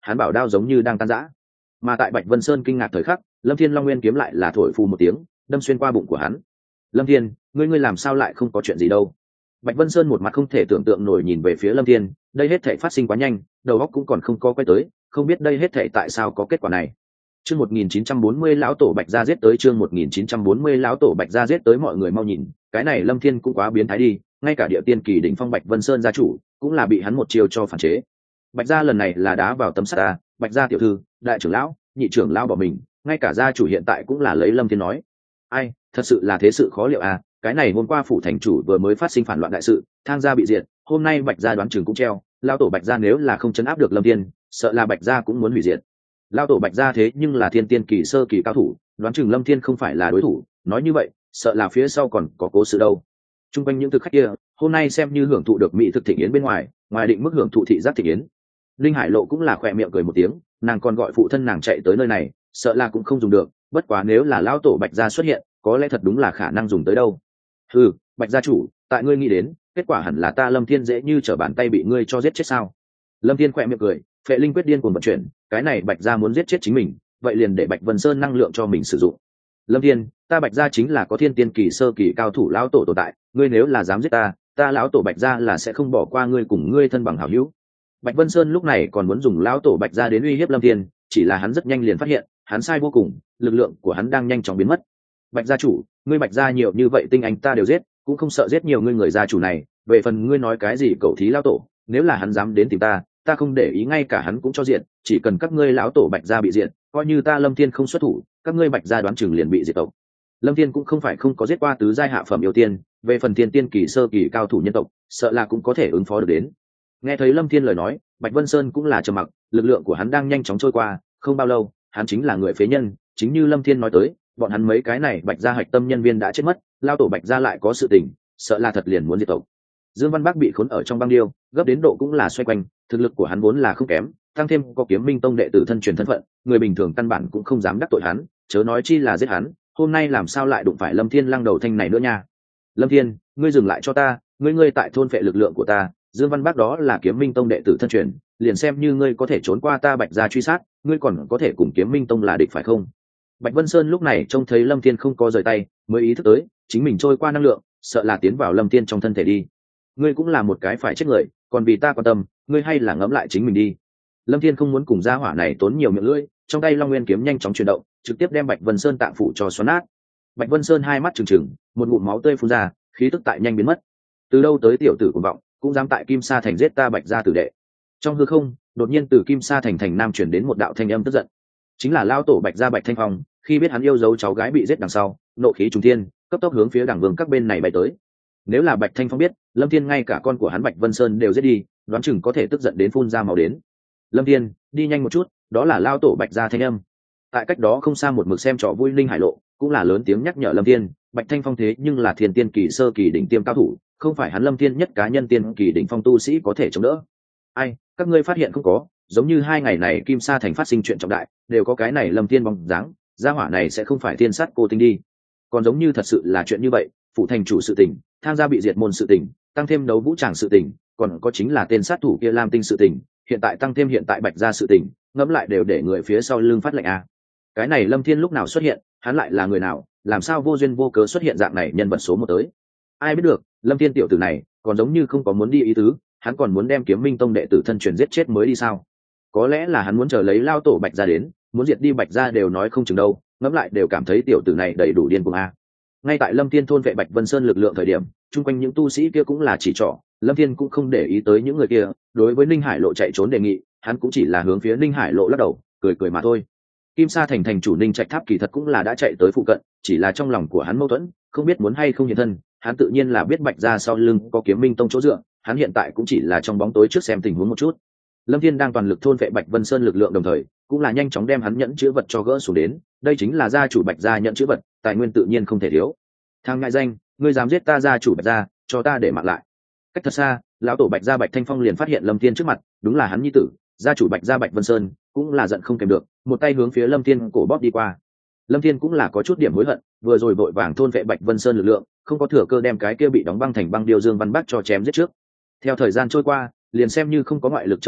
hắn bảo đao giống như đang tan rã. Mà tại Bạch Vân Sơn kinh ngạc thời khắc, Lâm Thiên Long Nguyên kiếm lại là thổi phù một tiếng, đâm xuyên qua bụng của hắn. Lâm Thiên, ngươi làm sao lại không có chuyện gì đâu? Bạch Vân Sơn một mặt không thể tưởng tượng nổi nhìn về phía Lâm Thiên, đây hết thảy phát sinh quá nhanh, đầu óc cũng còn không có quay tới, không biết đây hết thảy tại sao có kết quả này. Chương 1940 lão tổ Bạch gia giết tới, chương 1940 lão tổ Bạch gia giết tới, mọi người mau nhìn, cái này Lâm Thiên cũng quá biến thái đi, ngay cả địa tiên kỳ đỉnh phong Bạch Vân Sơn gia chủ, cũng là bị hắn một chiêu cho phản chế. Bạch gia lần này là đá vào tấm sắt a, Bạch gia tiểu thư, đại trưởng lão, nhị trưởng lão bỏ mình, ngay cả gia chủ hiện tại cũng là lấy Lâm Thiên nói. Ai, thật sự là thế sự khó liệu à, cái này hôm qua phủ thành chủ vừa mới phát sinh phản loạn đại sự, Thang gia bị diệt, hôm nay Bạch gia đoán chừng cũng treo, lão tổ Bạch gia nếu là không chấn áp được Lâm Thiên, sợ là Bạch gia cũng muốn hủy diệt. Lão tổ Bạch gia thế nhưng là thiên tiên kỳ sơ kỳ cao thủ, đoán chừng Lâm Thiên không phải là đối thủ, nói như vậy, sợ là phía sau còn có cố sự đâu. Trung quanh những thực khách kia, hôm nay xem như hưởng thụ được mỹ thực thịnh yến bên ngoài, ngoài định mức hưởng thụ thị giác thịnh yến. Linh Hải Lộ cũng là khỏe miệng cười một tiếng, nàng còn gọi phụ thân nàng chạy tới nơi này, sợ là cũng không dùng được, bất quá nếu là lão tổ Bạch gia xuất hiện, có lẽ thật đúng là khả năng dùng tới đâu. Ừ, Bạch gia chủ, tại ngươi nghĩ đến, kết quả hẳn là ta Lâm Thiên dễ như trở bàn tay bị ngươi cho giết chết sao? Lâm Thiên khỏe miệng cười, Phệ Linh quyết điên cuồng vận chuyển, cái này Bạch gia muốn giết chết chính mình, vậy liền để Bạch Vân Sơn năng lượng cho mình sử dụng. Lâm Thiên, ta Bạch gia chính là có thiên tiên kỳ sơ kỳ cao thủ lão tổ tồn tại, ngươi nếu là dám giết ta, ta lão tổ Bạch gia là sẽ không bỏ qua ngươi cùng ngươi thân bằng hảo hữu. Bạch Vân Sơn lúc này còn muốn dùng lão tổ Bạch gia đến uy hiếp Lâm Thiên, chỉ là hắn rất nhanh liền phát hiện, hắn sai vô cùng, lực lượng của hắn đang nhanh chóng biến mất. Bạch gia chủ, ngươi Bạch gia nhiều như vậy tinh anh ta đều giết, cũng không sợ giết nhiều ngươi người gia chủ này, về phần ngươi nói cái gì cẩu thí lão tổ, nếu là hắn dám đến tìm ta, ta không để ý ngay cả hắn cũng cho diện, chỉ cần các ngươi lão tổ Bạch gia bị diện, coi như ta Lâm Thiên không xuất thủ, các ngươi Bạch gia đoán chừng liền bị diệt tộc. Lâm Thiên cũng không phải không có giết qua tứ giai hạ phẩm yêu tiên, về phần tiên tiên kỳ sơ kỳ cao thủ nhân tộc, sợ là cũng có thể ứng phó được đến. Nghe thấy Lâm Thiên lời nói, Bạch Vân Sơn cũng là trầm mặc, lực lượng của hắn đang nhanh chóng trôi qua, không bao lâu, hắn chính là người phế nhân, chính như Lâm Thiên nói tới, bọn hắn mấy cái này Bạch gia hạch tâm nhân viên đã chết mất, lao tổ Bạch gia lại có sự tình, sợ là thật liền muốn diệt tộc. Dương Văn Bắc bị khốn ở trong băng điêu, gấp đến độ cũng là xoay quanh, thực lực của hắn vốn là không kém, tăng thêm có Kiếm Minh Tông đệ tử thân truyền thân phận, người bình thường căn bản cũng không dám đắc tội hắn, chớ nói chi là giết hắn, hôm nay làm sao lại đụng phải Lâm Thiên lăng đầu thanh này nữa nha. Lâm Thiên, ngươi dừng lại cho ta, ngươi tại thôn phệ lực lượng của ta, Dương Văn Bắc đó là Kiếm Minh Tông đệ tử thân truyền, liền xem như ngươi có thể trốn qua ta Bạch gia truy sát, ngươi còn có thể cùng Kiếm Minh Tông là địch phải không? Bạch Vân Sơn lúc này trông thấy Lâm Thiên không có rời tay, mới ý thức tới, chính mình trôi qua năng lượng, sợ là tiến vào Lâm Thiên trong thân thể đi. Ngươi cũng là một cái phải chết người, còn vì ta quan tâm, ngươi hay là ngẫm lại chính mình đi. Lâm Thiên không muốn cùng gia hỏa này tốn nhiều miệng lưỡi, trong tay Long Nguyên kiếm nhanh chóng chuyển động, trực tiếp đem Bạch Vân Sơn tạng phủ cho xoắn nát. Bạch Vân Sơn hai mắt trừng trừng, một ngụm máu tươi phun ra, khí tức tại nhanh biến mất. Từ đâu tới tiểu tử cuồng vọng, cũng dám tại Kim Sa thành giết ta Bạch gia tử đệ. Trong hư không, đột nhiên từ Kim Sa thành thành nam chuyển đến một đạo thanh âm tức giận. Chính là lao tổ Bạch gia Bạch Thanh Phong, khi biết hắn yêu dấu cháu gái bị giết đằng sau, nộ khí trùng thiên, cấp tốc hướng phía đảng vương các bên này bay tới. Nếu là Bạch Thanh Phong biết, Lâm Thiên ngay cả con của hắn Bạch Vân Sơn đều giết đi, đoán chừng có thể tức giận đến phun ra máu đến. Lâm Thiên, đi nhanh một chút, đó là lao tổ Bạch gia thanh âm. Tại cách đó không xa một mực xem trò vui Linh Hải Lộ, cũng là lớn tiếng nhắc nhở Lâm Thiên, Bạch Thanh Phong thế nhưng là thiên tiên kỳ sơ kỳ đỉnh tiêm cao thủ, không phải hắn Lâm Thiên nhất cá nhân tiên kỳ đỉnh phong tu sĩ có thể chống đỡ. Ai, các ngươi phát hiện không có, giống như hai ngày này Kim Sa thành phát sinh chuyện trọng đại, đều có cái này Lâm Thiên bóng dáng, gia hỏa này sẽ không phải thiên sát cô tinh đi. Còn giống như thật sự là chuyện như vậy, phụ thành chủ sự tình, tham gia bị diệt môn sự tình, tăng thêm đấu vũ tràng sự tình, còn có chính là tên sát thủ kia Lam Tinh sự tình, hiện tại tăng thêm hiện tại Bạch gia sự tình, ngẫm lại đều để người phía sau lưng phát lệnh a. Cái này Lâm Thiên lúc nào xuất hiện, hắn lại là người nào, làm sao vô duyên vô cớ xuất hiện dạng này nhân vật số một tới. Ai biết được, Lâm Thiên tiểu tử này còn giống như không có muốn đi ý tứ, hắn còn muốn đem Kiếm Minh Tông đệ tử thân truyền giết chết mới đi sao? Có lẽ là hắn muốn chờ lấy lao tổ Bạch gia đến, muốn diệt đi Bạch gia đều nói không chừng đâu, ngẫm lại đều cảm thấy tiểu tử này đầy đủ điên cuồng a. Ngay tại Lâm Thiên thôn vệ Bạch Vân Sơn lực lượng thời điểm, chung quanh những tu sĩ kia cũng là chỉ trỏ, Lâm Thiên cũng không để ý tới những người kia, đối với Ninh Hải Lộ chạy trốn đề nghị, hắn cũng chỉ là hướng phía Ninh Hải Lộ lắc đầu, cười cười mà thôi. Kim Sa thành thành chủ Ninh Trạch Tháp kỳ thật cũng là đã chạy tới phụ cận, chỉ là trong lòng của hắn mâu thuẫn, không biết muốn hay không hiện thân, hắn tự nhiên là biết Bạch gia sau lưng có Kiếm Minh Tông chỗ dựa, hắn hiện tại cũng chỉ là trong bóng tối trước xem tình huống một chút. Lâm Thiên đang toàn lực thôn vệ Bạch Vân Sơn lực lượng đồng thời, cũng là nhanh chóng đem hắn nhẫn chữ vật cho gỡ xuống đến, đây chính là gia chủ Bạch gia nhẫn chữ vật, tài nguyên tự nhiên không thể thiếu. Thằng ngại danh, ngươi dám giết ta gia chủ Bạch gia, cho ta để mạng lại. Cách thật xa, lão tổ Bạch gia Bạch Thanh Phong liền phát hiện Lâm Thiên trước mặt, đúng là hắn nhi tử, gia chủ Bạch gia Bạch Vân Sơn, cũng là giận không kèm được, một tay hướng phía Lâm Thiên cổ bóp đi qua. Lâm Thiên cũng là có chút điểm hối hận, vừa rồi vội vàng thôn vệ Bạch Vân Sơn lực lượng, không có thừa cơ đem cái kia bị đóng băng thành băng điêu Dương Văn Bắc cho chém giết trước. Theo thời gian trôi qua, liền xem như không có ngoại lực trợ giúp,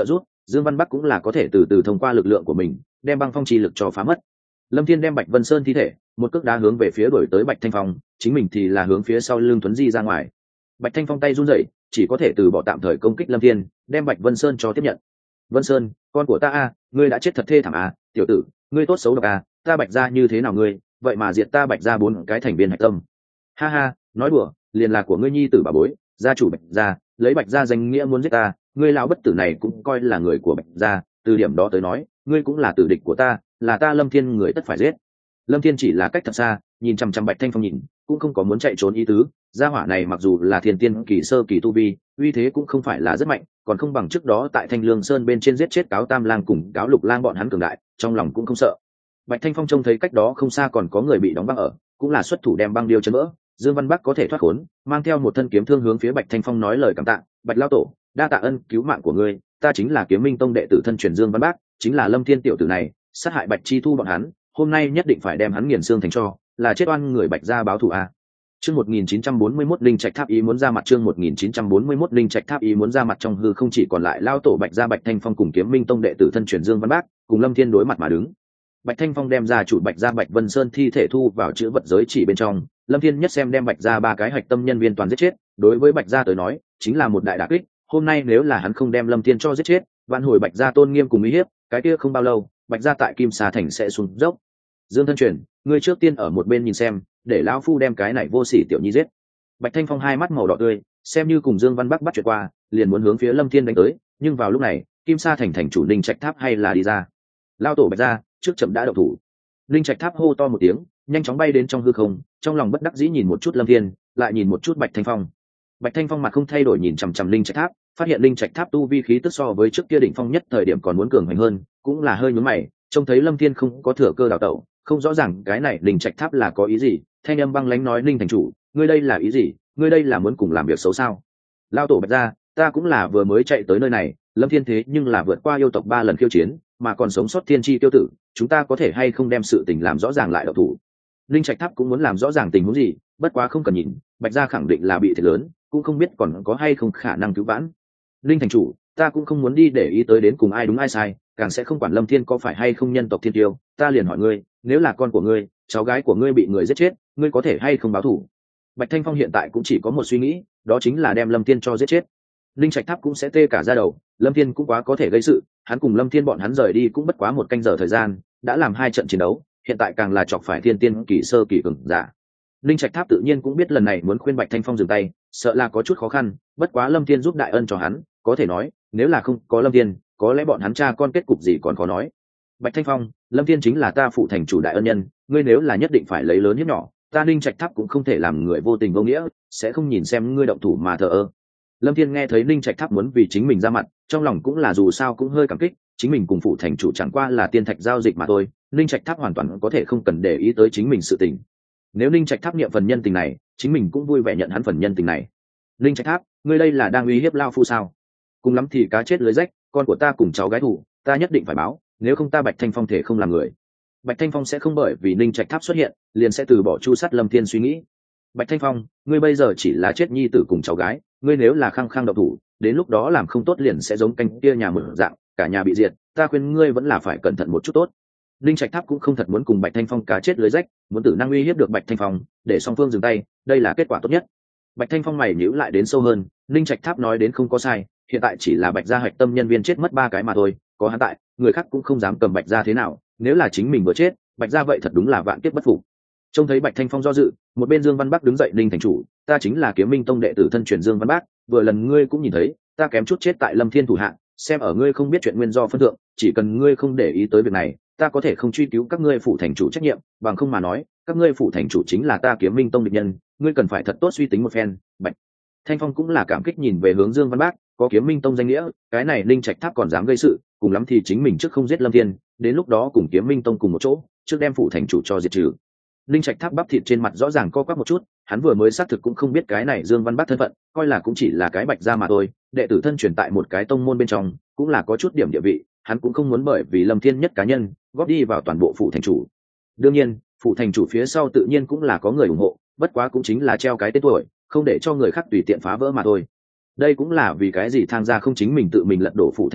Dương Văn Bắc cũng là có thể từ từ thông qua lực lượng của mình đem băng phong chi lực cho phá mất. Lâm Thiên đem Bạch Vân Sơn thi thể một cước đá hướng về phía đuổi tới Bạch Thanh Phong, chính mình thì là hướng phía sau lưng Tuấn Di ra ngoài. Bạch Thanh Phong tay run rẩy, chỉ có thể từ bỏ tạm thời công kích Lâm Thiên, đem Bạch Vân Sơn cho tiếp nhận. Vân Sơn, con của ta a, ngươi đã chết thật thê thảm a, tiểu tử, ngươi tốt xấu độc a, ta Bạch gia như thế nào ngươi, vậy mà diệt ta Bạch gia 4 cái thành viên hạch tâm. Ha ha, nói đùa, liền là của ngươi nhi tử bà bối, gia chủ Bạch gia, lấy Bạch gia danh nghĩa muốn giết ta, ngươi lão bất tử này cũng coi là người của Bạch gia, từ điểm đó tới nói, ngươi cũng là tử địch của ta, là ta Lâm Thiên người tất phải giết. Lâm Thiên chỉ là cách thật xa, nhìn chăm chăm Bạch Thanh Phong nhìn, cũng không có muốn chạy trốn ý tứ. Gia hỏa này mặc dù là thiên tiên kỳ sơ kỳ tu vi, uy thế cũng không phải là rất mạnh, còn không bằng trước đó tại Thanh Lương Sơn bên trên giết chết Cáo Tam Lang cùng Cáo Lục Lang bọn hắn cường đại, trong lòng cũng không sợ. Bạch Thanh Phong trông thấy cách đó không xa còn có người bị đóng băng ở, cũng là xuất thủ đem băng điêu chấn vỡ. Dương Văn Bắc có thể thoát khốn, mang theo một thân kiếm thương hướng phía Bạch Thanh Phong nói lời cảm tạ, "Bạch lão tổ, đa tạ ân cứu mạng của ngươi, ta chính là Kiếm Minh Tông đệ tử thân truyền Dương Văn Bắc, chính là Lâm Thiên tiểu tử này, sát hại Bạch Chi Thu bọn hắn, hôm nay nhất định phải đem hắn nghiền xương thành tro, là chết oan người Bạch gia báo thù a." Chương 1941 Linh Trạch Tháp ý muốn ra mặt, chương 1941 Linh Trạch Tháp ý muốn ra mặt, trong hư không chỉ còn lại lao tổ Bạch gia Bạch Thanh Phong cùng Kiếm Minh Tông đệ tử thân truyền Dương Văn Bác, cùng Lâm Thiên đối mặt mà đứng. Bạch Thanh Phong đem ra chủ Bạch gia Bạch Vân Sơn thi thể thu vào chữ vật giới chỉ bên trong, Lâm Thiên nhất xem đem Bạch gia 3 cái hạch tâm nhân viên toàn giết chết, đối với Bạch gia tới nói, chính là một đại đả kích, hôm nay nếu là hắn không đem Lâm Thiên cho giết chết, vạn hồi Bạch gia tôn nghiêm cùng uy hiếp, cái kia không bao lâu, Bạch gia tại Kim Sa thành sẽ xuống dốc. Dương thân truyền, ngươi trước tiên ở một bên nhìn xem, để lão phu đem cái này vô sỉ tiểu nhi giết. Bạch Thanh Phong hai mắt màu đỏ tươi, xem như cùng Dương Văn Bắc bắt chuyện qua, liền muốn hướng phía Lâm Thiên đánh tới, nhưng vào lúc này, Kim Sa thành thành chủ Linh Trạch Tháp hay là đi ra. Lao tổ Bạch gia, trước chậm đã động thủ. Linh Trạch Tháp hô to một tiếng, nhanh chóng bay đến trong hư không, trong lòng bất đắc dĩ nhìn một chút Lâm Thiên, lại nhìn một chút Bạch Thanh Phong. Bạch Thanh Phong mặt không thay đổi nhìn chằm chằm Linh Trạch Tháp, phát hiện Linh Trạch Tháp tu vi khí tức so với trước kia đỉnh phong nhất thời điểm còn muốn cường hành hơn, cũng là hơi nhướng mày, trông thấy Lâm Thiên không có thừa cơ đào tẩu, không rõ ràng cái này Linh Trạch Tháp là có ý gì. Thanh âm băng lãnh nói: "Linh thành chủ, ngươi đây là ý gì? Ngươi đây là muốn cùng làm việc xấu sao?" Lao tổ Bạch gia, ta cũng là vừa mới chạy tới nơi này, Lâm Thiên thế nhưng là vượt qua yêu tộc 3 lần khiêu chiến, mà còn sống sót thiên chi tiêu tử, chúng ta có thể hay không đem sự tình làm rõ ràng lại đạo thủ. Linh Trạch Tháp cũng muốn làm rõ ràng tình huống gì, bất quá không cần nhìn, Bạch gia khẳng định là bị thiệt lớn, cũng không biết còn có hay không khả năng cứu vãn. Linh thành chủ, ta cũng không muốn đi để ý tới đến cùng ai đúng ai sai, càng sẽ không quản Lâm Thiên có phải hay không nhân tộc thiên tiêu, ta liền hỏi ngươi, nếu là con của ngươi, cháu gái của ngươi bị người giết chết, ngươi có thể hay không báo thù? Bạch Thanh Phong hiện tại cũng chỉ có một suy nghĩ, đó chính là đem Lâm Thiên cho giết chết. Linh Trạch Tháp cũng sẽ tê cả da đầu, Lâm Thiên cũng quá có thể gây sự, hắn cùng Lâm Thiên bọn hắn rời đi cũng bất quá 1 canh giờ thời gian, đã làm 2 trận chiến đấu, hiện tại càng là chọc phải thiên tiên kỳ sơ kỳ cường giả. Linh Trạch Tháp tự nhiên cũng biết lần này muốn khuyên Bạch Thanh Phong dừng tay, sợ là có chút khó khăn, bất quá Lâm Thiên giúp đại ân cho hắn, có thể nói, nếu là không có Lâm Thiên, có lẽ bọn hắn cha con kết cục gì còn khó nói. Bạch Thanh Phong, Lâm Thiên chính là ta phụ thành chủ đại ân nhân, ngươi nếu là nhất định phải lấy lớn hiếp nhỏ, ta Linh Trạch Tháp cũng không thể làm người vô tình vô nghĩa, sẽ không nhìn xem ngươi động thủ mà thờ ơ. Lâm Thiên nghe thấy Linh Trạch Tháp muốn vì chính mình ra mặt, trong lòng cũng là dù sao cũng hơi cảm kích, chính mình cùng phụ thành chủ chẳng qua là tiên thạch giao dịch mà thôi, Linh Trạch Tháp hoàn toàn có thể không cần để ý tới chính mình sự tình. Nếu Linh Trạch Tháp niệm phần nhân tình này, chính mình cũng vui vẻ nhận hắn phần nhân tình này. Linh Trạch Tháp, ngươi đây là đang uy hiếp lao phu sao? Cùng lắm thì cá chết lưới rách, con của ta cùng cháu gái thủ, ta nhất định phải báo, nếu không ta Bạch Thanh Phong thể không làm người. Bạch Thanh Phong sẽ không bởi vì Linh Trạch Tháp xuất hiện, liền sẽ từ bỏ chu sát Lâm Thiên suy nghĩ. Bạch Thanh Phong, ngươi bây giờ chỉ là chết nhi tử cùng cháu gái, ngươi nếu là khăng khăng động thủ, đến lúc đó làm không tốt liền sẽ giống canh kia nhà mở dạng, cả nhà bị diệt, ta khuyên ngươi vẫn là phải cẩn thận một chút tốt. Linh Trạch Tháp cũng không thật muốn cùng Bạch Thanh Phong cá chết lưới rách, muốn tử năng uy hiếp được Bạch Thanh Phong, để song phương dừng tay, đây là kết quả tốt nhất. Bạch Thanh Phong mày nhíu lại đến sâu hơn, Linh Trạch Tháp nói đến không có sai, hiện tại chỉ là Bạch gia hạch tâm nhân viên chết mất 3 cái mà thôi, có hắn tại, người khác cũng không dám cầm Bạch gia thế nào, nếu là chính mình vừa chết, Bạch gia vậy thật đúng là vạn kiếp bất phục. Trông thấy Bạch Thanh Phong do dự, một bên Dương Văn Bắc đứng dậy: "Linh thành chủ, ta chính là Kiếm Minh Tông đệ tử thân truyền Dương Văn Bắc, vừa lần ngươi cũng nhìn thấy, ta kém chút chết tại Lâm Thiên thủ hạ, xem ở ngươi không biết chuyện nguyên do phân thượng, chỉ cần ngươi không để ý tới việc này, ta có thể không truy cứu các ngươi phụ thành chủ trách nhiệm, bằng không mà nói, các ngươi phụ thành chủ chính là ta Kiếm Minh Tông địch nhân, ngươi cần phải thật tốt suy tính một phen." Bạch Thanh Phong cũng là cảm kích nhìn về hướng Dương Văn Bắc, có Kiếm Minh Tông danh nghĩa, cái này Linh Trạch Tháp còn dám gây sự, cùng lắm thì chính mình trước không giết Lâm Thiên, đến lúc đó cùng Kiếm Minh Tông cùng một chỗ, trước đem phụ thành chủ cho diệt trừ. Linh Trạch Tháp bắp thịt trên mặt rõ ràng co quắp một chút, hắn vừa mới xác thực cũng không biết cái này Dương Văn Bắc thân phận, coi là cũng chỉ là cái Bạch gia mà thôi, đệ tử thân truyền tại một cái tông môn bên trong, cũng là có chút điểm địa vị, hắn cũng không muốn bởi vì Lâm Thiên nhất cá nhân góp đi vào toàn bộ phụ thành chủ. Đương nhiên, phụ thành chủ phía sau tự nhiên cũng là có người ủng hộ, bất quá cũng chính là treo cái tên tuổi, không để cho người khác tùy tiện phá vỡ mà thôi. Đây cũng là vì cái gì Thang gia không chính mình tự mình lật đổ phụ thành chủ,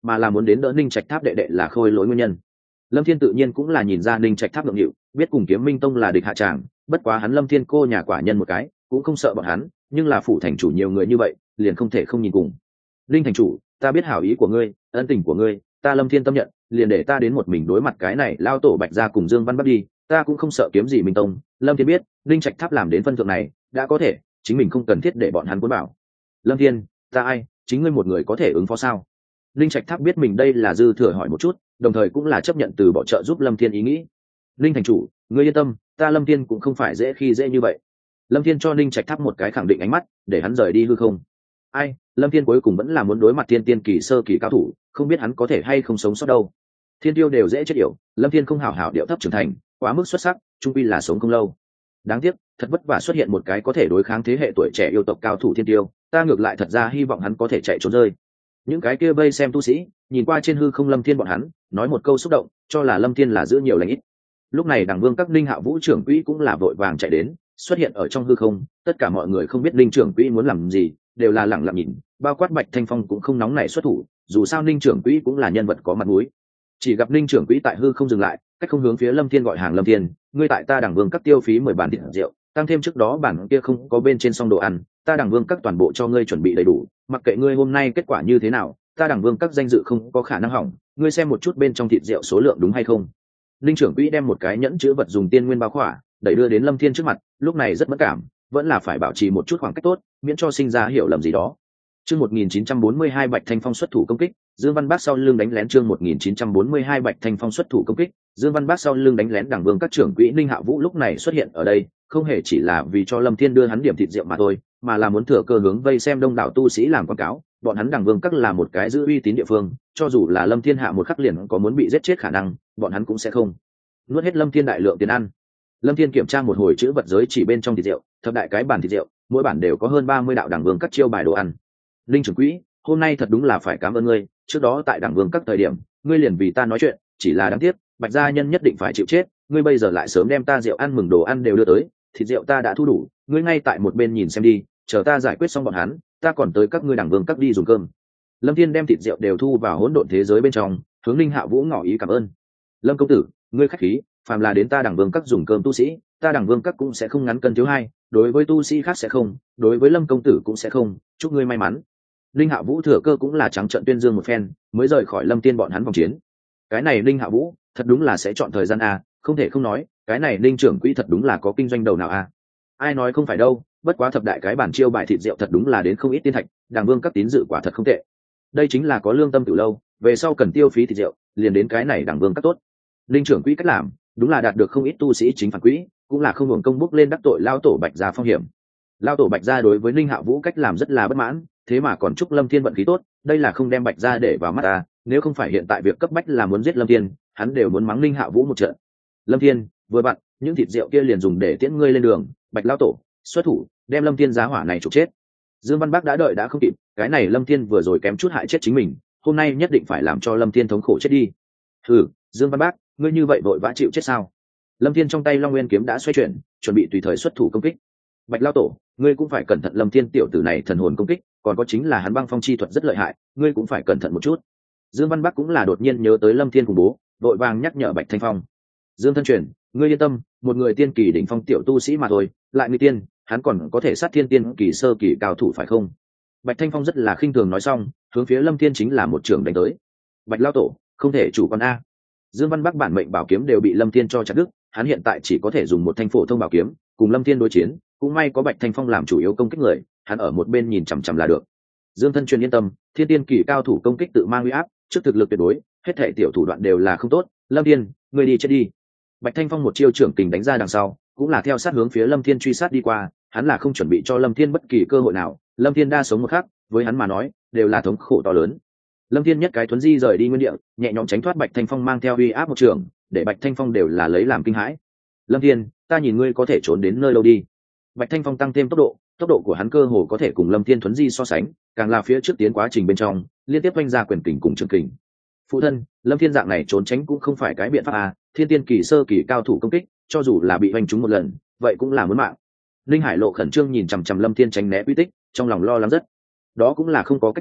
mà là muốn đến đỡ Ninh Trạch Tháp đệ đệ là Khôi Lỗi nguyên nhân. Lâm Thiên tự nhiên cũng là nhìn ra Ninh Trạch Tháp ngượng nghịu, biết cùng Kiếm Minh Tông là địch hạ tràng, bất quá hắn Lâm Thiên cô nhà quả nhân một cái, cũng không sợ bọn hắn, nhưng là phủ thành chủ nhiều người như vậy, liền không thể không nhìn cùng. Linh thành chủ, ta biết hảo ý của ngươi, ân tình của ngươi, ta Lâm Thiên tâm nhận, liền để ta đến một mình đối mặt cái này lao tổ Bạch gia cùng Dương Văn Bắc đi, ta cũng không sợ kiếm gì Minh Tông. Lâm Thiên biết, Ninh Trạch Tháp làm đến phân thượng này, đã có thể, chính mình không cần thiết để bọn hắn cuốn bảo. Lâm Thiên, ta ai, chính ngươi một người có thể ứng phó sao? Ninh Trạch Tháp biết mình đây là dư thừa hỏi một chút, đồng thời cũng là chấp nhận từ bỏ trợ giúp Lâm Thiên ý nghĩ. Linh thành chủ, ngươi yên tâm, ta Lâm Thiên cũng không phải dễ khi dễ như vậy. Lâm Thiên cho Ninh Trạch Tháp một cái khẳng định ánh mắt, để hắn rời đi hư không. Ai, Lâm Thiên cuối cùng vẫn là muốn đối mặt thiên tiên kỳ sơ kỳ cao thủ, không biết hắn có thể hay không sống sót đâu. Thiên tiêu đều dễ chết yểu, Lâm Thiên không hảo hảo điệu thấp trưởng thành, quá mức xuất sắc, trung quy là sống không lâu. Đáng tiếc, thật vất vả xuất hiện một cái có thể đối kháng thế hệ tuổi trẻ yêu tộc cao thủ thiên tiêu, ta ngược lại thật ra hy vọng hắn có thể chạy trốn rơi. Những cái kia vây xem tu sĩ nhìn qua trên hư không Lâm Thiên bọn hắn, nói một câu xúc động, cho là Lâm Thiên là giữ nhiều lành ít. Lúc này đằng vương các Ninh Hạ Vũ trưởng quỹ cũng là vội vàng chạy đến, xuất hiện ở trong hư không, tất cả mọi người không biết Ninh trưởng quỹ muốn làm gì, đều là lẳng lặng nhìn, bao quát Bạch Thanh Phong cũng không nóng nảy xuất thủ, dù sao Ninh trưởng quỹ cũng là nhân vật có mặt mũi. Chỉ gặp Ninh trưởng quỹ tại hư không dừng lại, cách không hướng phía Lâm Thiên gọi hàng. Lâm Thiên, ngươi tại ta đằng vương các tiêu phí 10 bản thịt rượu, tăng thêm trước đó bản kia không có bên trên xong đồ ăn, ta đằng vương các toàn bộ cho ngươi chuẩn bị đầy đủ, mặc kệ ngươi hôm nay kết quả như thế nào, ta đằng vương các danh dự không có khả năng hỏng, ngươi xem một chút bên trong thịt rượu số lượng đúng hay không. Linh trưởng quỹ đem một cái nhẫn chữ vật dùng tiên nguyên bao khỏa, đẩy đưa đến Lâm Thiên trước mặt, lúc này rất mất cảm, vẫn là phải bảo trì một chút khoảng cách tốt, miễn cho sinh ra hiểu lầm gì đó. Chương 1942 Bạch Thanh Phong xuất thủ công kích, Dương Văn Bác sau lưng đánh lén. Chương 1942 Bạch Thanh Phong xuất thủ công kích, Dương Văn Bác sau lưng đánh lén. Đảng vương các trưởng quỹ Ninh Hạ Vũ lúc này xuất hiện ở đây, không hề chỉ là vì cho Lâm Thiên đưa hắn điểm thịt rượu mà thôi, mà là muốn thừa cơ hướng vây xem đông đảo tu sĩ làm quảng cáo, bọn hắn Đảng vương các là một cái giữ uy tín địa phương, cho dù là Lâm Thiên hạ một khắc liền có muốn bị giết chết khả năng, bọn hắn cũng sẽ không nuốt hết Lâm Thiên đại lượng tiền ăn. Lâm Thiên kiểm tra một hồi chữ vật giới chỉ bên trong thịt rượu, thập đại cái bản thịt rượu, mỗi bản đều có hơn 30 đạo Đảng vương các chiêu bài đồ ăn. Linh trưởng quỹ, hôm nay thật đúng là phải cảm ơn ngươi, trước đó tại Đảng vương các thời điểm, ngươi liền vì ta nói chuyện, chỉ là đáng tiếc, Bạch gia nhân nhất định phải chịu chết, ngươi bây giờ lại sớm đem ta rượu ăn mừng đồ ăn đều đưa tới, thịt rượu ta đã thu đủ, ngươi ngay tại một bên nhìn xem đi, chờ ta giải quyết xong bọn hắn, ta còn tới các ngươi Đảng vương các đi dùng cơm. Lâm Thiên đem thịt rượu đều thu vào hỗn độn thế giới bên trong, hướng Linh Hạ Vũ ngỏ ý cảm ơn. Lâm công tử, ngươi khách khí, phàm là đến ta Đảng vương các dùng cơm tu sĩ, ta Đảng vương các cũng sẽ không ngắn cân thiếu hai, đối với tu sĩ khác sẽ không, đối với Lâm công tử cũng sẽ không, chúc ngươi may mắn. Linh Hạ Vũ thừa cơ cũng là trắng trợn tuyên dương một phen, mới rời khỏi Lâm Thiên bọn hắn vòng chiến. Cái này Linh Hạ Vũ, thật đúng là sẽ chọn thời gian a, không thể không nói, cái này Linh trưởng quỹ thật đúng là có kinh doanh đầu nào a. Ai nói không phải đâu, bất quá thập đại cái bản chiêu bài thịt rượu thật đúng là đến không ít tiên thạch, Đảng vương các tín dự quả thật không tệ. Đây chính là có lương tâm từ lâu, về sau cần tiêu phí thịt rượu, liền đến cái này Đảng vương các tốt. Linh trưởng quỹ cách làm, đúng là đạt được không ít tu sĩ chính phản quỹ, cũng là không hưởng công bốc lên đắc tội lao tổ Bạch gia phong hiểm. Lao tổ Bạch gia đối với Linh Hạ Vũ cách làm rất là bất mãn, thế mà còn chúc Lâm Thiên vận khí tốt, đây là không đem Bạch gia để vào mắt ta, nếu không phải hiện tại việc cấp bách là muốn giết Lâm Thiên, hắn đều muốn mắng Linh Hạ Vũ một trận. Lâm Thiên, vừa vặn, những thịt rượu kia liền dùng để tiễn ngươi lên đường, Bạch lao tổ, xuất thủ, đem Lâm Thiên giá hỏa này trục chết. Dương Văn Bác đã đợi đã không kịp, cái này Lâm Thiên vừa rồi kém chút hại chết chính mình, hôm nay nhất định phải làm cho Lâm Thiên thống khổ chết đi. Hừ, Dương Văn Bác, ngươi như vậy vội vã chịu chết sao? Lâm Thiên trong tay Long Nguyên kiếm đã xoay chuyển, chuẩn bị tùy thời xuất thủ công kích. Bạch lao tổ, ngươi cũng phải cẩn thận, Lâm Thiên tiểu tử này thần hồn công kích, còn có chính là hắn băng phong chi thuật rất lợi hại, ngươi cũng phải cẩn thận một chút. Dương Văn Bắc cũng là đột nhiên nhớ tới Lâm Thiên cùng bố, vội vàng nhắc nhở Bạch Thanh Phong. Dương thân truyền, ngươi yên tâm, một người tiên kỳ đỉnh phong tiểu tu sĩ mà thôi, lại nguy tiên, hắn còn có thể sát thiên tiên kỳ sơ kỳ cao thủ phải không? Bạch Thanh Phong rất là khinh thường nói xong, hướng phía Lâm Thiên chính là một trường đánh tới. Bạch lao tổ, không thể chủ quan a. Dương Văn Bắc bản mệnh bảo kiếm đều bị Lâm Thiên cho chặt đứt, hắn hiện tại chỉ có thể dùng một thanh phổ thông bảo kiếm, cùng Lâm Thiên đối chiến, cũng may có Bạch Thanh Phong làm chủ yếu công kích người, hắn ở một bên nhìn chằm chằm là được. Dương thân truyền yên tâm, thiên tiên kỳ cao thủ công kích tự mang uy áp, trước thực lực tuyệt đối, hết thảy tiểu thủ đoạn đều là không tốt, Lâm Thiên, ngươi đi chết đi. Bạch Thanh Phong một chiêu trưởng kình đánh ra đằng sau, cũng là theo sát hướng phía Lâm Thiên truy sát đi qua, hắn là không chuẩn bị cho Lâm Thiên bất kỳ cơ hội nào, Lâm Thiên đa sống một khắc, với hắn mà nói, đều là thống khổ to lớn. Lâm Thiên nhất cái thuấn di rời đi nguyên địa, nhẹ nhõm tránh thoát Bạch Thanh Phong mang theo uy áp một trường, để Bạch Thanh Phong đều là lấy làm kinh hãi. Lâm Thiên, ta nhìn ngươi có thể trốn đến nơi đâu đi. Bạch Thanh Phong tăng thêm tốc độ của hắn cơ hồ có thể cùng Lâm Thiên thuấn di so sánh, càng là phía trước tiến quá trình bên trong, liên tiếp vung ra quyền kình cùng trường kình. Phụ thân, Lâm Thiên dạng này trốn tránh cũng không phải cái biện pháp à, thiên tiên kỳ sơ kỳ cao thủ công kích, cho dù là bị hoành trúng một lần, vậy cũng là muốn mạng. Linh Hải Lộ khẩn trương nhìn chằm chằm Lâm Thiên tránh né uy tích, trong lòng lo lắng rất. Đó cũng là không có cách nào,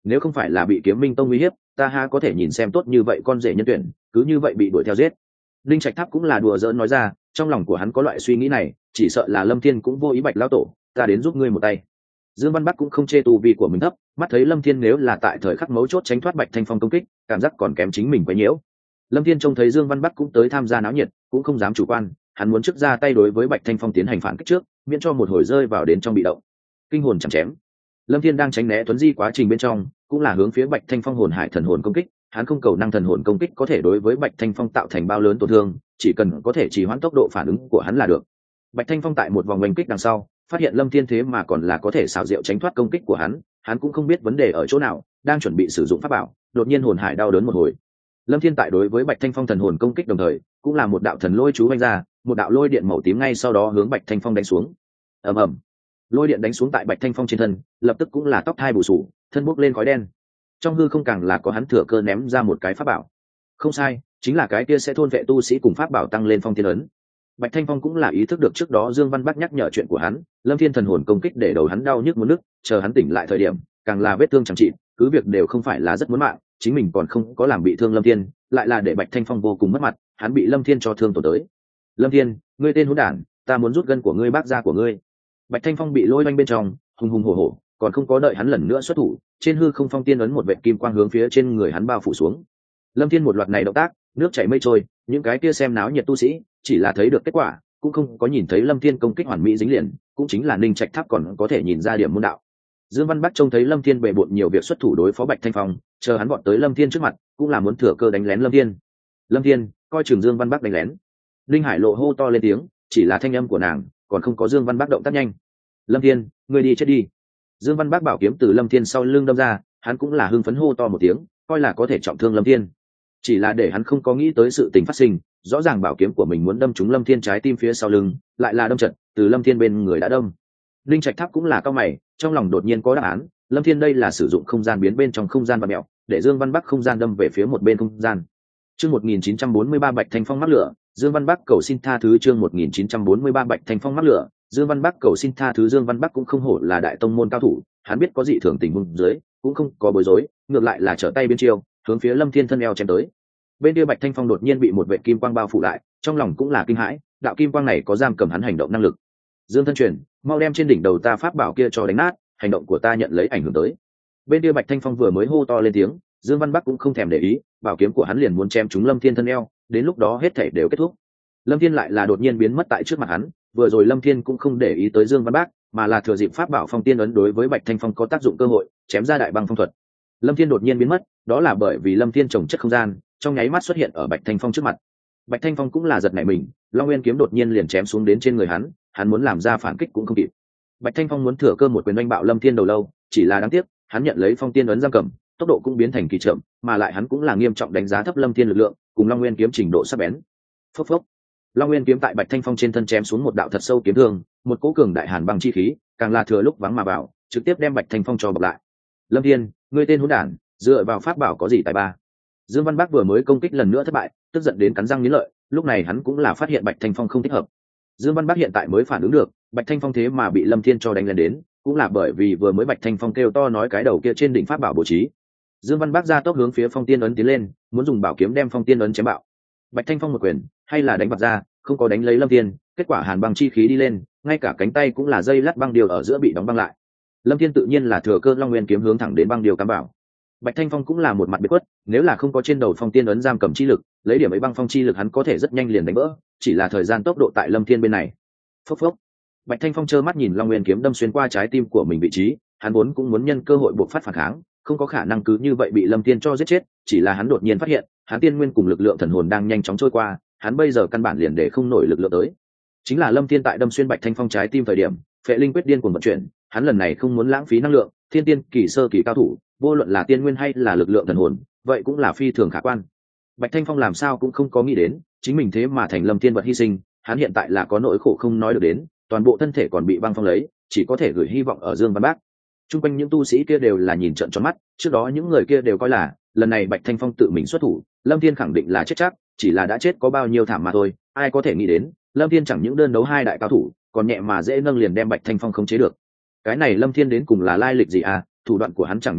nếu không phải là bị kiếm minh tông uy hiếp, ta ha có thể nhìn xem tốt như vậy con rể nhân tuyển cứ như vậy bị đuổi theo giết. Linh Trạch Tháp cũng là đùa giỡn nói ra, trong lòng của hắn có loại suy nghĩ này, chỉ sợ là Lâm Thiên cũng vô ý Bạch lão tổ, ta đến giúp ngươi một tay. Dương Văn Bắc cũng không chê tu vi của mình thấp, mắt thấy Lâm Thiên nếu là tại thời khắc mấu chốt tránh thoát Bạch Thanh Phong công kích, cảm giác còn kém chính mình quá nhiễu. Lâm Thiên trông thấy Dương Văn Bắc cũng tới tham gia náo nhiệt, cũng không dám chủ quan, hắn muốn trước ra tay đối với Bạch Thanh Phong tiến hành phản kích trước, miễn cho một hồi rơi vào đến trong bị động. Kinh hồn chẳng chém. Lâm Thiên đang tránh né tuấn di quá trình bên trong, cũng là hướng phía Bạch Thanh Phong hồn hải thần hồn công kích, hắn không cầu năng thần hồn công kích có thể đối với Bạch Thanh Phong tạo thành bao lớn tổn thương, chỉ cần có thể trì hoãn tốc độ phản ứng của hắn là được. Bạch Thanh Phong tại một vòng oanh kích đằng sau, phát hiện Lâm Thiên thế mà còn là có thể xảo diệu tránh thoát công kích của hắn cũng không biết vấn đề ở chỗ nào, đang chuẩn bị sử dụng pháp bảo, đột nhiên hồn hải đau đớn một hồi. Lâm Thiên tại đối với Bạch Thanh Phong thần hồn công kích đồng thời, cũng là một đạo thần lôi chú vung ra, một đạo lôi điện màu tím ngay sau đó hướng Bạch Thanh Phong đánh xuống. Ầm ầm. Lôi điện đánh xuống tại Bạch Thanh Phong trên thân, lập tức cũng là tóc thai bù sù, thân bốc lên khói đen. Trong hư không càng là có hắn thừa cơ ném ra một cái pháp bảo. Không sai, chính là cái kia sẽ thôn vệ tu sĩ cùng pháp bảo tăng lên phong thiên ấn. Bạch Thanh Phong cũng là ý thức được trước đó Dương Văn Bắc nhắc nhở chuyện của hắn, Lâm Thiên thần hồn công kích để đầu hắn đau nhức muốn nứt, chờ hắn tỉnh lại thời điểm, càng là vết thương chẳng trị, cứ việc đều không phải là rất muốn mạng, chính mình còn không có làm bị thương Lâm Thiên, lại là để Bạch Thanh Phong vô cùng mất mặt, hắn bị Lâm Thiên cho thương tổn tới. Lâm Thiên, ngươi tên hỗn đản, ta muốn rút gân của ngươi bác ra của ngươi. Bạch Thanh Phong bị lôi oanh bên trong, hùng hùng hổ hổ, còn không có đợi hắn lần nữa xuất thủ, trên hư không phong tiên ấn một vệt kim quang hướng phía trên người hắn bao phủ xuống. Lâm Thiên một loạt này động tác, nước chảy mây trôi, những cái kia xem náo nhiệt tu sĩ, chỉ là thấy được kết quả, cũng không có nhìn thấy Lâm Thiên công kích hoàn mỹ dính liền, cũng chính là Ninh Trạch Tháp còn có thể nhìn ra điểm môn đạo. Dương Văn Bắc trông thấy Lâm Thiên bề bộn nhiều việc xuất thủ đối phó Bạch Thanh Phong, chờ hắn vọt tới Lâm Thiên trước mặt, cũng là muốn thừa cơ đánh lén Lâm Thiên. Lâm Thiên, coi chừng Dương Văn Bắc đánh lén. Linh Hải Lộ hô to lên tiếng, chỉ là thanh âm của nàng, còn không có Dương Văn Bắc động tác nhanh. Lâm Thiên, ngươi đi chết đi. Dương Văn Bắc bảo kiếm từ Lâm Thiên sau lưng đâm ra, hắn cũng là hưng phấn hô to một tiếng, coi là có thể trọng thương Lâm Thiên. Chỉ là để hắn không có nghĩ tới sự tình phát sinh, rõ ràng bảo kiếm của mình muốn đâm trúng Lâm Thiên trái tim phía sau lưng, lại là đâm chật, từ Lâm Thiên bên người đã đâm. Linh Trạch Tháp cũng là cao mày, trong lòng đột nhiên có đáp án, Lâm Thiên đây là sử dụng không gian biến bên trong không gian và mẹo, để Dương Văn Bắc không gian đâm về phía một bên không gian. Chương 1943 Bạch Thanh Phong mắc lửa, Dương Văn Bắc cầu xin tha thứ. Chương 1943 Bạch Thanh Phong mắc lửa, Dương Văn Bắc cầu xin tha thứ. Dương Văn Bắc cũng không hổ là đại tông môn cao thủ, hắn biết có dị thường tình huống dưới, cũng không có bối rối, ngược lại là trở tay biến chiêu, hướng phía Lâm Thiên thân eo chém tới. Bên kia Bạch Thanh Phong đột nhiên bị một vệt kim quang bao phủ lại, trong lòng cũng là kinh hãi, đạo kim quang này có giam cầm hắn hành động năng lực. Dương thân truyền, mau đem trên đỉnh đầu ta pháp bảo kia cho đánh nát, hành động của ta nhận lấy ảnh hưởng tới. Bên kia Bạch Thanh Phong vừa mới hô to lên tiếng, Dương Văn Bắc cũng không thèm để ý, bảo kiếm của hắn liền muốn chém trúng Lâm Thiên thân eo, đến lúc đó hết thảy đều kết thúc. Lâm Thiên lại là đột nhiên biến mất tại trước mặt hắn, vừa rồi Lâm Thiên cũng không để ý tới Dương Văn Bắc, mà là thừa dịp pháp bảo phong tiên ấn đối với Bạch Thanh Phong có tác dụng cơ hội, chém ra đại băng phong thuật. Lâm Thiên đột nhiên biến mất, đó là bởi vì Lâm Thiên trồng chất không gian, trong nháy mắt xuất hiện ở Bạch Thanh Phong trước mặt. Bạch Thanh Phong cũng là giật nảy mình, Long Nguyên kiếm đột nhiên liền chém xuống đến trên người hắn muốn làm ra phản kích cũng không kịp. Bạch Thanh Phong muốn thừa cơ một quyền đánh bạo Lâm Thiên đầu lâu, chỉ là đáng tiếc, hắn nhận lấy phong tiên ấn giam cầm, tốc độ cũng biến thành kỳ chậm, mà lại hắn cũng là nghiêm trọng đánh giá thấp Lâm Thiên lực lượng, cùng Long Nguyên kiếm trình độ sắc bén. Phốc phốc. Long Nguyên kiếm tại Bạch Thanh Phong trên thân chém xuống một đạo thật sâu kiếm thương, một cỗ cường đại hàn băng chi khí, càng là thừa lúc vắng mà vào, trực tiếp đem Bạch Thanh Phong cho bọc lại. Lâm Thiên, ngươi tên hỗn đản, dựa vào pháp bảo có gì tài ba? Dương Văn Bắc vừa mới công kích lần nữa thất bại, tức giận đến cắn răng nghiến lợi, lúc này hắn cũng là phát hiện Bạch Thanh Phong không thích hợp. Dương Văn Bắc hiện tại mới phản ứng được, Bạch Thanh Phong thế mà bị Lâm Thiên cho đánh lên đến, cũng là bởi vì vừa mới Bạch Thanh Phong kêu to nói cái đầu kia trên đỉnh pháp bảo bố trí. Dương Văn Bắc ra tốc hướng phía phong tiên ấn tiến lên, muốn dùng bảo kiếm đem phong tiên ấn chém bạo. Bạch Thanh Phong một quyền, hay là đánh bật ra, không có đánh lấy Lâm Thiên, kết quả hàn băng chi khí đi lên, ngay cả cánh tay cũng là dây lát băng điều ở giữa bị đóng băng lại. Lâm Thiên tự nhiên là thừa cơ Long Nguyên kiếm hướng thẳng đến băng điều cám bảo. Bạch Thanh Phong cũng là một mặt biệt quất, nếu là không có trên đầu phong tiên ấn giam cầm chi lực, lấy điểm ấy băng phong chi lực hắn có thể rất nhanh liền đánh vỡ, chỉ là thời gian tốc độ tại Lâm Thiên bên này. Phốc phốc. Bạch Thanh Phong trơ mắt nhìn Long Nguyên kiếm đâm xuyên qua trái tim của mình vị trí, hắn vốn cũng muốn nhân cơ hội buộc phát phản kháng, không có khả năng cứ như vậy bị Lâm Thiên cho giết chết, chỉ là hắn đột nhiên phát hiện, hắn tiên nguyên cùng lực lượng thần hồn đang nhanh chóng trôi qua, hắn bây giờ căn bản liền để không nổi lực lượng tới. Chính là Lâm Thiên tại đâm xuyên Bạch Thanh Phong trái tim thời điểm, Phệ Linh quyết điên cuồng vận chuyển, hắn lần này không muốn lãng phí năng lượng, thiên tiên kỳ sơ kỳ cao thủ, vô luận là tiên nguyên hay là lực lượng thần hồn, vậy cũng là phi thường khả quan. Bạch Thanh Phong làm sao cũng không có nghĩ đến, chính mình thế mà thành Lâm Thiên vật hy sinh, hắn hiện tại là có nỗi khổ không nói được đến, toàn bộ thân thể còn bị băng phong lấy, chỉ có thể gửi hy vọng ở Dương Văn Bắc. Trung quanh những tu sĩ kia đều là nhìn trợn tròn mắt, trước đó những người kia đều coi là lần này Bạch Thanh Phong tự mình xuất thủ, Lâm Thiên khẳng định là chết chắc, chỉ là đã chết có bao nhiêu thảm mà thôi, ai có thể nghĩ đến, Lâm Thiên chẳng những đơn đấu hai đại cao thủ, còn nhẹ mà dễ nâng liền đem Bạch Thanh Phong khống chế được. Cái này Lâm Thiên đến cùng là lai lịch gì à, thủ đoạn của hắn chẳng những nhiều,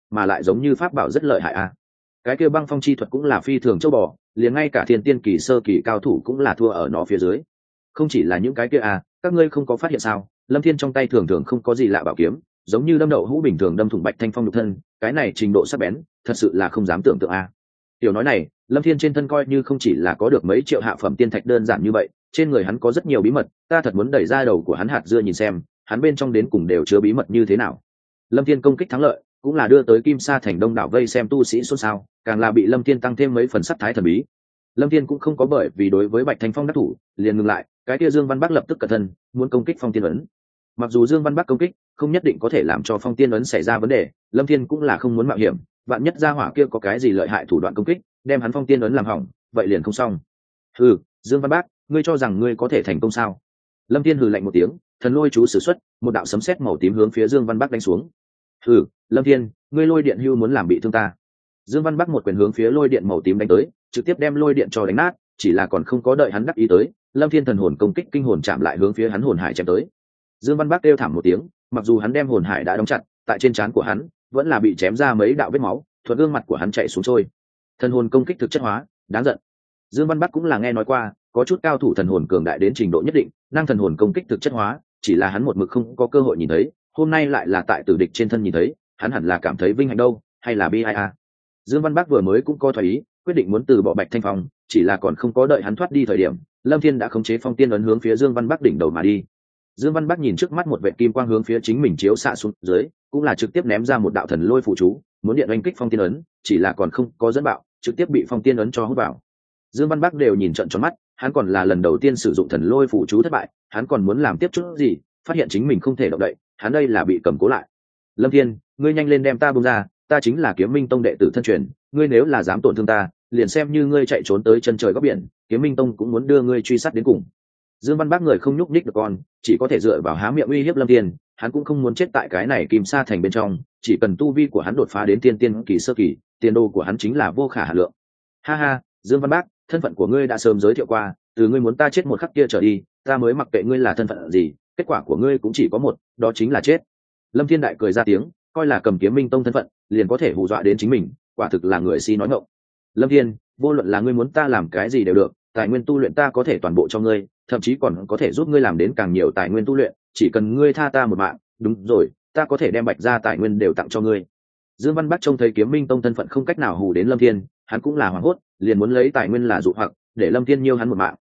mà lại giống như pháp bảo rất lợi hại à. Cái kia băng phong chi thuật cũng là phi thường châu bò, liền ngay cả thiên tiên kỳ sơ kỳ cao thủ cũng là thua ở nó phía dưới. Không chỉ là những cái kia à, các ngươi không có phát hiện sao, Lâm Thiên trong tay thường thường không có gì lạ bảo kiếm, giống như đâm đậu hũ bình thường đâm thủng Bạch Thanh Phong nhục thân, cái này trình độ sắc bén thật sự là không dám tưởng tượng à. Tiểu nói này, Lâm Thiên trên thân coi như không chỉ là có được mấy triệu hạ phẩm tiên thạch đơn giản như vậy, trên người hắn có rất nhiều bí mật, ta thật muốn đẩy ra đầu của hắn hạt dưa nhìn xem, hắn bên trong đến cùng đều chứa bí mật như thế nào. Lâm Thiên công kích thắng lợi, cũng là đưa tới Kim Sa thành đông đảo vây xem tu sĩ xôn xao, càng là bị Lâm Thiên tăng thêm mấy phần sắc thái thần bí. Lâm Thiên cũng không có bởi vì đối với Bạch Thanh Phong đắc thủ, liền ngừng lại, cái kia Dương Văn Bắc lập tức cẩn thân, muốn công kích Phong Tiên ấn. Mặc dù Dương Văn Bắc công kích không nhất định có thể làm cho Phong Tiên ấn xảy ra vấn đề, Lâm Thiên cũng là không muốn mạo hiểm, vạn nhất gia hỏa kia có cái gì lợi hại thủ đoạn công kích, đem hắn Phong Tiên ấn làm hỏng, vậy liền không xong. Hừ, Dương Văn Bắc, ngươi cho rằng ngươi có thể thành công sao? Lâm Thiên hừ lạnh một tiếng, thần lôi chú sử xuất, một đạo sấm sét màu tím hướng phía Dương Văn Bắc đánh xuống. Hừ, Lâm Thiên, ngươi lôi điện hưu muốn làm bị thương ta. Dương Văn Bắc một quyền hướng phía lôi điện màu tím đánh tới, trực tiếp đem lôi điện cho đánh nát, chỉ là còn không có đợi hắn đắc ý tới, Lâm Thiên thần hồn công kích kinh hồn chạm lại hướng phía hắn hồn hải chém tới. Dương Văn Bắc kêu thảm một tiếng, mặc dù hắn đem hồn hải đã đóng chặt, tại trên trán của hắn vẫn là bị chém ra mấy đạo vết máu, thuận gương mặt của hắn chạy xuống trôi. Thần hồn công kích thực chất hóa, đáng giận. Dương Văn Bắc cũng là nghe nói qua, có chút cao thủ thần hồn cường đại đến trình độ nhất định, năng thần hồn công kích thực chất hóa, chỉ là hắn một mực không có cơ hội nhìn thấy, hôm nay lại là tại tử địch trên thân nhìn thấy, hắn hẳn là cảm thấy vinh hạnh đâu, hay là bi ai a. Dương Văn Bắc vừa mới cũng có thoái ý, quyết định muốn từ bỏ Bạch Thanh Phong, chỉ là còn không có đợi hắn thoát đi thời điểm, Lâm Thiên đã khống chế Phong Tiên ấn hướng phía Dương Văn Bắc đỉnh đầu mà đi. Dương Văn Bắc nhìn trước mắt một vệt kim quang hướng phía chính mình chiếu xạ xuống dưới, cũng là trực tiếp ném ra một đạo thần lôi phụ chú, muốn điện oanh kích Phong Tiên ấn, chỉ là còn không có dẫn bạo, trực tiếp bị Phong Tiên ấn cho hút vào. Dương Văn Bắc đều nhìn trợn tròn mắt, hắn còn là lần đầu tiên sử dụng thần lôi phụ chú thất bại, hắn còn muốn làm tiếp chút gì, phát hiện chính mình không thể động đậy, hắn đây là bị cầm cố lại. Lâm Thiên, ngươi nhanh lên đem ta buông ra, ta chính là Kiếm Minh Tông đệ tử thân truyền, ngươi nếu là dám tổn thương ta, liền xem như ngươi chạy trốn tới chân trời góc biển, Kiếm Minh Tông cũng muốn đưa ngươi truy sát đến cùng. Dương Văn Bắc người không nhúc nhích được con, chỉ có thể dựa vào há miệng uy hiếp Lâm Thiên, hắn cũng không muốn chết tại cái này Kim Sa thành bên trong, chỉ cần tu vi của hắn đột phá đến tiên tiên kỳ sơ kỳ, tiền đồ của hắn chính là vô khả hạn lượng. Ha ha, Dương Văn Bắc, thân phận của ngươi đã sớm giới thiệu qua, từ ngươi muốn ta chết một khắc kia trở đi, ta mới mặc kệ ngươi là thân phận gì, kết quả của ngươi cũng chỉ có một, đó chính là chết. Lâm Thiên đại cười ra tiếng, coi là cầm Kiếm Minh Tông thân phận, liền có thể hù dọa đến chính mình, quả thực là người si nói ngọng. Lâm Thiên, vô luận là ngươi muốn ta làm cái gì đều được, tài nguyên tu luyện ta có thể toàn bộ cho ngươi, thậm chí còn có thể giúp ngươi làm đến càng nhiều tài nguyên tu luyện, chỉ cần ngươi tha ta một mạng, đúng rồi, ta có thể đem Bạch gia tài nguyên đều tặng cho ngươi. Dương Văn Bắc trông thấy Kiếm Minh Tông thân phận không cách nào hù đến Lâm Thiên, hắn cũng là hoảng hốt, liền muốn lấy tài nguyên là dụ hoặc, để Lâm Thiên nhiêu hắn một mạng,